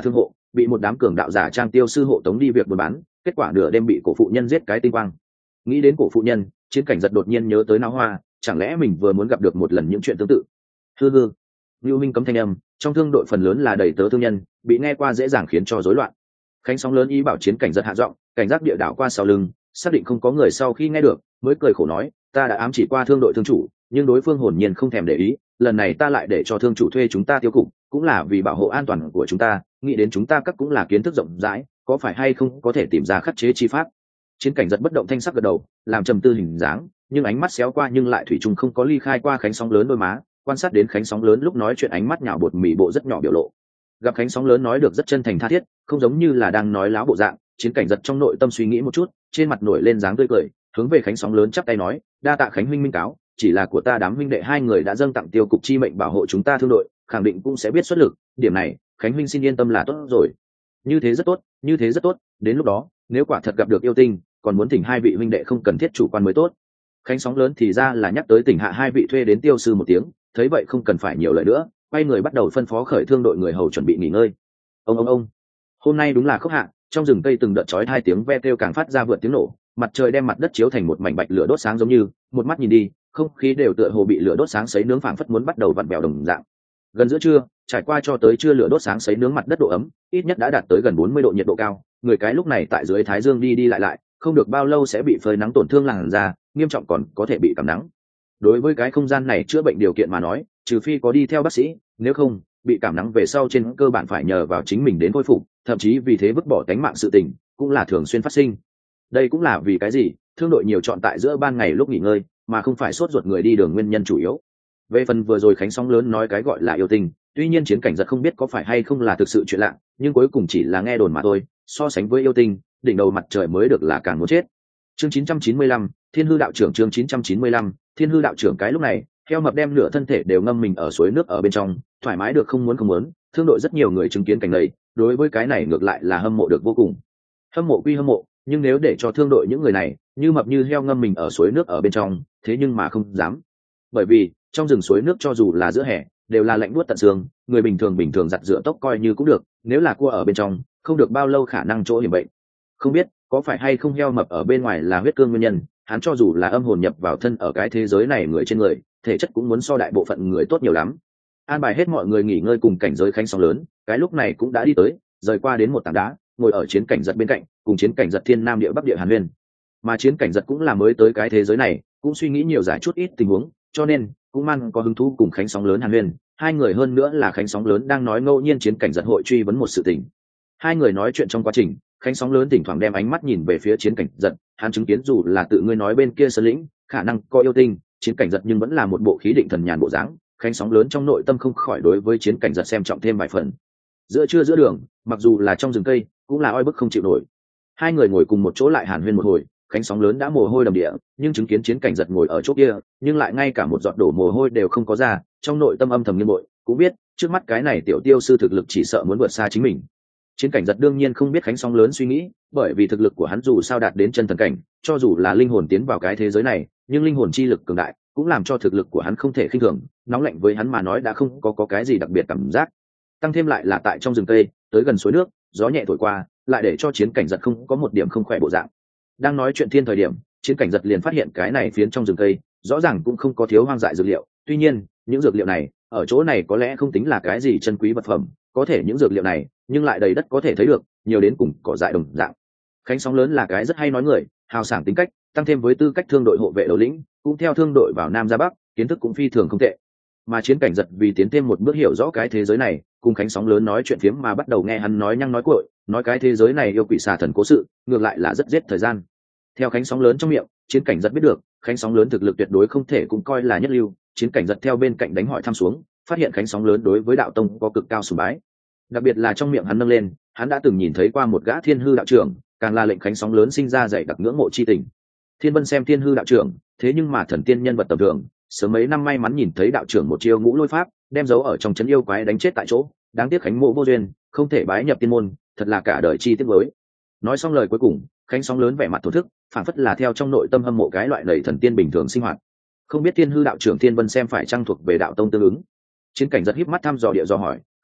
bị một đám cường đạo giả trang tiêu sư hộ tống đi việc buôn bán, kết quả nửa đêm bị cổ phụ nhân giết cái tinh quang. Nghĩ đến cổ phụ nhân, Chiến Cảnh giật đột nhiên nhớ tới Náo Hoa, chẳng lẽ mình vừa muốn gặp được một lần những chuyện tương tự. Hư hư, Lưu Minh cấm thanh âm, trong thương đội phần lớn là đầy tớ thương nhân, bị nghe qua dễ dàng khiến cho rối loạn. Khánh Sóng lớn ý bảo Chiến Cảnh giật hạ giọng, cảnh giác địa đảo qua sau lưng, xác định không có người sau khi nghe được, mới cười khổ nói, ta đã ám chỉ qua thương đội thương chủ, nhưng đối phương hồn nhiên không thèm để ý, lần này ta lại để cho thương chủ thuê chúng ta tiêu cục, cũng là vì bảo hộ an toàn của chúng ta, nghĩ đến chúng ta các cũng là kiến thức rộng rãi, có phải hay không có thể tìm ra khắc chế chi pháp. Chiến Cảnh giật bất động thanh sắc gật đầu, làm trầm tư hình dáng, nhưng ánh mắt xéo qua nhưng lại thủy chung không có ly khai qua Khánh Sóng lớn đôi má, quan sát đến Khánh Sóng lớn lúc nói chuyện ánh mắt nhạo bột mì bộ rất nhỏ biểu lộ. Gặp Khánh Sóng lớn nói được rất chân thành tha thiết, không giống như là đang nói láo bộ dạng, Chiến Cảnh giật trong nội tâm suy nghĩ một chút, trên mặt nổi lên dáng tươi cười, hướng về Khánh Sóng lớn chắp tay nói, đa tạ Khánh huynh minh cáo, chỉ là của ta đám huynh đệ hai người đã dâng tặng tiêu cục chi mệnh bảo hộ chúng ta thương đội, khẳng định cũng sẽ biết xuất lực, điểm này Khánh huynh xin yên tâm là tốt rồi. Như thế rất tốt, như thế rất tốt, đến lúc đó nếu quả thật gặp được yêu tinh, còn muốn thỉnh hai vị huynh đệ không cần thiết chủ quan mới tốt. Khánh Sóng lớn thì ra là nhắc tới tỉnh hạ hai vị thuê đến tiêu sư một tiếng, thấy vậy không cần phải nhiều lời nữa, quay người bắt đầu phân phó khởi thương đội người hầu chuẩn bị nghỉ ngơi. Ông ông ông, hôm nay đúng là khốc hạ, trong rừng cây từng đợt chói hai tiếng ve kêu càng phát ra vượt tiếng nổ, mặt trời đem mặt đất chiếu thành một mảnh bạch lửa đốt sáng giống như, một mắt nhìn đi, không khí đều tựa hồ bị lửa đốt sáng sấy nướng phảng phất muốn bắt đầu vặn vẹo đồng dạng. Gần giữa trưa, trải qua cho tới trưa lửa đốt sáng sấy nướng mặt đất độ ấm, ít nhất đã đạt tới gần bốn mươi độ nhiệt độ cao, người cái lúc này tại dưới thái dương đi đi lại lại, không được bao lâu sẽ bị phơi nắng tổn thương làn da, nghiêm trọng còn có thể bị cảm nắng. Đối với cái không gian này chữa bệnh điều kiện mà nói, trừ phi có đi theo bác sĩ, nếu không, bị cảm nắng về sau trên cơ bản phải nhờ vào chính mình đến khôi phục, thậm chí vì thế vứt bỏ tánh mạng sự tình, cũng là thường xuyên phát sinh. Đây cũng là vì cái gì, thương đội nhiều chọn tại giữa ban ngày lúc nghỉ ngơi, mà không phải sốt ruột người đi đường nguyên nhân chủ yếu. Về phần vừa rồi Khánh Sóng lớn nói cái gọi là yêu tình, tuy nhiên Chiến Cảnh giật không biết có phải hay không là thực sự chuyện lạ, nhưng cuối cùng chỉ là nghe đồn mà thôi, so sánh với yêu tình, đỉnh đầu mặt trời mới được là càng muốn chết. Chương chín trăm chín mươi lăm, Thiên hư đạo trưởng. Chương chín trăm chín mươi lăm, Thiên hư đạo trưởng. Cái lúc này, heo mập đem nửa thân thể đều ngâm mình ở suối nước ở bên trong, thoải mái được không muốn không muốn, thương đội rất nhiều người chứng kiến cảnh này, đối với cái này ngược lại là hâm mộ được vô cùng. Hâm mộ quy hâm mộ, nhưng nếu để cho thương đội những người này, như mập như heo ngâm mình ở suối nước ở bên trong, thế nhưng mà không dám. Bởi vì, trong rừng suối nước cho dù là giữa hè, đều là lạnh buốt tận xương, người bình thường bình thường giặt rửa tóc coi như cũng được, nếu là cua ở bên trong, không được bao lâu khả năng chỗ hiểm bệnh. Không biết có phải hay không heo mập ở bên ngoài là huyết cương nguyên nhân, hắn cho dù là âm hồn nhập vào thân ở cái thế giới này người trên người, thể chất cũng muốn so đại bộ phận người tốt nhiều lắm. An bài hết mọi người nghỉ ngơi cùng cảnh giới Khánh Sóng lớn, cái lúc này cũng đã đi tới, rời qua đến một tảng đá, ngồi ở Chiến Cảnh giật bên cạnh, cùng Chiến Cảnh giật thiên nam địa bắc địa hàn huyên. Mà Chiến Cảnh giật cũng là mới tới cái thế giới này, cũng suy nghĩ nhiều giải chút ít tình huống, cho nên cũng man có hứng thú cùng Khánh Sóng lớn hàn huyên. Hai người hơn nữa là Khánh Sóng lớn đang nói ngẫu nhiên Chiến Cảnh giật hội truy vấn một sự tình. Hai người nói chuyện trong quá trình, Khánh Sóng lớn thỉnh thoảng đem ánh mắt nhìn về phía Chiến Cảnh giật, hắn chứng kiến dù là tự ngươi nói bên kia sơn lĩnh khả năng có yêu tinh, Chiến Cảnh giật nhưng vẫn là một bộ khí định thần nhàn bộ dáng. Khánh Sóng lớn trong nội tâm không khỏi đối với Chiến Cảnh giật xem trọng thêm vài phần. Giữa trưa giữa đường, mặc dù là trong rừng cây, cũng là oi bức không chịu nổi. Hai người ngồi cùng một chỗ lại hàn huyên một hồi, Khánh Sóng lớn đã mồ hôi đầm địa, nhưng chứng kiến Chiến Cảnh giật ngồi ở chỗ kia, nhưng lại ngay cả một giọt đổ mồ hôi đều không có ra, trong nội tâm âm thầm nghiêng bội, cũng biết trước mắt cái này tiểu tiêu sư thực lực chỉ sợ muốn vượt xa chính mình. Chiến Cảnh giật đương nhiên không biết Khánh Sóng lớn suy nghĩ, bởi vì thực lực của hắn dù sao đạt đến chân thần cảnh, cho dù là linh hồn tiến vào cái thế giới này, nhưng linh hồn chi lực cường đại, cũng làm cho thực lực của hắn không thể khinh thường, nóng lạnh với hắn mà nói đã không có, có cái gì đặc biệt cảm giác. Tăng thêm lại là tại trong rừng cây, tới gần suối nước, gió nhẹ thổi qua, lại để cho Chiến Cảnh giật không có một điểm không khỏe bộ dạng. Đang nói chuyện thiên thời điểm, Chiến Cảnh giật liền phát hiện cái này phiến trong rừng cây, rõ ràng cũng không có thiếu hoang dại dược liệu, tuy nhiên, những dược liệu này, ở chỗ này có lẽ không tính là cái gì chân quý vật phẩm, có thể những dược liệu này, nhưng lại đầy đất có thể thấy được, nhiều đến cùng cỏ dại đồng dạng. Khánh Sóng lớn là cái rất hay nói người, hào sảng tính cách, tăng thêm với tư cách thương đội hộ vệ đầu lĩnh, cũng theo thương đội vào Nam ra Bắc, kiến thức cũng phi thường không tệ. Mà Chiến Cảnh giật vì tiến thêm một bước hiểu rõ cái thế giới này, cùng Khánh Sóng lớn nói chuyện phiếm mà bắt đầu nghe hắn nói nhăng nói cuội, nói cái thế giới này yêu quỷ xà thần cố sự, ngược lại là rất giết thời gian. Theo Khánh Sóng lớn trong miệng, Chiến Cảnh giật biết được, Khánh Sóng lớn thực lực tuyệt đối không thể cũng coi là nhất lưu. Chiến Cảnh giật theo bên cạnh đánh hỏi thăm xuống, phát hiện Khánh Sóng lớn đối với đạo tông có cực cao sùng bái, đặc biệt là trong miệng hắn nâng lên, hắn đã từng nhìn thấy qua một gã thiên hư đạo trưởng, càng là lệnh Khánh Sóng lớn sinh ra dày đặc ngưỡng mộ chi tình. Thiên Vân xem thiên hư đạo trưởng, thế nhưng mà thần tiên nhân vật tầm thường, sớm mấy năm may mắn nhìn thấy đạo trưởng một chiêu ngũ lôi pháp, đem dấu ở trong trấn yêu quái đánh chết tại chỗ, đáng tiếc Khánh mộ vô duyên, không thể bái nhập tiên môn, thật là cả đời chi tiếc nuối. Nói xong lời cuối cùng, Khánh Sóng lớn vẻ mặt thổ thức, phảng phất là theo trong nội tâm hâm mộ cái loại lầy thần tiên bình thường sinh hoạt. Không biết thiên hư đạo trưởng Thiên Vân xem phải trang thuộc về đạo tông tương ứng. Chiến Cảnh giật híp mắt thăm dò địa do hỏi,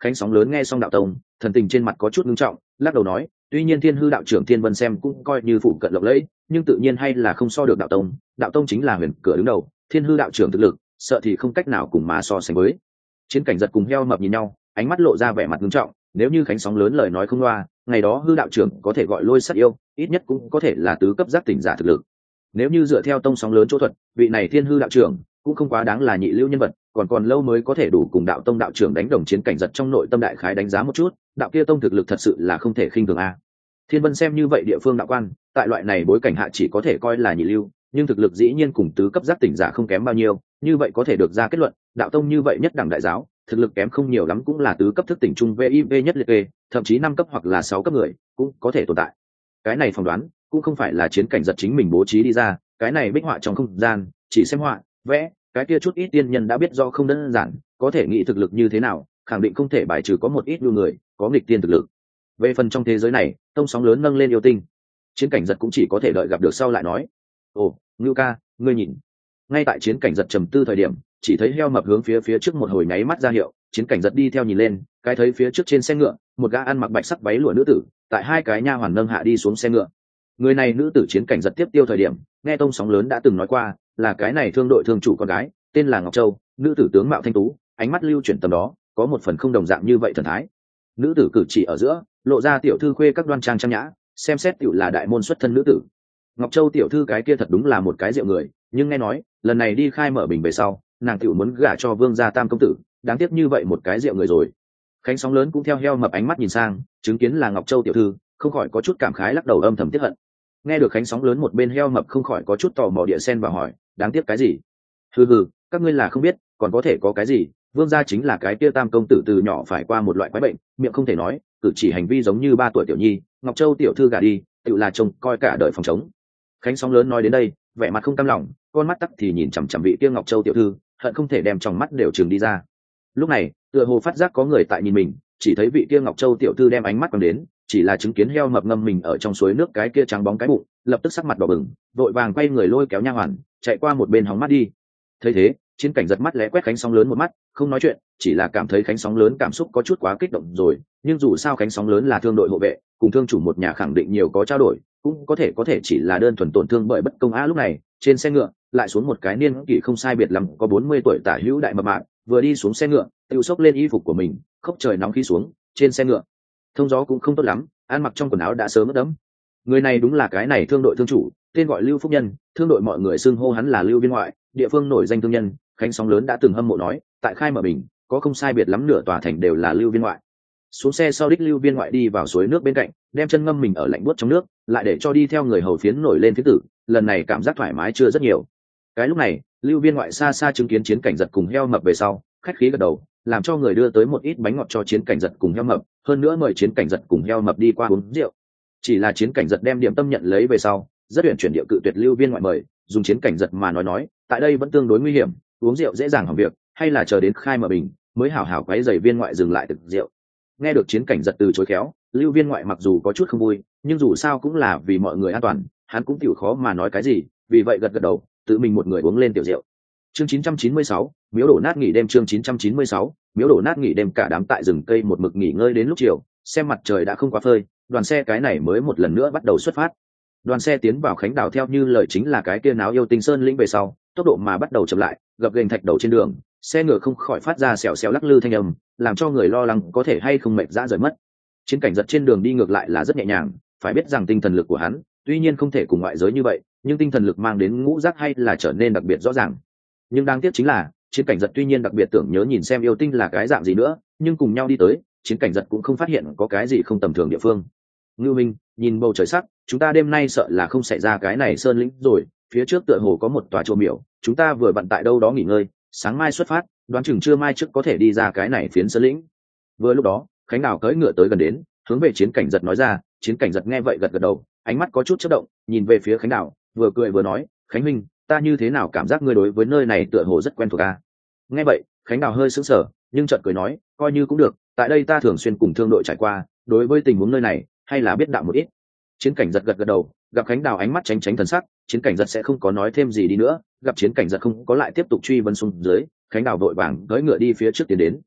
Khánh Sóng Lớn nghe xong đạo tông, thần tình trên mặt có chút ngưng trọng, lắc đầu nói, tuy nhiên Thiên Hư đạo trưởng Thiên Vân xem cũng coi như phụ cận lộng lẫy, nhưng tự nhiên hay là không so được đạo tông. Đạo tông chính là huyền cửa đứng đầu, Thiên Hư đạo trưởng thực lực, sợ thì không cách nào cùng mà so sánh với. Chiến Cảnh Giật cùng Heo Mập nhìn nhau, ánh mắt lộ ra vẻ mặt ngưng trọng. Nếu như Khánh Sóng Lớn lời nói không loa, ngày đó Hư đạo trưởng có thể gọi lôi sát yêu, ít nhất cũng có thể là tứ cấp giác tỉnh giả thực lực. Nếu như dựa theo tông Sóng Lớn chỗ thuật, vị này Thiên Hư đạo trưởng cũng không quá đáng là nhị lưu nhân vật, còn còn lâu mới có thể đủ cùng đạo tông đạo trưởng đánh đồng. Chiến Cảnh Giật trong nội tâm đại khái đánh giá một chút, đạo kia tông thực lực thật sự là không thể khinh thường a. Thiên Vân xem như vậy địa phương đạo quan, tại loại này bối cảnh hạ chỉ có thể coi là nhị lưu, nhưng thực lực dĩ nhiên cùng tứ cấp giác tỉnh giả không kém bao nhiêu, như vậy có thể được ra kết luận, đạo tông như vậy nhất đẳng đại giáo, thực lực kém không nhiều lắm cũng là tứ cấp thức tỉnh trung vi vi nhất liệt kê, thậm chí năm cấp hoặc là sáu cấp người cũng có thể tồn tại. Cái này phỏng đoán cũng không phải là Chiến Cảnh Giật chính mình bố trí đi ra, cái này bích họa trong không gian, chỉ xem họa, vẽ, cái kia chút ít tiên nhân đã biết do không đơn giản, có thể nghĩ thực lực như thế nào, khẳng định không thể bài trừ có một ít lưu người có nghịch tiên thực lực. Về phần trong thế giới này, tông Sóng Lớn nâng lên yêu tinh, Chiến Cảnh Giật cũng chỉ có thể đợi gặp được sau lại nói. Ồ, Ngưu ca, ngươi nhìn. Ngay tại Chiến Cảnh Giật trầm tư thời điểm, chỉ thấy Heo Mập hướng phía phía trước một hồi nháy mắt ra hiệu. Chiến Cảnh Giật đi theo nhìn lên, cái thấy phía trước trên xe ngựa, một gã ăn mặc bạch sắc váy lụa nữ tử, tại hai cái nha hoàn nâng hạ đi xuống xe ngựa. Người này nữ tử Chiến Cảnh Giật tiếp tiêu thời điểm, nghe tông Sóng Lớn đã từng nói qua, là cái này thương đội thương chủ con gái, tên là Ngọc Châu, nữ tử tướng mạo thanh tú, ánh mắt lưu chuyển tầm đó, có một phần không đồng dạng như vậy thần thái. Nữ tử cử chỉ ở giữa, lộ ra tiểu thư khuê các đoan trang trang nhã, xem xét tiểu là đại môn xuất thân nữ tử. Ngọc Châu tiểu thư cái kia thật đúng là một cái rượu người, nhưng nghe nói lần này đi khai mở bình về sau, nàng tiểu muốn gả cho Vương gia tam công tử, đáng tiếc như vậy một cái rượu người rồi. Khánh Sóng Lớn cũng theo Heo Mập ánh mắt nhìn sang, chứng kiến là Ngọc Châu tiểu thư, không khỏi có chút cảm khái lắc đầu âm thầm tiếc hận. Nghe được Khánh Sóng Lớn một bên, Heo Mập không khỏi có chút tò mò địa sen vào hỏi, đáng tiếc cái gì? Hừ hừ, các ngươi là không biết, còn có thể có cái gì? Vương gia chính là cái kia tam công tử từ nhỏ phải qua một loại quái bệnh, miệng không thể nói, cử chỉ hành vi giống như ba tuổi tiểu nhi. Ngọc Châu tiểu thư gả đi, tự là chồng coi cả đời phòng chống. Khánh Sóng Lớn nói đến đây, vẻ mặt không cam lòng, con mắt tắc thì nhìn chằm chằm vị kia Ngọc Châu tiểu thư, hận không thể đem trong mắt đều trừng đi ra. Lúc này, tựa hồ phát giác có người tại nhìn mình, chỉ thấy vị kia Ngọc Châu tiểu thư đem ánh mắt quăng đến, chỉ là chứng kiến Heo Mập ngâm mình ở trong suối nước cái kia trắng bóng cái bụng, lập tức sắc mặt đỏ bừng, vội vàng quay người lôi kéo nha hoàn, chạy qua một bên hóng mắt đi. Thấy thế, Chiến Cảnh Giật mắt lẽ quét Khánh Sóng Lớn một mắt, không nói chuyện, chỉ là cảm thấy Khánh Sóng Lớn cảm xúc có chút quá kích động rồi, nhưng dù sao Khánh Sóng Lớn là thương đội hộ vệ, cùng thương chủ một nhà khẳng định nhiều có trao đổi, cũng có thể có thể chỉ là đơn thuần tổn thương bởi bất công á. Lúc này, trên xe ngựa lại xuống một cái niên kỷ không sai biệt lắm có bốn mươi tuổi tả hữu đại mập mạp, vừa đi xuống xe ngựa, tiêu xốc lên y phục của mình, khốc trời nóng khí xuống, trên xe ngựa, thông gió cũng không tốt lắm, ăn mặc trong quần áo đã sớm ướt đẫm. Người này đúng là cái này thương đội thương chủ, tên gọi Lưu Phúc Nhân, thương đội mọi người xưng hô hắn là Lưu Viên Ngoại, địa phương nổi danh thương nhân. Khánh Sóng Lớn đã từng hâm mộ nói, tại khai mở bình, có không sai biệt lắm nửa tòa thành đều là Lưu Viên Ngoại. Xuống xe sau đích Lưu Viên Ngoại đi vào suối nước bên cạnh, đem chân ngâm mình ở lạnh buốt trong nước, lại để cho đi theo người hầu phiến nổi lên phía tử, lần này cảm giác thoải mái chưa rất nhiều. Cái lúc này, Lưu Viên Ngoại xa xa chứng kiến Chiến Cảnh Giật cùng Heo Mập về sau, khách khí gật đầu, làm cho người đưa tới một ít bánh ngọt cho Chiến Cảnh Giật cùng Heo Mập, hơn nữa mời Chiến Cảnh Giật cùng Heo Mập đi qua uống rượu. Chỉ là Chiến Cảnh Giật đem điểm tâm nhận lấy về sau, rất uyển chuyển địa cự tuyệt Lưu Viên Ngoại mời, dùng Chiến Cảnh Giật mà nói nói, tại đây vẫn tương đối nguy hiểm, uống rượu dễ dàng hỏng việc, hay là chờ đến khai mở bình mới hảo hảo quấy rầy Viên Ngoại dừng lại thực rượu. Nghe được Chiến Cảnh Giật từ chối khéo, Lưu Viên Ngoại mặc dù có chút không vui, nhưng dù sao cũng là vì mọi người an toàn, hắn cũng tiểu khó mà nói cái gì, vì vậy gật gật đầu, tự mình một người uống lên tiểu rượu. Chương chín trăm chín mươi sáu, miếu đổ nát nghỉ đêm. Chương chín trăm chín mươi sáu, miếu đổ nát nghỉ đêm. Cả đám tại rừng cây một mực nghỉ ngơi đến lúc chiều, xem mặt trời đã không quá phơi, đoàn xe cái này mới một lần nữa bắt đầu xuất phát. Đoàn xe tiến vào Khánh Đảo theo như lời chính là cái kia náo yêu tinh sơn lĩnh về sau, tốc độ mà bắt đầu chậm lại, gập ghềnh thạch đầu trên đường, xe ngựa không khỏi phát ra xèo xèo lắc lư thanh âm, làm cho người lo lắng có thể hay không mệt dã rời mất. Chiến Cảnh Giật trên đường đi ngược lại là rất nhẹ nhàng, phải biết rằng tinh thần lực của hắn tuy nhiên không thể cùng ngoại giới như vậy, nhưng tinh thần lực mang đến ngũ giác hay là trở nên đặc biệt rõ ràng. Nhưng đáng tiếc chính là Chiến Cảnh Giật tuy nhiên đặc biệt tưởng nhớ nhìn xem yêu tinh là cái dạng gì nữa, nhưng cùng nhau đi tới, Chiến Cảnh Giật cũng không phát hiện có cái gì không tầm thường địa phương. Ngưu Minh, nhìn bầu trời sắc, chúng ta đêm nay sợ là không xảy ra cái này sơn lĩnh rồi, phía trước tựa hồ có một tòa chùa miểu, chúng ta vừa bận tại đâu đó nghỉ ngơi, sáng mai xuất phát, đoán chừng trưa mai trước có thể đi ra cái này phiến sơn lĩnh. Vừa lúc đó, Khánh Đào cưỡi ngựa tới gần đến, hướng về Chiến Cảnh Giật nói ra. Chiến Cảnh Giật nghe vậy gật gật đầu, ánh mắt có chút chớp động, nhìn về phía Khánh Đào, vừa cười vừa nói, Khánh Minh, ta như thế nào cảm giác ngươi đối với nơi này tựa hồ rất quen thuộc a? Nghe vậy, Khánh Đào hơi sững sờ, nhưng chợt cười nói, coi như cũng được, tại đây ta thường xuyên cùng thương đội trải qua, đối với tình huống nơi này hay là biết đạo một ít. Chiến Cảnh Giật gật gật đầu, gặp Khánh Đào ánh mắt tránh tránh thần sắc, Chiến Cảnh Giật sẽ không có nói thêm gì đi nữa, gặp Chiến Cảnh Giật không có lại tiếp tục truy vấn xuống dưới, Khánh Đào vội vàng cưỡi ngựa đi phía trước tiến đến.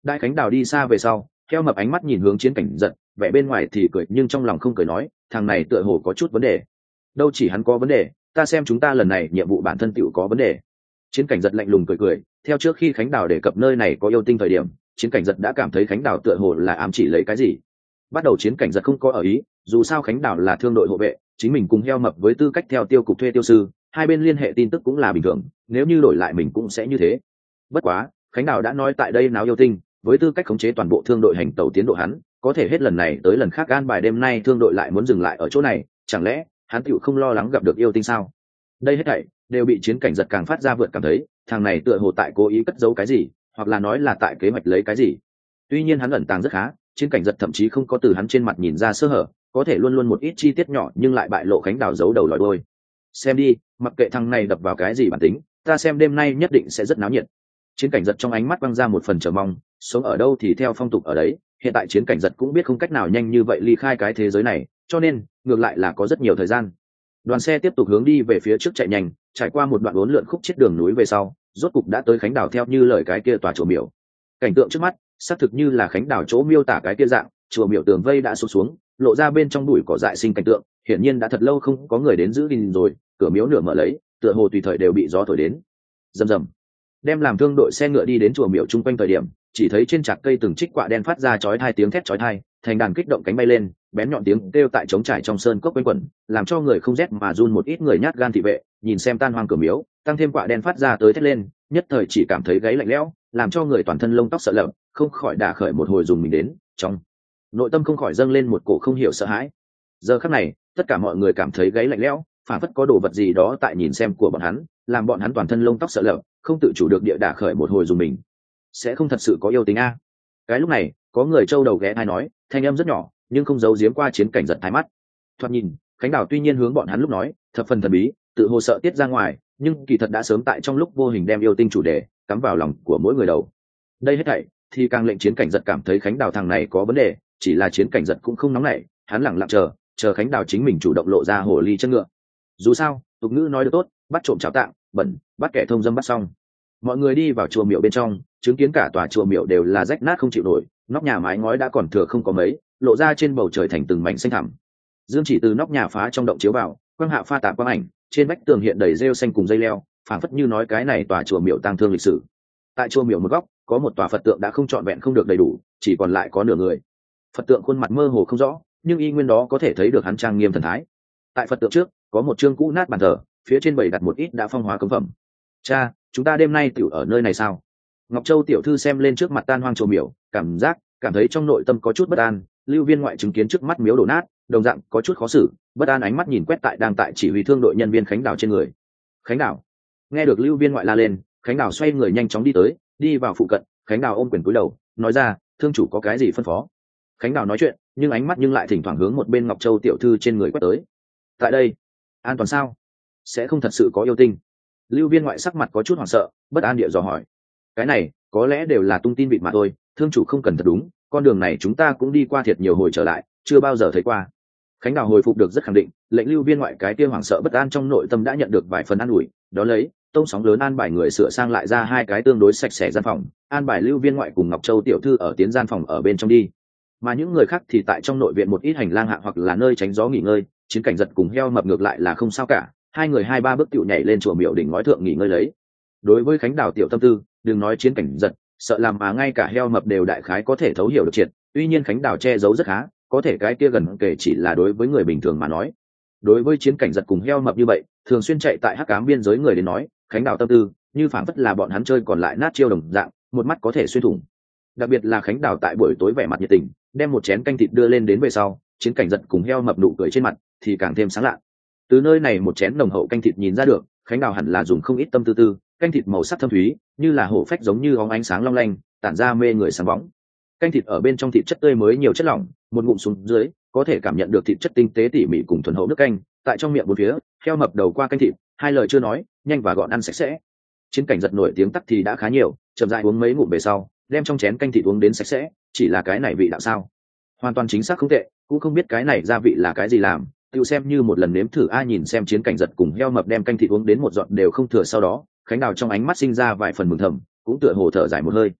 Đại Khánh Đào đi xa về sau, heo mập ánh mắt nhìn hướng Chiến Cảnh Giật, vẻ bên ngoài thì cười nhưng trong lòng không cười, nói thằng này tựa hồ có chút vấn đề. Đâu chỉ hắn có vấn đề, ta xem chúng ta lần này nhiệm vụ bản thân tựu có vấn đề. Chiến Cảnh Giật lạnh lùng cười cười, theo trước khi Khánh Đào đề cập nơi này có yêu tinh thời điểm, Chiến Cảnh Giật đã cảm thấy Khánh Đào tựa hồ là ám chỉ lấy cái gì. Bắt đầu Chiến Cảnh Giật không có ở ý, dù sao Khánh Đào là thương đội hộ vệ, chính mình cùng heo mập với tư cách theo tiêu cục thuê tiêu sư, hai bên liên hệ tin tức cũng là bình thường, nếu như đổi lại mình cũng sẽ như thế. Bất quá, Khánh Đào đã nói tại đây náo yêu tinh, với tư cách khống chế toàn bộ thương đội hành tàu tiến độ hắn, có thể hết lần này tới lần khác an bài đêm nay thương đội lại muốn dừng lại ở chỗ này, chẳng lẽ hắn tựu không lo lắng gặp được yêu tinh sao? Đây hết thảy đều bị Chiến Cảnh Giật càng phát ra vượt cảm thấy, thằng này tựa hồ tại cố ý cất giấu cái gì, hoặc là nói là tại kế hoạch lấy cái gì. Tuy nhiên hắn ẩn tàng rất khá, Chiến Cảnh Giật thậm chí không có từ hắn trên mặt nhìn ra sơ hở, có thể luôn luôn một ít chi tiết nhỏ nhưng lại bại lộ Khánh Đào giấu đầu lòi đuôi. Xem đi, mặc kệ thằng này đập vào cái gì bản tính, ta xem đêm nay nhất định sẽ rất náo nhiệt. Chiến Cảnh Giật trong ánh mắt văng ra một phần chờ mong, sống ở đâu thì theo phong tục ở đấy, hiện tại Chiến Cảnh Giật cũng biết không cách nào nhanh như vậy ly khai cái thế giới này, cho nên ngược lại là có rất nhiều thời gian. Đoàn xe tiếp tục hướng đi về phía trước chạy nhanh, trải qua một đoạn uốn lượn khúc chết đường núi về sau, rốt cục đã tới Khánh Đào theo như lời cái kia tòa chùa miểu. Cảnh tượng trước mắt xác thực như là Khánh Đào chỗ miêu tả cái kia dạng, chùa miểu tường vây đã sụp xuống, lộ ra bên trong bụi cỏ dại sinh cảnh tượng, hiển nhiên đã thật lâu không có người đến giữ gìn rồi, cửa miếu nửa mở lấy, tựa hồ tùy thời đều bị gió thổi đến. Rầm rầm. Đem làm thương đội xe ngựa đi đến chùa miểu chung quanh thời điểm, chỉ thấy trên trạc cây từng trích quạ đen phát ra chói tai tiếng thét chói tai, thành đàn kích động cánh bay lên, bén nhọn tiếng kêu tại trống trải trong sơn cốc quanh quẩn, làm cho người không rét mà run. Một ít người nhát gan thị vệ nhìn xem tan hoang cửa miếu, tăng thêm quạ đen phát ra tới thét lên, nhất thời chỉ cảm thấy gáy lạnh lẽo, làm cho người toàn thân lông tóc sợ lợm, không khỏi đả khởi một hồi dùng mình đến, trong nội tâm không khỏi dâng lên một cổ không hiểu sợ hãi. Giờ khắc này, tất cả mọi người cảm thấy gáy lạnh lẽo, phản phất có đồ vật gì đó tại nhìn xem của bọn hắn, làm bọn hắn toàn thân lông tóc sợ lợm, không tự chủ được địa đả khởi một hồi dùng mình. Sẽ không thật sự có yêu tính a? Cái lúc này, có người trâu đầu ghé tai nói, thanh âm rất nhỏ, nhưng không giấu giếm qua Chiến Cảnh Giật thái mắt. Thoạt nhìn, Khánh Đào tuy nhiên hướng bọn hắn lúc nói, thập phần thần bí, tự hồ sợ tiết ra ngoài, nhưng kỳ thật đã sớm tại trong lúc vô hình đem yêu tinh chủ đề cắm vào lòng của mỗi người đầu. Đây hết thảy thì càng lệnh Chiến Cảnh Giật cảm thấy Khánh Đào thằng này có vấn đề, chỉ là Chiến Cảnh Giật cũng không nóng nảy, hắn lẳng lặng chờ, chờ Khánh Đào chính mình chủ động lộ ra hồ ly chân ngựa. Dù sao, tục ngữ nói được tốt, bắt trộm cháo tạng, bẩn, bắt kẻ thông dâm bắt xong. Mọi người đi vào chùa miểu bên trong, chứng kiến cả tòa chùa miểu đều là rách nát không chịu nổi, nóc nhà mái ngói đã còn thừa không có mấy, lộ ra trên bầu trời thành từng mảnh xanh thẳm. Dương chỉ từ nóc nhà phá trong động chiếu vào, quang hạ pha tạp quang ảnh, trên vách tường hiện đầy rêu xanh cùng dây leo, phảng phất như nói cái này tòa chùa miểu tang thương lịch sử. Tại chùa miểu một góc, có một tòa Phật tượng đã không trọn vẹn không được đầy đủ, chỉ còn lại có nửa người. Phật tượng khuôn mặt mơ hồ không rõ, nhưng y nguyên đó có thể thấy được hắn trang nghiêm thần thái. Tại Phật tượng trước, có một chương cũ nát bàn thờ, phía trên bày đặt một ít đã phong hóa cấm phẩm. Cha, chúng ta đêm nay tiểu ở nơi này sao? Ngọc Châu tiểu thư xem lên trước mặt tan hoang chùa miểu, cảm giác cảm thấy trong nội tâm có chút bất an. Lưu Viên ngoại chứng kiến trước mắt miếu đổ nát, đồng dạng có chút khó xử, bất an ánh mắt nhìn quét tại đang tại chỉ huy thương đội nhân viên Khánh Đào trên người. Khánh Đào. Nghe được Lưu Viên ngoại la lên, Khánh Đào xoay người nhanh chóng đi tới, đi vào phụ cận. Khánh Đào ôm quyền cúi đầu, nói ra, thương chủ có cái gì phân phó? Khánh Đào nói chuyện, nhưng ánh mắt nhưng lại thỉnh thoảng hướng một bên Ngọc Châu tiểu thư trên người quét tới. Tại đây, an toàn sao? Sẽ không thật sự có yêu tinh? Lưu Viên ngoại sắc mặt có chút hoảng sợ, bất an địa dò hỏi. Cái này có lẽ đều là tung tin vịt mà thôi, thương chủ không cần thật đúng, con đường này chúng ta cũng đi qua thiệt nhiều hồi trở lại, chưa bao giờ thấy qua. Khánh Đào hồi phục được rất khẳng định, lệnh Lưu Viên ngoại cái kia hoảng sợ bất an trong nội tâm đã nhận được vài phần an ủi, đó lấy tông sóng lớn an bài người sửa sang lại ra hai cái tương đối sạch sẽ gian phòng, an bài Lưu Viên ngoại cùng Ngọc Châu tiểu thư ở tiến gian phòng ở bên trong đi, mà những người khác thì tại trong nội viện một ít hành lang hạ hoặc là nơi tránh gió nghỉ ngơi. Chiến Cảnh Giật cùng heo mập ngược lại là không sao cả, hai người hai ba bước tựu nhảy lên chùa miểu đỉnh ngói thượng nghỉ ngơi lấy. Đối với Khánh Đào tiểu tâm tư, đừng nói Chiến Cảnh Giật, sợ làm mà ngay cả heo mập đều đại khái có thể thấu hiểu được triệt. Tuy nhiên Khánh Đào che giấu rất khá, có thể cái kia gần kể chỉ là đối với người bình thường mà nói. Đối với Chiến Cảnh Giật cùng heo mập như vậy, thường xuyên chạy tại hắc ám biên giới người đến nói, Khánh Đào tâm tư như phảng phất là bọn hắn chơi còn lại nát chiêu đồng dạng, một mắt có thể xuyên thủng. Đặc biệt là Khánh Đào tại buổi tối vẻ mặt nhiệt tình, đem một chén canh thịt đưa lên đến về sau, Chiến Cảnh Giật cùng heo mập nụ cười trên mặt thì càng thêm sáng lạ. Từ nơi này một chén nồng hậu canh thịt nhìn ra được, Khánh Đào hẳn là dùng không ít tâm tư tư, canh thịt màu sắc thâm thúy, như là hổ phách giống như óng ánh sáng long lanh, tản ra mê người sáng bóng. Canh thịt ở bên trong thịt chất tươi mới nhiều chất lỏng, một ngụm xuống dưới, có thể cảm nhận được thịt chất tinh tế tỉ mỉ cùng thuần hậu nước canh, tại trong miệng bốn phía, heo mập đầu qua canh thịt, hai lời chưa nói, nhanh và gọn ăn sạch sẽ. Chiến Cảnh Giật nổi tiếng tắc thì đã khá nhiều, chậm rãi uống mấy ngụm về sau, đem trong chén canh thịt uống đến sạch sẽ, chỉ là cái này vị đạo sao? Hoàn toàn chính xác không tệ, cũng không biết cái này gia vị là cái gì làm, tiêu xem như một lần nếm thử. A nhìn xem Chiến Cảnh Giật cùng heo mập đem canh thịt uống đến một giọt đều không thừa sau đó, Khánh Đào trong ánh mắt sinh ra vài phần mừng thầm, cũng tựa hồ thở dài một hơi.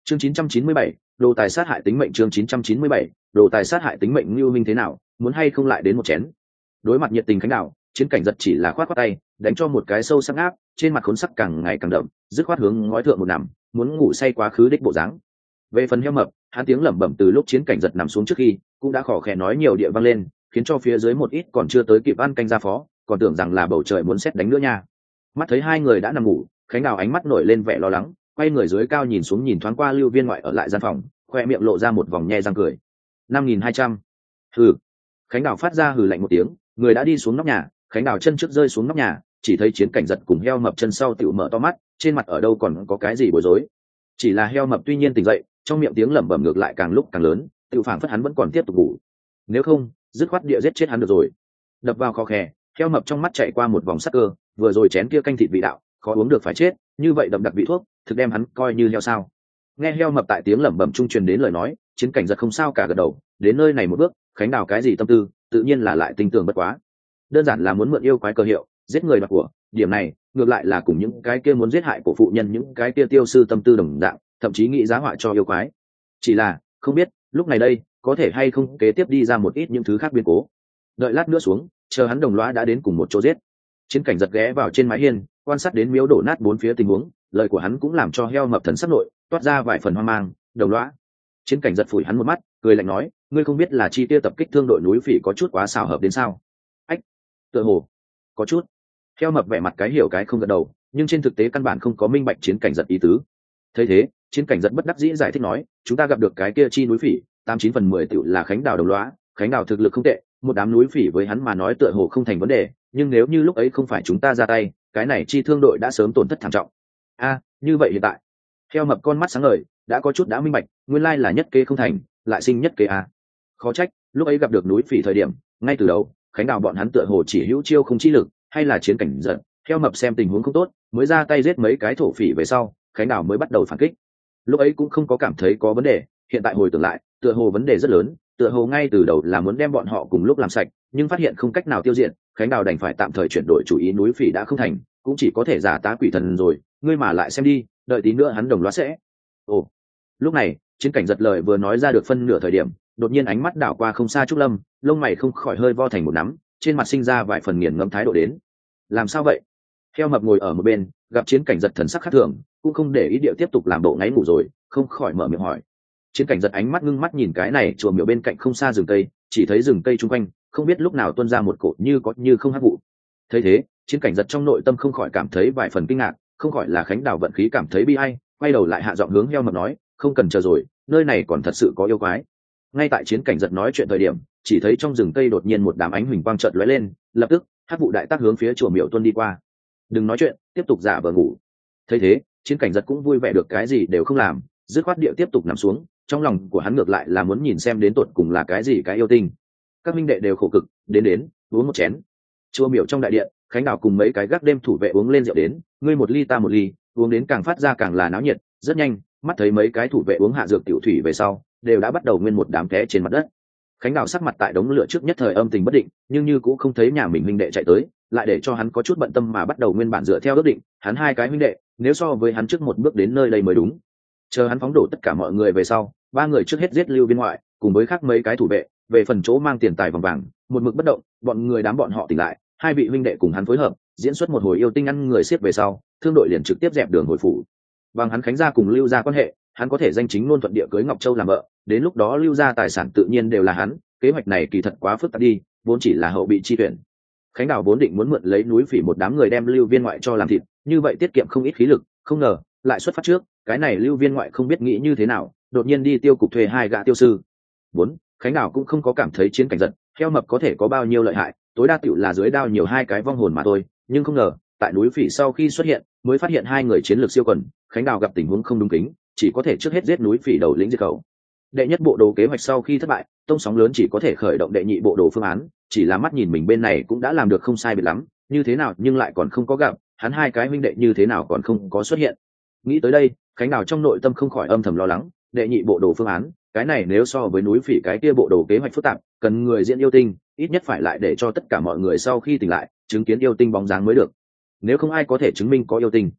chương chín trăm chín mươi bảy, đồ tài sát hại tính mệnh. Chương chín trăm chín mươi bảy, đồ tài sát hại tính mệnh. Lưu Minh thế nào, muốn hay không lại đến một chén? Đối mặt nhiệt tình Khánh Đào, Chiến Cảnh Giật chỉ là khoát khoát tay, đánh cho một cái sâu sắc áp, trên mặt khốn sắc càng ngày càng đậm, dứt khoát hướng ngói thượng một nằm, muốn ngủ say quá khứ đích bộ dáng. Về phần heo mập, hắn tiếng lẩm bẩm từ lúc Chiến Cảnh Giật nằm xuống trước khi, cũng đã khò khè nói nhiều địa vang lên, khiến cho phía dưới một ít còn chưa tới kịp ăn canh ra phó, còn tưởng rằng là bầu trời muốn sét đánh nữa nha. Mắt thấy hai người đã nằm ngủ, Khánh Đào ánh mắt nổi lên vẻ lo lắng, quay người dưới cao nhìn xuống nhìn thoáng qua Lưu Viên ngoại ở lại gian phòng, khoe miệng lộ ra một vòng nhe răng cười. Năm nghìn hai trăm. Hừ. Khánh Đào phát ra hừ lạnh một tiếng, người đã đi xuống nóc nhà. Khánh Đào chân trước rơi xuống nóc nhà, chỉ thấy Chiến Cảnh Giật cùng heo mập chân sau tiểu mở to mắt, trên mặt ở đâu còn có cái gì bối rối. Chỉ là heo mập tuy nhiên tỉnh dậy, trong miệng tiếng lẩm bẩm ngược lại càng lúc càng lớn, tiểu phảng phất hắn vẫn còn tiếp tục ngủ. Nếu không, dứt khoát địa giết chết hắn được rồi. Đập vào kho khè, heo mập trong mắt chạy qua một vòng sắc cơ, vừa rồi chén kia canh thịt vị đạo, khó uống được phải chết, như vậy đậm đặc vị thuốc, thực đem hắn coi như heo sao? Nghe heo mập tại tiếng lẩm bẩm trung truyền đến lời nói, Chiến Cảnh Giật không sao cả gật đầu, đến nơi này một bước, Khánh Đào cái gì tâm tư, tự nhiên là lại tinh tường bất quá. Đơn giản là muốn mượn yêu quái cơ hiệu, giết người đoạt của, điểm này, ngược lại là cùng những cái kia muốn giết hại của phụ nhân những cái kia tiêu sư tâm tư đồng dạng, thậm chí nghĩ giá họa cho yêu quái. Chỉ là, không biết, lúc này đây, có thể hay không kế tiếp đi ra một ít những thứ khác biến cố. Đợi lát nữa xuống, chờ hắn đồng lõa đã đến cùng một chỗ giết. Chiến Cảnh Giật ghé vào trên mái hiên, quan sát đến miếu đổ nát bốn phía tình huống, lời của hắn cũng làm cho heo mập thần sắc nội toát ra vài phần hoang mang. Đồng lõa. Chiến Cảnh Giật phủi hắn một mắt, cười lạnh nói, ngươi không biết là chi tiêu tập kích thương đội núi phỉ có chút quá xảo hợp đến sao? Ách, tựa hồ có chút. Heo mập vẻ mặt cái hiểu cái không gật đầu, nhưng trên thực tế căn bản không có minh bạch Chiến Cảnh Giật ý tứ. Thấy thế, Chiến Cảnh Giật bất đắc dĩ giải thích nói, chúng ta gặp được cái kia chi núi phỉ, tám chín phần mười tựu là Khánh Đào đồng lõa. Khánh Đào thực lực không tệ, một đám núi phỉ với hắn mà nói tựa hồ không thành vấn đề, nhưng nếu như lúc ấy không phải chúng ta ra tay, cái này chi thương đội đã sớm tổn thất thảm trọng. A, như vậy hiện tại, heo mập con mắt sáng ngời, đã có chút đã minh bạch, nguyên lai là nhất kế không thành, lại sinh nhất kế a. Khó trách, lúc ấy gặp được núi phỉ thời điểm, ngay từ đầu, Khánh Đào bọn hắn tựa hồ chỉ hữu chiêu không chi lực, hay là Chiến Cảnh Giật, heo mập xem tình huống không tốt, mới ra tay giết mấy cái thổ phỉ về sau, Khánh Đào mới bắt đầu phản kích. Lúc ấy cũng không có cảm thấy có vấn đề, hiện tại hồi tưởng lại, tựa hồ vấn đề rất lớn, tựa hồ ngay từ đầu là muốn đem bọn họ cùng lúc làm sạch, nhưng phát hiện không cách nào tiêu diệt, Khánh Đào đành phải tạm thời chuyển đổi chủ ý, núi phỉ đã không thành, cũng chỉ có thể giả tá quỷ thần rồi, ngươi mà lại xem đi, đợi tí nữa hắn đồng loạt sẽ. Ồ. Lúc này, Chiến Cảnh Giật lời vừa nói ra được phân nửa thời điểm, đột nhiên ánh mắt đảo qua không xa Trúc Lâm, lông mày không khỏi hơi vo thành một nắm, trên mặt sinh ra vài phần nghiền ngẫm thái độ đến. Làm sao vậy? Heo mập ngồi ở một bên, gặp Chiến Cảnh Giật thần sắc khác thường, cũng không để ý điệu tiếp tục làm bộ ngáy ngủ rồi, không khỏi mở miệng hỏi. Chiến Cảnh Giật ánh mắt ngưng mắt nhìn cái này chùa miểu bên cạnh không xa rừng cây, chỉ thấy rừng cây chung quanh, không biết lúc nào tuôn ra một cột như có như không hắc vụ. Thấy thế, Chiến Cảnh Giật trong nội tâm không khỏi cảm thấy vài phần kinh ngạc, không khỏi là Khánh Đào vận khí cảm thấy bi ai, quay đầu lại hạ giọng hướng heo mập nói, không cần chờ rồi, nơi này còn thật sự có yêu quái. Ngay tại Chiến Cảnh Giật nói chuyện thời điểm, chỉ thấy trong rừng cây đột nhiên một đám ánh huỳnh quang chợt lóe lên, lập tức hắc vụ đại tác hướng phía chùa miểu tuôn đi qua. Đừng nói chuyện, tiếp tục giả vờ ngủ. Thấy thế, Chiến Cảnh Giật cũng vui vẻ được cái gì đều không làm, dứt khoát địa tiếp tục nằm xuống, trong lòng của hắn ngược lại là muốn nhìn xem đến tột cùng là cái gì cái yêu tinh. Các minh đệ đều khổ cực, đến đến, uống một chén. Chùa miểu trong đại điện, Khánh Đào cùng mấy cái gác đêm thủ vệ uống lên rượu đến, ngươi một ly ta một ly, uống đến càng phát ra càng là náo nhiệt. Rất nhanh, mắt thấy mấy cái thủ vệ uống hạ dược tiểu thủy về sau, đều đã bắt đầu nguyên một đám té trên mặt đất. Khánh Đào sắc mặt tại đống lửa trước nhất thời âm tình bất định, nhưng như cũng không thấy nhà mình huynh đệ chạy tới, lại để cho hắn có chút bận tâm mà bắt đầu nguyên bản dựa theo ước định, hắn hai cái huynh đệ, nếu so với hắn trước một bước đến nơi đây mới đúng. Chờ hắn phóng đổ tất cả mọi người về sau, ba người trước hết giết Lưu Viên ngoại, cùng với khác mấy cái thủ vệ, về phần chỗ mang tiền tài vàng vàng, một mực bất động, bọn người đám bọn họ tỉnh lại, hai vị huynh đệ cùng hắn phối hợp, diễn xuất một hồi yêu tinh ăn người xiết về sau, thương đội liền trực tiếp dẹp đường hồi phủ. Bằng hắn Khánh gia cùng Lưu gia quan hệ, hắn có thể danh chính ngôn thuận địa cưới Ngọc Châu làm vợ, đến lúc đó Lưu gia tài sản tự nhiên đều là hắn, kế hoạch này kỳ thật quá phức tạp đi, vốn chỉ là hậu bị chi tuyển. Khánh Đào vốn định muốn mượn lấy núi phỉ một đám người đem Lưu Viên ngoại cho làm thịt, như vậy tiết kiệm không ít khí lực, không ngờ lại xuất phát trước, cái này Lưu Viên ngoại không biết nghĩ như thế nào, đột nhiên đi tiêu cục thuê hai gã tiêu sư. Bốn, Khánh Đào cũng không có cảm thấy Chiến Cảnh Giật, heo mập có thể có bao nhiêu lợi hại, tối đa tựu là dưới đao nhiều hai cái vong hồn mà thôi, nhưng không ngờ, tại núi phỉ sau khi xuất hiện, mới phát hiện hai người chiến lược siêu quần, Khánh Đào gặp tình huống không đúng kính, chỉ có thể trước hết giết núi phỉ đầu lĩnh diệt khẩu. Đệ nhất bộ đồ kế hoạch sau khi thất bại, tông sóng lớn chỉ có thể khởi động đệ nhị bộ đồ phương án, chỉ là mắt nhìn mình bên này cũng đã làm được không sai biệt lắm, như thế nào nhưng lại còn không có gặp, hắn hai cái huynh đệ như thế nào còn không có xuất hiện. Nghĩ tới đây, Khánh Đào trong nội tâm không khỏi âm thầm lo lắng, đệ nhị bộ đồ phương án, cái này nếu so với núi phỉ cái kia bộ đồ kế hoạch phức tạp, cần người diễn yêu tinh, ít nhất phải lại để cho tất cả mọi người sau khi tỉnh lại, chứng kiến yêu tinh bóng dáng mới được. Nếu không ai có thể chứng minh có yêu tinh.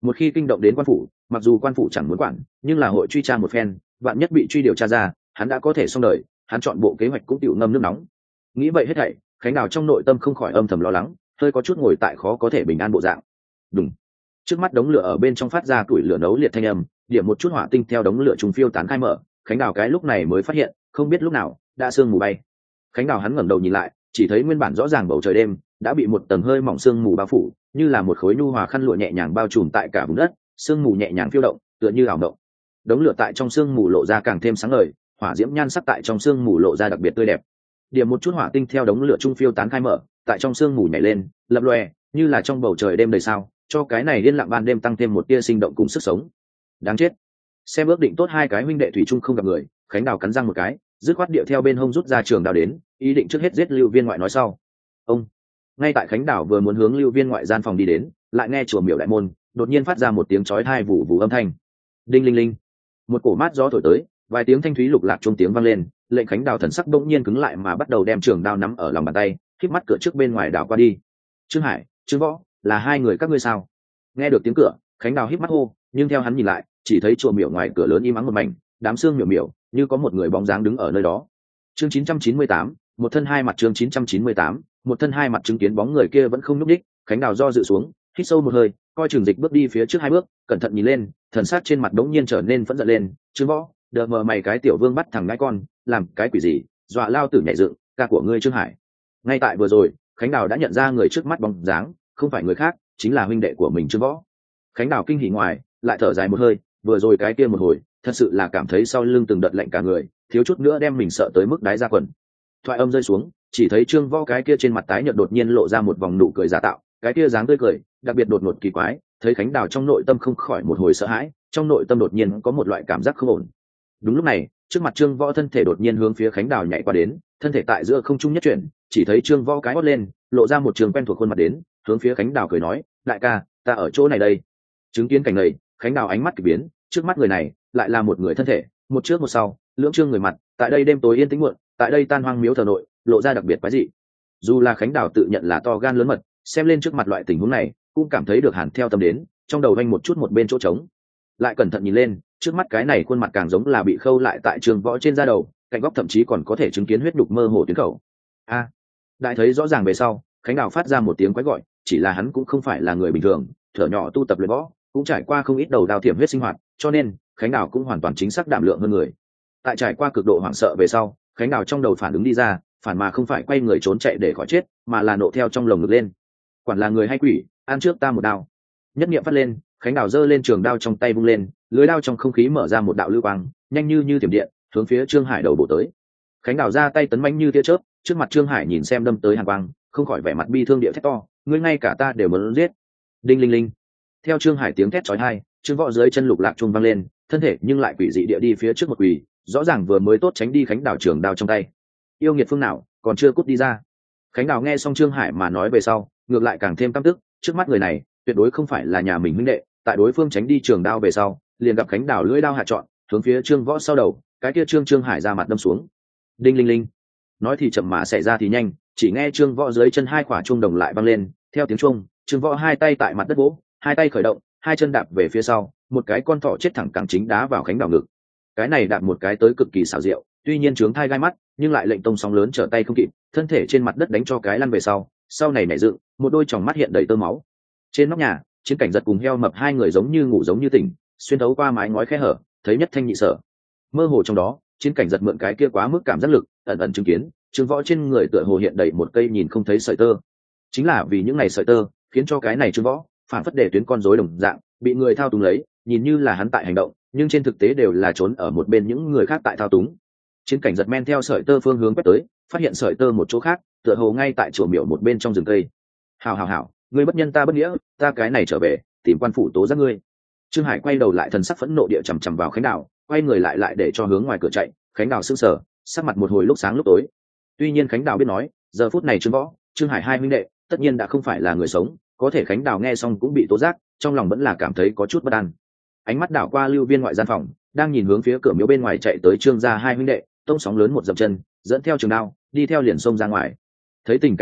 một khi kinh động đến quan phủ, mặc dù quan phủ chẳng muốn quản, nhưng là hội truy tra một phen, vạn nhất bị truy điều tra ra, hắn đã có thể xong đời, hắn chọn bộ kế hoạch cũng tiểu ngâm nước nóng. Nghĩ vậy hết thảy, Khánh Đào trong nội tâm không khỏi âm thầm lo lắng, hơi có chút ngồi tại khó có thể bình an bộ dạng. Đùng. Trước mắt đống lửa ở bên trong phát ra củi lửa nấu liệt thanh âm, điểm một chút hỏa tinh theo đống lửa trùng phiêu tán khai mở, Khánh Đào cái lúc này mới phát hiện, không biết lúc nào đã sương mù bay. Khánh Đào hắn ngẩng đầu nhìn lại, chỉ thấy nguyên bản rõ ràng bầu trời đêm đã bị một tầng hơi mỏng sương mù bao phủ, như là một khối nhu hòa khăn lụa nhẹ nhàng bao trùm tại cả vùng đất, sương mù nhẹ nhàng phiêu động, tựa như ảo động. Đống lửa tại trong sương mù lộ ra càng thêm sáng ngời, hỏa diễm nhan sắc tại trong sương mù lộ ra đặc biệt tươi đẹp. Điểm một chút hỏa tinh theo đống lửa trung phiêu tán khai mở, tại trong sương mù nhảy lên, lập lòe, như là trong bầu trời đêm đầy sao, cho cái này yên lặng ban đêm tăng thêm một tia sinh động cùng sức sống. Đáng chết. Xem ước định tốt hai cái huynh đệ thủy chung không gặp người, Khánh Đào cắn răng một cái, dứt khoát điệu theo bên hông rút ra trường đao đến, ý định trước hết giết Lưu Viên ngoại nói sau. Ông. Ngay tại Khánh Đào vừa muốn hướng Lưu Viên ngoại gian phòng đi đến, lại nghe chùa miểu đại môn đột nhiên phát ra một tiếng chói tai vụ vụ âm thanh. Đinh linh linh. Một cổ mát gió thổi tới, vài tiếng thanh thúy lục lạc trung tiếng vang lên, lệnh Khánh Đào thần sắc bỗng nhiên cứng lại mà bắt đầu đem trường đao nắm ở lòng bàn tay, khép mắt cửa trước bên ngoài đảo qua đi. Trương Hải, Trương Võ, là hai người các ngươi sao? Nghe được tiếng cửa, Khánh Đào híp mắt hô, nhưng theo hắn nhìn lại, chỉ thấy chùa miểu ngoài cửa lớn im ắng một mảnh, đám xương miểu miểu, như có một người bóng dáng đứng ở nơi đó. Chương chín trăm chín mươi tám, một thân hai mặt chương chín trăm chín mươi tám, một thân hai mặt chứng kiến bóng người kia vẫn không nhúc nhích, Khánh Đào do dự xuống, hít sâu một hơi, coi Trường Dịch bước đi phía trước hai bước, cẩn thận nhìn lên, thần sắc trên mặt đống nhiên trở nên phẫn giận lên. Trương Võ, đờ mờ mày cái tiểu vương bắt thằng ngãi con, làm cái quỷ gì, dọa lao tử nhảy dựng, ca của ngươi Trương Hải. Ngay tại vừa rồi, Khánh Đào đã nhận ra người trước mắt bóng dáng, không phải người khác, chính là huynh đệ của mình Trương Võ. Khánh Đào kinh hỉ ngoài, lại thở dài một hơi, vừa rồi cái kia một hồi, thật sự là cảm thấy sau lưng từng đợt lạnh cả người, thiếu chút nữa đem mình sợ tới mức đái ra quần. Thoại âm rơi xuống, chỉ thấy Trương Võ cái kia trên mặt tái nhợt đột nhiên lộ ra một vòng nụ cười giả tạo, cái kia dáng tươi cười đặc biệt đột ngột kỳ quái, thấy Khánh Đào trong nội tâm không khỏi một hồi sợ hãi, trong nội tâm đột nhiên có một loại cảm giác không ổn. Đúng lúc này, trước mặt Trương Võ thân thể đột nhiên hướng phía Khánh Đào nhảy qua đến, thân thể tại giữa không trung nhất chuyển, chỉ thấy Trương Võ cái hót lên, lộ ra một trường quen thuộc khuôn mặt đến, hướng phía Khánh Đào cười nói, đại ca, ta ở chỗ này đây. Chứng kiến cảnh này, Khánh Đào ánh mắt kỳ biến, trước mắt người này lại là một người thân thể, một trước một sau, lưỡng trương người mặt, tại đây đêm tối yên tĩnh muộn, tại đây tan hoang miếu thờ nội, lộ ra đặc biệt quái dị. Dù là Khánh Đào tự nhận là to gan lớn mật, xem lên trước mặt loại tình huống này, cũng cảm thấy được hẳn theo tâm đến, trong đầu vanh một chút một bên chỗ trống. Lại cẩn thận nhìn lên, trước mắt cái này khuôn mặt càng giống là bị khâu lại tại Trương Võ trên da đầu, cạnh góc thậm chí còn có thể chứng kiến huyết đục mơ hồ tuyến khẩu. A! Đại thấy rõ ràng về sau, Khánh Đào phát ra một tiếng quái gọi, chỉ là hắn cũng không phải là người bình thường, thở nhỏ tu tập luyện võ, cũng trải qua không ít đầu đao thiểm huyết sinh hoạt, cho nên Khánh Đào cũng hoàn toàn chính xác đảm lượng hơn người. Tại trải qua cực độ hoảng sợ về sau, Khánh Đào trong đầu phản ứng đi ra, phản mà không phải quay người trốn chạy để khỏi chết, mà là nộ theo trong lồng ngực lên. Quản là người hay quỷ, ăn trước ta một đao. Nhất niệm phát lên, Khánh Đào giơ lên trường đao trong tay vung lên, lưới đao trong không khí mở ra một đạo lưu quang, nhanh như như thiểm điện, hướng phía Trương Hải đầu bổ tới. Khánh Đào ra tay tấn mãnh như tia chớp, trước mặt Trương Hải nhìn xem đâm tới hàn quang, không khỏi vẻ mặt bi thương địa thét to, ngươi ngay cả ta đều muốn giết. Đinh linh linh. Theo Trương Hải tiếng thét chói tai, Trương Võ dưới chân lục lạc chuông vang lên, thân thể nhưng lại quỷ dị địa đi phía trước một quỷ, rõ ràng vừa mới tốt tránh đi Khánh Đào trường đao trong tay. Yêu nghiệt phương nào, còn chưa cút đi ra. Khánh Đào nghe xong Trương Hải mà nói về sau, ngược lại càng thêm căm tức, trước mắt người này tuyệt đối không phải là nhà mình huynh đệ. Tại đối phương tránh đi trường đao về sau, liền gặp Khánh Đào lưỡi đao hạ trọn, hướng phía Trương Võ sau đầu, cái kia Trương Trương Hải ra mặt đâm xuống. Đinh linh linh. Nói thì chậm mà xảy ra thì nhanh, chỉ nghe Trương Võ dưới chân hai quả chuông đồng lại vang lên, theo tiếng chuông, Trương Võ hai tay tại mặt đất vỗ, hai tay khởi động, hai chân đạp về phía sau, một cái con thỏ chết thẳng cẳng chính đá vào Khánh Đào ngực. Cái này đạp một cái tới cực kỳ xảo diệu, tuy nhiên trướng thai gai mắt, nhưng lại lệnh tông sóng lớn trở tay không kịp, thân thể trên mặt đất đánh cho cái lăn về sau, sau này nảy dựng, một đôi tròng mắt hiện đầy tơ máu. Trên nóc nhà, Chiến Cảnh Giật cùng heo mập hai người giống như ngủ giống như tỉnh, xuyên thấu qua mái ngói khe hở, thấy nhất thanh nhị sở. Mơ hồ trong đó, Chiến Cảnh Giật mượn cái kia quá mức cảm giác lực, ẩn ẩn chứng kiến, Trương Võ trên người tựa hồ hiện đầy một cây nhìn không thấy sợi tơ. Chính là vì những ngày sợi tơ, khiến cho cái này Trương Võ phản phất để tuyến con rối đồng dạng, bị người thao túng lấy, nhìn như là hắn tại hành động, nhưng trên thực tế đều là trốn ở một bên những người khác tại thao túng. Chiến Cảnh Giật men theo sợi tơ phương hướng quét tới, phát hiện sợi tơ một chỗ khác, tựa hồ ngay tại chùa miểu một bên trong rừng cây. Hào hào hào, ngươi bất nhân ta bất nghĩa, ta cái này trở về, tìm quan phủ tố giác ngươi. Trương Hải quay đầu lại, thần sắc phẫn nộ địa chằm chằm vào Khánh Đào, quay người lại lại để cho hướng ngoài cửa chạy. Khánh Đào sững sờ, sắc mặt một hồi lúc sáng lúc tối. Tuy nhiên Khánh Đào biết nói, giờ phút này Trương Võ, Trương Hải hai huynh đệ, tất nhiên đã không phải là người sống, có thể Khánh Đào nghe xong cũng bị tố giác, trong lòng vẫn là cảm thấy có chút bất an. Ánh mắt đảo qua Lưu Viên ngoại gian phòng, đang nhìn hướng phía cửa miếu bên ngoài chạy tới Trương gia hai huynh đệ, tông sóng lớn một dậm chân, dẫn theo trường đao, đi theo liền xông ra ngoài. Thấy tình cảnh này,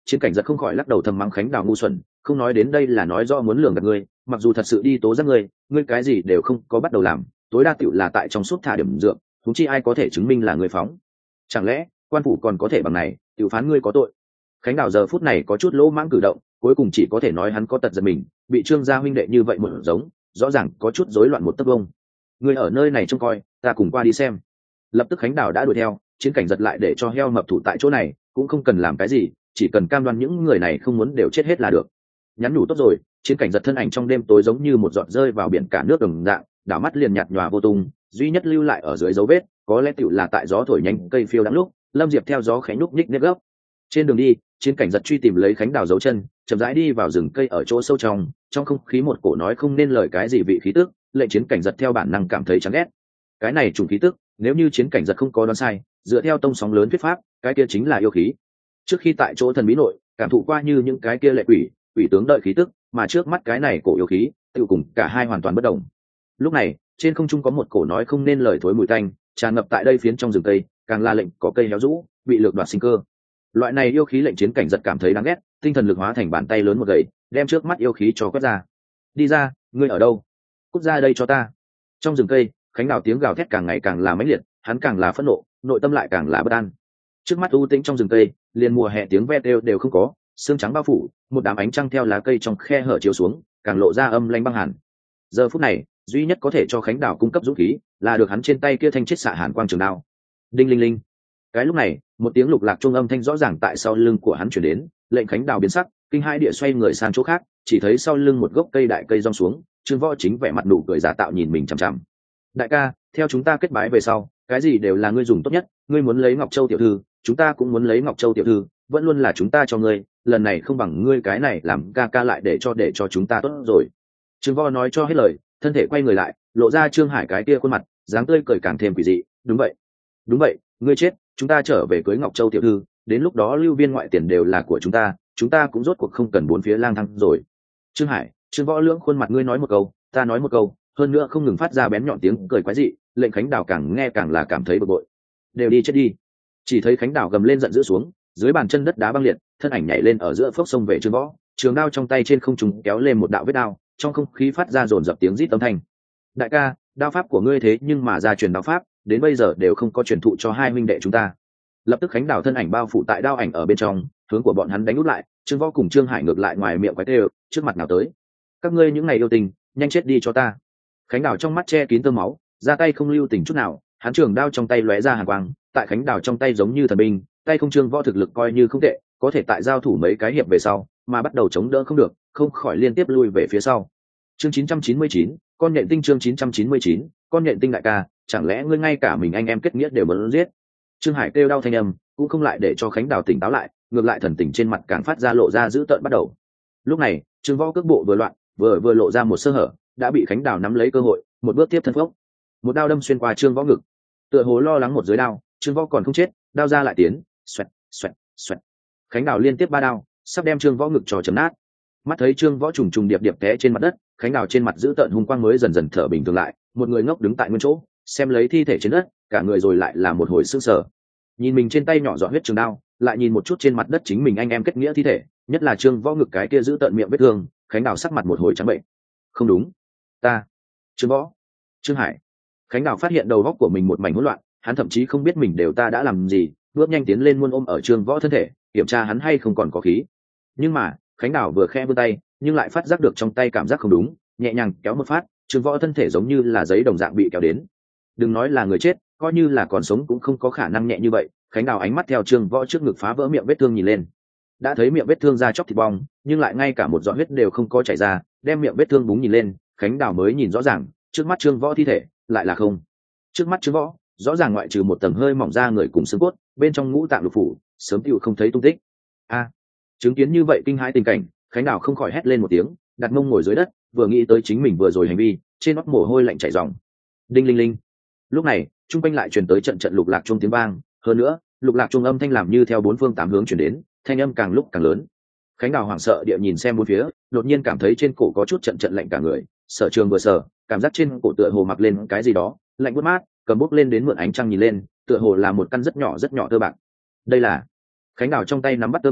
Chiến Cảnh Giật không khỏi lắc đầu thầm mắng Khánh Đào ngu xuẩn, không nói đến đây là nói rõ muốn lường gạt ngươi, mặc dù thật sự đi tố giác ngươi, ngươi cái gì đều không có bắt đầu làm, tối đa tựu là tại trong suốt thả điểm dược, chúng chi ai có thể chứng minh là ngươi phóng. Chẳng lẽ quan phủ còn có thể bằng này tựu phán ngươi có tội? Khánh Đào giờ phút này có chút lỗ mãng cử động, cuối cùng chỉ có thể nói hắn có tật giật mình, bị Trương gia huynh đệ như vậy một giống, rõ ràng có chút rối loạn một tấc vông. Ngươi ở nơi này trông coi, ta cùng qua đi xem. Lập tức Khánh Đào đã đuổi theo, Chiến Cảnh Giật lại để cho heo mập thủ tại chỗ này, cũng không cần làm cái gì, chỉ cần cam đoan những người này không muốn đều chết hết là được. Nhắn nhủ tốt rồi, Chiến Cảnh Giật thân ảnh trong đêm tối giống như một giọt rơi vào biển cả nước đồng dạng, đảo mắt liền nhạt nhòa vô tung, duy nhất lưu lại ở dưới dấu vết, có lẽ tựu là tại gió thổi nhanh cây phiêu đáng lúc, Lâm Diệp theo gió khẽ nhúc nhích nếp gấp. Trên đường đi, Chiến Cảnh Giật truy tìm lấy Khánh Đào dấu chân, chậm rãi đi vào rừng cây ở chỗ sâu trong, trong không khí một cổ nói không nên lời cái gì vị khí tức, lệnh Chiến Cảnh Giật theo bản năng cảm thấy chán ghét. Cái này trùng khí tức, nếu như Chiến Cảnh Giật không có đoán sai, dựa theo tông sóng lớn thuyết pháp, cái kia chính là yêu khí. Trước khi tại chỗ thần bí nội, cảm thụ qua như những cái kia lệ quỷ, quỷ tướng đợi khí tức, mà trước mắt cái này cổ yêu khí, tiêu cùng cả hai hoàn toàn bất đồng. Lúc này, trên không trung có một cổ nói không nên lời thối mùi tanh, tràn ngập tại đây phiến trong rừng cây, càng là lệnh có cây héo rũ, bị lược đoạt sinh cơ. Loại này yêu khí lệnh Chiến Cảnh Giật cảm thấy đáng ghét, tinh thần lực hóa thành bàn tay lớn một gậy, đem trước mắt yêu khí cho quét ra. Đi ra, ngươi ở đâu? Cút ra đây cho ta. Trong rừng cây, Khánh Đào tiếng gào thét càng ngày càng là mãnh liệt, hắn càng là phẫn nộ, nội tâm lại càng là bất an. Trước mắt u tĩnh trong rừng cây, liền mùa hè tiếng ve đều đều không có, sương trắng bao phủ, một đám ánh trăng theo lá cây trong khe hở chiếu xuống, càng lộ ra âm lãnh băng hàn. Giờ phút này, duy nhất có thể cho Khánh Đào cung cấp dũng khí, là được hắn trên tay kia thanh chiết xạ hàn quang trường đao. Đinh linh linh. Cái lúc này, một tiếng lục lạc trung âm thanh rõ ràng tại sau lưng của hắn truyền đến, lệnh Khánh Đào biến sắc, kinh hai địa xoay người sang chỗ khác, chỉ thấy sau lưng một gốc cây đại cây rong xuống, Trương Võ Chính vẻ mặt nụ cười giả tạo nhìn mình chằm chằm. Đại ca, theo chúng ta kết bái về sau, cái gì đều là ngươi dùng tốt nhất, ngươi muốn lấy Ngọc Châu tiểu thư, chúng ta cũng muốn lấy Ngọc Châu tiểu thư, vẫn luôn là chúng ta cho ngươi, lần này không bằng ngươi cái này làm ca ca lại để cho để cho chúng ta tốt rồi. Trương Võ nói cho hết lời, thân thể quay người lại, lộ ra Trương Hải cái kia khuôn mặt, dáng tươi cười càng thêm quỷ dị. Đúng vậy, đúng vậy, ngươi chết, chúng ta trở về cưới Ngọc Châu tiểu thư, đến lúc đó lưu viên ngoại tiền đều là của chúng ta, chúng ta cũng rốt cuộc không cần bốn phía lang thang rồi. Trương Hải, Trương Võ lưỡng khuôn mặt, ngươi nói một câu, ta nói một câu, hơn nữa không ngừng phát ra bén nhọn tiếng cười quái dị, lệnh Khánh Đào càng nghe càng là cảm thấy bực bội. Đều đi chết đi. Chỉ thấy Khánh Đào gầm lên giận dữ xuống, dưới bàn chân đất đá băng liệt, thân ảnh nhảy lên ở giữa phốc sông về Trương Võ, trường đao trong tay trên không trung kéo lên một đạo vết đao, trong không khí phát ra dồn dập tiếng rít âm thanh. Đại ca, đao pháp của ngươi thế nhưng mà ra truyền đao pháp, đến bây giờ đều không có truyền thụ cho hai huynh đệ chúng ta. Lập tức Khánh Đào thân ảnh bao phủ tại đao ảnh ở bên trong, hướng của bọn hắn đánh úp lại. Trương Võ cùng Trương Hải ngược lại ngoài miệng quái kêu, trước mặt nào tới. Các ngươi những ngày yêu tình, nhanh chết đi cho ta. Khánh Đào trong mắt che kín tơ máu, ra tay không lưu tình chút nào, hắn trường đao trong tay lóe ra hàn quang, tại Khánh Đào trong tay giống như thần binh, tay không. Trương Võ thực lực coi như không tệ, có thể tại giao thủ mấy cái hiệp về sau, mà bắt đầu chống đỡ không được, không khỏi liên tiếp lui về phía sau. Chương chín trăm chín mươi chín, con nhện tinh. Chương chín trăm chín mươi chín, con nhện tinh. Đại ca, chẳng lẽ ngươi ngay cả mình anh em kết nghĩa đều muốn giết? Trương Hải kêu đau thanh âm, cũng không lại để cho Khánh Đào tỉnh táo lại, ngược lại thần tình trên mặt càng phát ra lộ ra dữ tợn bắt đầu. Lúc này, Trương Võ cước bộ vừa loạn, vừa vừa lộ ra một sơ hở, đã bị Khánh Đào nắm lấy cơ hội, một bước tiếp thân phốc, một đao đâm xuyên qua Trương Võ ngực. Tựa hồ lo lắng một dưới đao, Trương Võ còn không chết, đao ra lại tiến, xoẹt, xoẹt, xoẹt. Khánh Đào liên tiếp ba đao, sắp đem Trương Võ ngực cho chấm nát. Mắt thấy Trương Võ trùng trùng điệp điệp té trên mặt đất, Khánh Đào trên mặt giữ tợn hung quang mới dần dần thở bình thường lại, một người ngốc đứng tại nguyên chỗ, xem lấy thi thể trên đất, cả người rồi lại là một hồi sững sờ. Nhìn mình trên tay nhỏ giọt huyết trường đao, lại nhìn một chút trên mặt đất chính mình anh em kết nghĩa thi thể, nhất là Trương Võ ngực cái kia giữ tợn miệng vết thương, Khánh Đào sắc mặt một hồi trắng bệnh. Không đúng, ta, Trương Võ, Trương Hải. Khánh Đào phát hiện đầu óc của mình một mảnh hỗn loạn, hắn thậm chí không biết mình đều ta đã làm gì, bước nhanh tiến lên muôn ôm ở Trương Võ thân thể, kiểm tra hắn hay không còn có khí. Nhưng mà, Khánh Đào vừa khe vươn tay, nhưng lại phát giác được trong tay cảm giác không đúng, nhẹ nhàng kéo một phát, Trương Võ thân thể giống như là giấy đồng dạng bị kéo đến. Đừng nói là người chết, coi như là còn sống cũng không có khả năng nhẹ như vậy. Khánh Đào ánh mắt theo Trương Võ trước ngực phá vỡ miệng vết thương nhìn lên, đã thấy miệng vết thương ra chóc thịt bong, nhưng lại ngay cả một giọt huyết đều không có chảy ra. Đem miệng vết thương búng nhìn lên, Khánh Đào mới nhìn rõ ràng, trước mắt Trương Võ thi thể lại là không. Trước mắt Trương Võ rõ ràng ngoại trừ một tầng hơi mỏng da người cùng xương cốt, bên trong ngũ tạng lục phủ sớm tựu không thấy tung tích. A, chứng kiến như vậy kinh hãi tình cảnh, Khánh Đào không khỏi hét lên một tiếng, đặt mông ngồi dưới đất, vừa nghĩ tới chính mình vừa rồi hành vi, trên nót mồ hôi lạnh chảy ròng. Đinh linh linh. Lúc này, trung quanh lại truyền tới trận trận lục lạc chuông tiếng vang, hơn nữa, lục lạc chuông âm thanh làm như theo bốn phương tám hướng truyền đến, thanh âm càng lúc càng lớn. Khánh Đào hoảng sợ địa nhìn xem bốn phía, đột nhiên cảm thấy trên cổ có chút trận trận lạnh cả người, Sở Trường vừa sở, cảm giác trên cổ tựa hồ mặc lên cái gì đó, lạnh buốt mát, cầm bút lên đến mượn ánh trăng nhìn lên, tựa hồ là một căn rất nhỏ rất nhỏ tơ bạc. Đây là Khánh Đào trong tay nắm bắt tơ bạc,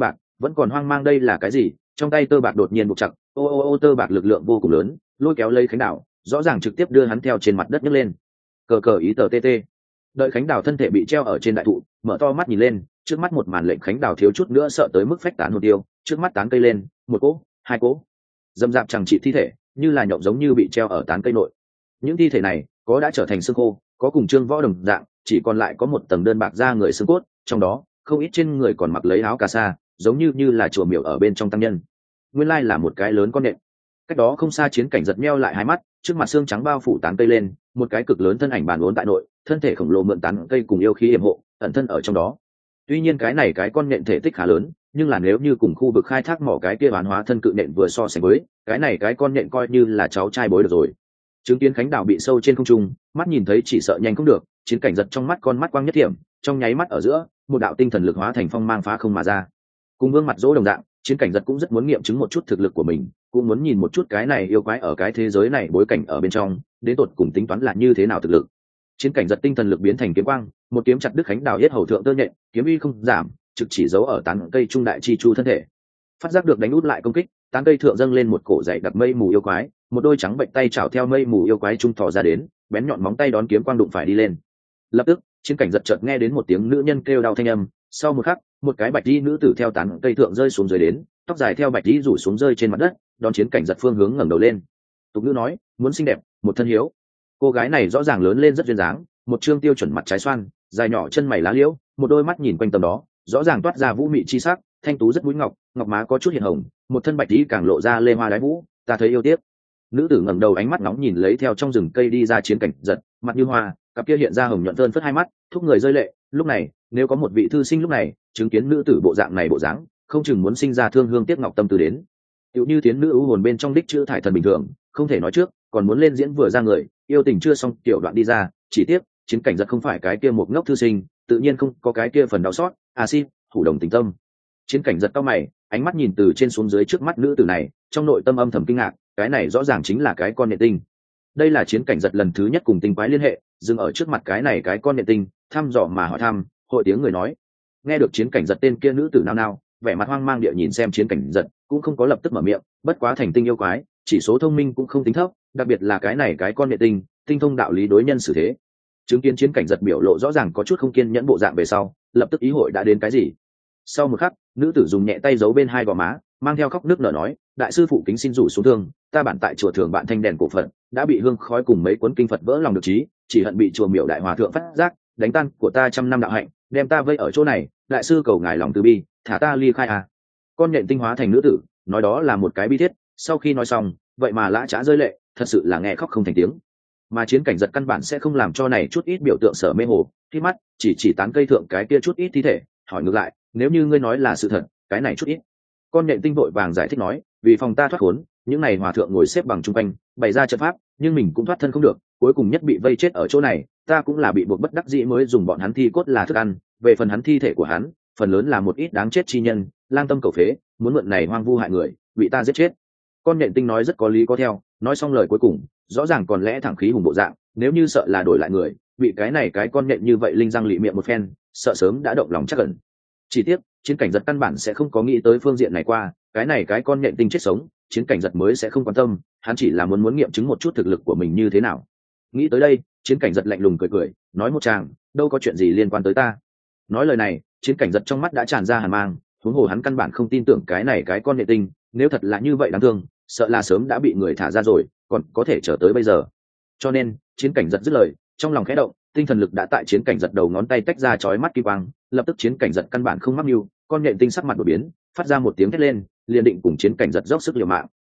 vẫn còn hoang mang đây là cái gì, trong tay tơ bạc đột nhiên buộc chặt, ô ô ô tơ bạc lực lượng vô cùng lớn, lôi kéo lấy Khánh Đào, rõ ràng trực tiếp đưa hắn theo trên mặt đất nhấc lên. Cờ cờ ý tờ tt. Đợi Khánh Đào thân thể bị treo ở trên đại thụ, mở to mắt nhìn lên, trước mắt một màn lệnh Khánh Đào thiếu chút nữa sợ tới mức phách tán hồn tiêu, trước mắt tán cây lên, một cỗ, hai cỗ, dầm dạp chẳng trị thi thể, như là nhộng giống như bị treo ở tán cây nội. Những thi thể này, có đã trở thành xương khô, có cùng Trương Võ đồng dạng, chỉ còn lại có một tầng đơn bạc da người xương cốt, trong đó, không ít trên người còn mặc lấy áo cà sa, giống như như là chùa miểu ở bên trong tăng nhân. Nguyên lai là một cái lớn con nện. Cách đó không xa Chiến Cảnh giật meo lại hai mắt, trước mặt xương trắng bao phủ tán cây lên, một cái cực lớn thân ảnh bàn uốn tại nội, thân thể khổng lồ mượn tán cây cùng yêu khí yểm hộ, ẩn thân ở trong đó. Tuy nhiên cái này cái con nện thể tích khá lớn, nhưng là nếu như cùng khu vực khai thác mỏ cái kia bán hóa thân cự nện vừa so sánh với, cái này cái con nện coi như là cháu trai bối được rồi. Chứng kiến Khánh Đào bị sâu trên không trung, mắt nhìn thấy chỉ sợ nhanh không được, Chiến Cảnh giật trong mắt con mắt quang nhất điểm, trong nháy mắt ở giữa, một đạo tinh thần lực hóa thành phong mang phá không mà ra. Cùng gương mặt dỗ đồng dạng, Chiến Cảnh giật cũng rất muốn nghiệm chứng một chút thực lực của mình, cũng muốn nhìn một chút cái này yêu quái ở cái thế giới này bối cảnh ở bên trong, đến tột cùng tính toán là như thế nào thực lực. Chiến Cảnh giật tinh thần lực biến thành kiếm quang, một kiếm chặt đứt Khánh Đào yết hầu thượng tơ nhện, kiếm uy không giảm, trực chỉ giấu ở tán cây trung đại chi chu thân thể. Phát giác được đánh út lại công kích, tán cây thượng dâng lên một cổ dày đặc mây mù yêu quái, một đôi trắng bệnh tay chảo theo mây mù yêu quái trung thò ra đến, bén nhọn móng tay đón kiếm quang đụng phải đi lên. Lập tức, Chiến Cảnh giật chợt nghe đến một tiếng nữ nhân kêu đau thanh âm, sau một khắc, một cái bạch y nữ tử theo tán cây thượng rơi xuống dưới đến, tóc dài theo bạch y rủ xuống rơi trên mặt đất, đón Chiến Cảnh giật phương hướng ngẩng đầu lên. Tục ngữ nói, muốn xinh đẹp, một thân hiếu. Cô gái này rõ ràng lớn lên rất duyên dáng, một trương tiêu chuẩn mặt trái xoan, dài nhỏ chân mày lá liễu, một đôi mắt nhìn quanh tầm đó, rõ ràng toát ra vũ mị chi sắc, thanh tú rất mũi ngọc, ngọc má có chút hiện hồng, một thân bạch y càng lộ ra lê hoa đái vũ, ta thấy yêu tiếc. Nữ tử ngẩng đầu ánh mắt nóng nhìn lấy theo trong rừng cây đi ra Chiến Cảnh giật, mặt như hoa, cặp kia hiện ra hồng nhuận tơn phất hai mắt, thúc người rơi lệ. Lúc này, nếu có một vị thư sinh lúc này chứng kiến nữ tử bộ dạng này bộ dáng, không chừng muốn sinh ra thương hương tiếc ngọc tâm tư đến. Tựu như tiến nữ ưu hồn bên trong đích chữ thải thần bình thường, không thể nói trước, còn muốn lên diễn vừa ra người, yêu tình chưa xong tiểu đoạn đi ra, chỉ tiếc Chiến Cảnh giật không phải cái kia một ngốc thư sinh, tự nhiên không có cái kia phần đau xót, à xin, thủ đồng tình tâm. Chiến Cảnh giật cao mày, ánh mắt nhìn từ trên xuống dưới trước mắt nữ tử này, trong nội tâm âm thầm kinh ngạc, cái này rõ ràng chính là cái con nện tinh. Đây là Chiến Cảnh giật lần thứ nhất cùng tinh quái liên hệ, dừng ở trước mặt cái này cái con nện tinh, thăm dò mà hỏi thăm, hội tiếng người nói. Nghe được Chiến Cảnh giật tên kia nữ tử nao nao, vẻ mặt hoang mang địa nhìn xem Chiến Cảnh giật, cũng không có lập tức mở miệng, bất quá thành tinh yêu quái, chỉ số thông minh cũng không tính thấp, đặc biệt là cái này cái con nện tinh, tinh thông đạo lý đối nhân xử thế. Chứng kiến Chiến Cảnh giật biểu lộ rõ ràng có chút không kiên nhẫn bộ dạng về sau, lập tức ý hội đã đến cái gì. Sau một khắc, nữ tử dùng nhẹ tay giấu bên hai gò má, mang theo khóc nước nở nói, đại sư phụ kính xin rủ xuống thương, ta bản tại chùa thường bạn thanh đèn cổ phận, đã bị hương khói cùng mấy cuốn kinh Phật vỡ lòng được trí, chỉ hận bị chùa miểu đại hòa thượng phát giác, đánh tan của ta trăm năm đạo hạnh, đem ta vây ở chỗ này, đại sư cầu ngài lòng từ bi, thả ta ly khai à. Con nhện tinh hóa thành nữ tử, nói đó là một cái bi thiết, sau khi nói xong, vậy mà lã chã rơi lệ, thật sự là nghe khóc không thành tiếng. Mà Chiến Cảnh giật căn bản sẽ không làm cho này chút ít biểu tượng sở mê hồ, khi mắt chỉ chỉ tán cây thượng cái kia chút ít thi thể, hỏi ngược lại, nếu như ngươi nói là sự thật, cái này chút ít. Con nhện tinh vội vàng giải thích nói, vì phòng ta thoát khốn, những này hòa thượng ngồi xếp bằng chung quanh, bày ra trận pháp, nhưng mình cũng thoát thân không được, cuối cùng nhất bị vây chết ở chỗ này, ta cũng là bị buộc bất đắc dĩ mới dùng bọn hắn thi cốt là thức ăn, về phần hắn thi thể của hắn, phần lớn là một ít đáng chết chi nhân, lang tâm cầu phế, muốn mượn này hoang vu hại người, bị ta giết chết. Con nhện tinh nói rất có lý có theo, nói xong lời cuối cùng, rõ ràng còn lẽ thẳng khí hùng bộ dạng, nếu như sợ là đổi lại người, bị cái này cái con nhện như vậy linh răng lị miệng một phen, sợ sớm đã động lòng chắc ẩn. Chỉ tiếc, Chiến Cảnh giật căn bản sẽ không có nghĩ tới phương diện này qua, cái này cái con nhện tinh chết sống, Chiến Cảnh giật mới sẽ không quan tâm, hắn chỉ là muốn muốn nghiệm chứng một chút thực lực của mình như thế nào. Nghĩ tới đây, Chiến Cảnh giật lạnh lùng cười cười, nói một tràng, đâu có chuyện gì liên quan tới ta. Nói lời này, Chiến Cảnh giật trong mắt đã tràn ra hàn mang, huống hồ hắn căn bản không tin tưởng cái này cái con nhện tinh, nếu thật là như vậy đáng thương, sợ là sớm đã bị người thả ra rồi, còn có thể chờ tới bây giờ. Cho nên, Chiến Cảnh giật dứt lời, trong lòng khẽ động, tinh thần lực đã tại Chiến Cảnh giật đầu ngón tay tách ra chói mắt kim quang, lập tức Chiến Cảnh giật căn bản không mắc mưu, con nhện tinh sắc mặt đổi biến, phát ra một tiếng thét lên, liền định cùng Chiến Cảnh giật dốc sức liều mạng.